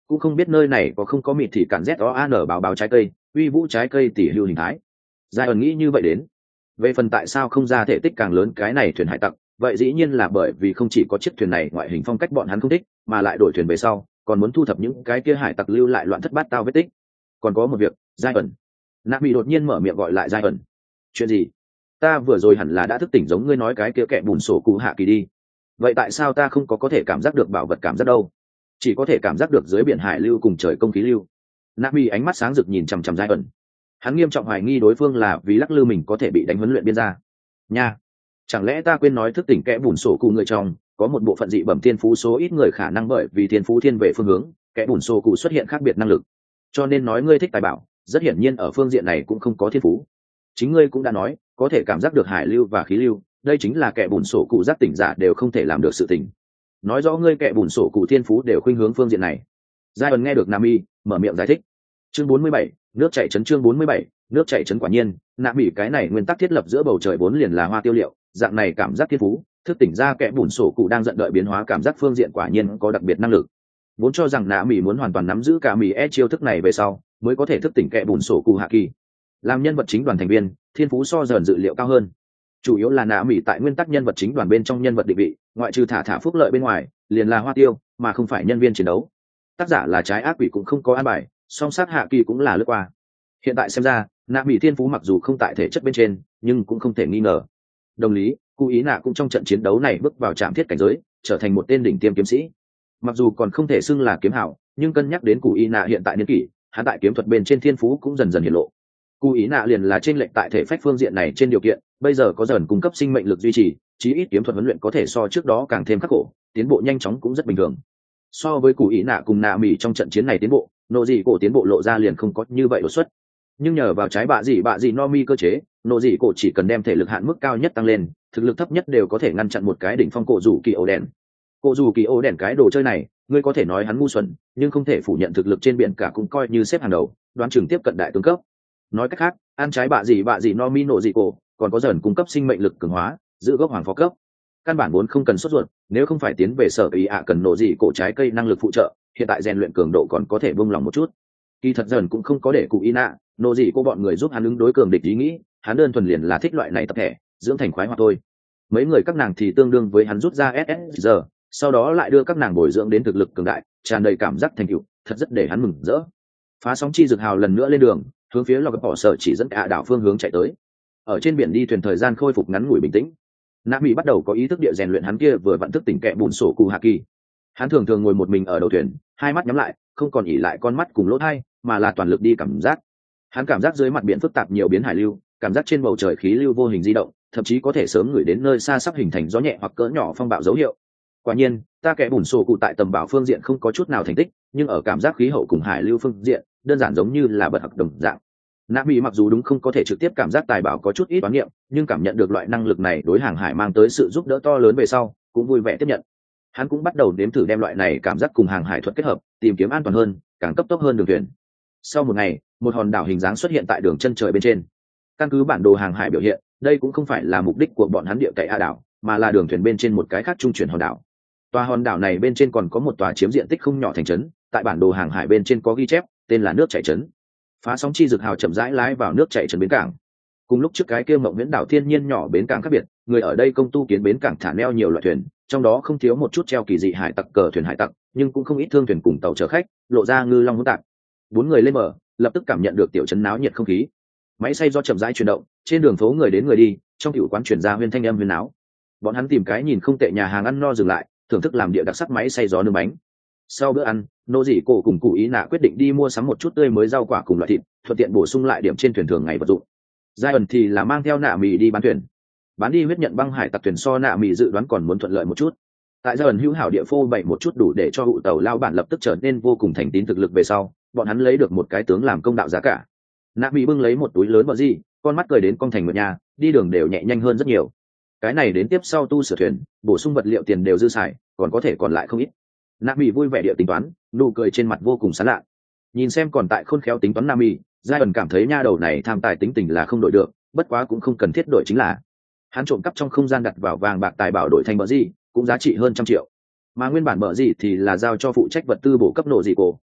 cũng không biết nơi này có không có mịt thì cản z o an báo báo trái cây uy vũ trái cây tỷ hưu hình thái. Giai ẩn nghĩ như vậy đến. Về phần tại sao không ra thể tích càng lớn cái này thuyền hải tặc, vậy dĩ nhiên là bởi vì không chỉ có chiếc thuyền này ngoại hình phong cách bọn hắn không thích, mà lại đổi thuyền về sau còn muốn thu thập những cái kia hải tặc lưu lại loạn thất bát tao vết tích. Còn có một việc, Giai ẩn. Nạ bị đột nhiên mở miệng gọi lại Giai ẩn. Chuyện gì? Ta vừa rồi hẳn là đã thức tỉnh giống ngươi nói cái kia kẻ bùn sổ cụ hạ kỳ đi. Vậy tại sao ta không có có thể cảm giác được bảo vật cảm giác đâu? Chỉ có thể cảm giác được dưới biển hải lưu cùng trời công khí lưu. Nạ bị ánh mắt sáng rực nhìn chằm chằm Giai ẩn. Hắn nghiêm trọng hoài nghi đối phương là vì lắc lư mình có thể bị đánh huấn luyện biên ra. Nha, chẳng lẽ ta quên nói thức tỉnh kẻ bùn sổ cụ người trong có một bộ phận dị bẩm thiên phú số ít người khả năng bởi vì thiên phú thiên về phương hướng, kẻ bùn sổ cụ xuất hiện khác biệt năng lực. Cho nên nói ngươi thích tài bảo, rất hiển nhiên ở phương diện này cũng không có thiên phú. Chính ngươi cũng đã nói, có thể cảm giác được hải lưu và khí lưu, đây chính là kẻ bùn sổ cụ giác tỉnh giả đều không thể làm được sự tình. Nói rõ ngươi kẻ bùn sổ cụ thiên phú đều khuynh hướng phương diện này. Giai ẩn nghe được Nami mở miệng giải thích. Chương bốn mươi bảy, nước chảy chấn. Chương bốn mươi bảy, nước chảy chấn. Quả nhiên, Nami cái này nguyên tắc thiết lập giữa bầu trời vốn liền là hoa tiêu liệu, dạng này cảm giác thiên phú, thức tỉnh ra kẻ bùn sổ cụ đang giận đợi biến hóa cảm giác phương diện quả nhiên có đặc biệt năng lực. Vốn cho rằng Nami muốn hoàn toàn nắm giữ cả mì e chiêu thức này về sau, mới có thể thức tỉnh kẻ bùn sổ cụ hạ kỳ. Làm nhân vật chính đoàn thành viên, thiên phú so dần dự liệu cao hơn. Chủ yếu là Nami tại nguyên tắc nhân vật chính đoàn bên trong nhân vật định vị, ngoại trừ thả thả phúc lợi bên ngoài, liền là hoa tiêu, mà không phải nhân viên chiến đấu. Tác giả là trái ác quỷ cũng không có an bài, song sát hạ kỳ cũng là lướt qua. Hiện tại xem ra, Nami thiên phú mặc dù không tại thể chất bên trên, nhưng cũng không thể nghi ngờ. Đồng lý, Cú Ý Nạ cũng trong trận chiến đấu này bước vào trạm thiết cảnh giới, trở thành một tên đỉnh tiêm kiếm sĩ. Mặc dù còn không thể xưng là kiếm hảo, nhưng cân nhắc đến Cú Ý Nạ hiện tại niên kỷ, hắn tại kiếm thuật bên trên thiên phú cũng dần dần hiện lộ. Cú Ý Nạ liền là trên lệnh tại thể phách phương diện này trên điều kiện, bây giờ có dần cung cấp sinh mệnh lực duy trì, chí ít kiếm thuật huấn luyện có thể so trước đó càng thêm khắc khổ, tiến bộ nhanh chóng cũng rất bình thường. So với Cú Ý Nạ cùng Nạ Mỉ trong trận chiến này tiến bộ, nộ dị cổ tiến bộ lộ ra liền không có như vậy đột xuất. Nhưng nhờ vào trái bạ dị bạ dị no mi cơ chế, nộ dị cổ chỉ cần đem thể lực hạn mức cao nhất tăng lên, thực lực thấp nhất đều có thể ngăn chặn một cái đỉnh phong cổ rủ kỳ ổ đèn. Cổ rủ kỳ ổ đèn cái đồ chơi này, ngươi có thể nói hắn ngu xuẩn, nhưng không thể phủ nhận thực lực trên biển cả cũng coi như xếp hàng đầu, đoán chừng tiếp cận đại tướng cấp. Nói cách khác, ăn trái bạ dị bạ dị no mi nộ dị cổ, còn có dần cung cấp sinh mệnh lực cường hóa, giữ gốc hoàng phó cấp. Căn bản vốn không cần sốt ruột, nếu không phải tiến về sở ý ạ cần nộ dị cổ trái cây năng lực phụ trợ, hiện tại rèn luyện cường độ còn có thể buông lòng một chút. Kỳ thật dần cũng không có để cụ ý nạ nộ dị cô bọn người giúp hắn ứng đối cường địch ý nghĩ, hắn đơn thuần liền là thích loại này tập thể dưỡng thành khoái hoạt thôi. Mấy người các nàng thì tương đương với hắn rút ra ét ét giờ, sau đó lại đưa các nàng bồi dưỡng đến thực lực cường đại, tràn đầy cảm giác thành tựu, thật rất để hắn mừng rỡ. Phá sóng chi dược hào lần nữa lên đường, hướng phía lò gặp bỏ sở chỉ dẫn cả đảo phương hướng chạy tới. Ở trên biển đi thuyền thời gian khôi phục ngắn ngủi bình tĩnh, Nạ Mỹ bắt đầu có ý thức địa rèn luyện hắn kia vừa vặn thức tỉnh kẹ bùn sổ cụ hạ kỳ. Hắn thường thường ngồi một mình ở đầu thuyền, hai mắt nhắm lại, không còn ỉ lại con mắt cùng lỗ tai, mà là toàn lực đi cảm giác. Hắn cảm giác dưới mặt biển phức tạp nhiều biến hải lưu, cảm giác trên bầu trời khí lưu vô hình di động, thậm chí có thể sớm ngửi đến nơi xa sắp hình thành gió nhẹ hoặc cỡ nhỏ phong bạo dấu hiệu. Quả nhiên, ta kẻ bùn sổ cụ tại tầm bảo phương diện không có chút nào thành tích, nhưng ở cảm giác khí hậu cùng hải lưu phương diện, đơn giản giống như là bật học đồng dạng. Nạ Mỹ mặc dù đúng không có thể trực tiếp cảm giác tài bảo có chút ít đoán nghiệm, nhưng cảm nhận được loại năng lực này đối hàng hải mang tới sự giúp đỡ to lớn về sau, cũng vui vẻ tiếp nhận. Hắn cũng bắt đầu nếm thử đem loại này cảm giác cùng hàng hải thuật kết hợp, tìm kiếm an toàn hơn, càng cấp tốc hơn đường thuyền. Sau một ngày, một hòn đảo hình dáng xuất hiện tại đường chân trời bên trên. Căn cứ bản đồ hàng hải biểu hiện, đây cũng không phải là mục đích của bọn hắn địa cậy a đảo, mà là đường thuyền bên trên một cái khác trung chuyển hòn đảo. Tòa hòn đảo này bên trên còn có một tòa chiếm diện tích không nhỏ thành trấn, tại bản đồ hàng hải bên trên có ghi chép, tên là nước chảy trấn. Phá sóng chi dược hào chậm rãi lái vào nước chảy trấn bến cảng. Cùng lúc trước cái kia mộng viễn đảo thiên nhiên nhỏ bến cảng khác biệt, người ở đây công tu kiến bến cảng thả neo nhiều loại thuyền, trong đó không thiếu một chút treo kỳ dị hải tặc cờ thuyền hải tặc, nhưng cũng không ít thương thuyền cùng tàu chở khách, lộ ra ngư long hỗn tạp. Bốn người lên bờ, lập tức cảm nhận được tiểu trấn náo nhiệt không khí. Máy xay do chậm rãi chuyển động, trên đường phố người đến người đi, trong tiểu quán chuyển ra huyên thanh âm huyên náo. Bọn hắn tìm cái nhìn không tệ nhà hàng ăn no dừng lại, thưởng thức làm địa đặc sắc máy xay gió nướng bánh. Sau bữa ăn, nô dì cổ cùng cụ ý nạ quyết định đi mua sắm một chút tươi mới rau quả cùng loại thịt, thuận tiện bổ sung lại điểm trên thuyền thường ngày vật dụng. Giai ẩn thì là mang theo nạ mì đi bán thuyền, bán đi huyết nhận băng hải tặc thuyền so nạ mì dự đoán còn muốn thuận lợi một chút. Tại Giai ẩn hữu hảo địa phô bày một chút đủ để cho hụ tàu lao bản lập tức trở nên vô cùng thành tín thực lực về sau, bọn hắn lấy được một cái tướng làm công đạo giá cả. Nạ mì bưng lấy một túi lớn bờ gì, con mắt cười đến con thành một nhà, đi đường đều nhẹ nhanh hơn rất nhiều. Cái này đến tiếp sau tu sửa thuyền, bổ sung vật liệu tiền đều dư xài, còn có thể còn lại không ít. Nạ Mỹ vui vẻ địa tính toán, nụ cười trên mặt vô cùng sán lạ. Nhìn xem còn tại khôn khéo tính toán Nạ Mỹ, Giai ẩn cảm thấy nha đầu này tham tài tính tình là không đổi được, bất quá cũng không cần thiết đổi chính là. Hắn trộm cắp trong không gian đặt vào vàng bạc tài bảo đổi thành bờ gì, cũng giá trị hơn trăm triệu. Mà nguyên bản bờ gì thì là giao cho phụ trách vật tư bổ cấp nổ dị cổ.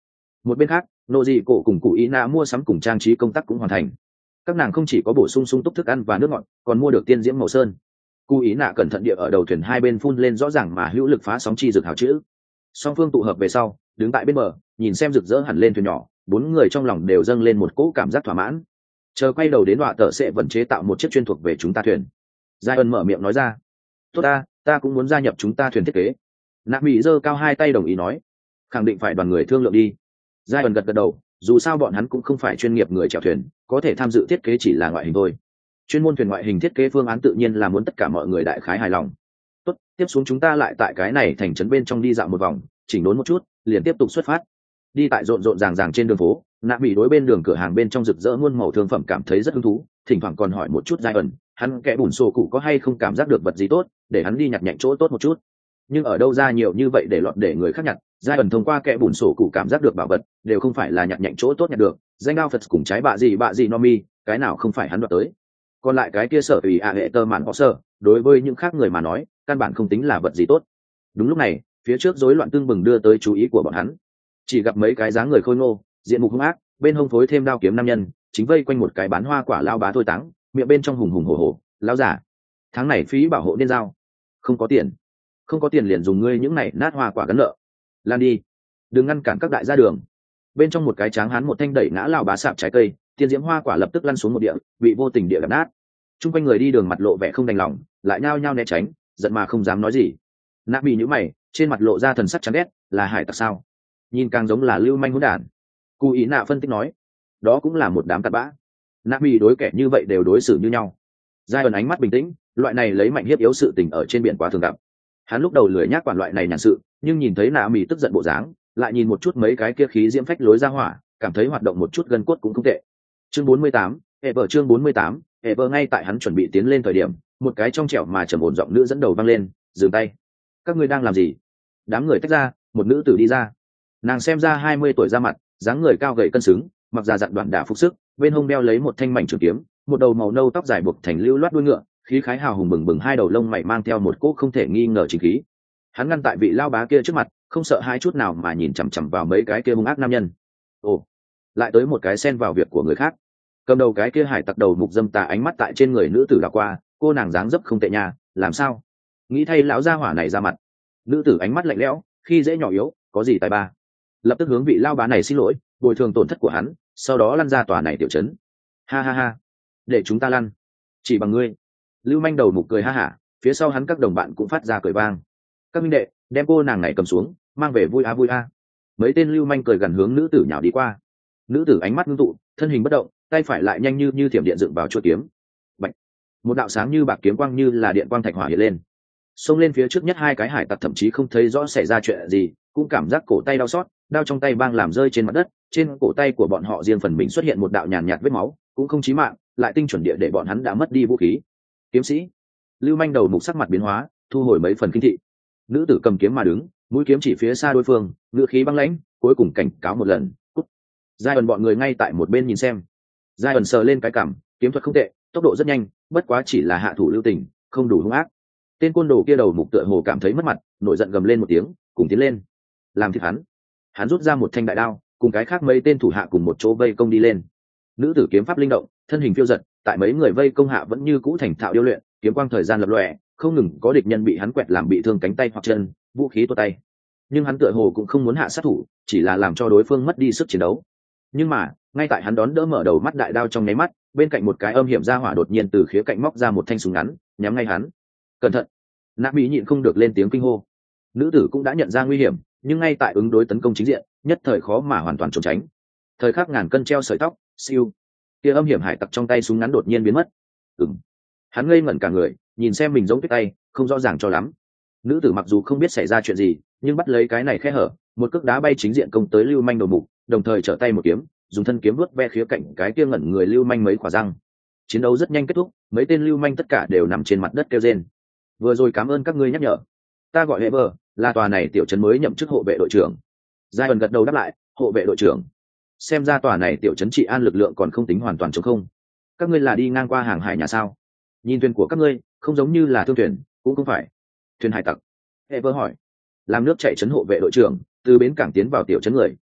Một bên khác, nô dị cổ cùng cụ ý nạ mua sắm cùng trang trí công tác cũng hoàn thành. Các nàng không chỉ có bổ sung sung túc thức ăn và nước ngọt, còn mua được tiên diễm màu sơn. Cụ ý nạ cẩn thận địa ở đầu thuyền hai bên phun lên rõ ràng mà hữu lực phá sóng chi rực hào chữ. Song phương tụ hợp về sau, đứng tại bên bờ, nhìn xem rực rỡ hẳn lên thuyền nhỏ, bốn người trong lòng đều dâng lên một cỗ cảm giác thỏa mãn. Chờ quay đầu đến đọa tờ sẽ vận chế tạo một chiếc chuyên thuộc về chúng ta thuyền. Giai ân mở miệng nói ra, tốt ta, ta cũng muốn gia nhập chúng ta thuyền thiết kế. Nạ mỹ giơ cao hai tay đồng ý nói, khẳng định phải đoàn người thương lượng đi. Giai ân gật gật đầu, dù sao bọn hắn cũng không phải chuyên nghiệp người chèo thuyền, có thể tham dự thiết kế chỉ là ngoại hình thôi. Chuyên môn thuyền ngoại hình thiết kế phương án tự nhiên là muốn tất cả mọi người đại khái hài lòng. Tốt, tiếp xuống chúng ta lại tại cái này thành trấn bên trong đi dạo một vòng, chỉnh đốn một chút, liền tiếp tục xuất phát. Đi tại rộn rộn ràng ràng trên đường phố, Nạ mỹ đối bên đường cửa hàng bên trong rực rỡ muôn màu thương phẩm cảm thấy rất hứng thú, thỉnh thoảng còn hỏi một chút Giai ẩn, hắn kẻ bùn sổ cụ có hay không cảm giác được vật gì tốt, để hắn đi nhặt nhạnh chỗ tốt một chút. Nhưng ở đâu ra nhiều như vậy để lọt để người khác nhặt. Giai ẩn thông qua kẻ bùn sổ cụ cảm giác được bảo vật đều không phải là nhặt nhạnh chỗ tốt nhặt được, danh đao Phật cùng trái bạ gì bạ gì no mi, cái nào không phải hắn đoạt tới. Còn lại cái kia sở ủy ạ hệ tơ mạn có sở, đối với những khác người mà nói, căn bản không tính là vật gì tốt. Đúng lúc này, phía trước rối loạn tương bừng đưa tới chú ý của bọn hắn. Chỉ gặp mấy cái dáng người khôi ngô, diện mục hung ác, bên hông phối thêm đao kiếm nam nhân, chính vây quanh một cái bán hoa quả lao bá thôi táng, miệng bên trong hùng hùng hổ hổ, lao giả. Tháng này phí bảo hộ nên giao. Không có tiền. Không có tiền liền dùng ngươi những này nát hoa quả gắn nợ. Lan đi. Đừng ngăn cản các đại gia đường. Bên trong một cái tráng hán một thanh đẩy ngã lao bá sạp trái cây, tiên diễm hoa quả lập tức lăn xuống một địa, bị vô tình địa gạt nát. Trung quanh người đi đường mặt lộ vẻ không đành lòng, lại nhao nhao né tránh, giận mà không dám nói gì. Nạ bị nhíu mày, trên mặt lộ ra thần sắc chán ghét, là hải tặc sao? Nhìn càng giống là lưu manh hỗn đản. Cú ý nạ phân tích nói, đó cũng là một đám tạt bã. Nạ bị đối kẻ như vậy đều đối xử như nhau. Giai ẩn ánh mắt bình tĩnh, loại này lấy mạnh hiếp yếu sự tình ở trên biển quá thường gặp. Hắn lúc đầu lười nhác quản loại này nhàn sự, nhưng nhìn thấy nạ mỹ tức giận bộ dáng, lại nhìn một chút mấy cái kia khí diễm phách lối ra hỏa, cảm thấy hoạt động một chút gân cốt cũng không tệ. Chương bốn mươi tám, Ever chương bốn mươi tám, Ever ngay tại hắn chuẩn bị tiến lên thời điểm, một cái trong trẻo mà trầm ổn giọng nữ dẫn đầu vang lên, dừng tay. Các ngươi đang làm gì? Đám người tách ra, một nữ tử đi ra. Nàng xem ra hai mươi tuổi ra mặt, dáng người cao gầy cân xứng, mặc già dặn đoạn đả phục sức, bên hông đeo lấy một thanh mảnh trường kiếm, một đầu màu nâu tóc dài buộc thành lưu loát đuôi ngựa, khí khái hào hùng bừng bừng, hai đầu lông mày mang theo một cỗ không thể nghi ngờ chính khí. Hắn ngăn tại vị lao bá kia trước mặt, không sợ hai chút nào mà nhìn chằm chằm vào mấy cái kia hung ác nam nhân. Ồ, lại tới một cái xen vào việc của người khác. Cầm đầu cái kia hải tặc đầu mục dâm tà ánh mắt tại trên người nữ tử đảo qua, cô nàng dáng dấp không tệ nha, làm sao? Nghĩ thay lão gia hỏa này ra mặt. Nữ tử ánh mắt lạnh lẽo, khi dễ nhỏ yếu, có gì tài ba? Lập tức hướng vị lao bá này xin lỗi, bồi thường tổn thất của hắn, sau đó lăn ra tòa này tiểu trấn. Ha ha ha, để chúng ta lăn. Chỉ bằng ngươi. Lưu manh đầu mục cười ha hả, phía sau hắn các đồng bạn cũng phát ra cười vang. Các minh đệ, đem cô nàng này cầm xuống, mang về vui a vui a. Mấy tên lưu manh cười gần hướng nữ tử nhào đi qua. Nữ tử ánh mắt ngưng tụ, thân hình bất động, tay phải lại nhanh như như thiểm điện dựng vào chuôi kiếm. Bạch. Một đạo sáng như bạc kiếm quang như là điện quang thạch hỏa hiện lên. Xông lên phía trước nhất hai cái hải tặc thậm chí không thấy rõ xảy ra chuyện gì, cũng cảm giác cổ tay đau xót, đao trong tay bang làm rơi trên mặt đất, trên cổ tay của bọn họ riêng phần mình xuất hiện một đạo nhàn nhạt vết máu, cũng không chí mạng, lại tinh chuẩn địa để bọn hắn đã mất đi vũ khí. Kiếm sĩ. Lưu manh đầu mục sắc mặt biến hóa, thu hồi mấy phần kinh thị. Nữ tử cầm kiếm mà đứng, mũi kiếm chỉ phía xa đối phương, ngựa khí băng lãnh, cuối cùng cảnh cáo một lần, cút. Giai ẩn bọn người ngay tại một bên nhìn xem. Giai ẩn sờ lên cái cằm, kiếm thuật không tệ, tốc độ rất nhanh, bất quá chỉ là hạ thủ lưu tình, không đủ hung ác. Tên côn đồ kia đầu mục tựa hồ cảm thấy mất mặt, nổi giận gầm lên một tiếng, cùng tiến lên, làm thịt hắn. Hắn rút ra một thanh đại đao, cùng cái khác mấy tên thủ hạ cùng một chỗ vây công đi lên. Nữ tử kiếm pháp linh động, thân hình phiêu giật, tại mấy người vây công hạ vẫn như cũ thành thạo điêu luyện, kiếm quang thời gian lập lòe, không ngừng có địch nhân bị hắn quẹt làm bị thương cánh tay hoặc chân, vũ khí tuột tay. Nhưng hắn tựa hồ cũng không muốn hạ sát thủ, chỉ là làm cho đối phương mất đi sức chiến đấu. Nhưng mà, ngay tại hắn đón đỡ mở đầu mắt đại đao trong nháy mắt, bên cạnh một cái âm hiểm ra hỏa đột nhiên từ khía cạnh móc ra một thanh súng ngắn, nhắm ngay hắn. Cẩn thận! Nạ Mỹ nhịn không được lên tiếng kinh hô. Nữ tử cũng đã nhận ra nguy hiểm, nhưng ngay tại ứng đối tấn công chính diện, nhất thời khó mà hoàn toàn trốn tránh. Thời khắc ngàn cân treo sợi tóc, siêu. Kia âm hiểm hải tặc trong tay súng ngắn đột nhiên biến mất. Ừm. Hắn ngây ngẩn cả người, nhìn xem mình giống tuyết tay, không rõ ràng cho lắm. Nữ tử mặc dù không biết xảy ra chuyện gì, nhưng bắt lấy cái này khe hở, một cước đá bay chính diện công tới lưu manh đầu mục, đồng thời trở tay một kiếm, dùng thân kiếm vuốt ve khía cạnh cái kia ngẩn người lưu manh mấy quả răng. Chiến đấu rất nhanh kết thúc, mấy tên lưu manh tất cả đều nằm trên mặt đất kêu rên. Vừa rồi cảm ơn các ngươi nhắc nhở. Ta gọi Heber, là tòa này tiểu trấn mới nhậm chức hộ vệ đội trưởng. Giai ẩn gật đầu đáp lại, hộ vệ đội trưởng. Xem ra tòa này tiểu trấn trị an lực lượng còn không tính hoàn toàn trống không. Các ngươi là đi ngang qua hàng hải nhà sao? Nhìn thuyền của các ngươi, không giống như là thương thuyền, cũng không phải thuyền hải tặc. Heber hỏi. Làm nước chạy trấn hộ vệ đội trưởng, từ bến cảng tiến vào tiểu trấn người,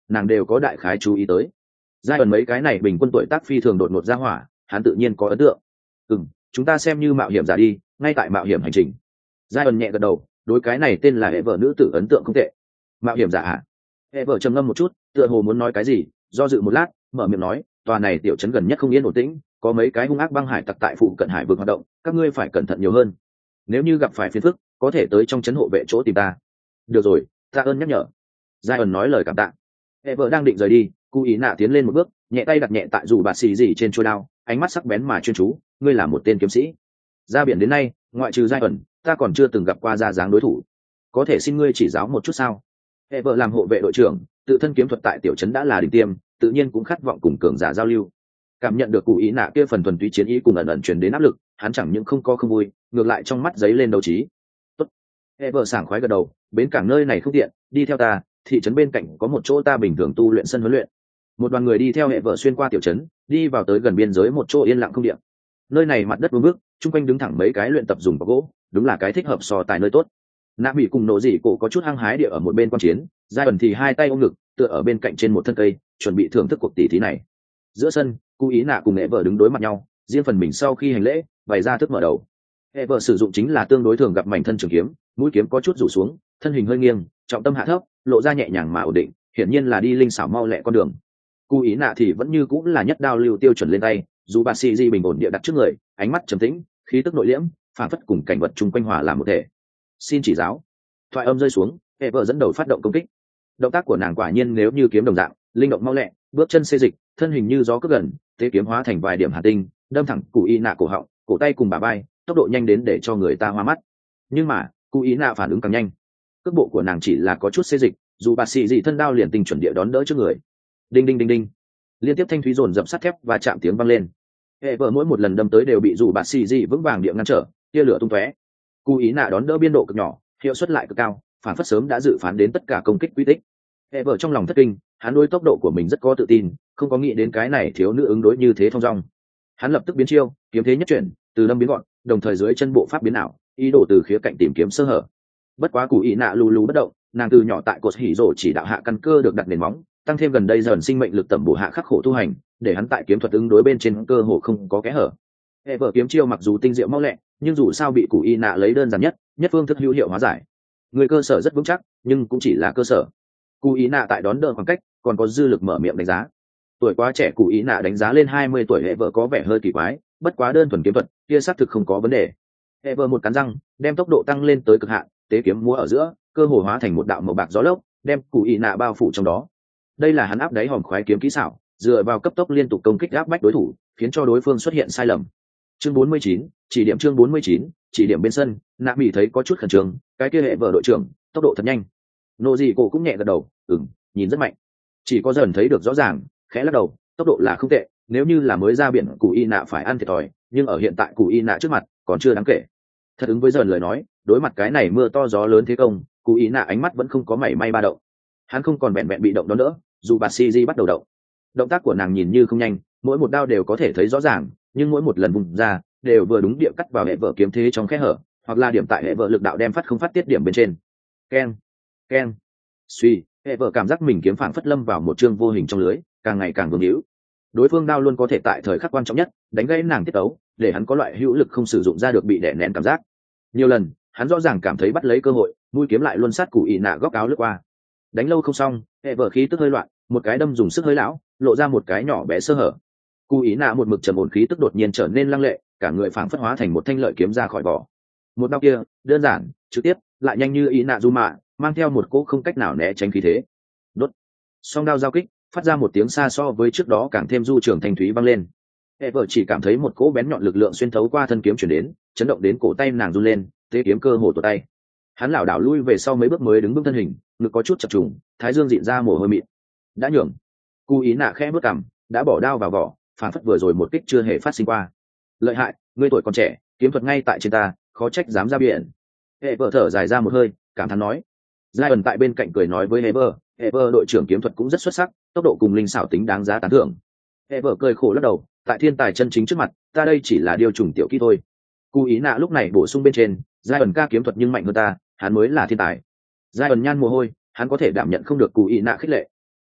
nàng đều có đại khái chú ý tới. giai ẩn mấy cái này bình quân tuổi tác phi thường đột ngột ra hỏa, hắn tự nhiên có ấn tượng. Ừ, chúng ta xem như mạo hiểm giả đi, ngay tại mạo hiểm hành trình. giai ẩn nhẹ gật đầu, đối cái này tên là hệ vợ nữ tử ấn tượng không tệ. Mạo hiểm giả à? Hệ vợ trầm ngâm một chút, tựa hồ muốn nói cái gì, do dự một lát, mở miệng nói, tòa này tiểu trấn gần nhất không yên ổn tĩnh, có mấy cái hung ác băng hải tặc tại phụ cận hải vực hoạt động, các ngươi phải cẩn thận nhiều hơn. Nếu như gặp phải phiền phức, có thể tới trong trấn hộ vệ chỗ tìm ta. Được rồi, ta ơn nhắc nhở. giai ẩn nói lời cảm tạ. Hệ vợ đang định rời đi, Cú Ý Nạ tiến lên một bước, nhẹ tay đặt nhẹ tại dù bạt xì gì trên chuôi đao, ánh mắt sắc bén mà chuyên chú, ngươi là một tên kiếm sĩ. Ra biển đến nay, ngoại trừ giai ẩn, ta còn chưa từng gặp qua ra dáng đối thủ. Có thể xin ngươi chỉ giáo một chút sao? Hệ vợ làm hộ vệ đội trưởng, tự thân kiếm thuật tại tiểu trấn đã là đỉnh tiêm, tự nhiên cũng khát vọng cùng cường giả giao lưu. Cảm nhận được Cú Ý Nạ kia phần thuần túy chiến ý cùng ẩn ẩn truyền đến áp lực, hắn chẳng những không có không vui, ngược lại trong mắt giấy lên đấu trí. Tốt. Hệ vợ sảng khoái gật đầu, bến cảng nơi này không tiện, đi theo ta, thị trấn bên cạnh có một chỗ ta bình thường tu luyện sân huấn luyện. Một đoàn người đi theo hệ vợ xuyên qua tiểu trấn, đi vào tới gần biên giới một chỗ yên lặng không điện. Nơi này mặt đất vương vức, chung quanh đứng thẳng mấy cái luyện tập dùng có gỗ, đúng là cái thích hợp so tài nơi tốt. Nạ bị cùng nổ dị cổ có chút hăng hái địa ở một bên quan chiến, giai ẩn thì hai tay ôm ngực, tựa ở bên cạnh trên một thân cây, chuẩn bị thưởng thức cuộc tỷ thí này. Giữa sân, Cú Ý Nạ cùng hệ vợ đứng đối mặt nhau, riêng phần mình sau khi hành lễ, bày ra thức mở đầu. Hệ vợ sử dụng chính là tương đối thường gặp mảnh thân trường kiếm, mũi kiếm có chút rủ xuống, thân hình hơi nghiêng, trọng tâm hạ thấp, lộ ra nhẹ nhàng mà ổn định, hiển nhiên là đi linh xảo mau lẹ con đường. Cú Ý Nạ thì vẫn như cũng là nhất đao lưu tiêu chuẩn lên tay, dù bà xì di bình ổn địa đặt trước người, ánh mắt trầm tĩnh, khí tức nội liễm, phản phất cùng cảnh vật chung quanh hòa làm một thể. Xin chỉ giáo. Thoại âm rơi xuống, hệ vợ dẫn đầu phát động công kích. Động tác của nàng quả nhiên nếu như kiếm đồng dạng, linh động mau lẹ, bước chân xê dịch, thân hình như gió cất gần, thế kiếm hóa thành vài điểm hà tinh, đâm thẳng Cú Ý Nạ cổ họng, cổ tay cùng bà vai, tốc độ nhanh đến để cho người ta hoa mắt. Nhưng mà, Cú Ý Nạ phản ứng càng nhanh. Cước bộ của nàng chỉ là có chút xê dịch, dù bà xì di thân đao liền tình chuẩn địa đón đỡ trước người. Đinh đinh đinh đinh, liên tiếp thanh thúy dồn dập sắt thép và chạm tiếng vang lên. Hệ vợ mỗi một lần đâm tới đều bị dù bà xì di vững vàng địa ngăn trở, tia lửa tung tóe. Cú Ý Nạ đón đỡ biên độ cực nhỏ, hiệu suất lại cực cao, phản phất sớm đã dự phán đến tất cả công kích quy tích. Hệ vợ trong lòng thất kinh, hắn đối tốc độ của mình rất có tự tin, không có nghĩ đến cái này thiếu nữ ứng đối như thế thong dong. Hắn lập tức biến chiêu, kiếm thế nhất chuyển, từ đâm biến gọn, đồng thời dưới chân bộ pháp biến ảo, ý đồ từ khía cạnh tìm kiếm sơ hở. Bất quá Cú Ý Nạ lù lù bất động, nàng từ nhỏ tại cột hỉ rổ chỉ đạo hạ căn cơ được đặt nền móng, tăng thêm gần đây dần sinh mệnh lực tẩm bổ hạ khắc khổ tu hành, để hắn tại kiếm thuật ứng đối bên trên cơ hồ không có kẽ hở. Hệ vợ kiếm chiêu mặc dù tinh diệu mau lẹ, nhưng dù sao bị Cú Ý Nạ lấy đơn giản nhất, nhất phương thức hữu hiệu hóa giải. Người cơ sở rất vững chắc, nhưng cũng chỉ là cơ sở. Cú Ý Nạ tại đón đỡ khoảng cách, còn có dư lực mở miệng đánh giá. Tuổi quá trẻ Cú Ý Nạ đánh giá lên hai mươi tuổi hệ vợ có vẻ hơi kỳ quái, bất quá đơn thuần kiếm thuật, kia xác thực không có vấn đề. Hệ vợ một cắn răng, đem tốc độ tăng lên tới cực hạn, tế kiếm múa ở giữa, cơ hồ hóa thành một đạo màu bạc gió lốc, đem Cú Ý Nạ bao phủ trong đó. Đây là hắn áp đáy hòm khoái kiếm kỹ xảo, dựa vào cấp tốc liên tục công kích áp bách đối thủ, khiến cho đối phương xuất hiện sai lầm. Chương bốn mươi chín, chỉ điểm chương bốn mươi chín, chỉ điểm bên sân, Nạ Mỹ thấy có chút khẩn trương, cái kia hệ vợ đội trưởng, tốc độ thật nhanh. Nô dị cổ cũng nhẹ gật đầu, ừm, nhìn rất mạnh. Chỉ có dần thấy được rõ ràng, khẽ lắc đầu, tốc độ là không tệ, nếu như là mới ra biển Cú Ý Nạ phải ăn thiệt thòi, nhưng ở hiện tại Cú Ý Nạ trước mặt, còn chưa đáng kể. Thật ứng với dần lời nói, đối mặt cái này mưa to gió lớn thế công, Cú Ý Nạ ánh mắt vẫn không có mảy may ba động. Hắn không còn vẹn vẹn bị động đó nữa, dù bà cg bắt đầu động. Động tác của nàng nhìn như không nhanh, mỗi một đao đều có thể thấy rõ ràng, nhưng mỗi một lần vùng ra đều vừa đúng địa cắt vào hệ vợ kiếm thế trong kẽ hở, hoặc là điểm tại hệ vợ lực đạo đem phát không phát tiết điểm bên trên. Keng, keng, suy, hệ vợ cảm giác mình kiếm phảng phất lâm vào một chương vô hình trong lưới, càng ngày càng vương hữu. Đối phương đao luôn có thể tại thời khắc quan trọng nhất đánh gãy nàng tiết tấu, để hắn có loại hữu lực không sử dụng ra được bị đè nén cảm giác. Nhiều lần hắn rõ ràng cảm thấy bắt lấy cơ hội, mũi kiếm lại luôn sát Cú Ý Nạ góc áo lướt qua. Đánh lâu không xong, hệ vợ khí tức hơi loạn, một cái đâm dùng sức hơi lão, lộ ra một cái nhỏ bé sơ hở. Cú Ý Nạ một mực trầm ổn khí tức đột nhiên trở nên lăng lệ, cả người phảng phất hóa thành một thanh lợi kiếm ra khỏi vỏ. Một đao kia, đơn giản, trực tiếp, lại nhanh như ý nạ du mạ, mang theo một cỗ không cách nào né tránh khí thế. Đốt. Song đao giao kích, phát ra một tiếng xa so với trước đó càng thêm du trường thanh thúy vang lên. Hệ vợ chỉ cảm thấy một cỗ bén nhọn lực lượng xuyên thấu qua thân kiếm chuyển đến, chấn động đến cổ tay nàng run lên, thế kiếm cơ hồ tụt tay. Hắn lảo đảo lui về sau mấy bước mới đứng bước thân hình, ngực có chút chập trùng, thái dương dịn ra mồ hôi mịn. Đã nhường. Cú Ý Nạ khẽ bước cằm, đã bỏ đao vào vỏ, phản phất vừa rồi một kích chưa hề phát sinh qua. Lợi hại, ngươi tuổi còn trẻ, kiếm thuật ngay tại trên ta, khó trách dám ra biển. Hệ vợ thở dài ra một hơi, cảm thán nói. Giai ẩn tại bên cạnh cười nói với Heber, Heber đội trưởng kiếm thuật cũng rất xuất sắc, tốc độ cùng linh xảo tính đáng giá tán thưởng. Heber cười khổ lắc đầu, tại thiên tài chân chính trước mặt, ta đây chỉ là điều trùng tiểu kỹ thôi. Cú Ý Nạ lúc này bổ sung bên trên, Giai ẩn ca kiếm thuật nhưng mạnh hơn ta, hắn mới là thiên tài. Giai ẩn nhan mồ hôi, hắn có thể đảm nhận không được Cú Ý Nạ khích lệ.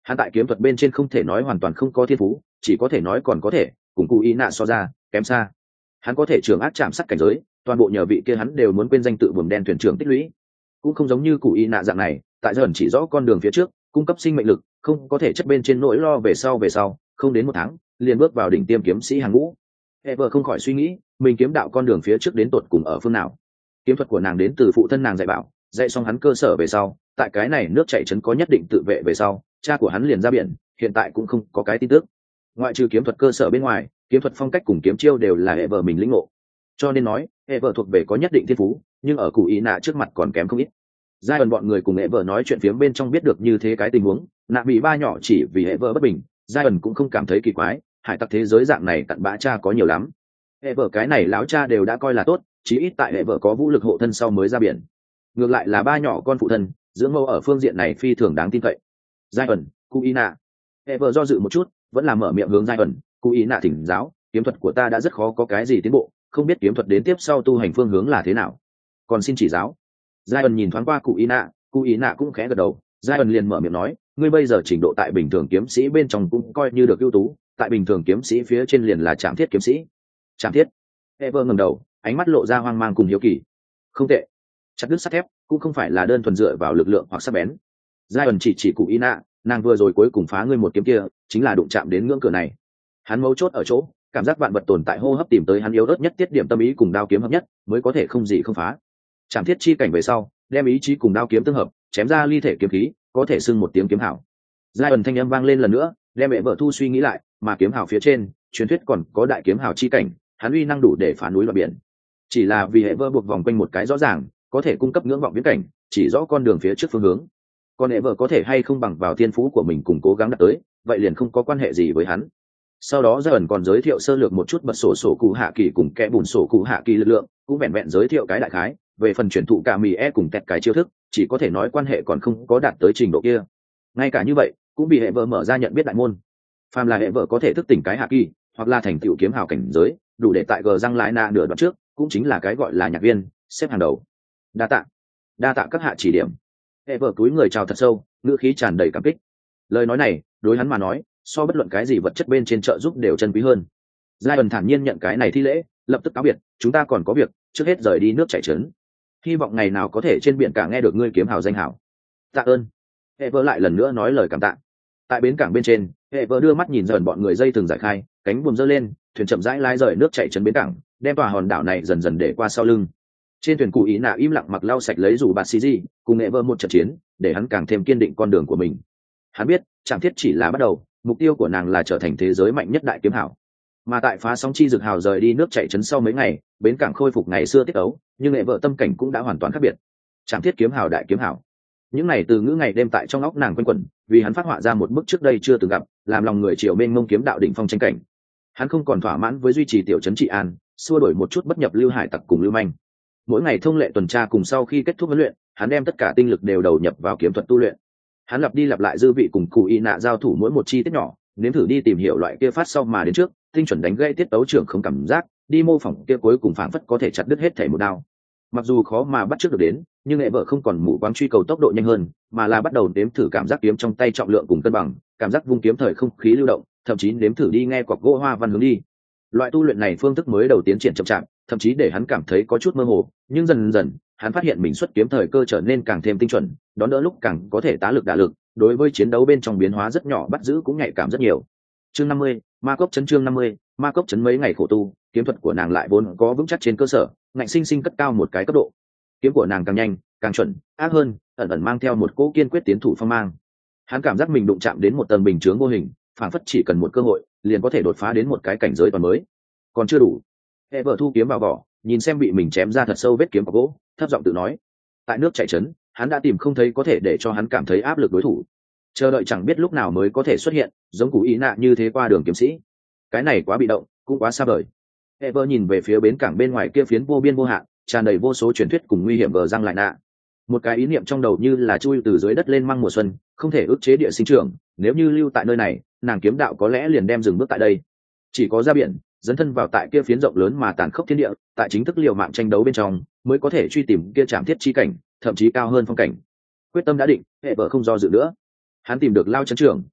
Hắn tại kiếm thuật bên trên không thể nói hoàn toàn không có thiên phú, chỉ có thể nói còn có thể cùng cụ ý nạ so ra kém xa. Hắn có thể trường ác chạm sắt cảnh giới, toàn bộ nhờ vị kia hắn đều muốn quên danh tự buồm đen thuyền trưởng tích lũy. Cũng không giống như cụ ý nạ dạng này tại dần chỉ rõ con đường phía trước, cung cấp sinh mệnh lực, không có thể chất bên trên nỗi lo về sau về sau không đến một tháng liền bước vào đỉnh tiêm kiếm sĩ hàng ngũ. Ever không khỏi suy nghĩ mình kiếm đạo con đường phía trước đến tột cùng ở phương nào. Kiếm thuật của nàng đến từ phụ thân nàng dạy bảo, dạy xong hắn cơ sở về sau, tại cái này nước chảy trấn có nhất định tự vệ về sau, cha của hắn liền ra biển, hiện tại cũng không có cái tin tức. Ngoại trừ kiếm thuật cơ sở bên ngoài, kiếm thuật phong cách cùng kiếm chiêu đều là Ever mình lĩnh ngộ. Cho nên nói, Ever thuộc về có nhất định thiên phú, nhưng ở cụ ý nạ trước mặt còn kém không ít. Giai ẩn bọn người cùng Ever nói chuyện phía bên trong biết được như thế cái tình huống, nạ bị ba nhỏ chỉ vì Ever bất bình, Giai ẩn cũng không cảm thấy kỳ quái, hải tặc thế giới dạng này cặn bã cha có nhiều lắm. Ever cái này láo cha đều đã coi là tốt, chí ít tại Ever có vũ lực hộ thân sau mới ra biển. Ngược lại là ba nhỏ con phụ thân, dưỡng mâu ở phương diện này phi thường đáng tin cậy. Giai ẩn, cụ ý nạ. Ever do dự một chút, vẫn là mở miệng hướng Giai ẩn, cụ ý nạ thỉnh giáo, kiếm thuật của ta đã rất khó có cái gì tiến bộ, không biết kiếm thuật đến tiếp sau tu hành phương hướng là thế nào, còn xin chỉ giáo. Giai ẩn nhìn thoáng qua cụ ý nạ, cụ ý nạ cũng khẽ gật đầu. Giai ẩn liền mở miệng nói, ngươi bây giờ trình độ tại bình thường kiếm sĩ bên trong cũng coi như được ưu tú, tại bình thường kiếm sĩ phía trên liền là trảm thiết kiếm sĩ. Trảm thiết? Ever ngẩng đầu, ánh mắt lộ ra hoang mang cùng hiếu kỳ. Không tệ. Chặt đứt sắt thép cũng không phải là đơn thuần dựa vào lực lượng hoặc sắc bén. Giai ẩn chỉ chỉ cụ ý nạ, nàng vừa rồi cuối cùng phá ngươi một kiếm kia, chính là đụng chạm đến ngưỡng cửa này. Hắn mấu chốt ở chỗ, cảm giác vạn vật tồn tại hô hấp tìm tới hắn yếu ớt nhất tiết điểm tâm ý cùng đao kiếm hợp nhất, mới có thể không gì không phá. Trảm thiết chi cảnh về sau, đem ý chí cùng đao kiếm tương hợp, chém ra ly thể kiếm khí, có thể xưng một tiếng kiếm hảo. Giai ẩn thanh âm vang lên lần nữa, đem mẹ vợ thu suy nghĩ lại, mà kiếm hảo phía trên, truyền thuyết còn có đại kiếm hảo chi cảnh, hắn uy năng đủ để phá núi loạn biển. Chỉ là vì hệ vợ buộc vòng quanh một cái rõ ràng, có thể cung cấp ngưỡng vọng viễn cảnh, chỉ rõ con đường phía trước phương hướng. Còn hệ vợ có thể hay không bằng vào thiên phú của mình cùng cố gắng đạt tới, vậy liền không có quan hệ gì với hắn. Sau đó Giai ẩn còn giới thiệu sơ lược một chút bật sổ sổ cụ hạ kỳ cùng kẽ bùn sổ cụ hạ kỳ lực lượng, cũng vẹn vẹn giới thiệu cái đại khái. Về phần truyền thụ cả mì e cùng tẹt cái chiêu thức, chỉ có thể nói quan hệ còn không có đạt tới trình độ kia. Ngay cả như vậy, cũng bị hệ vợ mở ra nhận biết đại môn. Phàm là hệ vợ có thể thức tỉnh cái hạ kỳ, hoặc là thành tựu kiếm hào cảnh giới, đủ để tại gờ răng lái na nửa đoạn trước, cũng chính là cái gọi là nhạc viên, xếp hàng đầu. Đa tạ, đa tạ các hạ chỉ điểm. Hệ vợ cúi người chào thật sâu, ngữ khí tràn đầy cảm kích. Lời nói này, đối hắn mà nói, so bất luận cái gì vật chất bên trên trợ giúp đều chân quý hơn. Giai ẩn thản nhiên nhận cái này thi lễ, lập tức cáo biệt, chúng ta còn có việc, trước hết rời đi nước chảy trấn. Hy vọng ngày nào có thể trên biển cả nghe được ngươi kiếm hào danh hào. Tạ ơn. Ever lại lần nữa nói lời cảm tạ. Tại bến cảng bên trên, Ever đưa mắt nhìn dần bọn người dây từng giải khai, cánh buồm giơ lên, thuyền chậm rãi lái rời nước chảy trấn bến cảng, đem tòa hòn đảo này dần dần để qua sau lưng. Trên thuyền cụ ý nạ im lặng mặc lau sạch lấy dù bạt xì gì, cùng Ever một trận chiến, để hắn càng thêm kiên định con đường của mình. Hắn biết, chẳng thiết chỉ là bắt đầu, mục tiêu của nàng là trở thành thế giới mạnh nhất đại kiếm hào. Mà tại phá sóng chi dược hào rời đi nước chảy trấn sau mấy ngày, bến cảng khôi phục ngày xưa tiết ấu, nhưng nghệ vợ tâm cảnh cũng đã hoàn toàn khác biệt. Trảm thiết kiếm hào đại kiếm hào, những này từ ngữ ngày đêm tại trong óc nàng quanh quẩn, vì hắn phát họa ra một bức trước đây chưa từng gặp, làm lòng người triều mênh mông kiếm đạo đỉnh phong tranh cảnh. Hắn không còn thỏa mãn với duy trì tiểu trấn trị an, xua đổi một chút bất nhập lưu hải tặc cùng lưu manh. Mỗi ngày thông lệ tuần tra cùng sau khi kết thúc huấn luyện, hắn đem tất cả tinh lực đều đầu nhập vào kiếm thuật tu luyện. Hắn lặp đi lặp lại dư vị cùng cụ y nạ giao thủ mỗi một chi tiết nhỏ, nếm thử đi tìm hiểu loại kia phát sau mà đến trước, tinh chuẩn đánh gây tiết tấu trưởng không cảm giác, đi mô phỏng kia cuối cùng phảng phất có thể chặt đứt hết thể một đao. Mặc dù khó mà bắt trước được đến, nhưng nghệ vợ không còn mù quáng truy cầu tốc độ nhanh hơn, mà là bắt đầu nếm thử cảm giác kiếm trong tay trọng lượng cùng cân bằng, cảm giác vung kiếm thời không khí lưu động, thậm chí nếm thử đi nghe cọc gỗ hoa văn hướng đi. Loại tu luyện này phương thức mới đầu tiến triển chậm chạp, thậm chí để hắn cảm thấy có chút mơ hồ, nhưng dần dần, hắn phát hiện mình xuất kiếm thời cơ trở nên càng thêm tinh chuẩn, đón đỡ lúc càng có thể tá lực đả lực, đối với chiến đấu bên trong biến hóa rất nhỏ bắt giữ cũng nhạy cảm rất nhiều. Chương năm mươi, Ma Cốc trấn chương năm mươi, Ma Cốc trấn mấy ngày khổ tu, kiếm thuật của nàng lại vốn có vững chắc trên cơ sở, ngạnh sinh sinh cất cao một cái cấp độ. Kiếm của nàng càng nhanh, càng chuẩn, ác hơn, ẩn ẩn mang theo một cỗ kiên quyết tiến thủ phong mang. Hắn cảm giác mình đụng chạm đến một tầng bình chướng vô hình, phảng phất chỉ cần một cơ hội, liền có thể đột phá đến một cái cảnh giới toàn mới. Còn chưa đủ. Ever thu kiếm vào vỏ, nhìn xem bị mình chém ra thật sâu vết kiếm vào gỗ, thấp giọng tự nói. Tại nước chảy trấn, hắn đã tìm không thấy có thể để cho hắn cảm thấy áp lực đối thủ. Chờ đợi chẳng biết lúc nào mới có thể xuất hiện, giống Cú Ý Nạ như thế qua đường kiếm sĩ. Cái này quá bị động, cũng quá xa vời. Ever nhìn về phía bến cảng bên ngoài kia phiến vô biên vô hạn, tràn đầy vô số truyền thuyết cùng nguy hiểm gờ răng lại nạ. Một cái ý niệm trong đầu như là chui từ dưới đất lên măng mùa xuân, không thể ức chế địa sinh trưởng. Nếu như lưu tại nơi này, nàng kiếm đạo có lẽ liền đem dừng bước tại đây. Chỉ có ra biển, dấn thân vào tại kia phiến rộng lớn mà tàn khốc thiên địa, tại chính thức liều mạng tranh đấu bên trong, mới có thể truy tìm kia trảm thiết chi cảnh, thậm chí cao hơn phong cảnh. Quyết tâm đã định, hệ vợ không do dự nữa. Hắn tìm được Lao trấn trưởng,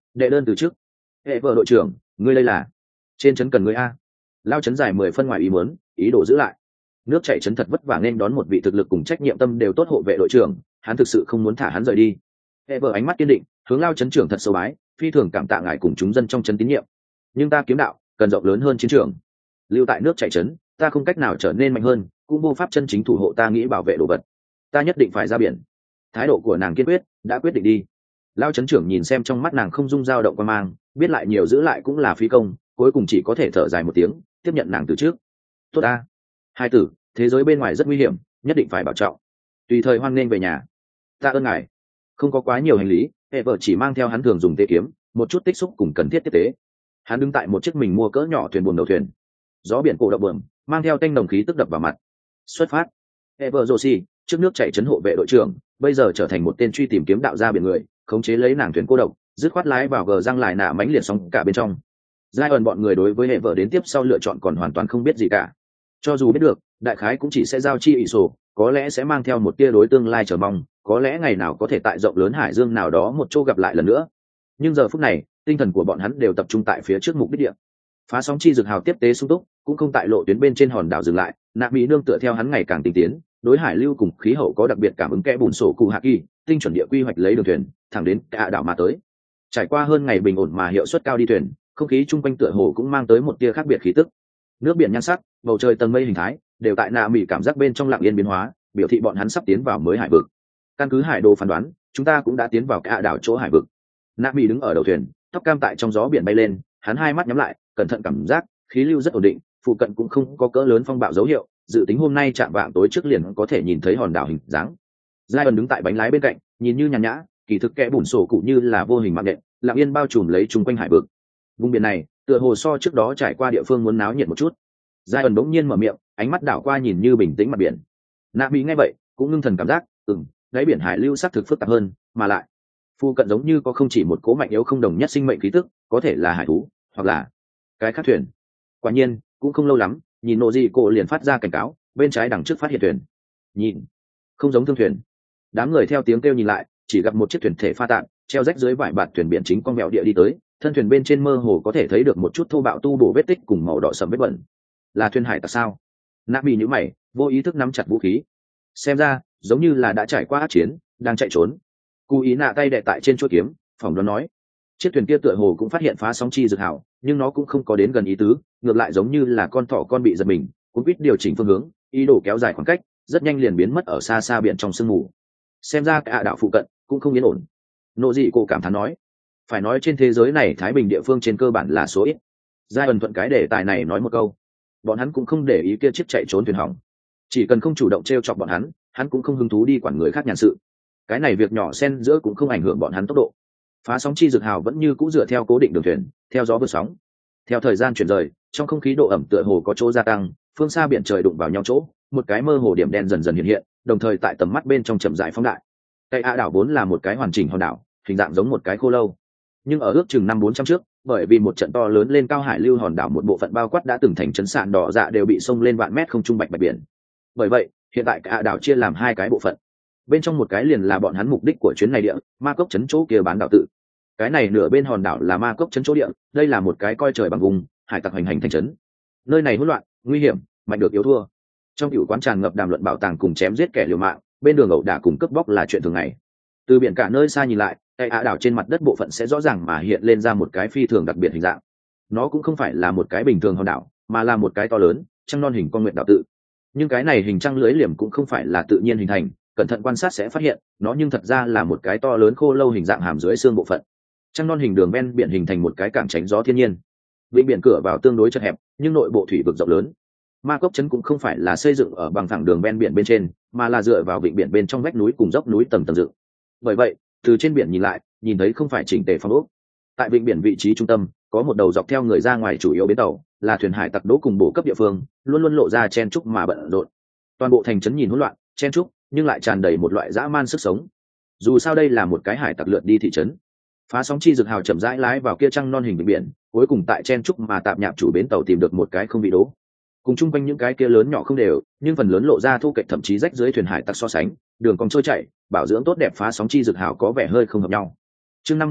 đệ đơn từ trước. Hệ vợ đội trưởng, ngươi đây là trên trấn cần ngươi a. Lao trấn dài mười phân ngoài ý muốn, ý đồ giữ lại. Nước chảy trấn thật vất vả nên đón một vị thực lực cùng trách nhiệm tâm đều tốt hộ vệ đội trưởng, hắn thực sự không muốn thả hắn rời đi. Hệ vợ ánh mắt kiên định, hướng Lao trấn trưởng thật sâu bái, phi thường cảm tạ ngài cùng chúng dân trong trấn tín nhiệm. Nhưng ta kiếm đạo cần rộng lớn hơn chiến trường. Lưu tại nước chảy trấn, ta không cách nào trở nên mạnh hơn, cũng vô pháp chân chính thủ hộ ta nghĩ bảo vệ đồ vật. Ta nhất định phải ra biển. Thái độ của nàng kiên quyết, đã quyết định đi. Lao trấn trưởng nhìn xem trong mắt nàng không dung dao động qua mang, biết lại nhiều giữ lại cũng là phí công, cuối cùng chỉ có thể thở dài một tiếng, tiếp nhận nàng từ trước. Tốt ta, hai tử, thế giới bên ngoài rất nguy hiểm, nhất định phải bảo trọng. Tùy thời hoan nghênh về nhà. Ta ơn ngài. Không có quá nhiều hành lý, hệ vợ chỉ mang theo hắn thường dùng tê kiếm, một chút tích xúc cùng cần thiết tiếp tế. Hắn đứng tại một chiếc mình mua cỡ nhỏ thuyền buồm đầu thuyền. Gió biển cổ động bờm, mang theo tanh đồng khí tức đập vào mặt. Xuất phát. Hệ vợ Joshi, trước nước chảy trấn hộ vệ đội trưởng, bây giờ trở thành một tên truy tìm kiếm đạo ra biển người, khống chế lấy nàng thuyền cô độc, dứt khoát lái vào gờ răng lại nạ mánh liệt sóng cả bên trong. Giai ẩn bọn người đối với hệ vợ đến tiếp sau lựa chọn còn hoàn toàn không biết gì cả. Cho dù biết được, đại khái cũng chỉ sẽ giao chi ỷ sổ, có lẽ sẽ mang theo một tia đối tương lai chờ mong, có lẽ ngày nào có thể tại rộng lớn hải dương nào đó một chỗ gặp lại lần nữa. Nhưng giờ phút này, tinh thần của bọn hắn đều tập trung tại phía trước mục đích địa. Phá sóng chi dược hào tiếp tế sung túc, cũng không tại lộ tuyến bên trên hòn đảo dừng lại, nạ mỹ nương tựa theo hắn ngày càng tinh tiến, đối hải lưu cùng khí hậu có đặc biệt cảm ứng kẽ bùn sổ cụ hạ kỳ, tinh chuẩn địa quy hoạch lấy đường thuyền, thẳng đến cả đảo mà tới. Trải qua hơn ngày bình ổn mà hiệu suất cao đi thuyền, không khí chung quanh tựa hồ cũng mang tới một tia khác biệt khí tức. Nước biển nhan sắc, bầu trời tầng mây hình thái, đều tại nạ mỹ cảm giác bên trong lặng yên biến hóa, biểu thị bọn hắn sắp tiến vào mới hải vực. Căn cứ hải đồ phán đoán, chúng ta cũng đã tiến vào cả đảo chỗ hải vực. Nạ mỹ đứng ở đầu thuyền, tóc cam tại trong gió biển bay lên, hắn hai mắt nhắm lại, cẩn thận cảm giác khí lưu rất ổn định, phụ cận cũng không có cỡ lớn phong bạo dấu hiệu, dự tính hôm nay chạm vạng tối trước liền có thể nhìn thấy hòn đảo hình dáng. Giai ẩn đứng tại bánh lái bên cạnh, nhìn như nhàn nhã, kỳ thực kẽ bùn sổ cụ như là vô hình mạng nện, lặng yên bao trùm lấy chung quanh hải vực. Vùng biển này, tựa hồ so trước đó trải qua địa phương muốn náo nhiệt một chút. Giai ẩn bỗng nhiên mở miệng, ánh mắt đảo qua nhìn như bình tĩnh mặt biển. Nạ mỹ nghe vậy, cũng ngưng thần cảm giác, ừm, đáy biển hải lưu sắc thực phức tạp hơn, mà lại phụ cận giống như có không chỉ một cố mạnh yếu không đồng nhất sinh mệnh khí tức, có thể là hải thú, hoặc là cái khác thuyền. Quả nhiên, cũng không lâu lắm, nhìn nộ gì cổ liền phát ra cảnh cáo, bên trái đằng trước phát hiện thuyền. Nhìn, không giống thương thuyền. Đám người theo tiếng kêu nhìn lại, chỉ gặp một chiếc thuyền thể pha tạm, treo rách dưới vải bạt thuyền biển chính con mèo địa đi tới, thân thuyền bên trên mơ hồ có thể thấy được một chút thô bạo tu bổ vết tích cùng màu đỏ sẫm vết bẩn. Là thuyền hải tặc sao? Nạ bị nhíu mày, vô ý thức nắm chặt vũ khí. Xem ra, giống như là đã trải qua ác chiến, đang chạy trốn. Cú ý nạ tay đè tại trên chuôi kiếm, phỏng đoán nói, chiếc thuyền kia tựa hồ cũng phát hiện phá sóng chi dược hảo, nhưng nó cũng không có đến gần ý tứ, ngược lại giống như là con thỏ con bị giật mình, cũng biết điều chỉnh phương hướng, ý đồ kéo dài khoảng cách, rất nhanh liền biến mất ở xa xa biển trong sương mù. Xem ra cả đảo phụ cận cũng không yên ổn. Nộ dị cô cảm thán nói, phải nói trên thế giới này thái bình địa phương trên cơ bản là số ít. Giai ẩn thuận cái đề tài này nói một câu, bọn hắn cũng không để ý kia chiếc chạy trốn thuyền hỏng, chỉ cần không chủ động trêu chọc bọn hắn, hắn cũng không hứng thú đi quản người khác nhàn sự. Cái này việc nhỏ xen giữa cũng không ảnh hưởng bọn hắn tốc độ. Phá sóng chi dược hào vẫn như cũ dựa theo cố định đường thuyền, theo gió vượt sóng. Theo thời gian chuyển rời, trong không khí độ ẩm tựa hồ có chỗ gia tăng, phương xa biển trời đụng vào nhau chỗ, một cái mơ hồ điểm đen dần dần hiện hiện, đồng thời tại tầm mắt bên trong chậm rãi phóng đại. Cây A đảo vốn là một cái hoàn chỉnh hòn đảo, hình dạng giống một cái khô lâu. Nhưng ở ước chừng năm bốn trăm trước, bởi vì một trận to lớn lên cao hải lưu, hòn đảo một bộ phận bao quát đã từng thành trấn sạn đỏ dạ đều bị xông lên vạn mét không trung bạch bạch biển. Bởi vậy, hiện tại cả đảo chia làm hai cái bộ phận. Bên trong một cái liền là bọn hắn mục đích của chuyến này địa, ma cốc trấn chỗ kia bán đảo tự. Cái này nửa bên hòn đảo là ma cốc trấn chỗ địa, đây là một cái coi trời bằng vùng, hải tặc hành hành thành trấn. Nơi này hỗn loạn, nguy hiểm, mạnh được yếu thua. Trong cựu quán tràn ngập đàm luận bảo tàng cùng chém giết kẻ liều mạng, bên đường ẩu đả cùng cướp bóc là chuyện thường ngày. Từ biển cả nơi xa nhìn lại, cây ạ đảo trên mặt đất bộ phận sẽ rõ ràng mà hiện lên ra một cái phi thường đặc biệt hình dạng. Nó cũng không phải là một cái bình thường hòn đảo, mà là một cái to lớn, trăng non hình con nguyệt đảo tự. Nhưng cái này hình trăng lưới liềm cũng không phải là tự nhiên hình thành, cẩn thận quan sát sẽ phát hiện, nó nhưng thật ra là một cái to lớn khô lâu hình dạng hàm dưới xương bộ phận. Trăng non hình đường ven biển hình thành một cái cảng tránh gió thiên nhiên. Vịnh biển cửa vào tương đối chật hẹp, nhưng nội bộ thủy vực rộng lớn. Ma cốc trấn cũng không phải là xây dựng ở bằng thẳng đường ven biển bên trên, mà là dựa vào vịnh biển bên trong vách núi cùng dốc núi tầng tầng dựng. Bởi vậy, từ trên biển nhìn lại, nhìn thấy không phải chỉnh tề phong ốc. Tại vịnh biển vị trí trung tâm, có một đầu dọc theo người ra ngoài chủ yếu bến tàu, là thuyền hải tặc đỗ cùng bổ cấp địa phương, luôn luôn lộ ra chen chúc mà bận rộn. Toàn bộ thành trấn nhìn hỗn loạn, chen chúc, nhưng lại tràn đầy một loại dã man sức sống. Dù sao đây là một cái hải tặc lượn đi thị trấn. Phá sóng chi dược hào chậm rãi lái vào kia trăng non hình vịnh biển, cuối cùng tại chen chúc mà tạm nhạp chủ bến tàu tìm được một cái không vị đố. Cùng chung quanh những cái kia lớn nhỏ không đều, nhưng phần lớn lộ ra thu kệch thậm chí rách dưới thuyền hải tặc so sánh, đường cong trôi chảy, bảo dưỡng tốt đẹp phá sóng chi dược hào có vẻ hơi không hợp nhau. Chương năm mươi mốt,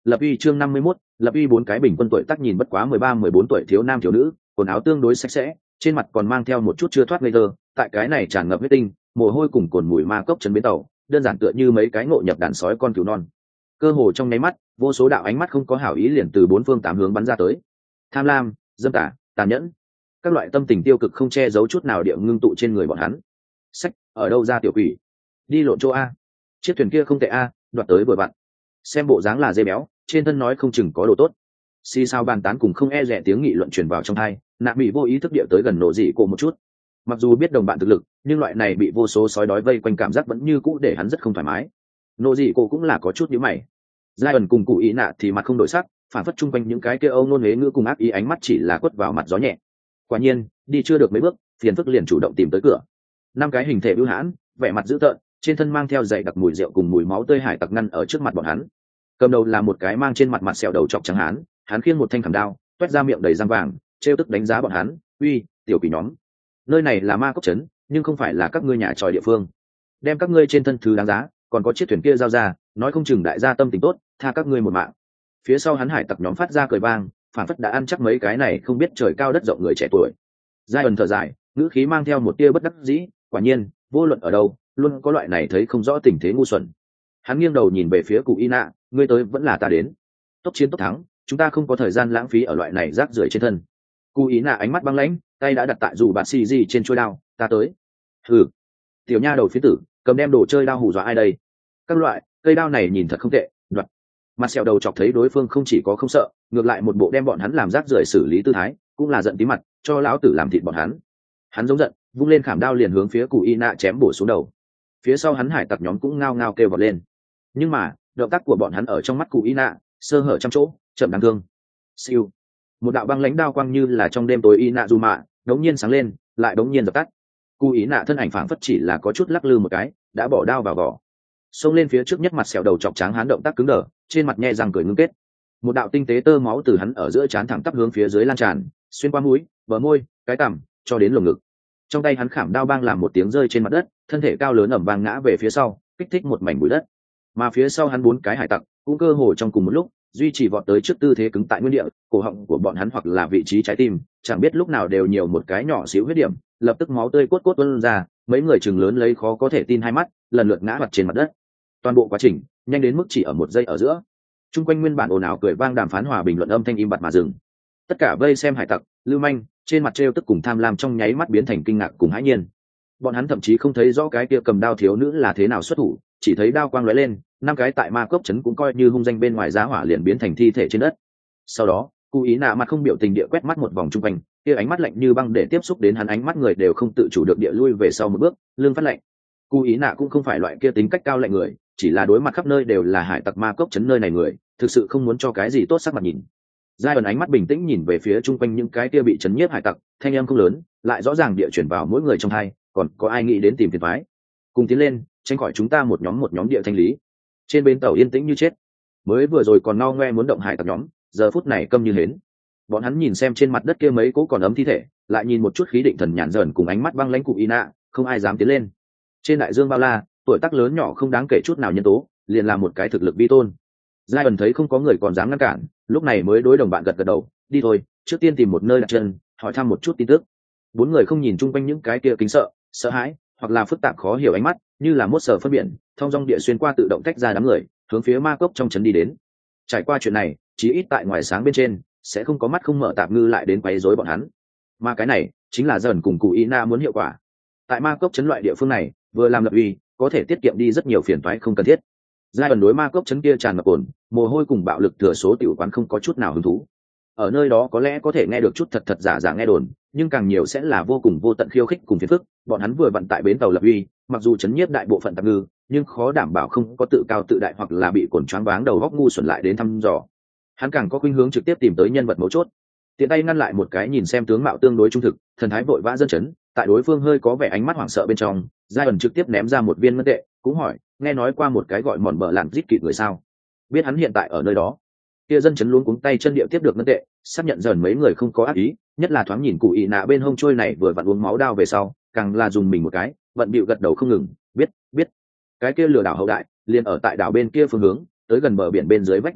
Lập uy chương năm mươi mốt, lập uy bốn cái bình quân tuổi tác nhìn bất quá mười ba mười bốn tuổi thiếu nam thiếu nữ, quần áo tương đối sạch sẽ, trên mặt còn mang theo một chút chưa thoát ngây thơ, tại cái này tràn ngập huyết tinh, mồ hôi cùng cồn mùi ma cốc trấn bến tàu, đơn giản tựa như mấy cái ngộ nhập đàn sói con cừu non. Cơ hồ trong nháy mắt, vô số đạo ánh mắt không có hảo ý liền từ bốn phương tám hướng bắn ra tới. Tham lam, dâm tà, tàn nhẫn, các loại tâm tình tiêu cực không che giấu chút nào địa ngưng tụ trên người bọn hắn. Sách, ở đâu ra tiểu quỷ? Đi lộn chỗ a. Chiếc thuyền kia không tệ a, đoạt tới vừa vặn. Xem bộ dáng là dê béo, trên thân nói không chừng có đồ tốt. Xì sao bàn tán cùng không e rẻ tiếng nghị luận truyền vào trong tai, nạ bị vô ý thức địa tới gần nổ dị cổ một chút. Mặc dù biết đồng bạn thực lực, nhưng loại này bị vô số sói đói vây quanh cảm giác vẫn như cũ để hắn rất không thoải mái. Nổ dị cổ cũng là có chút nhíu mày. Giai ẩn cùng cụ ý nạ thì mặt không đổi sắc, phản phất chung quanh những cái kia âu nôn huế ngữ cùng ác ý ánh mắt chỉ là quất vào mặt gió nhẹ. Quả nhiên, đi chưa được mấy bước, phiền phức liền chủ động tìm tới cửa. Năm cái hình thể bưu hãn, vẻ mặt dữ tợn, trên thân mang theo dày đặc mùi rượu cùng mùi máu tươi hải tặc ngăn ở trước mặt bọn hắn. Cầm đầu là một cái mang trên mặt mặt sẹo đầu chọc trắng hán, hắn khiêng một thanh khảm đao, toét ra miệng đầy răng vàng, trêu tức đánh giá bọn hắn, "Uy, tiểu quỷ nhóm, nơi này là ma cốc trấn, nhưng không phải là các ngươi nhà tròi địa phương. Đem các ngươi trên thân thứ đáng giá, còn có chiếc thuyền kia giao ra, nói không chừng đại gia tâm tình tốt, tha các ngươi một mạng." Phía sau hắn hải tặc nhóm phát ra cười vang, phản phất đã ăn chắc mấy cái này không biết trời cao đất rộng người trẻ tuổi. Giai ẩn thở dài, ngữ khí mang theo một tia bất đắc dĩ, quả nhiên, vô luận ở đâu, luôn có loại này thấy không rõ tình thế ngu xuẩn. Hắn nghiêng đầu nhìn về phía cụ Ina, ngươi tới vẫn là ta đến. Tốc chiến tốc thắng, chúng ta không có thời gian lãng phí ở loại này rác rưởi trên thân. Cụ Ina ánh mắt băng lãnh, tay đã đặt tại dù bạt xì gì trên chuôi đao, ta tới. Hừ, tiểu nha đầu phía tử, cầm đem đồ chơi đao hù dọa ai đây? Các loại, cây đao này nhìn thật không tệ, đoạt. Mặt sẹo đầu chọc thấy đối phương không chỉ có không sợ, ngược lại một bộ đem bọn hắn làm rác rưởi xử lý tư thái, cũng là giận tí mặt, cho lão tử làm thịt bọn hắn. Hắn giống giận, vung lên khảm đao liền hướng phía cụ Ina chém bổ xuống đầu. Phía sau hắn hải tặc nhóm cũng ngao ngao kêu vọt lên. Nhưng mà, động tác của bọn hắn ở trong mắt cụ Ina, sơ hở trăm chỗ, chậm đáng thương. Siêu. Một đạo băng lãnh đao quang như là trong đêm tối Ina dù mạ, đống nhiên sáng lên, lại đống nhiên dập tắt. Cụ Ina thân ảnh phảng phất chỉ là có chút lắc lư một cái, đã bỏ đao vào vỏ. Xông lên phía trước nhất mặt sẹo đầu chọc trắng hắn động tác cứng đờ, trên mặt nhe răng cười ngưng kết. Một đạo tinh tế tơ máu từ hắn ở giữa trán thẳng tắp hướng phía dưới lan tràn, xuyên qua mũi, bờ môi, cái cằm, cho đến lồng ngực. Trong tay hắn khảm đao bang làm một tiếng rơi trên mặt đất, thân thể cao lớn ẩm vang ngã về phía sau, kích thích một mảnh bụi đất. Mà phía sau hắn bốn cái hải tặc cũng cơ hồ trong cùng một lúc duy trì vọt tới trước tư thế cứng tại nguyên địa, cổ họng của bọn hắn hoặc là vị trí trái tim, chẳng biết lúc nào đều nhiều một cái nhỏ xíu huyết điểm, lập tức máu tươi cốt cốt tuôn ra, mấy người chừng lớn lấy khó có thể tin hai mắt, lần lượt ngã mặt trên mặt đất. Toàn bộ quá trình nhanh đến mức chỉ ở một giây ở giữa. Trung quanh nguyên bản ồn ào cười vang đàm phán hòa bình luận âm thanh im bặt mà dừng. Tất cả vây xem hải tặc, lưu manh, trên mặt trêu tức cùng tham lam trong nháy mắt biến thành kinh ngạc cùng hãi nhiên. Bọn hắn thậm chí không thấy rõ cái kia cầm đao thiếu nữ là thế nào xuất thủ, chỉ thấy đao quang lóe lên, năm cái tại ma cốc trấn cũng coi như hung danh bên ngoài giá hỏa liền biến thành thi thể trên đất. Sau đó, Cú Ý Nạ mặt không biểu tình địa quét mắt một vòng trung quanh, kia ánh mắt lạnh như băng để tiếp xúc đến hắn ánh mắt người đều không tự chủ được địa lui về sau một bước, lưng phát lạnh. Cú Ý Nạ cũng không phải loại kia tính cách cao lạnh người, chỉ là đối mặt khắp nơi đều là hải tặc ma cốc trấn nơi này người, thực sự không muốn cho cái gì tốt sắc mặt nhìn. Giai ẩn ánh mắt bình tĩnh nhìn về phía trung quanh những cái kia bị chấn nhiếp hải tặc, thanh âm không lớn, lại rõ ràng địa chuyển vào mỗi người trong hai, còn có ai nghĩ đến tìm phiền toái? Cùng tiến lên, tránh khỏi chúng ta một nhóm một nhóm địa thanh lý. Trên bến tàu yên tĩnh như chết, mới vừa rồi còn no ngoe muốn động hải tặc nhóm, giờ phút này câm như hến. Bọn hắn nhìn xem trên mặt đất kia mấy cố còn ấm thi thể, lại nhìn một chút khí định thần nhàn dần cùng ánh mắt băng lãnh cụ Ina, không ai dám tiến lên. Trên đại dương bao la, tuổi tác lớn nhỏ không đáng kể chút nào nhân tố, liền là một cái thực lực vi tôn. Giai ẩn thấy không có người còn dám ngăn cản, lúc này mới đối đồng bạn gật gật đầu, đi thôi, trước tiên tìm một nơi đặt chân, hỏi thăm một chút tin tức. Bốn người không nhìn chung quanh những cái kia kính sợ, sợ hãi, hoặc là phức tạp khó hiểu ánh mắt, như là mốt sở phân biển, thông dong địa xuyên qua tự động tách ra đám người, hướng phía ma cốc trong trấn đi đến. Trải qua chuyện này, chí ít tại ngoài sáng bên trên, sẽ không có mắt không mở tạp ngư lại đến quấy rối bọn hắn. Mà cái này, chính là dần cùng cụ Ina muốn hiệu quả. Tại ma cốc trấn loại địa phương này, vừa làm lập uy, có thể tiết kiệm đi rất nhiều phiền toái không cần thiết. Giai ẩn đối ma cốc trấn kia tràn ngập ổn, mồ hôi cùng bạo lực thừa số tiểu quán không có chút nào hứng thú. Ở nơi đó có lẽ có thể nghe được chút thật thật giả giả nghe đồn, nhưng càng nhiều sẽ là vô cùng vô tận khiêu khích cùng phiền phức. Bọn hắn vừa vận tại bến tàu lập uy, mặc dù chấn nhiếp đại bộ phận tạp ngư, nhưng khó đảm bảo không có tự cao tự đại hoặc là bị cồn choáng váng đầu góc ngu xuẩn lại đến thăm dò. Hắn càng có khuynh hướng trực tiếp tìm tới nhân vật mấu chốt, tiện tay ngăn lại một cái nhìn xem tướng mạo tương đối trung thực, thần thái vội vã dân chấn, tại đối phương hơi có vẻ ánh mắt hoảng sợ bên trong, Giai ẩn trực tiếp ném ra một viên ngân tệ, cũng hỏi, nghe nói qua một cái gọi mòn bờ làng rít kịt người sao? Biết hắn hiện tại ở nơi đó. Kia dân chấn luống cuống tay chân điệu tiếp được ngân tệ, xác nhận dần mấy người không có ác ý, nhất là thoáng nhìn cụ ị nạ bên hông trôi này vừa vặn uống máu đao về sau, càng là dùng mình một cái, vận bịu gật đầu không ngừng, biết, biết. Cái kia lừa đảo hậu đại, liền ở tại đảo bên kia phương hướng, tới gần bờ biển bên dưới vách núi mặt,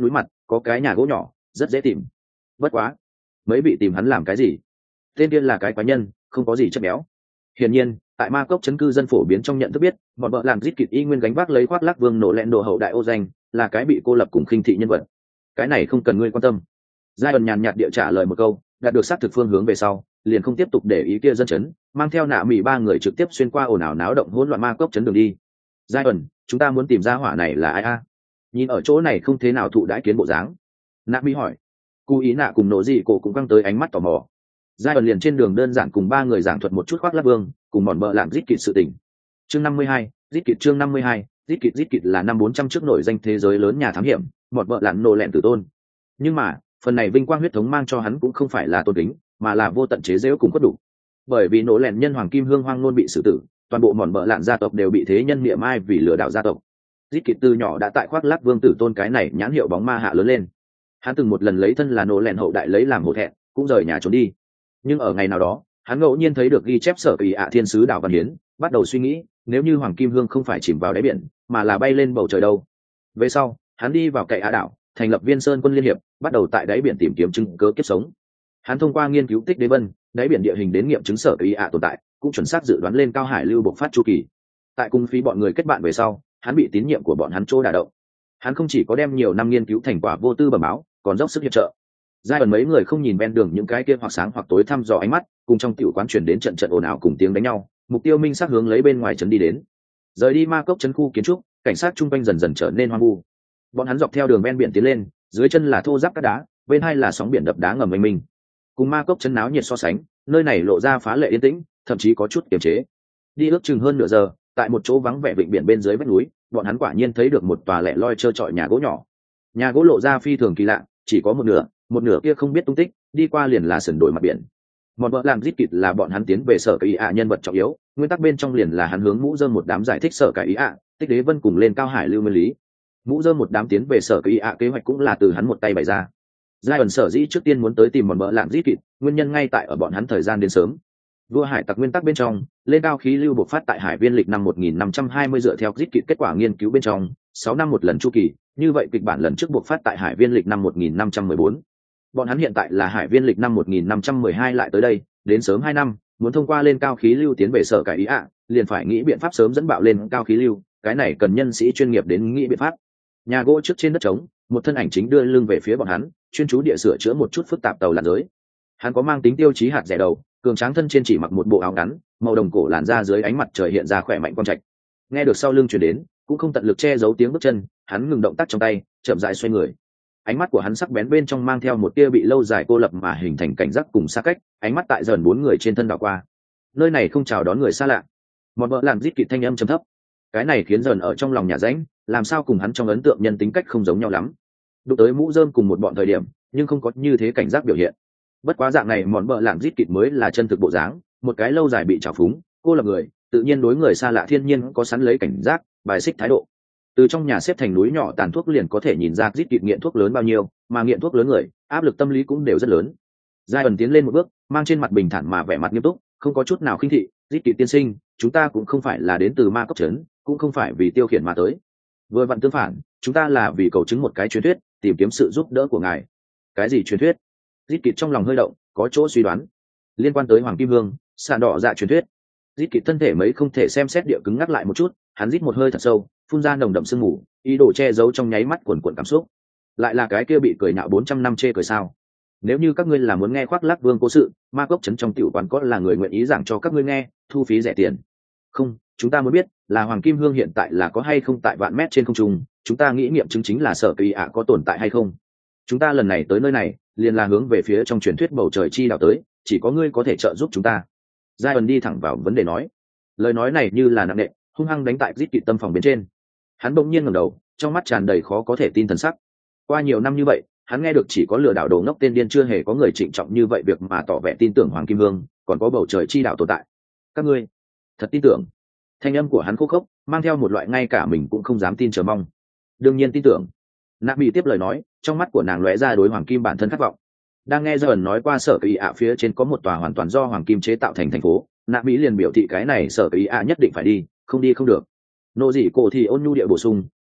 có cái nhà gỗ nhỏ rất dễ tìm. Bất quá mấy vị tìm hắn làm cái gì? Tên tiên là cái quái nhân, không có gì chất béo. Hiển nhiên tại ma cốc chấn cư dân phổ biến trong nhận thức biết bọn vợ làm rít kịt y nguyên gánh vác lấy khoác lác vương nổ lẹn đồ hậu đại ô danh, là cái bị cô lập cùng khinh thị nhân vật. Cái này không cần ngươi quan tâm. Giai ẩn nhàn nhạt địa trả lời một câu, đạt được xác thực phương hướng về sau liền không tiếp tục để ý kia dân chấn, mang theo nạ mỹ ba người trực tiếp xuyên qua ồn ào náo động hỗn loạn ma cốc chấn đường đi. Giai ẩn, chúng ta muốn tìm ra hỏa này là ai a? Nhìn ở chỗ này không thế nào thụ đãi kiến bộ dáng. Nạ mỹ hỏi. Cú ý nạ cùng nổ gì cổ cũng căng tới ánh mắt tò mò. Giai ẩn liền trên đường đơn giản cùng ba người giảng thuật một chút khoác lác vương cùng mòn bợ làm rít kịt sự tình. Chương năm mươi hai, rít kịt chương năm mươi hai, rít kịt rít kịt là năm bốn trăm trước nổi danh thế giới lớn nhà thám hiểm, mọt bợ lặn nổ lẹn tử tôn. Nhưng mà phần này vinh quang huyết thống mang cho hắn cũng không phải là tôn kính, mà là vô tận chế giễu cùng cốt đủ. Bởi vì nổ lẹn nhân hoàng kim hương hoang nôn bị xử tử, toàn bộ mòn bợ lạn gia tộc đều bị thế nhân niệm ai vì lừa đảo gia tộc. Rít kịt từ nhỏ đã tại khoác lác vương tử tôn cái này nhãn hiệu bóng ma hạ lớn lên. Hắn từng một lần lấy thân là nổ lẹn hậu đại lấy làm hổ thẹn, cũng rời nhà trốn đi. Nhưng ở ngày nào đó hắn ngẫu nhiên thấy được ghi chép sở kỳ ạ thiên sứ đảo văn hiến, bắt đầu suy nghĩ nếu như hoàng kim hương không phải chìm vào đáy biển mà là bay lên bầu trời đâu. Về sau hắn đi vào cậy á đảo thành lập viên sơn quân liên hiệp, bắt đầu tại đáy biển tìm kiếm chứng cớ kiếp sống. Hắn thông qua nghiên cứu tích đế vân đáy biển địa hình đến nghiệm chứng sở kỳ ạ tồn tại, cũng chuẩn xác dự đoán lên cao hải lưu bộc phát chu kỳ. Tại cung phí bọn người kết bạn về sau, hắn bị tín nhiệm của bọn hắn chỗ đả động. Hắn không chỉ có đem nhiều năm nghiên cứu thành quả vô tư bẩm báo, còn dốc sức hiệp trợ. Giai ẩn mấy người không nhìn ven đường những cái kia hoặc sáng hoặc tối thăm dò ánh mắt, cùng trong tiểu quán truyền đến trận trận ồn ào cùng tiếng đánh nhau, mục tiêu minh xác hướng lấy bên ngoài trấn đi đến. Rời đi ma cốc trấn khu kiến trúc, cảnh sát trung quanh dần dần trở nên hoang vu. Bọn hắn dọc theo đường ven biển tiến lên, dưới chân là thô ráp cát đá, bên hai là sóng biển đập đá ngầm mênh minh. Cùng ma cốc trấn náo nhiệt so sánh, nơi này lộ ra phá lệ yên tĩnh, thậm chí có chút kiềm chế. Đi ước chừng hơn nửa giờ, tại một chỗ vắng vẻ vịnh biển bên dưới vách núi, bọn hắn quả nhiên thấy được một tòa lẻ loi trơ trọi nhà gỗ nhỏ. Nhà gỗ lộ ra phi thường kỳ lạ, chỉ có một nửa, một nửa kia không biết tung tích, đi qua liền là sườn đồi mặt biển. Mọn vợ làm rít kịt là bọn hắn tiến về sở cái ý ạ nhân vật trọng yếu, nguyên tắc bên trong liền là hắn hướng mũ dơm một đám giải thích sở cái ý ạ, tích đế vân cùng lên cao hải lưu nguyên lý. Mũ dơm một đám tiến về sở cái ý ạ kế hoạch cũng là từ hắn một tay bày ra. Giai ẩn sở dĩ trước tiên muốn tới tìm mọn vợ làm rít kịt, nguyên nhân ngay tại ở bọn hắn thời gian đến sớm. Vua hải tặc nguyên tắc bên trong, lên cao khí lưu bộc phát tại hải viên lịch năm một nghìn năm trăm hai mươi dựa theo rít kịt kết quả nghiên cứu bên trong, sáu năm một lần chu kỳ, như vậy kịch bản lần trước bộc phát tại hải viên lịch năm một nghìn năm trăm mười bốn. Bọn hắn hiện tại là hải viên lịch năm một nghìn năm trăm mười hai lại tới đây, đến sớm hai năm, muốn thông qua lên cao khí lưu tiến về sở cái ý ạ, liền phải nghĩ biện pháp sớm dẫn bạo lên cao khí lưu, cái này cần nhân sĩ chuyên nghiệp đến nghĩ biện pháp. Nhà gỗ trước trên đất trống, một thân ảnh chính đưa lưng về phía bọn hắn, chuyên chú địa sửa chữa một chút phức tạp tàu lặn giới. Hắn có mang tính tiêu chí hạt rẻ đầu, cường tráng thân trên chỉ mặc một bộ áo ngắn, màu đồng cổ làn da dưới ánh mặt trời hiện ra khỏe mạnh quang trạch. Nghe được sau lưng truyền đến, cũng không tận lực che giấu tiếng bước chân, hắn ngừng động tác trong tay, chậm rãi xoay người. Ánh mắt của hắn sắc bén bên trong mang theo một tia bị lâu dài cô lập mà hình thành cảnh giác cùng xa cách, ánh mắt tại dần bốn người trên thân đảo qua. Nơi này không chào đón người xa lạ. Một vợ làm rít kịt thanh âm trầm thấp. Cái này khiến dần ở trong lòng nhà rãnh, làm sao cùng hắn trong ấn tượng nhân tính cách không giống nhau lắm. Đụng tới mũ rơm cùng một bọn thời điểm, nhưng không có như thế cảnh giác biểu hiện. Bất quá dạng này mọn vợ làm rít kịt mới là chân thực bộ dáng, một cái lâu dài bị trào phúng, cô lập người, tự nhiên đối người xa lạ thiên nhiên có sẵn lấy cảnh giác, bài xích thái độ. Từ trong nhà xếp thành núi nhỏ tàn thuốc liền có thể nhìn ra rít kịt nghiện thuốc lớn bao nhiêu, mà nghiện thuốc lớn người, áp lực tâm lý cũng đều rất lớn. Giai ẩn tiến lên một bước, mang trên mặt bình thản mà vẻ mặt nghiêm túc, không có chút nào khinh thị. Rít kịt tiên sinh, chúng ta cũng không phải là đến từ ma cốc trấn, cũng không phải vì tiêu khiển mà tới. Vừa vặn tương phản, chúng ta là vì cầu chứng một cái truyền thuyết, tìm kiếm sự giúp đỡ của ngài. Cái gì truyền thuyết? Rít kịt trong lòng hơi động, có chỗ suy đoán liên quan tới hoàng kim hương, sàn đỏ dạ truyền thuyết. Rít kịt thân thể mấy không thể xem xét địa cứng ngắc lại một chút, hắn rít một hơi thật sâu, phun ra nồng đậm sương mù, ý đồ che giấu trong nháy mắt cuồn cuộn cảm xúc. Lại là cái kia bị cười nhạo bốn trăm năm chê cười sao? Nếu như các ngươi là muốn nghe khoác lác vương cố sự, ma cốc trấn trong tiểu quán có là người nguyện ý giảng cho các ngươi nghe, thu phí rẻ tiền. Không, chúng ta muốn biết là hoàng kim hương hiện tại là có hay không tại vạn mét trên không trung, chúng ta nghĩ nghiệm chứng chính là sở kỳ ạ có tồn tại hay không. Chúng ta lần này tới nơi này, liền là hướng về phía trong truyền thuyết bầu trời chi đảo tới, chỉ có ngươi có thể trợ giúp chúng ta. Giai ẩn đi thẳng vào vấn đề nói, lời nói này như là nặng nề, hung hăng đánh tại rít kịt tâm phòng bên trên. Hắn bỗng nhiên ngẩng đầu, trong mắt tràn đầy khó có thể tin thần sắc. Qua nhiều năm như vậy, hắn nghe được chỉ có lừa đảo đồ ngốc tên điên, chưa hề có người trịnh trọng như vậy việc mà tỏ vẻ tin tưởng hoàng kim hương còn có bầu trời chi đảo tồn tại. Các ngươi thật tin tưởng? Thanh âm của hắn khô khốc, mang theo một loại ngay cả mình cũng không dám tin chờ mong. Đương nhiên tin tưởng. Nạp bị tiếp lời nói, trong mắt của nàng lóe ra đối hoàng kim bản thân khát vọng. Đang nghe Dần nói qua sở kỳ ạ phía trên có một tòa hoàn toàn do hoàng kim chế tạo thành thành phố, Nạp mỹ liền biểu thị cái này sở kỳ ạ nhất định phải đi, không đi không được. Nô dị cổ thì ôn nhu địa bổ sung,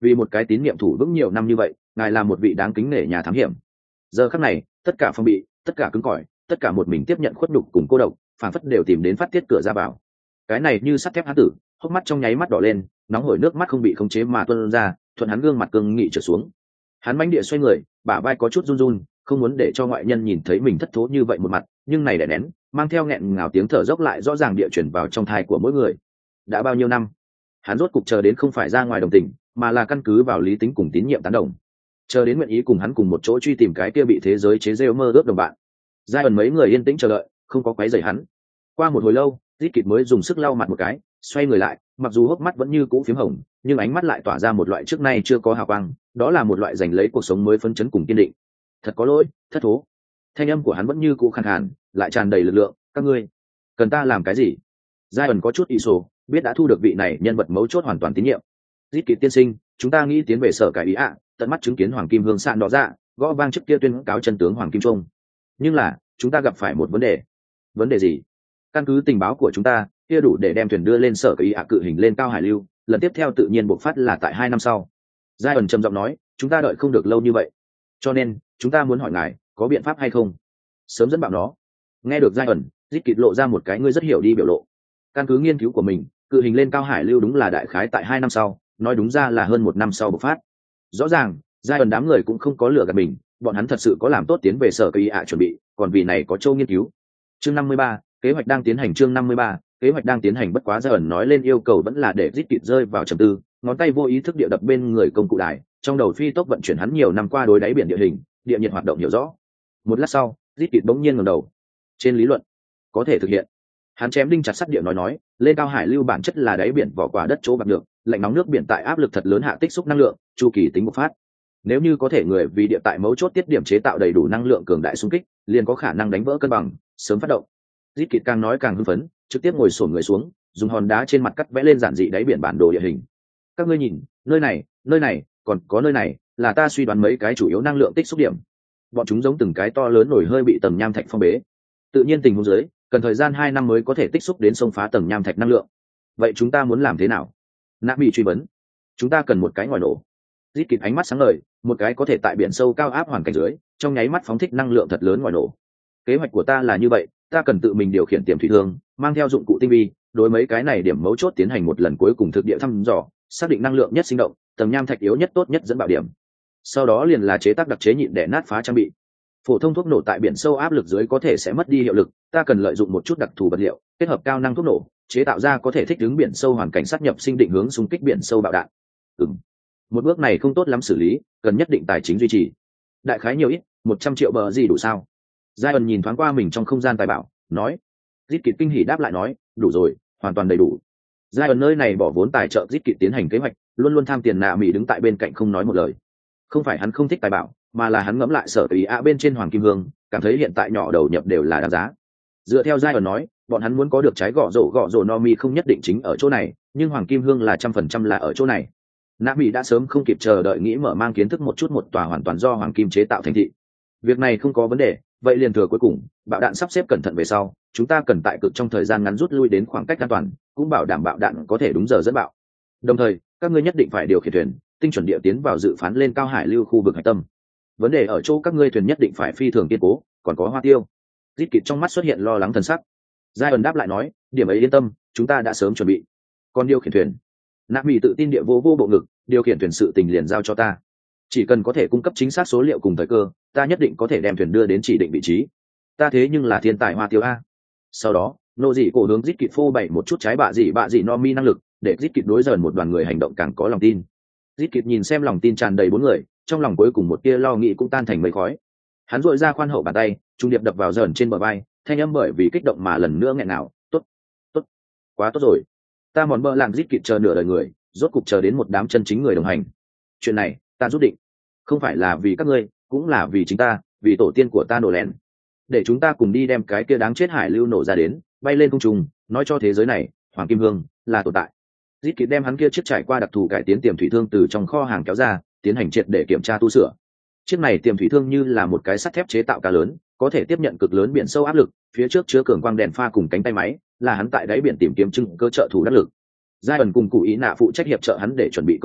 vì một cái tín nhiệm thủ vững nhiều năm như vậy, ngài là một vị đáng kính nể nhà thám hiểm. Giờ khắc này, tất cả phong bị, tất cả cứng cỏi, tất cả một mình tiếp nhận khuất nhục cùng cô độc, phản phất đều tìm đến phát tiết cửa ra vào. Cái này như sắt thép hán tử, hốc mắt trong nháy mắt đỏ lên, nóng hổi nước mắt không bị khống chế mà tuôn ra, thuận hắn gương mặt cương nghị trở xuống. Hắn mãnh địa xoay người, bả vai có chút run run, không muốn để cho ngoại nhân nhìn thấy mình thất thố như vậy một mặt, nhưng này đè nén, mang theo nghẹn ngào tiếng thở dốc lại rõ ràng địa chuyển vào trong thai của mỗi người. Đã bao nhiêu năm, hắn rốt cục chờ đến không phải ra ngoài đồng tình, mà là căn cứ vào lý tính cùng tín nhiệm tán đồng, chờ đến nguyện ý cùng hắn cùng một chỗ truy tìm cái kia bị thế giới chế giễu mơ ước đồng bạn. Giai ẩn mấy người yên tĩnh chờ đợi, không có quấy rầy hắn. Qua một hồi lâu, Rít Kịt mới dùng sức lau mặt một cái, xoay người lại, mặc dù hốc mắt vẫn như cũ phím hồng, nhưng ánh mắt lại tỏa ra một loại trước nay chưa có hào quang, đó là một loại giành lấy cuộc sống mới phấn chấn cùng kiên định. Thật có lỗi, thất thố. Thanh âm của hắn vẫn như cũ khàn khàn, lại tràn đầy lực lượng. Các ngươi cần ta làm cái gì? Giai ẩn có chút ý sổ, biết đã thu được vị này nhân vật mấu chốt hoàn toàn tín nhiệm. Rít Kịt tiên sinh, chúng ta nghĩ tiến về sở cải ý ạ, tận mắt chứng kiến Hoàng Kim Hương sạn đỏ dạ, gõ vang trước kia tuyên cáo chân tướng Hoàng Kim Trung. Nhưng là, chúng ta gặp phải một vấn đề. Vấn đề gì? Căn cứ tình báo của chúng ta, kia đủ để đem thuyền đưa lên sở cải ý ạ cự hình lên cao hải lưu, lần tiếp theo tự nhiên bộc phát là tại hai năm sau. Giai ẩn trầm giọng nói, chúng ta đợi không được lâu như vậy, cho nên chúng ta muốn hỏi ngài, có biện pháp hay không? Sớm dẫn bảo nó. Nghe được Giai ẩn, Rít Kịt lộ ra một cái ngươi rất hiểu đi biểu lộ. Căn cứ nghiên cứu của mình, cự hình lên cao hải lưu đúng là đại khái tại hai năm sau, nói đúng ra là hơn một năm sau bộc phát. Rõ ràng, Giai ẩn đám người cũng không có lừa gạt mình, bọn hắn thật sự có làm tốt tiến về sở cải ý ạ chuẩn bị, còn vì này có châu nghiên cứu. Chương năm mươi ba, kế hoạch đang tiến hành. Chương năm mươi ba, kế hoạch đang tiến hành. Bất quá Giai ẩn nói lên yêu cầu vẫn là để Rít Kịt rơi vào trầm tư, ngón tay vô ý thức địa đập bên người công cụ đài, trong đầu phi tốc vận chuyển hắn nhiều năm qua đối đáy biển địa hình, địa nhiệt hoạt động hiểu rõ. Một lát sau, Rít Kịt bỗng nhiên ngẩng đầu. Trên lý luận, có thể thực hiện. Hắn chém đinh chặt sắt địa nói nói, lên cao hải lưu bản chất là đáy biển vỏ quả đất chỗ bạc được, lạnh nóng nước biển tại áp lực thật lớn hạ tích xúc năng lượng, chu kỳ tính bộc phát. Nếu như có thể người vì địa tại mấu chốt tiết điểm chế tạo đầy đủ năng lượng cường đại xung kích, liền có khả năng đánh vỡ cân bằng, sớm phát động. Rít Kịt càng nói càng hưng phấn, trực tiếp ngồi xổm người xuống, dùng hòn đá trên mặt cắt vẽ lên giản dị đáy biển bản đồ địa hình. Các ngươi nhìn, nơi này, nơi này, còn có nơi này, là ta suy đoán mấy cái chủ yếu năng lượng tích xúc điểm. Bọn chúng giống từng cái to lớn nổi hơi bị tầng nham thạch phong bế. Tự nhiên tình huống dưới, cần thời gian hai năm mới có thể tích xúc đến xông phá tầng nham thạch năng lượng. Vậy chúng ta muốn làm thế nào? Nạp bị truy vấn. Chúng ta cần một cái ngòi nổ. Rít Kịt ánh mắt sáng ngời, một cái có thể tại biển sâu cao áp hoàn cảnh dưới, trong nháy mắt phóng thích năng lượng thật lớn ngòi nổ. Kế hoạch của ta là như vậy, ta cần tự mình điều khiển tiềm thủy thương, mang theo dụng cụ tinh vi, đối mấy cái này điểm mấu chốt tiến hành một lần cuối cùng thực địa thăm dò, xác định năng lượng nhất sinh động, tầng nham thạch yếu nhất tốt nhất dẫn bạo điểm. Sau đó liền là chế tác đặc chế nhịn để nát phá trang bị. Phổ thông thuốc nổ tại biển sâu áp lực dưới có thể sẽ mất đi hiệu lực, ta cần lợi dụng một chút đặc thù vật liệu, kết hợp cao năng thuốc nổ, chế tạo ra có thể thích ứng biển sâu hoàn cảnh sát nhập sinh định hướng xung kích biển sâu bạo đạn. Ừm. Một bước này không tốt lắm xử lý, cần nhất định tài chính duy trì. Đại khái nhiều ít, một trăm triệu bờ gì đủ sao? Giai ẩn nhìn thoáng qua mình trong không gian tài bảo, nói. Rít Kịt kinh hỉ đáp lại nói, đủ rồi, hoàn toàn đầy đủ. Giai ẩn nơi này bỏ vốn tài trợ Rít Kịt tiến hành kế hoạch, luôn luôn tham tiền nạ mỹ đứng tại bên cạnh không nói một lời. Không phải hắn không thích tài bảo, mà là hắn ngẫm lại sở ý ạ bên trên Hoàng Kim Hương, cảm thấy hiện tại nhỏ đầu nhập đều là đáng giá. Dựa theo Giai ẩn nói, bọn hắn muốn có được trái gõ rổ gõ rổ no mi không nhất định chính ở chỗ này, nhưng Hoàng Kim Hương là trăm phần trăm là ở chỗ này. Nạ mỹ đã sớm không kịp chờ đợi nghĩ mở mang kiến thức một chút một tòa hoàn toàn do Hoàng Kim chế tạo thành thị. Việc này không có vấn đề, vậy liền thừa cuối cùng, bạo đạn sắp xếp cẩn thận về sau, chúng ta cần tại cực trong thời gian ngắn rút lui đến khoảng cách an toàn, cũng bảo đảm bạo đạn có thể đúng giờ dẫn bạo. Đồng thời, các ngươi nhất định phải điều khiển thuyền, tinh chuẩn địa tiến vào dự phán lên cao hải lưu khu vực hải tâm. Vấn đề ở chỗ các ngươi thuyền nhất định phải phi thường kiên cố, còn có hoa tiêu. Rít Kịt trong mắt xuất hiện lo lắng thần sắc. Giai ẩn đáp lại nói, điểm ấy yên tâm, chúng ta đã sớm chuẩn bị. Còn điều khiển thuyền, Nạp Mỹ tự tin địa vô vô bộ ngực, điều khiển thuyền sự tình liền giao cho ta. Chỉ cần có thể cung cấp chính xác số liệu cùng thời cơ, ta nhất định có thể đem thuyền đưa đến chỉ định vị trí. Ta thế nhưng là thiên tài hoa tiêu a. Sau đó, nô dị cổ hướng Rít Kịt phô bày một chút trái bạ dị bạ dị no mi năng lực, để Rít Kịt đối dần một đoàn người hành động càng có lòng tin. Rít Kịt nhìn xem lòng tin tràn đầy bốn người, trong lòng cuối cùng một tia lo nghĩ cũng tan thành mây khói. Hắn duỗi ra khoan hậu bàn tay, trung điệp đập vào dần trên bờ vai, thanh âm bởi vì kích động mà lần nữa nghẹn nào, tốt, tốt, quá tốt rồi. Ta mòn bơ làm Rít Kịt chờ nửa đời người, rốt cục chờ đến một đám chân chính người đồng hành. Chuyện này, ta rút định, không phải là vì các ngươi, cũng là vì chính ta, vì tổ tiên của ta nổ lén. Để chúng ta cùng đi đem cái kia đáng chết hải lưu nổ ra đến, bay lên không trung, nói cho thế giới này, Hoàng Kim Hương là tồn tại. Rít Kịt đem hắn kia chiếc trải qua đặc thù cải tiến tiềm thủy thương từ trong kho hàng kéo ra, tiến hành triệt để kiểm tra tu sửa. Chiếc này tiềm thủy thương như là một cái sắt thép chế tạo cá lớn, có thể tiếp nhận cực lớn biển sâu áp lực, phía trước chứa cường quang đèn pha cùng cánh tay máy, là hắn tại đáy biển tìm kiếm chứng cơ trợ thủ đắc lực. Giai ẩn cùng cụ ý nạ phụ trách hiệp trợ hắn để chuẩn bị công tác,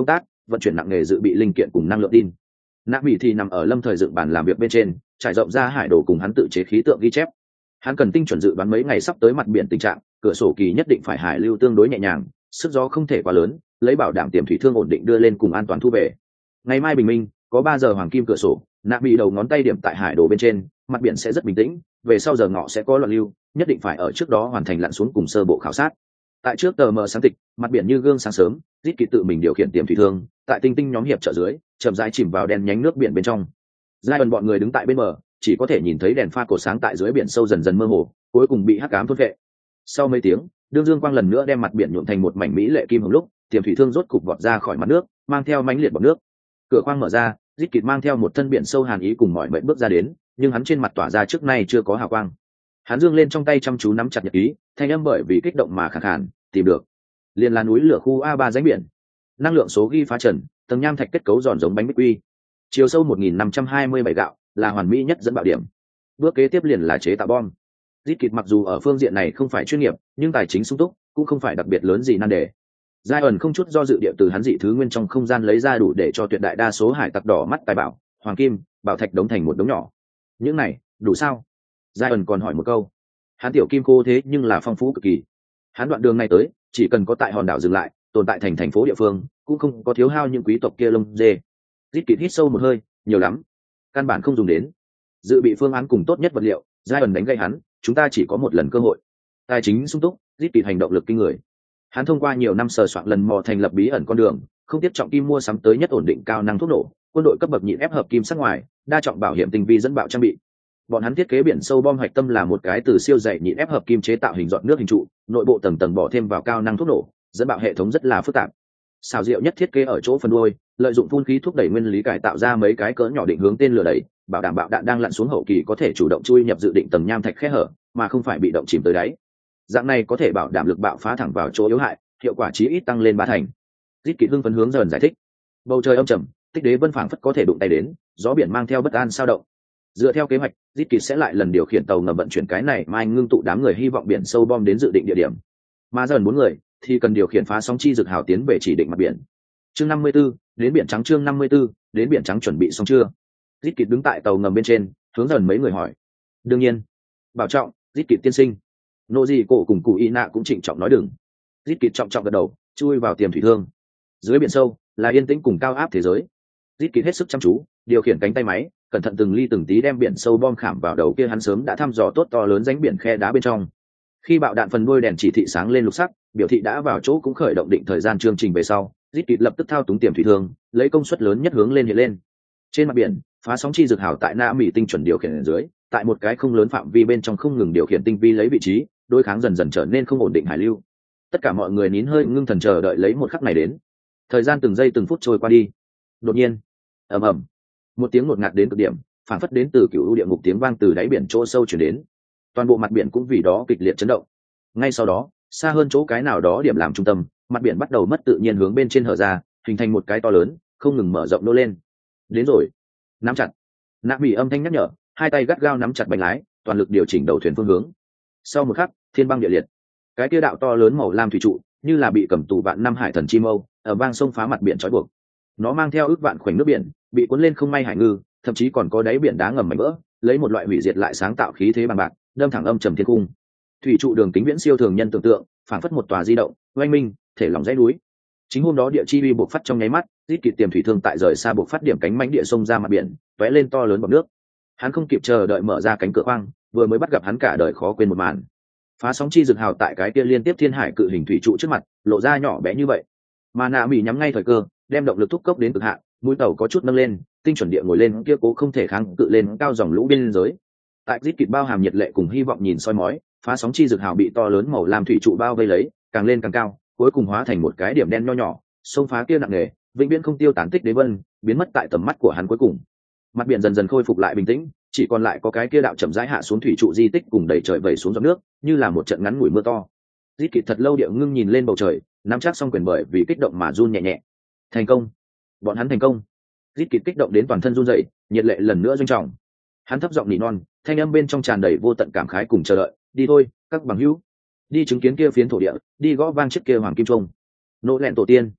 vận chuyển nặng nghề dự bị linh kiện cùng năng lượng tin. Nạ Mỹ thì nằm ở lâm thời dựng bàn làm việc bên trên, trải rộng ra hải đồ cùng hắn tự chế khí tượng ghi chép. Hắn cần tinh chuẩn dự đoán mấy ngày sắp tới mặt biển tình trạng, cửa sổ kỳ nhất định phải hải lưu tương đối nhẹ nhàng, sức gió không thể quá lớn, lấy bảo đảm tiềm thủy thương ổn định đưa lên cùng an toàn thu về. Ngày mai bình minh, có ba giờ hoàng kim cửa sổ, Nạ Mỹ đầu ngón tay điểm tại hải đồ bên trên, mặt biển sẽ rất bình tĩnh, về sau giờ ngọ sẽ có loạn lưu, nhất định phải ở trước đó hoàn thành lặn xuống cùng sơ bộ khảo sát. Tại trước tờ mờ sáng tịch, mặt biển như gương sáng sớm, Rít Kỳ tự mình điều khiển tiềm thủy thương, tại tinh tinh nhóm hiệp trợ dưới, chậm rãi chìm vào đen nhánh nước biển bên trong. Giai ẩn bọn người đứng tại bên bờ, chỉ có thể nhìn thấy đèn pha cổ sáng tại dưới biển sâu dần dần mơ hồ, cuối cùng bị hắc ám thôn vệ. Sau mấy tiếng, đương dương quang lần nữa đem mặt biển nhuộm thành một mảnh mỹ lệ kim hồng lúc, tiềm thủy thương rốt cục vọt ra khỏi mặt nước, mang theo mãnh liệt bọt nước. Cửa khoang mở ra, Rít Kỳ mang theo một thân biển sâu hàn ý cùng mọi mệnh bước ra đến, nhưng hắn trên mặt tỏa ra trước nay chưa có hào quang. Hắn dương lên trong tay chăm chú nắm chặt nhật ký, thanh âm bởi vì kích động mà khàn khàn, tìm được. Liên là núi lửa khu a ba rãnh biển. Năng lượng số ghi phá trần, tầng nham thạch kết cấu giòn giống bánh bích quy. Chiều sâu một nghìn năm trăm hai mươi bảy gạo, là hoàn mỹ nhất dẫn bạo điểm. Bước kế tiếp liền là chế tạo bom. Rít Kịt mặc dù ở phương diện này không phải chuyên nghiệp, nhưng tài chính sung túc, cũng không phải đặc biệt lớn gì nan đề. Giai ẩn không chút do dự địa từ hắn dị thứ nguyên trong không gian lấy ra đủ để cho tuyệt đại đa số hải tặc đỏ mắt tài bảo, hoàng kim, bảo thạch đống thành một đống nhỏ. Những này, đủ sao? Giai ẩn còn hỏi một câu. Hắn tiểu kim cô thế nhưng là phong phú cực kỳ. Hắn đoạn đường này tới, chỉ cần có tại hòn đảo dừng lại, tồn tại thành thành phố địa phương, cũng không có thiếu hao những quý tộc kia lông dê. Rít Kịt hít sâu một hơi, nhiều lắm, căn bản không dùng đến. Dự bị phương án cùng tốt nhất vật liệu, Giai ẩn đánh gây hắn, chúng ta chỉ có một lần cơ hội. Tài chính sung túc, Rít Kịt hành động lực kinh người. Hắn thông qua nhiều năm sờ soạn lần mò thành lập bí ẩn con đường, không tiếp trọng kim mua sắm tới nhất ổn định cao năng thuốc nổ, quân đội cấp bậc nhịn ép hợp kim sắc ngoài, đa trọng bảo hiểm tinh vi dẫn bạo trang bị. Bọn hắn thiết kế biển sâu bom hạch tâm là một cái từ siêu dày nhịn ép hợp kim chế tạo hình giọt nước hình trụ, nội bộ tầng tầng bỏ thêm vào cao năng thuốc nổ, dẫn bạo hệ thống rất là phức tạp. Xào diệu nhất thiết kế ở chỗ phần đuôi, lợi dụng phun khí thúc đẩy nguyên lý cải tạo ra mấy cái cỡ nhỏ định hướng tên lửa đẩy, bảo đảm bạo đạn đang lặn xuống hậu kỳ có thể chủ động chui nhập dự định tầng nham thạch khe hở, mà không phải bị động chìm tới đáy. Dạng này có thể bảo đảm lực bạo phá thẳng vào chỗ yếu hại, hiệu quả chí ít tăng lên ba thành. Rít Kịt hưng phấn hướng dần giải thích. Bầu trời âm trầm, tích đế vân phảng phất có thể đụng tay đến, gió biển mang theo bất an sao động. Dựa theo kế hoạch, Rít Kịt sẽ lại lần điều khiển tàu ngầm vận chuyển cái này mai ngưng tụ đám người hy vọng biển sâu bom đến dự định địa điểm. Mà dần bốn người thì cần điều khiển phá sóng chi dược hào tiến về chỉ định mặt biển. Chương năm mươi 54, đến biển trắng chương năm mươi 54, đến biển trắng chuẩn bị xong chưa? Rít Kịt đứng tại tàu ngầm bên trên, hướng dần mấy người hỏi. Đương nhiên. Bảo trọng, Rít Kịt tiên sinh. Nô gì cổ cùng cụ y nạ cũng trịnh trọng nói đừng. Rít Kịt trọng trọng gật đầu, chui vào tiềm thủy thương. Dưới biển sâu là yên tĩnh cùng cao áp thế giới. Rít Kịt hết sức chăm chú, điều khiển cánh tay máy, cẩn thận từng ly từng tí đem biển sâu bom khảm vào đầu kia hắn sớm đã thăm dò tốt to lớn rãnh biển khe đá bên trong. Khi bạo đạn phần đuôi đèn chỉ thị sáng lên lục sắc, biểu thị đã vào chỗ cũng khởi động định thời gian chương trình về sau, Rít Kịt lập tức thao túng tiềm thủy thương, lấy công suất lớn nhất hướng lên hiện lên. Trên mặt biển, phá sóng chi dược hảo tại Na Mỹ tinh chuẩn điều khiển ở dưới, tại một cái không lớn phạm vi bên trong không ngừng điều khiển tinh vi lấy vị trí, đối kháng dần dần trở nên không ổn định hải lưu. Tất cả mọi người nín hơi ngưng thần chờ đợi lấy một khắc này đến. Thời gian từng giây từng phút trôi qua đi. Đột nhiên, ầm ầm, một tiếng ngột ngạt đến cực điểm, phản phất đến từ cựu địa ngục tiếng vang từ đáy biển chỗ sâu chuyển đến. Toàn bộ mặt biển cũng vì đó kịch liệt chấn động. Ngay sau đó, xa hơn chỗ cái nào đó điểm làm trung tâm, mặt biển bắt đầu mất tự nhiên hướng bên trên hở ra, hình thành một cái to lớn, không ngừng mở rộng nô lên. Đến rồi, nắm chặt. Nạ Mỹ âm thanh nhắc nhở, hai tay gắt gao nắm chặt bánh lái, toàn lực điều chỉnh đầu thuyền phương hướng. Sau một khắc, thiên băng địa liệt. Cái kia đạo to lớn màu lam thủy trụ, như là bị cầm tù vạn năm hải thần chi mâu, ở vang sông phá mặt biển trói buộc. Nó mang theo ước vạn khoảnh nước biển, bị cuốn lên không may hải ngư, thậm chí còn có đáy biển đá ngầm mảnh vỡ, lấy một loại hủy diệt lại sáng tạo khí thế bằng bạc, đâm thẳng âm trầm thiên cung. Thủy trụ đường kính viễn siêu thường nhân tưởng tượng, phảng phất một tòa di động, oanh minh, thể lỏng dãy núi. Chính hôm đó địa chi uy buộc phát trong nháy mắt, Rít Kịt tiềm thủy thương tại rời xa buộc phát điểm cánh mãnh địa sông ra mặt biển, vẽ lên to lớn bọt nước. Hắn không kịp chờ đợi mở ra cánh cửa khoang, vừa mới bắt gặp hắn cả đời khó quên một màn. Phá sóng chi dược hào tại cái kia liên tiếp thiên hải cự hình thủy trụ trước mặt, lộ ra nhỏ bé như vậy. Mà Nạ Mỹ nhắm ngay thời cơ, đem động lực thúc cốc đến cực hạn, mũi tàu có chút nâng lên, tinh chuẩn địa ngồi lên kia cố không thể kháng cự lên cao dòng lũ biên giới. Tại Rít Kịt bao hàm nhiệt lệ cùng hy vọng nhìn soi mói, phá sóng chi dược hào bị to lớn màu lam thủy trụ bao vây lấy, càng lên càng cao, cuối cùng hóa thành một cái điểm đen nho nhỏ, sông phá kia nặng nề, vĩnh viễn không tiêu tán tích đế vân, biến mất tại tầm mắt của hắn cuối cùng. Mặt biển dần dần khôi phục lại bình tĩnh, chỉ còn lại có cái kia đạo chậm rãi hạ xuống thủy trụ di tích cùng đầy trời vẩy xuống giọt nước, như là một trận ngắn ngủi mưa to. Rít Kịt thật lâu địa ngưng nhìn lên bầu trời, nắm chắc xong quyền bởi vì kích động mà run nhẹ nhẹ. Thành công, bọn hắn thành công. Rít Kịt kích động đến toàn thân run rẩy, nhiệt lệ lần nữa dâng trào. Hắn thấp giọng nỉ non, thanh âm bên trong tràn đầy vô tận cảm khái cùng chờ đợi. Đi thôi, các bằng hữu, đi chứng kiến kia phiến thổ địa, đi gõ vang chiếc kia hoàng kim trung. Nỗ lẹn tổ tiên.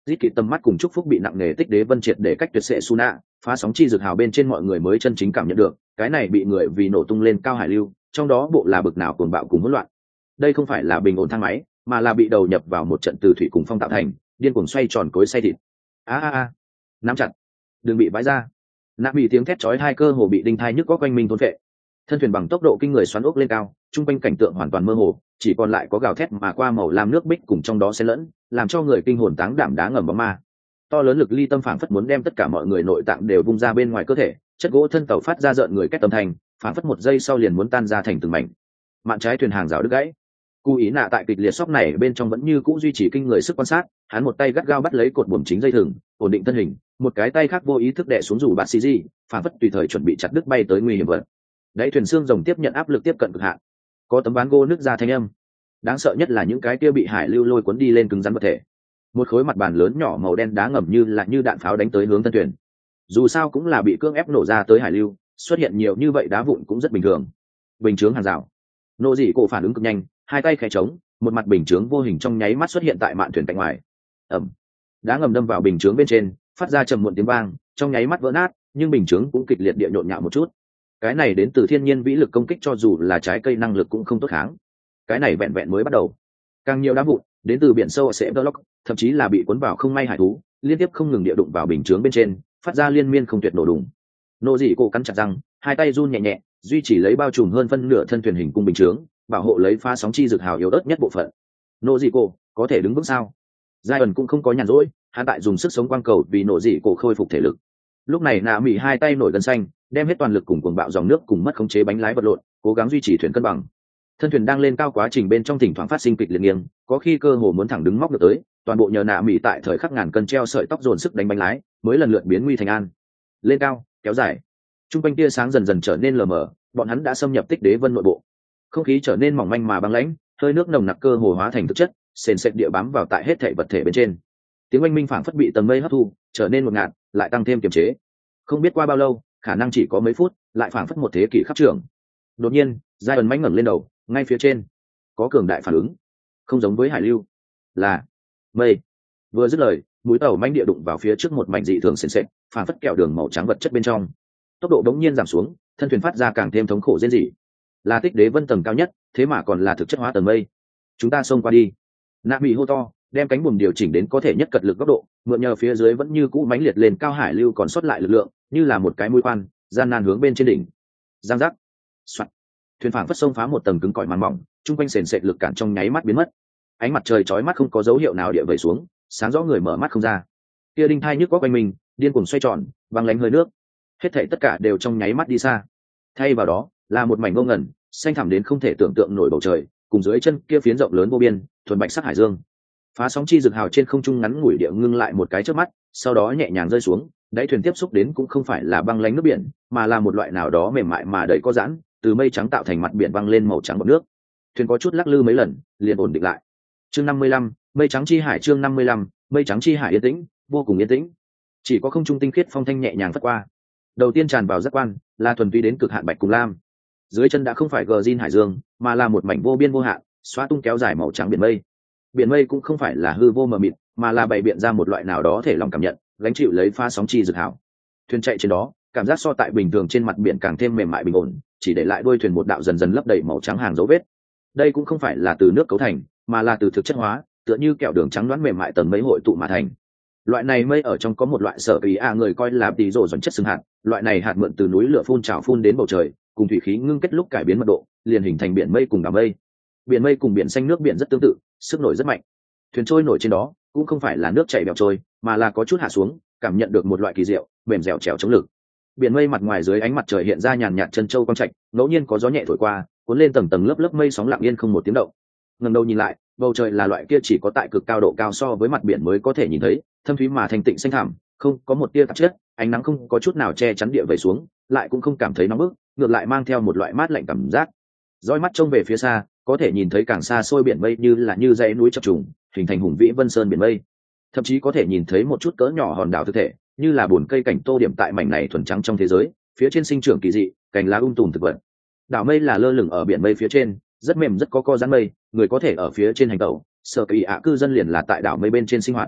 Dít kịt tầm mắt cùng chúc phúc bị nặng nề tích đế vân triệt để cách tuyệt sệ Suna, phá sóng chi dược hào bên trên mọi người mới chân chính cảm nhận được, cái này bị người vì nổ tung lên cao hải lưu, trong đó bộ là bực nào cuồng bạo cùng hỗn loạn. Đây không phải là bình ổn thang máy, mà là bị đầu nhập vào một trận từ thủy cùng phong tạo thành, điên cuồng xoay tròn cối xay thịt. A a a, nắm chặt, đừng bị vãi ra. Nạp bị tiếng thét chói hai cơ hồ bị đinh thai nhức có quanh mình thôn phệ. Thân thuyền bằng tốc độ kinh người xoắn ốc lên cao, trung quanh cảnh tượng hoàn toàn mơ hồ, chỉ còn lại có gào thét mà qua màu lam nước bích cùng trong đó xen lẫn, làm cho người kinh hồn táng đảm đá ngầm bóng ma. To lớn lực ly tâm phảng phất muốn đem tất cả mọi người nội tạng đều vung ra bên ngoài cơ thể, chất gỗ thân tàu phát ra rợn người kết tâm thành, phảng phất một giây sau liền muốn tan ra thành từng mảnh. Mạn trái thuyền hàng rào đứt gãy. Cú ý nạ tại kịch liệt sốc này bên trong vẫn như cũ duy trì kinh người sức quan sát, hắn một tay gắt gao bắt lấy cột buồm chính dây thừng, ổn định thân hình, một cái tay khác vô ý thức đè xuống rủ bạt xì gì, phảng phất tùy thời chuẩn bị chặt đứt bay tới nguy hiểm vật. Đáy thuyền xương rồng tiếp nhận áp lực tiếp cận cực hạn, có tấm ván gỗ nứt ra thanh âm. Đáng sợ nhất là những cái kia bị hải lưu lôi cuốn đi lên cứng rắn vật thể. Một khối mặt bàn lớn nhỏ màu đen đá ngầm như là như đạn pháo đánh tới hướng thân thuyền. Dù sao cũng là bị cưỡng ép nổ ra tới hải lưu, xuất hiện nhiều như vậy đá vụn cũng rất bình thường. Bình chướng hàng rào. Nô dị cổ phản ứng cực nhanh, hai tay khẽ trống, một mặt bình chướng vô hình trong nháy mắt xuất hiện tại mạn thuyền cạnh ngoài. Ầm. Đá ngầm đâm vào bình chướng bên trên, phát ra trầm muộn tiếng vang, trong nháy mắt vỡ nát, nhưng bình chướng cũng kịch liệt địa nhộn nhạo một chút. Cái này đến từ thiên nhiên vĩ lực công kích cho dù là trái cây năng lực cũng không tốt kháng. Cái này vẹn vẹn mới bắt đầu. Càng nhiều đá vụn đến từ biển sâu sẽ block, thậm chí là bị cuốn vào không may hải thú, liên tiếp không ngừng địa đụng vào bình chướng bên trên, phát ra liên miên không tuyệt nổ đùng. Nô dị cổ cắn chặt răng, hai tay run nhẹ nhẹ, duy trì lấy bao trùm hơn phân nửa thân thuyền hình cung bình chướng, bảo hộ lấy phá sóng chi dược hào yếu ớt nhất bộ phận. Nô dị cổ có thể đứng vững sao? Giai ẩn cũng không có nhàn rỗi, hắn tại dùng sức sống quang cầu vì nô dị cổ khôi phục thể lực. Lúc này nạ mỹ hai tay nổi gân xanh, đem hết toàn lực cùng cuồng bạo dòng nước cùng mất khống chế bánh lái vật lộn, cố gắng duy trì thuyền cân bằng. Thân thuyền đang lên cao quá trình bên trong thỉnh thoảng phát sinh kịch liệt nghiêng, có khi cơ hồ muốn thẳng đứng móc được tới, toàn bộ nhờ nạ mỹ tại thời khắc ngàn cân treo sợi tóc dồn sức đánh bánh lái, mới lần lượt biến nguy thành an. Lên cao, kéo dài. Trung quanh tia sáng dần dần trở nên lờ mờ, bọn hắn đã xâm nhập tích đế vân nội bộ. Không khí trở nên mỏng manh mà băng lãnh, hơi nước nồng nặc cơ hồ hóa thành thực chất, sền sệt địa bám vào tại hết thảy vật thể bên trên. Tiếng oanh minh phảng phất bị tầng mây hấp thu, trở nên ngột ngạt, lại tăng thêm kiềm chế. Không biết qua bao lâu, khả năng chỉ có mấy phút, lại phảng phất một thế kỷ khắp trường. Đột nhiên, giai ẩn mánh ngẩng lên đầu, ngay phía trên có cường đại phản ứng, không giống với hải lưu, là mây. Vừa dứt lời, mũi tàu manh địa đụng vào phía trước một mảnh dị thường sền sệt, phảng phất kẹo đường màu trắng vật chất bên trong. Tốc độ đống nhiên giảm xuống, thân thuyền phát ra càng thêm thống khổ rên rỉ. Là tích đế vân tầng cao nhất, thế mà còn là thực chất hóa tầng mây. Chúng ta xông qua đi. Nạ bị hô to, đem cánh buồm điều chỉnh đến có thể nhất cật lực góc độ, mượn nhờ phía dưới vẫn như cũ mãnh liệt lên cao hải lưu còn sót lại lực lượng, như là một cái mũi khoan, gian nan hướng bên trên đỉnh. Giang giác. Soạt. Thuyền phảng phất xông phá một tầng cứng cỏi màn mỏng, trung quanh sền sệt lực cản trong nháy mắt biến mất. Ánh mặt trời chói mắt không có dấu hiệu nào địa vẩy xuống, sáng rõ người mở mắt không ra. Kia đinh thai nhức có quanh mình, điên cuồng xoay tròn, băng lánh hơi nước. Hết thảy tất cả đều trong nháy mắt đi xa. Thay vào đó, là một mảnh ngông ngẩn, xanh thẳm đến không thể tưởng tượng nổi bầu trời, cùng dưới chân kia phiến rộng lớn vô biên, thuần bạch sắc hải dương. Phá sóng chi dược hào trên không trung ngắn ngủi địa ngưng lại một cái chớp mắt, sau đó nhẹ nhàng rơi xuống, đáy thuyền tiếp xúc đến cũng không phải là băng lánh nước biển, mà là một loại nào đó mềm mại mà đầy có giãn, từ mây trắng tạo thành mặt biển băng lên màu trắng bọt nước. Thuyền có chút lắc lư mấy lần, liền ổn định lại. Chương năm mươi lăm, mây trắng chi hải. Chương năm mươi lăm, mây trắng chi hải yên tĩnh, vô cùng yên tĩnh. Chỉ có không trung tinh khiết phong thanh nhẹ nhàng phất qua. Đầu tiên tràn vào giác quan, là thuần túy đến cực hạn bạch cùng lam. Dưới chân đã không phải gờ zin hải dương, mà là một mảnh vô biên vô hạn, xóa tung kéo dài màu trắng biển mây. Biển mây cũng không phải là hư vô mờ mịt, mà là bày biện ra một loại nào đó thể lòng cảm nhận, gánh chịu lấy pha sóng chi dược hảo. Thuyền chạy trên đó, cảm giác so tại bình thường trên mặt biển càng thêm mềm mại bình ổn, chỉ để lại đuôi thuyền một đạo dần dần lấp đầy màu trắng hàng dấu vết. Đây cũng không phải là từ nước cấu thành, mà là từ thực chất hóa, tựa như kẹo đường trắng đoán mềm mại tầng mây hội tụ mà thành. Loại này mây ở trong có một loại sở kỳ a người coi là tí rổ dần chất xương hạt, loại này hạt mượn từ núi lửa phun trào phun đến bầu trời, cùng thủy khí ngưng kết lúc cải biến mật độ, liền hình thành biển mây cùng đảo mây. Biển mây cùng biển xanh nước biển rất tương tự, sức nổi rất mạnh. Thuyền trôi nổi trên đó, cũng không phải là nước chảy bèo trôi, mà là có chút hạ xuống, cảm nhận được một loại kỳ diệu, mềm dẻo trèo chống lực. Biển mây mặt ngoài dưới ánh mặt trời hiện ra nhàn nhạt chân châu quang trạch, ngẫu nhiên có gió nhẹ thổi qua, cuốn lên tầng tầng lớp lớp mây sóng lặng yên không một tiếng động. Ngẩng đầu nhìn lại, bầu trời là loại kia chỉ có tại cực cao độ cao so với mặt biển mới có thể nhìn thấy, thâm thúy mà thanh tịnh xanh thẳm, không có một tia tạp chất, ánh nắng không có chút nào che chắn địa về xuống, lại cũng không cảm thấy nóng bức, ngược lại mang theo một loại mát lạnh cảm giác. Dõi mắt trông về phía xa, có thể nhìn thấy càng xa xôi biển mây như là như dãy núi chập trùng, hình thành hùng vĩ vân sơn biển mây. Thậm chí có thể nhìn thấy một chút cỡ nhỏ hòn đảo thực thể, như là bùn cây cảnh tô điểm tại mảnh này thuần trắng trong thế giới, phía trên sinh trưởng kỳ dị, cành lá um tùm thực vật. Đảo mây là lơ lửng ở biển mây phía trên, rất mềm rất có co giãn mây, người có thể ở phía trên hành tẩu, sở kỳ ạ cư dân liền là tại đảo mây bên trên sinh hoạt.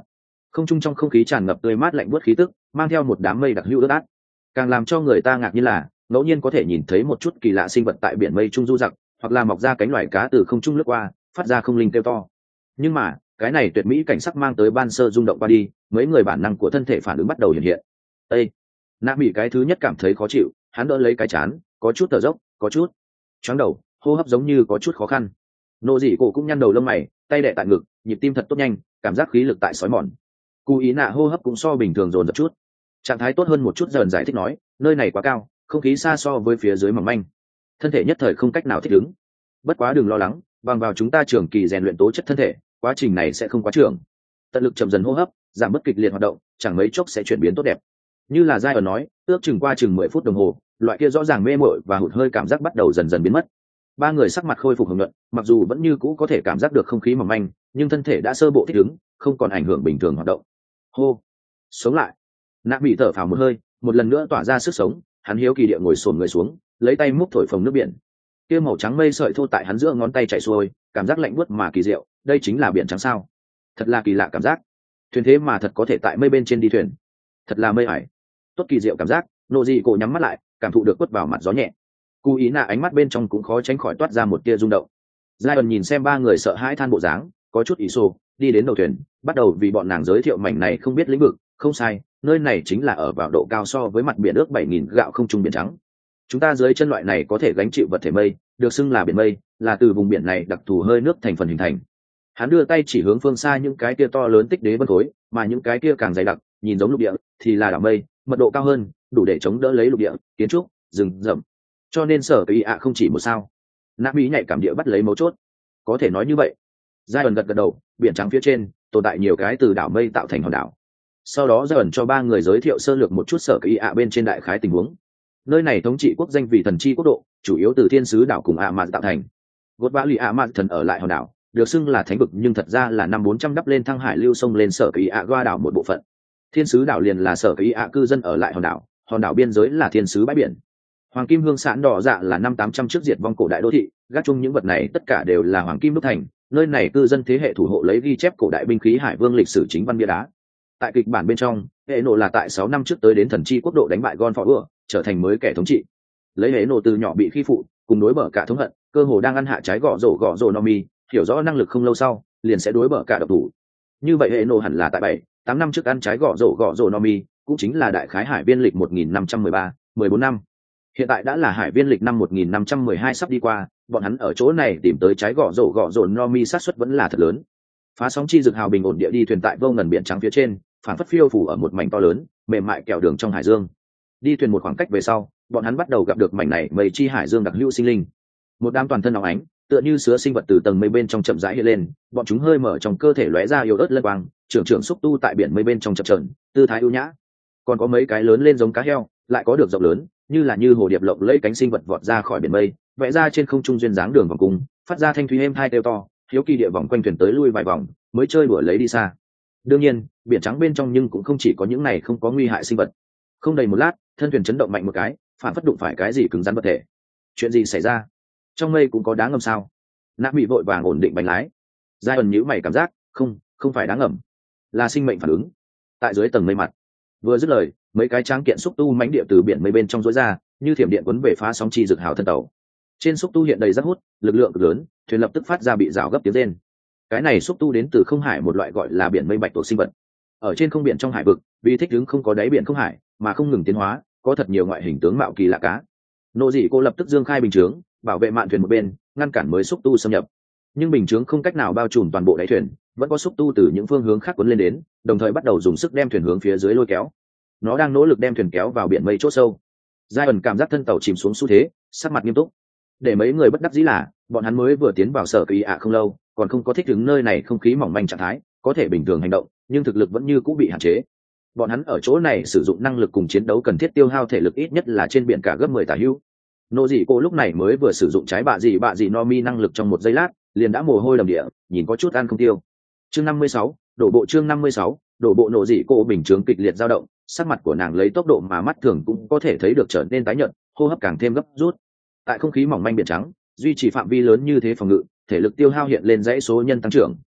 Không trung trong không khí tràn ngập tươi mát lạnh buốt khí tức, mang theo một đám mây đặc hữu ướt át. Càng làm cho người ta ngạc nhiên là ngẫu nhiên có thể nhìn thấy một chút kỳ lạ sinh vật tại biển mây trung du giặc, hoặc là mọc ra cánh loài cá từ không trung lướt qua, phát ra không linh kêu to. Nhưng mà cái này tuyệt mỹ cảnh sắc mang tới ban sơ rung động qua đi, mấy người bản năng của thân thể phản ứng bắt đầu hiện hiện. Ê! Nạ Mỹ cái thứ nhất cảm thấy khó chịu, hắn đỡ lấy cái chán, có chút thở dốc, có chút choáng đầu, hô hấp giống như có chút khó khăn. Nô dị cổ cũng nhăn đầu lông mày, tay đè tại ngực, nhịp tim thật tốt nhanh, cảm giác khí lực tại sói mòn. Cú ý nạ hô hấp cũng so bình thường dồn dập chút, trạng thái tốt hơn một chút. Dần giải thích nói, nơi này quá cao, không khí xa so với phía dưới mỏng manh, thân thể nhất thời không cách nào thích ứng. Bất quá đừng lo lắng, bằng vào chúng ta trường kỳ rèn luyện tố chất thân thể, quá trình này sẽ không quá trường. Tận lực chậm dần hô hấp, giảm bớt kịch liệt hoạt động, chẳng mấy chốc sẽ chuyển biến tốt đẹp. Như là giai ở nói, ước chừng qua chừng mười phút đồng hồ, loại kia rõ ràng mê mội và hụt hơi cảm giác bắt đầu dần dần biến mất. Ba người sắc mặt khôi phục hồng nhuận, mặc dù vẫn như cũ có thể cảm giác được không khí mỏng manh, nhưng thân thể đã sơ bộ thích ứng, không còn ảnh hưởng bình thường hoạt động. Hô, sống lại. Nạ bị thở phào một hơi, một lần nữa tỏa ra sức sống. Hắn hiếu kỳ địa ngồi xổm người xuống, lấy tay múc thổi phồng nước biển. Kia màu trắng mây sợi thô tại hắn giữa ngón tay chảy xuôi, cảm giác lạnh buốt mà kỳ diệu. Đây chính là biển trắng sao? Thật là kỳ lạ cảm giác. Thuyền thế mà thật có thể tại mây bên trên đi thuyền. Thật là mây ải. Tốt kỳ diệu cảm giác. Nô dị cổ nhắm mắt lại, cảm thụ được quất vào mặt gió nhẹ. Cú ý nạ ánh mắt bên trong cũng khó tránh khỏi toát ra một tia rung động. Giai nhìn xem ba người sợ hãi than bộ dáng, có chút ỷ xô, đi đến đầu thuyền, bắt đầu vì bọn nàng giới thiệu mảnh này không biết lĩnh vực. Không sai, nơi này chính là ở vào độ cao so với mặt biển ước bảy nghìn gạo không trung biển trắng. Chúng ta dưới chân loại này có thể gánh chịu vật thể mây, được xưng là biển mây, là từ vùng biển này đặc thù hơi nước thành phần hình thành. Hắn đưa tay chỉ hướng phương xa những cái kia to lớn tích đế vân khối, mà những cái kia càng dày đặc, nhìn giống lục địa, thì là đảo mây, mật độ cao hơn, đủ để chống đỡ lấy lục địa, kiến trúc, rừng rậm. Cho nên sở kỳ ạ không chỉ một sao. Nạ Mỹ nhạy cảm địa bắt lấy mấu chốt. Có thể nói như vậy. Giai ẩn gật gật đầu, biển trắng phía trên tồn tại nhiều cái từ đảo mây tạo thành hòn đảo. Sau đó Giai ẩn cho ba người giới thiệu sơ lược một chút sở kỳ ạ bên trên đại khái tình huống. Nơi này thống trị quốc danh vì thần chi quốc độ, chủ yếu từ thiên sứ đảo cùng ạ mạn tạo thành. Gốt vã lì ạ mạn thần ở lại hòn đảo, được xưng là thánh vực nhưng thật ra là năm bốn trăm đắp lên thăng hải lưu sông lên sở kỳ ạ goa đảo một bộ phận. Thiên sứ đảo liền là sở kỳ ạ cư dân ở lại hòn đảo, hòn đảo biên giới là thiên sứ bãi biển. Hoàng kim hương sản đỏ dạ là năm tám trăm trước diệt vong cổ đại đô thị, gác chung những vật này tất cả đều là hoàng kim đúc thành. Nơi này cư dân thế hệ thủ hộ lấy ghi chép cổ đại binh khí hải vương lịch sử chính văn bia đá. Tại kịch bản bên trong, hệ nộ là tại sáu năm trước tới đến thần chi quốc độ đánh bại Gon Phò Ưa, trở thành mới kẻ thống trị. Lấy hệ nộ từ nhỏ bị khi phụ, cùng đối bờ cả thống hận, cơ hồ đang ăn hạ trái gõ rổ gõ rổ Nomi, hiểu rõ năng lực không lâu sau, liền sẽ đối bờ cả độc thủ. Như vậy hệ nộ hẳn là tại bảy, tám năm trước ăn trái gõ rổ gõ rổ Nomi, cũng chính là đại khái hải viên lịch một nghìn năm trăm mười ba, mười bốn năm. Hiện tại đã là hải viên lịch năm một nghìn năm trăm mười hai sắp đi qua, bọn hắn ở chỗ này tìm tới trái gõ rổ gõ rổ Nomi xác suất vẫn là thật lớn. Phá sóng chi dược hào bình ổn địa đi thuyền tại vô ngần biển trắng phía trên, phản phất phiêu phủ ở một mảnh to lớn, mềm mại kẹo đường trong hải dương. Đi thuyền một khoảng cách về sau, bọn hắn bắt đầu gặp được mảnh này mây chi hải dương đặc hữu sinh linh. Một đám toàn thân óng ánh, tựa như sứa sinh vật từ tầng mây bên trong chậm rãi hiện lên, bọn chúng hơi mở trong cơ thể lóe ra yếu ớt lân quang, trưởng trưởng xúc tu tại biển mây bên trong chập chờn, tư thái ưu nhã. Còn có mấy cái lớn lên giống cá heo, lại có được rộng lớn, như là như hồ điệp lộng lẫy cánh sinh vật vọt ra khỏi biển mây, vẽ ra trên không trung duyên dáng đường vòng cung, phát ra thanh thúy êm tai kêu to, hiếu kỳ địa vòng quanh thuyền tới lui vài vòng, mới chơi đùa lấy đi xa. Đương nhiên, biển trắng bên trong nhưng cũng không chỉ có những này không có nguy hại sinh vật. Không đầy một lát, thân thuyền chấn động mạnh một cái, phản phất đụng phải cái gì cứng rắn vật thể. Chuyện gì xảy ra? Trong mây cũng có đá ngầm sao? Nã bị vội vàng ổn định bánh lái. Giai ẩn nhíu mày cảm giác, không, không phải đá ngầm, là sinh mệnh phản ứng. Tại dưới tầng mây mặt, vừa dứt lời, mấy cái tráng kiện xúc tu mãnh địa từ biển mây bên trong rối ra, như thiểm điện cuốn về phá sóng chi dược hào thân tàu. Trên xúc tu hiện đầy rác hút, lực lượng cực lớn, thuyền lập tức phát ra bị rào gấp tiếng rên. Cái này xúc tu đến từ không hải một loại gọi là biển mây bạch tuộc sinh vật. Ở trên không biển trong hải vực, vì thích ứng không có đáy biển không hải, mà không ngừng tiến hóa, có thật nhiều ngoại hình tướng mạo kỳ lạ cá. Nô dị cô lập tức dương khai bình chướng, bảo vệ mạn thuyền một bên, ngăn cản mới xúc tu xâm nhập. Nhưng bình chướng không cách nào bao trùm toàn bộ đáy thuyền, vẫn có xúc tu từ những phương hướng khác cuốn lên đến, đồng thời bắt đầu dùng sức đem thuyền hướng phía dưới lôi kéo. Nó đang nỗ lực đem thuyền kéo vào biển mây chỗ sâu. Giai ẩn cảm giác thân tàu chìm xuống xu thế, sắc mặt nghiêm túc. Để mấy người bất đắc dĩ là, bọn hắn mới vừa tiến vào sở kỳ ạ không lâu, còn không có thích ứng nơi này không khí mỏng manh trạng thái, có thể bình thường hành động, nhưng thực lực vẫn như cũ bị hạn chế. Bọn hắn ở chỗ này sử dụng năng lực cùng chiến đấu cần thiết tiêu hao thể lực ít nhất là trên biển cả gấp mười tả hữu. Nô dị cô lúc này mới vừa sử dụng trái bạ dị bạ dị no mi năng lực trong một giây lát, liền đã mồ hôi đầm địa, nhìn có chút ăn không tiêu. Chương năm mươi sáu, đổ bộ chương năm mươi sáu, đổ bộ. Nô dị cô bình chướng kịch liệt dao động, sắc mặt của nàng lấy tốc độ mà mắt thường cũng có thể thấy được trở nên tái nhợt, hô hấp càng thêm gấp rút. Tại không khí mỏng manh biển trắng, duy trì phạm vi lớn như thế phòng ngự, thể lực tiêu hao hiện lên dãy số nhân tăng trưởng.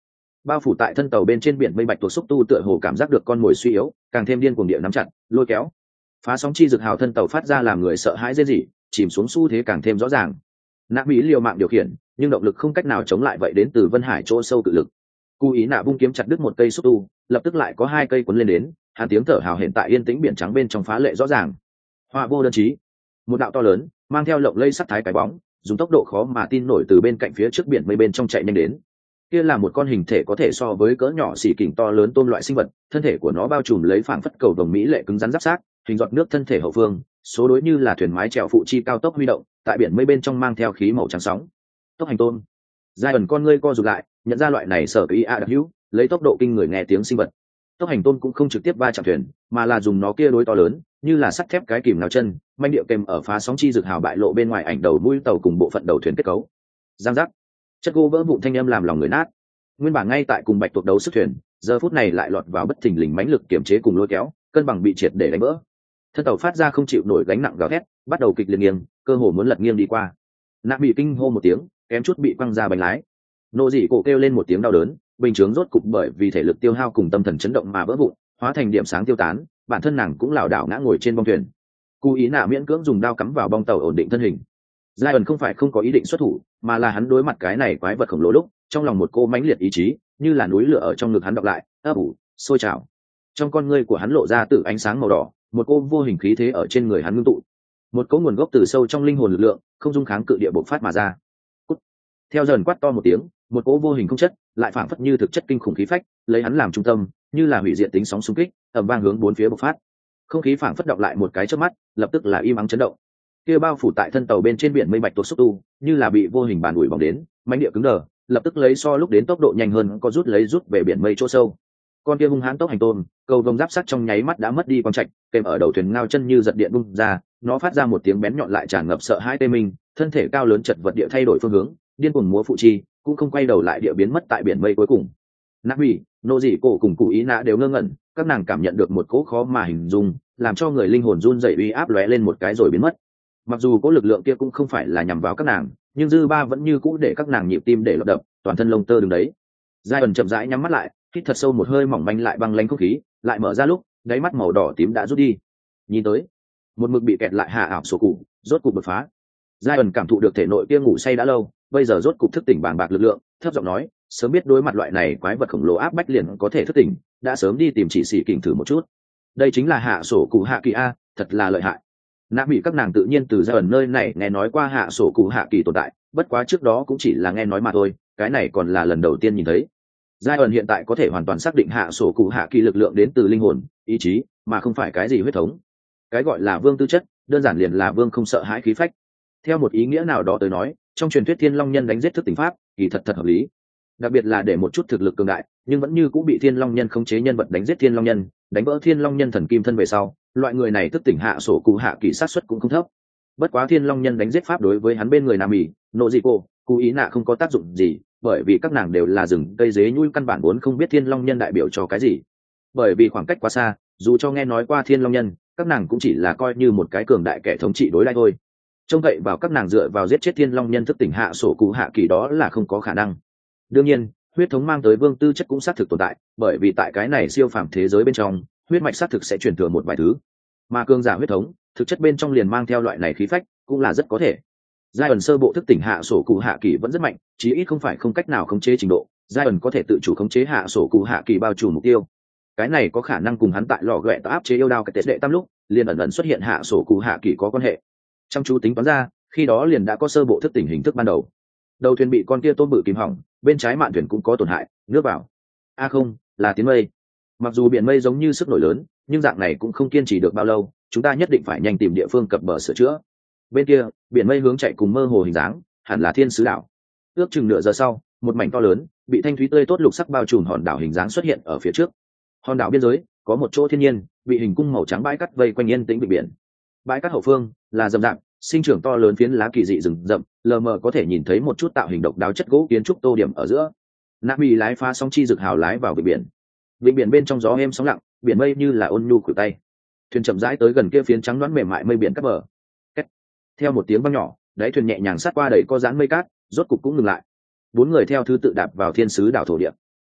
Bao phủ tại thân tàu bên trên biển mây bạch tuộc xúc tu tựa hồ cảm giác được con mồi suy yếu, càng thêm điên cuồng địa nắm chặt lôi kéo. Phá sóng chi rực hào thân tàu phát ra làm người sợ hãi rên rỉ, chìm xuống xu thế càng thêm rõ ràng. Nạ Mỹ liều mạng điều khiển, nhưng động lực không cách nào chống lại vậy đến từ Vân Hải chỗ sâu tự lực. Cú ý nạ vung kiếm chặt đứt một cây xúc tu, lập tức lại có hai cây cuốn lên đến, hàn tiếng thở hào hiện tại yên tĩnh biển trắng bên trong phá lệ rõ ràng. Họa vô đơn chí, một đạo to lớn, mang theo lộng lây sắt thái cái bóng, dùng tốc độ khó mà tin nổi từ bên cạnh phía trước biển mây bên trong chạy nhanh đến. Kia là một con hình thể có thể so với cỡ nhỏ xỉ kình to lớn tôm loại sinh vật, thân thể của nó bao trùm lấy phảng phất cầu vồng mỹ lệ cứng rắn giáp xác, hình giọt nước thân thể hậu phương, số đối như là thuyền mái chèo phụ chi cao tốc huy động, tại biển mây bên trong mang theo khí màu trắng sóng. Tốc hành tôm. Giai ẩn con ngươi co rụt lại, nhận ra loại này sở cái a đặc hữu, lấy tốc độ kinh người nghe tiếng sinh vật. Tốc hành tôm cũng không trực tiếp va chạm thuyền, mà là dùng nó kia đối to lớn, như là sắt thép cái kìm nào chân, manh điệu kèm ở phá sóng chi rực hào bại lộ bên ngoài ảnh đầu mũi tàu cùng bộ phận đầu thuyền kết cấu. Giang giác. Chất gỗ vỡ vụn thanh âm làm lòng người nát. Nguyên bản ngay tại cùng bạch tuộc đấu sức thuyền, giờ phút này lại lọt vào bất thình lình mãnh lực kiểm chế cùng lôi kéo, cân bằng bị triệt để đánh vỡ. Thân tàu phát ra không chịu nổi gánh nặng gào thét, bắt đầu kịch liệt nghiêng, cơ hồ muốn lật nghiêng đi qua. Nạ bị kinh hô một tiếng, kém chút bị quăng ra bánh lái. Nô dị cổ kêu lên một tiếng đau đớn, bình chướng rốt cục bởi vì thể lực tiêu hao cùng tâm thần chấn động mà vỡ vụn, hóa thành điểm sáng tiêu tán, bản thân nàng cũng lảo đảo ngã ngồi trên bong thuyền. Cú ý nạ miễn cưỡng dùng đao cắm vào bong tàu ổn định thân hình. Giai ẩn không phải không có ý định xuất thủ, mà là hắn đối mặt cái này quái vật khổng lồ lúc, trong lòng một cô mãnh liệt ý chí, như là núi lửa ở trong ngực hắn đọc lại, ấp ủ, sôi trào. Trong con ngươi của hắn lộ ra tự ánh sáng màu đỏ, một cô vô hình khí thế ở trên người hắn ngưng tụ. Một cỗ nguồn gốc từ sâu trong linh hồn lực lượng, không dung kháng cự địa bộc phát mà ra. Cút. Theo dần quát to một tiếng, một cỗ vô hình không chất, lại phảng phất như thực chất kinh khủng khí phách, lấy hắn làm trung tâm, như là hủy diệt tính sóng xung kích, ầm vang hướng bốn phía bộc phát. Không khí phảng phất đọc lại một cái chớp mắt, lập tức là im ắng chấn động. Kia bao phủ tại thân tàu bên trên biển mây bạch tuộc xúc tu, như là bị vô hình bàn ủi bỏng đến, mãnh địa cứng đờ, lập tức lấy so lúc đến tốc độ nhanh hơn, có rút lấy rút về biển mây chỗ sâu. Con kia hung hãn tốc hành tôm, cầu vồng giáp sắt trong nháy mắt đã mất đi quang trạch, kèm ở đầu thuyền ngao chân như giật điện bung ra, nó phát ra một tiếng bén nhọn lại tràn ngập sợ hãi tê minh, thân thể cao lớn chật vật địa thay đổi phương hướng, điên cuồng múa phụ chi, cũng không quay đầu lại địa biến mất tại biển mây cuối cùng. Nát Bỉ, nô dị cổ cùng cụ ý nạ đều ngơ ngẩn, các nàng cảm nhận được một cỗ khó mà hình dung, làm cho người linh hồn run rẩy uy áp lóe lên một cái rồi biến mất. Mặc dù cỗ lực lượng kia cũng không phải là nhằm vào các nàng, nhưng dư ba vẫn như cũ để các nàng nhịp tim để lọt đập, toàn thân lông tơ đứng đấy. Giai ẩn chậm rãi nhắm mắt lại, hít thật sâu một hơi mỏng manh lại băng lãnh không khí, lại mở ra lúc, đáy mắt màu đỏ tím đã rút đi. Nhìn tới, một mực bị kẹt lại hạ ảo sổ cụ, rốt cục đột phá. Giai ẩn cảm thụ được thể nội kia ngủ say đã lâu, bây giờ rốt cục thức tỉnh bàng bạc lực lượng, thấp giọng nói, sớm biết đối mặt loại này quái vật khổng lồ áp bách liền có thể thức tỉnh, đã sớm đi tìm chỉ sĩ kình thử một chút. Đây chính là hạ sổ cụ hạ kỳ a, thật là lợi hại. Nạ bị các nàng tự nhiên từ Giai ẩn nơi này nghe nói qua hạ sổ cụ hạ kỳ tồn tại, bất quá trước đó cũng chỉ là nghe nói mà thôi, cái này còn là lần đầu tiên nhìn thấy. Giai ẩn hiện tại có thể hoàn toàn xác định hạ sổ cụ hạ kỳ lực lượng đến từ linh hồn, ý chí, mà không phải cái gì huyết thống. Cái gọi là vương tư chất, đơn giản liền là vương không sợ hãi khí phách. Theo một ý nghĩa nào đó tới nói, trong truyền thuyết Thiên Long Nhân đánh giết thức tỉnh pháp, kỳ thật thật hợp lý. Đặc biệt là để một chút thực lực cường đại, nhưng vẫn như cũng bị Thiên Long Nhân khống chế nhân vật đánh giết Thiên Long Nhân, đánh vỡ Thiên Long Nhân thần kim thân về sau, loại người này thức tỉnh hạ sổ cụ hạ kỳ sát suất cũng không thấp. Bất quá Thiên Long Nhân đánh giết pháp đối với hắn bên người Nam Mỹ, Nộ Dị Cô, Cú Ý Nạ không có tác dụng gì, bởi vì các nàng đều là rừng cây dế nhui căn bản vốn không biết Thiên Long Nhân đại biểu cho cái gì. Bởi vì khoảng cách quá xa, dù cho nghe nói qua Thiên Long Nhân, các nàng cũng chỉ là coi như một cái cường đại kẻ thống trị đối lại thôi. Trông cậy vào các nàng dựa vào giết chết Thiên Long Nhân thức tỉnh hạ sổ cụ hạ kỳ đó là không có khả năng. Đương nhiên, huyết thống mang tới vương tư chất cũng xác thực tồn tại, bởi vì tại cái này siêu phàm thế giới bên trong, huyết mạch xác thực sẽ truyền thừa một vài thứ. Mà cường giả huyết thống, thực chất bên trong liền mang theo loại này khí phách, cũng là rất có thể. Giai ẩn sơ bộ thức tỉnh hạ sổ cụ hạ kỳ vẫn rất mạnh, chí ít không phải không cách nào khống chế trình độ, Giai ẩn có thể tự chủ khống chế hạ sổ cụ hạ kỳ bao trùm mục tiêu. Cái này có khả năng cùng hắn tại lò ghẹ áp chế yêu đao cái tệ đệ tam lúc, liền ẩn ẩn xuất hiện hạ sổ cụ hạ kỳ có quan hệ. Trong chú tính toán ra, khi đó liền đã có sơ bộ thức tỉnh hình thức ban đầu. Đầu thuyền bị con kia tôm bự kìm hỏng, bên trái mạn thuyền cũng có tổn hại, nước vào. A không, là tiếng mây. Mặc dù biển mây giống như sức nổi lớn, nhưng dạng này cũng không kiên trì được bao lâu, chúng ta nhất định phải nhanh tìm địa phương cập bờ sửa chữa. Bên kia, biển mây hướng chạy cùng mơ hồ hình dáng, hẳn là Thiên Sứ đảo. Ước chừng nửa giờ sau, một mảnh to lớn, bị thanh thúy tươi tốt lục sắc bao trùm hòn đảo hình dáng xuất hiện ở phía trước. Hòn đảo biên giới có một chỗ thiên nhiên, bị hình cung màu trắng bãi cát vây quanh yên tĩnh bị biển. Bãi cát hậu phương là rậm rạp, sinh trưởng to lớn phiến lá kỳ dị rừng rậm, lờ mờ có thể nhìn thấy một chút tạo hình độc đáo chất gỗ kiến trúc tô điểm ở giữa. Nabi lái phá sóng chi rực hào lái vào vịnh biển. Vịnh biển bên trong gió êm sóng lặng, biển mây như là ôn nhu khuỷu tay. Thuyền chậm rãi tới gần kia phiến trắng đoán mềm mại mây biển cắt bờ. Kết. Theo một tiếng vang nhỏ, đáy thuyền nhẹ nhàng sát qua đầy có dáng mây cát, rốt cục cũng ngừng lại. Bốn người theo thứ tự đạp vào Thiên Sứ đảo thổ địa.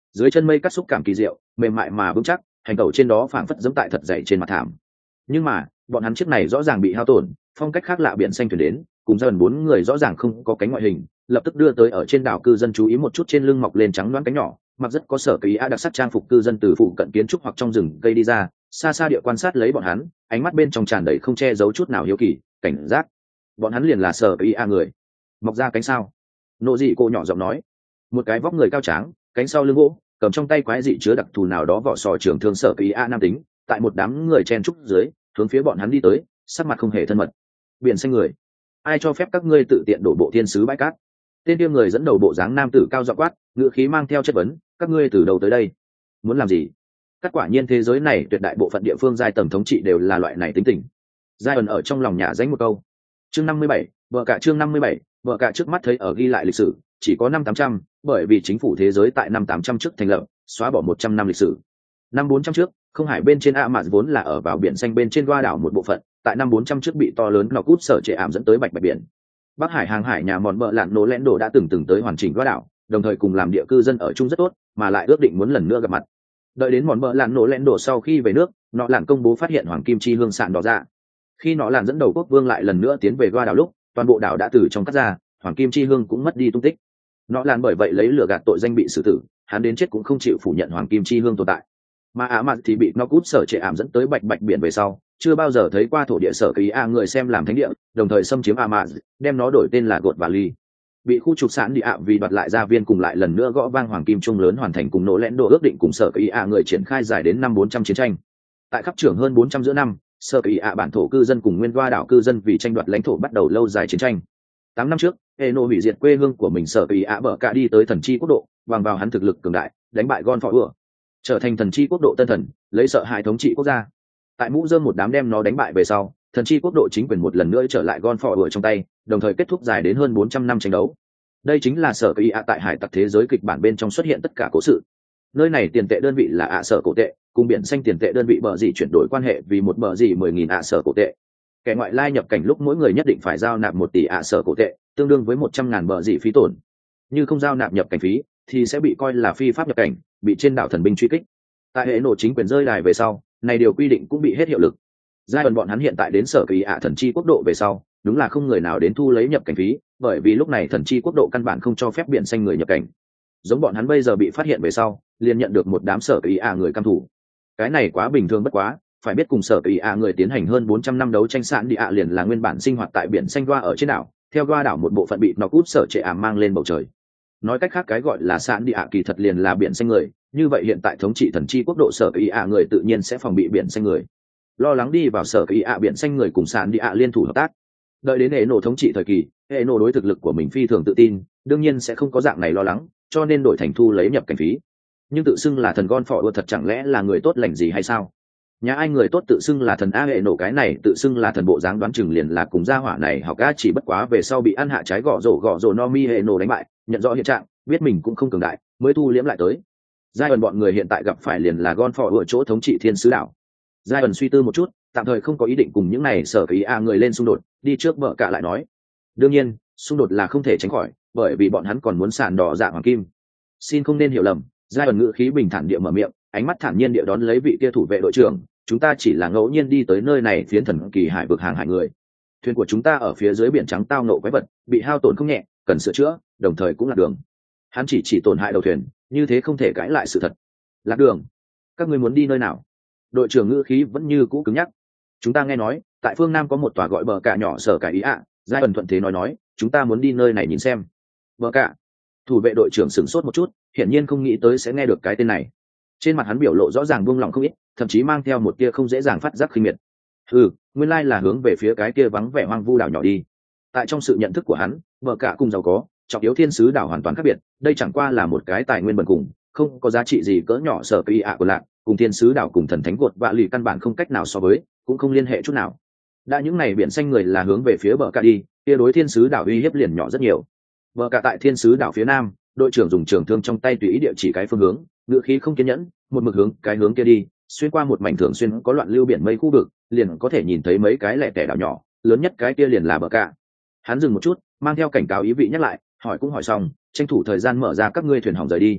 dưới chân mây cắt xúc cảm kỳ diệu, mềm mại mà vững chắc, hành tẩu trên đó phảng phất giẫm tại thật dày trên mặt thảm. Nhưng mà bọn hắn chiếc này rõ ràng bị hao tổn, phong cách khác lạ biển xanh thuyền đến, cùng dần bốn người rõ ràng không có cánh ngoại hình, lập tức đưa tới ở trên đảo cư dân chú ý một chút trên lưng mọc lên trắng đoán cánh nhỏ, mặc rất có sở kỳ a đặc sắc trang phục cư dân từ phụ cận kiến trúc hoặc trong rừng cây đi ra, xa xa địa quan sát lấy bọn hắn, ánh mắt bên trong tràn đầy không che giấu chút nào hiếu kỳ, cảnh giác. Bọn hắn liền là sở kỳ a người. Mọc ra cánh sao? Nộ dị cô nhỏ giọng nói. Một cái vóc người cao tráng, cánh sau lưng gỗ, cầm trong tay quái dị chứa đặc thù nào đó vỏ sò trường thương sở kỳ a nam tính, tại một đám người chen trúc dưới, hướng phía bọn hắn đi tới, sắc mặt không hề thân mật. Biển xanh người, ai cho phép các ngươi tự tiện đổ bộ thiên sứ bãi cát? Tên kia người dẫn đầu bộ dáng nam tử cao giọng quát, ngữ khí mang theo chất vấn, các ngươi từ đầu tới đây muốn làm gì? Các quả nhiên thế giới này tuyệt đại bộ phận địa phương giai tầng thống trị đều là loại này tính tình. Giai ẩn ở trong lòng nhà danh một câu. Chương năm mươi bảy, vợ cả chương năm mươi bảy, vợ cả trước mắt thấy ở ghi lại lịch sử, chỉ có năm tám trăm, bởi vì chính phủ thế giới tại năm tám trăm trước thành lập, xóa bỏ một trăm năm lịch sử. Năm bốn trăm trước, không hải bên trên A Mạt vốn là ở vào biển xanh bên trên đoa đảo một bộ phận, tại năm bốn trăm trước bị to lớn nọ cút sở trệ ảm dẫn tới bạch bạch biển. Bắc Hải hàng hải nhà mòn bợ lạn nổ lẽn đồ đã từng từng tới hoàn chỉnh đoa đảo, đồng thời cùng làm địa cư dân ở chung rất tốt, mà lại ước định muốn lần nữa gặp mặt. Đợi đến mòn bợ lạn nổ lẽn đồ sau khi về nước, nọ lạn công bố phát hiện hoàng kim chi hương sạn đỏ ra. Khi nọ lạn dẫn đầu quốc vương lại lần nữa tiến về đoa đảo lúc, toàn bộ đảo đã từ trong cắt ra, hoàng kim chi hương cũng mất đi tung tích. Nọ lạn bởi vậy lấy lửa gạt tội danh bị xử tử, hắn đến chết cũng không chịu phủ nhận hoàng kim chi hương tồn tại. Mà Á Mạt thì bị nó cút sở trệ ảm dẫn tới bạch bạch biển về sau, chưa bao giờ thấy qua thổ địa sở kỳ a người xem làm thánh địa, đồng thời xâm chiếm Á Mạt, đem nó đổi tên là gột và ly. Bị khu trục sản địa ạ vì đoạt lại gia viên cùng lại lần nữa gõ vang hoàng kim trung lớn hoàn thành cùng nổ lẽn đồ ước định cùng sở kỳ a người triển khai dài đến năm bốn trăm chiến tranh. Tại khắp trưởng hơn bốn trăm giữa năm, sở kỳ a bản thổ cư dân cùng nguyên đoa đảo cư dân vì tranh đoạt lãnh thổ bắt đầu lâu dài chiến tranh. Tám năm trước, Eno hủy diệt quê hương của mình sở kỳ a bở cả đi tới thần chi quốc độ, bằng vào hắn thực lực cường đại, đánh bại Gon Phò Ừa, trở thành thần chi quốc độ tân thần, lấy sợ hãi thống trị quốc gia. Tại mũ dơm một đám đem nó đánh bại về sau, thần chi quốc độ chính quyền một lần nữa trở lại Gon Phò Ừa trong tay, đồng thời kết thúc dài đến hơn bốn trăm năm tranh đấu. Đây chính là sở kỳ a tại hải tặc thế giới kịch bản bên trong xuất hiện tất cả cố sự. Nơi này tiền tệ đơn vị là ạ sở cổ tệ, cùng biển xanh tiền tệ đơn vị bờ gì chuyển đổi quan hệ vì một bờ gì mười nghìn ạ sở cổ tệ. Kẻ ngoại lai nhập cảnh lúc mỗi người nhất định phải giao nạp một tỷ ạ sở cổ tệ, tương đương với một trăm ngàn bờ gì phí tổn. Như không giao nạp nhập cảnh phí, thì sẽ bị coi là phi pháp nhập cảnh, bị trên đảo thần binh truy kích. Tại hệ nổ chính quyền rơi đài về sau, này điều quy định cũng bị hết hiệu lực. Giai đoạn bọn hắn hiện tại đến sở kỳ ạ thần chi quốc độ về sau, đúng là không người nào đến thu lấy nhập cảnh phí, bởi vì lúc này thần chi quốc độ căn bản không cho phép biển xanh người nhập cảnh. Giống bọn hắn bây giờ bị phát hiện về sau, liền nhận được một đám sở kỳ ạ người căm thủ. Cái này quá bình thường bất quá, phải biết cùng sở kỳ ạ người tiến hành hơn bốn trăm năm đấu tranh sạn địa ạ liền là nguyên bản sinh hoạt tại biển xanh đoa ở trên đảo, theo đoa đảo một bộ phận bị nó cút sở trệ ảm mang lên bầu trời. Nói cách khác cái gọi là sạn địa ạ kỳ thật liền là biển xanh người, như vậy hiện tại thống trị thần chi quốc độ sở kỳ ạ người tự nhiên sẽ phòng bị biển xanh người. Lo lắng đi vào sở kỳ ạ biển xanh người cùng sạn địa ạ liên thủ hợp tác. Đợi đến hệ nổ thống trị thời kỳ, hệ nổ đối thực lực của mình phi thường tự tin, đương nhiên sẽ không có dạng này lo lắng, cho nên đổi thành thu lấy nhập cảnh phí. Nhưng tự xưng là thần Gon Phò Ừa thật chẳng lẽ là người tốt lành gì hay sao? Nhà ai người tốt tự xưng là thần a, hệ nổ cái này tự xưng là thần bộ dáng đoán chừng liền là cùng gia hỏa này học a, chỉ bất quá về sau bị ăn hạ trái gõ rổ gõ rổ no mi hệ nổ đánh bại, nhận rõ hiện trạng, biết mình cũng không cường đại, mới thu liễm lại tới. Giai ẩn bọn người hiện tại gặp phải liền là Gon Phò Ừa chỗ thống trị thiên sứ đảo. Giai ẩn suy tư một chút, tạm thời không có ý định cùng những này sở ý a người lên xung đột, đi trước vợ cả lại nói. Đương nhiên, xung đột là không thể tránh khỏi, bởi vì bọn hắn còn muốn sàn đỏ dạ hoàng kim. Xin không nên hiểu lầm, Giai ẩn ngữ khí bình thản địa mở miệng, ánh mắt thản nhiên địa đón lấy vị kia thủ vệ đội trưởng, chúng ta chỉ là ngẫu nhiên đi tới nơi này phiến thần kỳ hải vực hàng hải người. Thuyền của chúng ta ở phía dưới biển trắng tao nộ quái vật, bị hao tổn không nhẹ, cần sửa chữa, đồng thời cũng là đường. Hắn chỉ chỉ tổn hại đầu thuyền, như thế không thể cãi lại sự thật. Lạc đường, các ngươi muốn đi nơi nào? Đội trưởng ngữ khí vẫn như cũ cứng nhắc. Chúng ta nghe nói, tại phương Nam có một tòa gọi bờ cả nhỏ sở cải ý ạ, Giai ẩn thuận thế nói nói, chúng ta muốn đi nơi này nhìn xem. Bờ cả. Thủ vệ đội trưởng sửng sốt một chút, hiển nhiên không nghĩ tới sẽ nghe được cái tên này. Trên mặt hắn biểu lộ rõ ràng buông lỏng không ít, thậm chí mang theo một tia không dễ dàng phát giác khinh miệt. Ừ, nguyên lai là hướng về phía cái kia vắng vẻ hoang vu đảo nhỏ đi. Tại trong sự nhận thức của hắn, bờ cả cùng giàu có, trọng yếu thiên sứ đảo hoàn toàn khác biệt, đây chẳng qua là một cái tài nguyên bần cùng, không có giá trị gì cỡ nhỏ sở kỳ ạ của lạc, cùng thiên sứ đảo cùng thần thánh gột vạ lì căn bản không cách nào so với, cũng không liên hệ chút nào. Đã những này biển xanh người là hướng về phía bờ cả đi, kia đối thiên sứ đảo uy hiếp liền nhỏ rất nhiều. Bờ cả tại thiên sứ đảo phía nam, đội trưởng dùng trường thương trong tay tùy ý địa chỉ cái phương hướng, ngữ khí không kiên nhẫn, một mực hướng cái hướng kia đi, xuyên qua một mảnh thường xuyên có loạn lưu biển mây khu vực, liền có thể nhìn thấy mấy cái lẻ tẻ đảo nhỏ, lớn nhất cái kia liền là bờ cả. Hắn dừng một chút, mang theo cảnh cáo ý vị nhắc lại, hỏi cũng hỏi xong, tranh thủ thời gian mở ra các ngươi thuyền hỏng rời đi.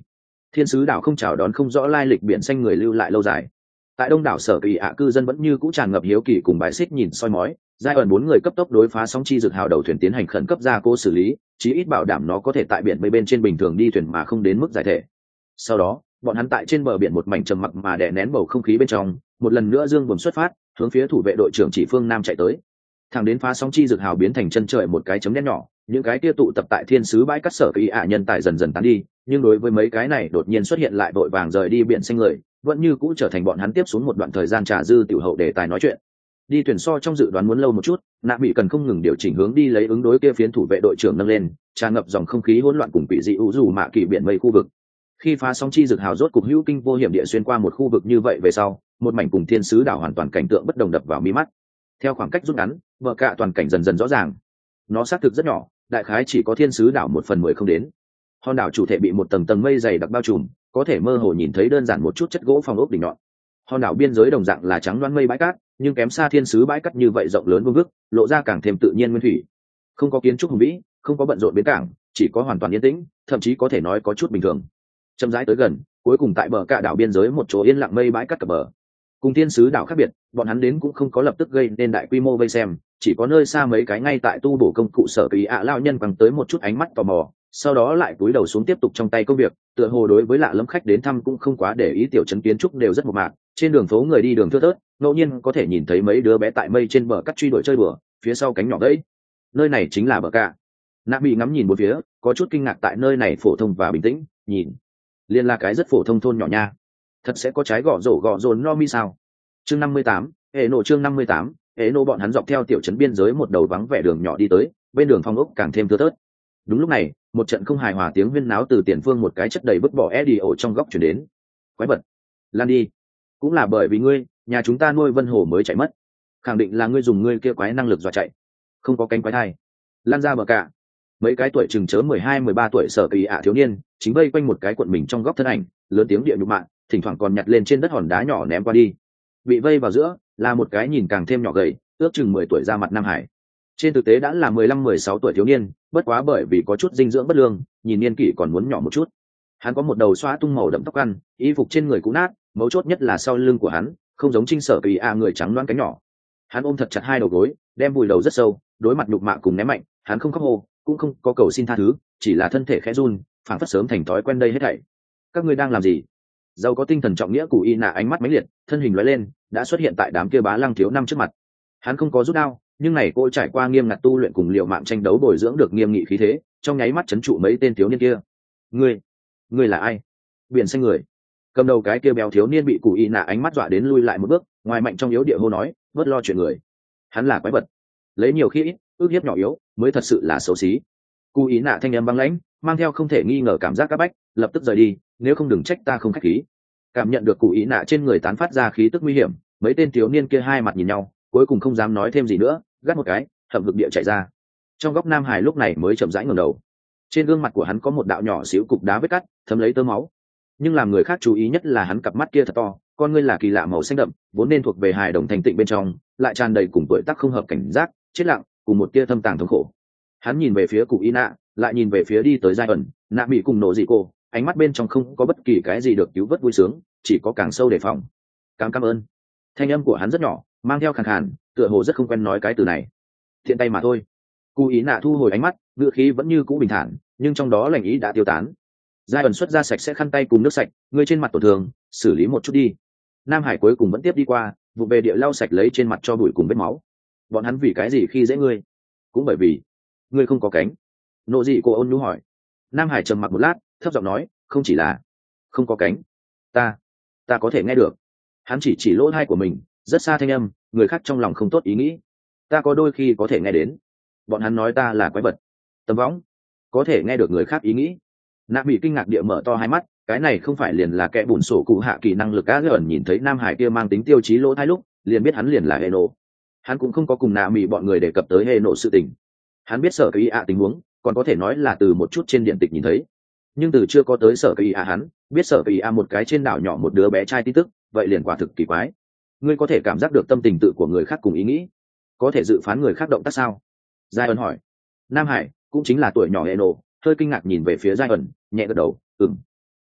Thiên sứ đảo không chào đón không rõ lai lịch biển xanh người lưu lại lâu dài. Tại đông đảo sở kỳ ạ cư dân vẫn như cũ tràn ngập hiếu kỳ cùng bài xích nhìn soi mói, giai ẩn bốn người cấp tốc đối phá sóng chi dược hào đầu thuyền tiến hành khẩn cấp gia cố xử lý, chí ít bảo đảm nó có thể tại biển bơi bên trên bình thường đi thuyền mà không đến mức giải thể. Sau đó, bọn hắn tại trên bờ biển một mảnh trầm mặc mà đè nén bầu không khí bên trong, một lần nữa dương buồm xuất phát, hướng phía thủ vệ đội trưởng chỉ phương nam chạy tới. Thẳng đến phá sóng chi dược hào biến thành chân trời một cái chấm đen nhỏ, những cái kia tụ tập tại thiên sứ bãi cắt sở kỳ ạ nhân tài dần dần tán đi, nhưng đối với mấy cái này đột nhiên xuất hiện lại vội vàng rời đi biển xanh người, vẫn như cũ trở thành bọn hắn tiếp xuống một đoạn thời gian trà dư tiểu hậu để tài nói chuyện. Đi thuyền so trong dự đoán muốn lâu một chút, nạ bị cần không ngừng điều chỉnh hướng đi lấy ứng đối kia phiến thủ vệ đội trưởng nâng lên, tràn ngập dòng không khí hỗn loạn cùng quỷ dị u dù mạ kỳ biển mây khu vực. Khi phá sóng chi dược hào rốt cục hữu kinh vô hiểm địa xuyên qua một khu vực như vậy về sau, một mảnh cùng thiên sứ đảo hoàn toàn cảnh tượng bất đồng đập vào mi mắt. Theo khoảng cách rút ngắn, vợ cạ toàn cảnh dần dần rõ ràng. Nó xác thực rất nhỏ, đại khái chỉ có thiên sứ đảo một phần mười không đến. Hòn đảo chủ thể bị một tầng tầng mây dày đặc bao trùm, có thể mơ hồ nhìn thấy đơn giản một chút chất gỗ phong ốc đỉnh nhọn. Hòn đảo biên giới đồng dạng là trắng loáng mây bãi cát, nhưng kém xa thiên sứ bãi cát như vậy rộng lớn vuông vức, lộ ra càng thêm tự nhiên nguyên thủy. Không có kiến trúc hùng vĩ, không có bận rộn bến cảng, chỉ có hoàn toàn yên tĩnh, thậm chí có thể nói có chút bình thường. Chậm rãi tới gần, cuối cùng tại bờ cạ đảo biên giới một chỗ yên lặng mây bãi cát cập bờ. Cùng thiên sứ đảo khác biệt, bọn hắn đến cũng không có lập tức gây nên đại quy mô vây xem, chỉ có nơi xa mấy cái ngay tại tu bổ công cụ sở kỳ ạ lao nhân quăng tới một chút ánh mắt tò mò, sau đó lại cúi đầu xuống tiếp tục trong tay công việc, tựa hồ đối với lạ lẫm khách đến thăm cũng không quá để ý. Tiểu trấn kiến trúc đều rất mộc mạc, trên đường phố người đi đường thưa thớt, ngẫu nhiên có thể nhìn thấy mấy đứa bé tại mây trên bờ cắt truy đuổi chơi đùa, phía sau cánh nhỏ gãy. Nơi này chính là bờ cạ. Nạ bị ngắm nhìn bốn phía, có chút kinh ngạc tại nơi này phổ thông và bình tĩnh, nhìn liên là cái rất phổ thông thôn nhỏ nha, thật sẽ có trái gõ rổ gõ rồn no mi sao. Chương năm mươi tám, hệ nổ chương năm mươi tám, hệ nổ. Bọn hắn dọc theo tiểu trấn biên giới một đầu vắng vẻ đường nhỏ đi tới, bên đường phong ốc càng thêm thưa thớt. Đúng lúc này, một trận không hài hòa tiếng huyên náo từ tiền phương một cái chất đầy vứt bỏ Eddie ổ trong góc chuyển đến. Quái vật, lan đi! Cũng là bởi vì ngươi, nhà chúng ta nuôi vân hổ mới chạy mất. Khẳng định là ngươi dùng ngươi kia quái năng lực dọa chạy. Không có cánh quái thai. Lan ra bờ cạ. Mấy cái tuổi chừng chớ mười hai mười ba tuổi sở kỳ ạ thiếu niên, chính vây quanh một cái cuộn mình trong góc thân ảnh, lớn tiếng địa nhục mạ, thỉnh thoảng còn nhặt lên trên đất hòn đá nhỏ ném qua đi. Bị vây vào giữa là một cái nhìn càng thêm nhỏ gầy, ước chừng mười tuổi ra mặt Nam Hải. Trên thực tế đã là mười lăm mười sáu tuổi thiếu niên, bất quá bởi vì có chút dinh dưỡng bất lương, nhìn niên kỷ còn muốn nhỏ một chút. Hắn có một đầu xóa tung màu đậm tóc ăn, y phục trên người cũ nát, mấu chốt nhất là sau lưng của hắn, không giống Trinh Sở Kỳ a người trắng loáng cánh nhỏ. Hắn ôm thật chặt hai đầu gối, đem vùi đầu rất sâu, đối mặt nhục mạ cùng ném mạnh, hắn không khóc hô, cũng không có cầu xin tha thứ, chỉ là thân thể khẽ run, phảng phất sớm thành thói quen đây hết thảy. Các ngươi đang làm gì? Giàu có tinh thần trọng nghĩa của y nạ ánh mắt mãnh liệt, thân hình lóe lên, đã xuất hiện tại đám kia bá lăng thiếu năm trước mặt. Hắn không có rút đao, nhưng này cô trải qua nghiêm ngặt tu luyện cùng liệu mạng tranh đấu bồi dưỡng được nghiêm nghị khí thế, trong nháy mắt chấn trụ mấy tên thiếu niên kia. Ngươi, ngươi là ai? Biển xanh người. Cầm đầu cái kia béo thiếu niên bị cụ y nạ ánh mắt dọa đến lui lại một bước, ngoài mạnh trong yếu địa hô nói, bớt lo chuyện người. Hắn là quái vật, lấy nhiều khi ít, ước hiếp nhỏ yếu, mới thật sự là xấu xí. Cụ y nạ thanh âm băng lãnh, mang theo không thể nghi ngờ cảm giác áp bách, lập tức rời đi, nếu không đừng trách ta không khách khí. Cảm nhận được cụ ý nạ trên người tán phát ra khí tức nguy hiểm, mấy tên thiếu niên kia hai mặt nhìn nhau, cuối cùng không dám nói thêm gì nữa, gắt một cái, hậm hực địa chạy ra. Trong góc Nam Hải lúc này mới chậm rãi ngẩng đầu. Trên gương mặt của hắn có một đạo nhỏ xíu cục đá vết cắt, thấm lấy tơ máu. Nhưng làm người khác chú ý nhất là hắn cặp mắt kia thật to, con ngươi là kỳ lạ màu xanh đậm, vốn nên thuộc về hài đồng thành tịnh bên trong, lại tràn đầy cùng tuổi tác không hợp cảnh giác, chết lặng, cùng một tia thâm tàng thống khổ. Hắn nhìn về phía cụ ý nạ, lại nhìn về phía đi tới giai ẩn, nạ bị cùng nổ dị cô, ánh mắt bên trong không có bất kỳ cái gì được cứu vớt vui sướng, chỉ có càng sâu đề phòng. Cảm cảm ơn. Thanh âm của hắn rất nhỏ, mang theo khàn khàn, tựa hồ rất không quen nói cái từ này. Thiện tay mà thôi. Cụ ý nạ thu hồi ánh mắt, ngữ khí vẫn như cũ bình thản, nhưng trong đó lành ý đã tiêu tán. Giai ẩn xuất ra sạch sẽ khăn tay cùng nước sạch, người trên mặt tổn thương, xử lý một chút đi. Nam Hải cuối cùng vẫn tiếp đi qua, vụ về địa lau sạch lấy trên mặt cho bụi cùng vết máu. Bọn hắn vì cái gì khi dễ ngươi? Cũng bởi vì ngươi không có cánh. Nộ dị cô ôn nhu hỏi. Nam Hải trầm mặc một lát, thấp giọng nói, không chỉ là không có cánh, ta ta có thể nghe được. Hắn chỉ chỉ lỗ tai của mình, rất xa thanh âm, người khác trong lòng không tốt ý nghĩ, ta có đôi khi có thể nghe đến. Bọn hắn nói ta là quái vật. Tầm võng có thể nghe được người khác ý nghĩ. Nạ bị kinh ngạc địa mở to hai mắt, cái này không phải liền là kẻ bùn sổ cụ hạ kỳ năng lực á. Ẩn nhìn thấy Nam Hải kia mang tính tiêu chí lỗ tai lúc, liền biết hắn liền là hệ nổ. Hắn cũng không có cùng Nạ mỹ bọn người đề cập tới hệ nổ sự tình. Hắn biết sở cái ý ạ tình huống, còn có thể nói là từ một chút trên điện tịch nhìn thấy, nhưng từ chưa có tới sở cái ý ạ hắn biết sở cái ý ạ một cái trên đảo nhỏ một đứa bé trai tin tức, vậy liền quả thực kỳ quái. Ngươi có thể cảm giác được tâm tình tự của người khác cùng ý nghĩ, có thể dự phán người khác động tác sao? Giai ẩn hỏi. Nam Hải cũng chính là tuổi nhỏ hệ nổ hơi kinh ngạc nhìn về phía Giai ẩn, nhẹ gật đầu, ừm.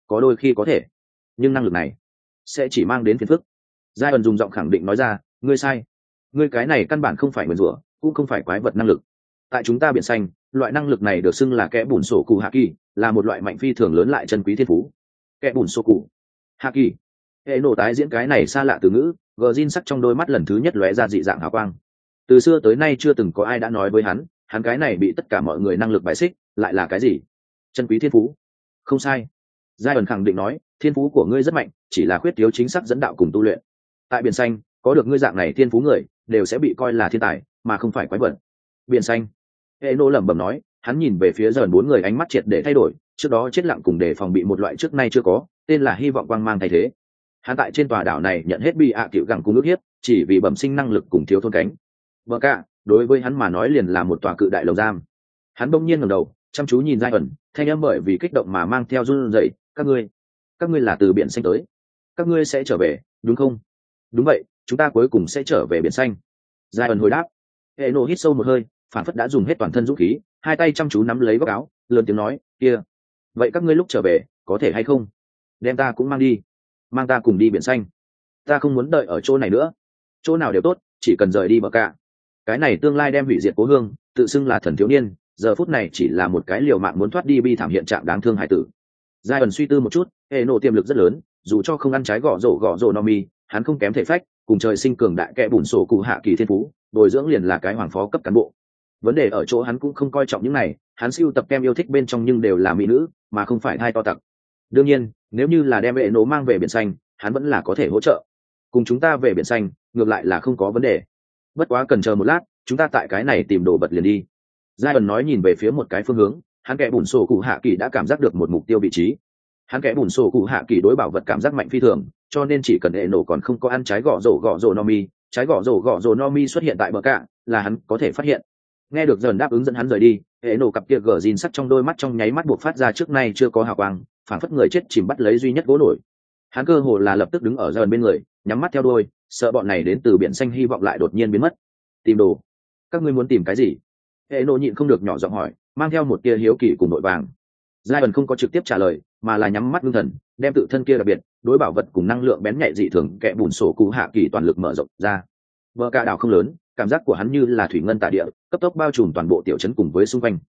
có đôi khi có thể, nhưng năng lực này sẽ chỉ mang đến phiền phức. Giai ẩn dùng giọng khẳng định nói ra, ngươi sai, ngươi cái này căn bản không phải nguyền rủa, cũng không phải quái vật năng lực. Tại chúng ta biển xanh, loại năng lực này được xưng là kẽ bùn sổ cụ hạ kỳ, là một loại mạnh phi thường lớn lại chân quý thiên phú. Kẽ bùn sổ cụ hạ kỳ, hệ nổ tái diễn cái này xa lạ từ ngữ, gờ zin sắc trong đôi mắt lần thứ nhất lóe ra dị dạng hào quang. Từ xưa tới nay chưa từng có ai đã nói với hắn, hắn cái này bị tất cả mọi người năng lực bài xích lại là cái gì? Chân quý thiên phú. Không sai, giai ẩn khẳng định nói, thiên phú của ngươi rất mạnh, chỉ là khuyết thiếu chính xác dẫn đạo cùng tu luyện. Tại biển xanh, có được ngươi dạng này thiên phú người đều sẽ bị coi là thiên tài, mà không phải quái vật. Biển xanh, hệ nô lẩm bẩm nói, hắn nhìn về phía dần bốn người, ánh mắt triệt để thay đổi, trước đó chết lặng cùng để phòng bị một loại trước nay chưa có, tên là hy vọng quang mang thay thế. Hắn tại trên tòa đảo này nhận hết bị ạ à cựu gẳng cùng ước hiếp, chỉ vì bẩm sinh năng lực cùng thiếu thôn cánh. Vợ cả, đối với hắn mà nói liền là một tòa cự đại lồng giam. Hắn bỗng nhiên ngẩng đầu, chăm chú nhìn giai ẩn, thanh âm bởi vì kích động mà mang theo run rẩy, các ngươi, các ngươi là từ biển xanh tới, các ngươi sẽ trở về, đúng không? Đúng vậy, chúng ta cuối cùng sẽ trở về biển xanh. Giai ẩn hồi đáp. Hệ nổ hít sâu một hơi, phản phất đã dùng hết toàn thân dũng khí, hai tay chăm chú nắm lấy góc áo, lớn tiếng nói, kia, vậy các ngươi lúc trở về có thể hay không đem ta cũng mang đi, mang ta cùng đi biển xanh. Ta không muốn đợi ở chỗ này nữa, chỗ nào đều tốt, chỉ cần rời đi bờ cả. Cái này tương lai đem hủy diệt cố hương, tự xưng là thần thiếu niên, giờ phút này chỉ là một cái liều mạng muốn thoát đi bi thảm hiện trạng đáng thương hải tử. Giai ẩn suy tư một chút, hệ nổ tiềm lực rất lớn, dù cho không ăn trái gõ rổ gõ rổ no mi, hắn không kém thể phách, cùng trời sinh cường đại kẽ bùn sổ cụ hạ kỳ thiên phú, bồi dưỡng liền là cái hoàng phó cấp cán bộ. Vấn đề ở chỗ hắn cũng không coi trọng những này, hắn siêu tập kem yêu thích bên trong nhưng đều là mỹ nữ, mà không phải hai to tặc. Đương nhiên, nếu như là đem hệ nổ mang về biển xanh, hắn vẫn là có thể hỗ trợ. Cùng chúng ta về biển xanh, ngược lại là không có vấn đề. Bất quá cần chờ một lát, chúng ta tại cái này tìm đồ vật liền đi. Giai ẩn nói, nhìn về phía một cái phương hướng, hắn kẽ bùn sổ cụ hạ kỳ đã cảm giác được một mục tiêu vị trí. Hắn kẽ bùn sổ cụ hạ kỳ đối bảo vật cảm giác mạnh phi thường, cho nên chỉ cần hệ nổ còn không có ăn trái gõ rổ gõ rổ no mi, trái gõ rổ gõ rổ no mi xuất hiện tại bờ cạ là hắn có thể phát hiện. Nghe được dần đáp ứng dẫn hắn rời đi, hệ nổ cặp kia gờ zin sắt trong đôi mắt trong nháy mắt buộc phát ra trước nay chưa có hào quang, phảng phất người chết chìm bắt lấy duy nhất gỗ nổi. Hắn cơ hồ là lập tức đứng ở dần bên người, nhắm mắt theo đuôi, sợ bọn này đến từ biển xanh hy vọng lại đột nhiên biến mất. Tìm đồ? Các ngươi muốn tìm cái gì? Hệ nổ nhịn không được nhỏ giọng hỏi, mang theo một tia hiếu kỳ cùng nội vàng. Giai ẩn không có trực tiếp trả lời, mà là nhắm mắt ngưng thần, đem tự thân kia đặc biệt đối bảo vật cùng năng lượng bén nhạy dị thường kẽ bùn sổ cụ hạ kỳ toàn lực mở rộng ra. Bờ cạ đảo không lớn, cảm giác của hắn như là thủy ngân tại địa, cấp tốc bao trùm toàn bộ tiểu trấn cùng với xung quanh.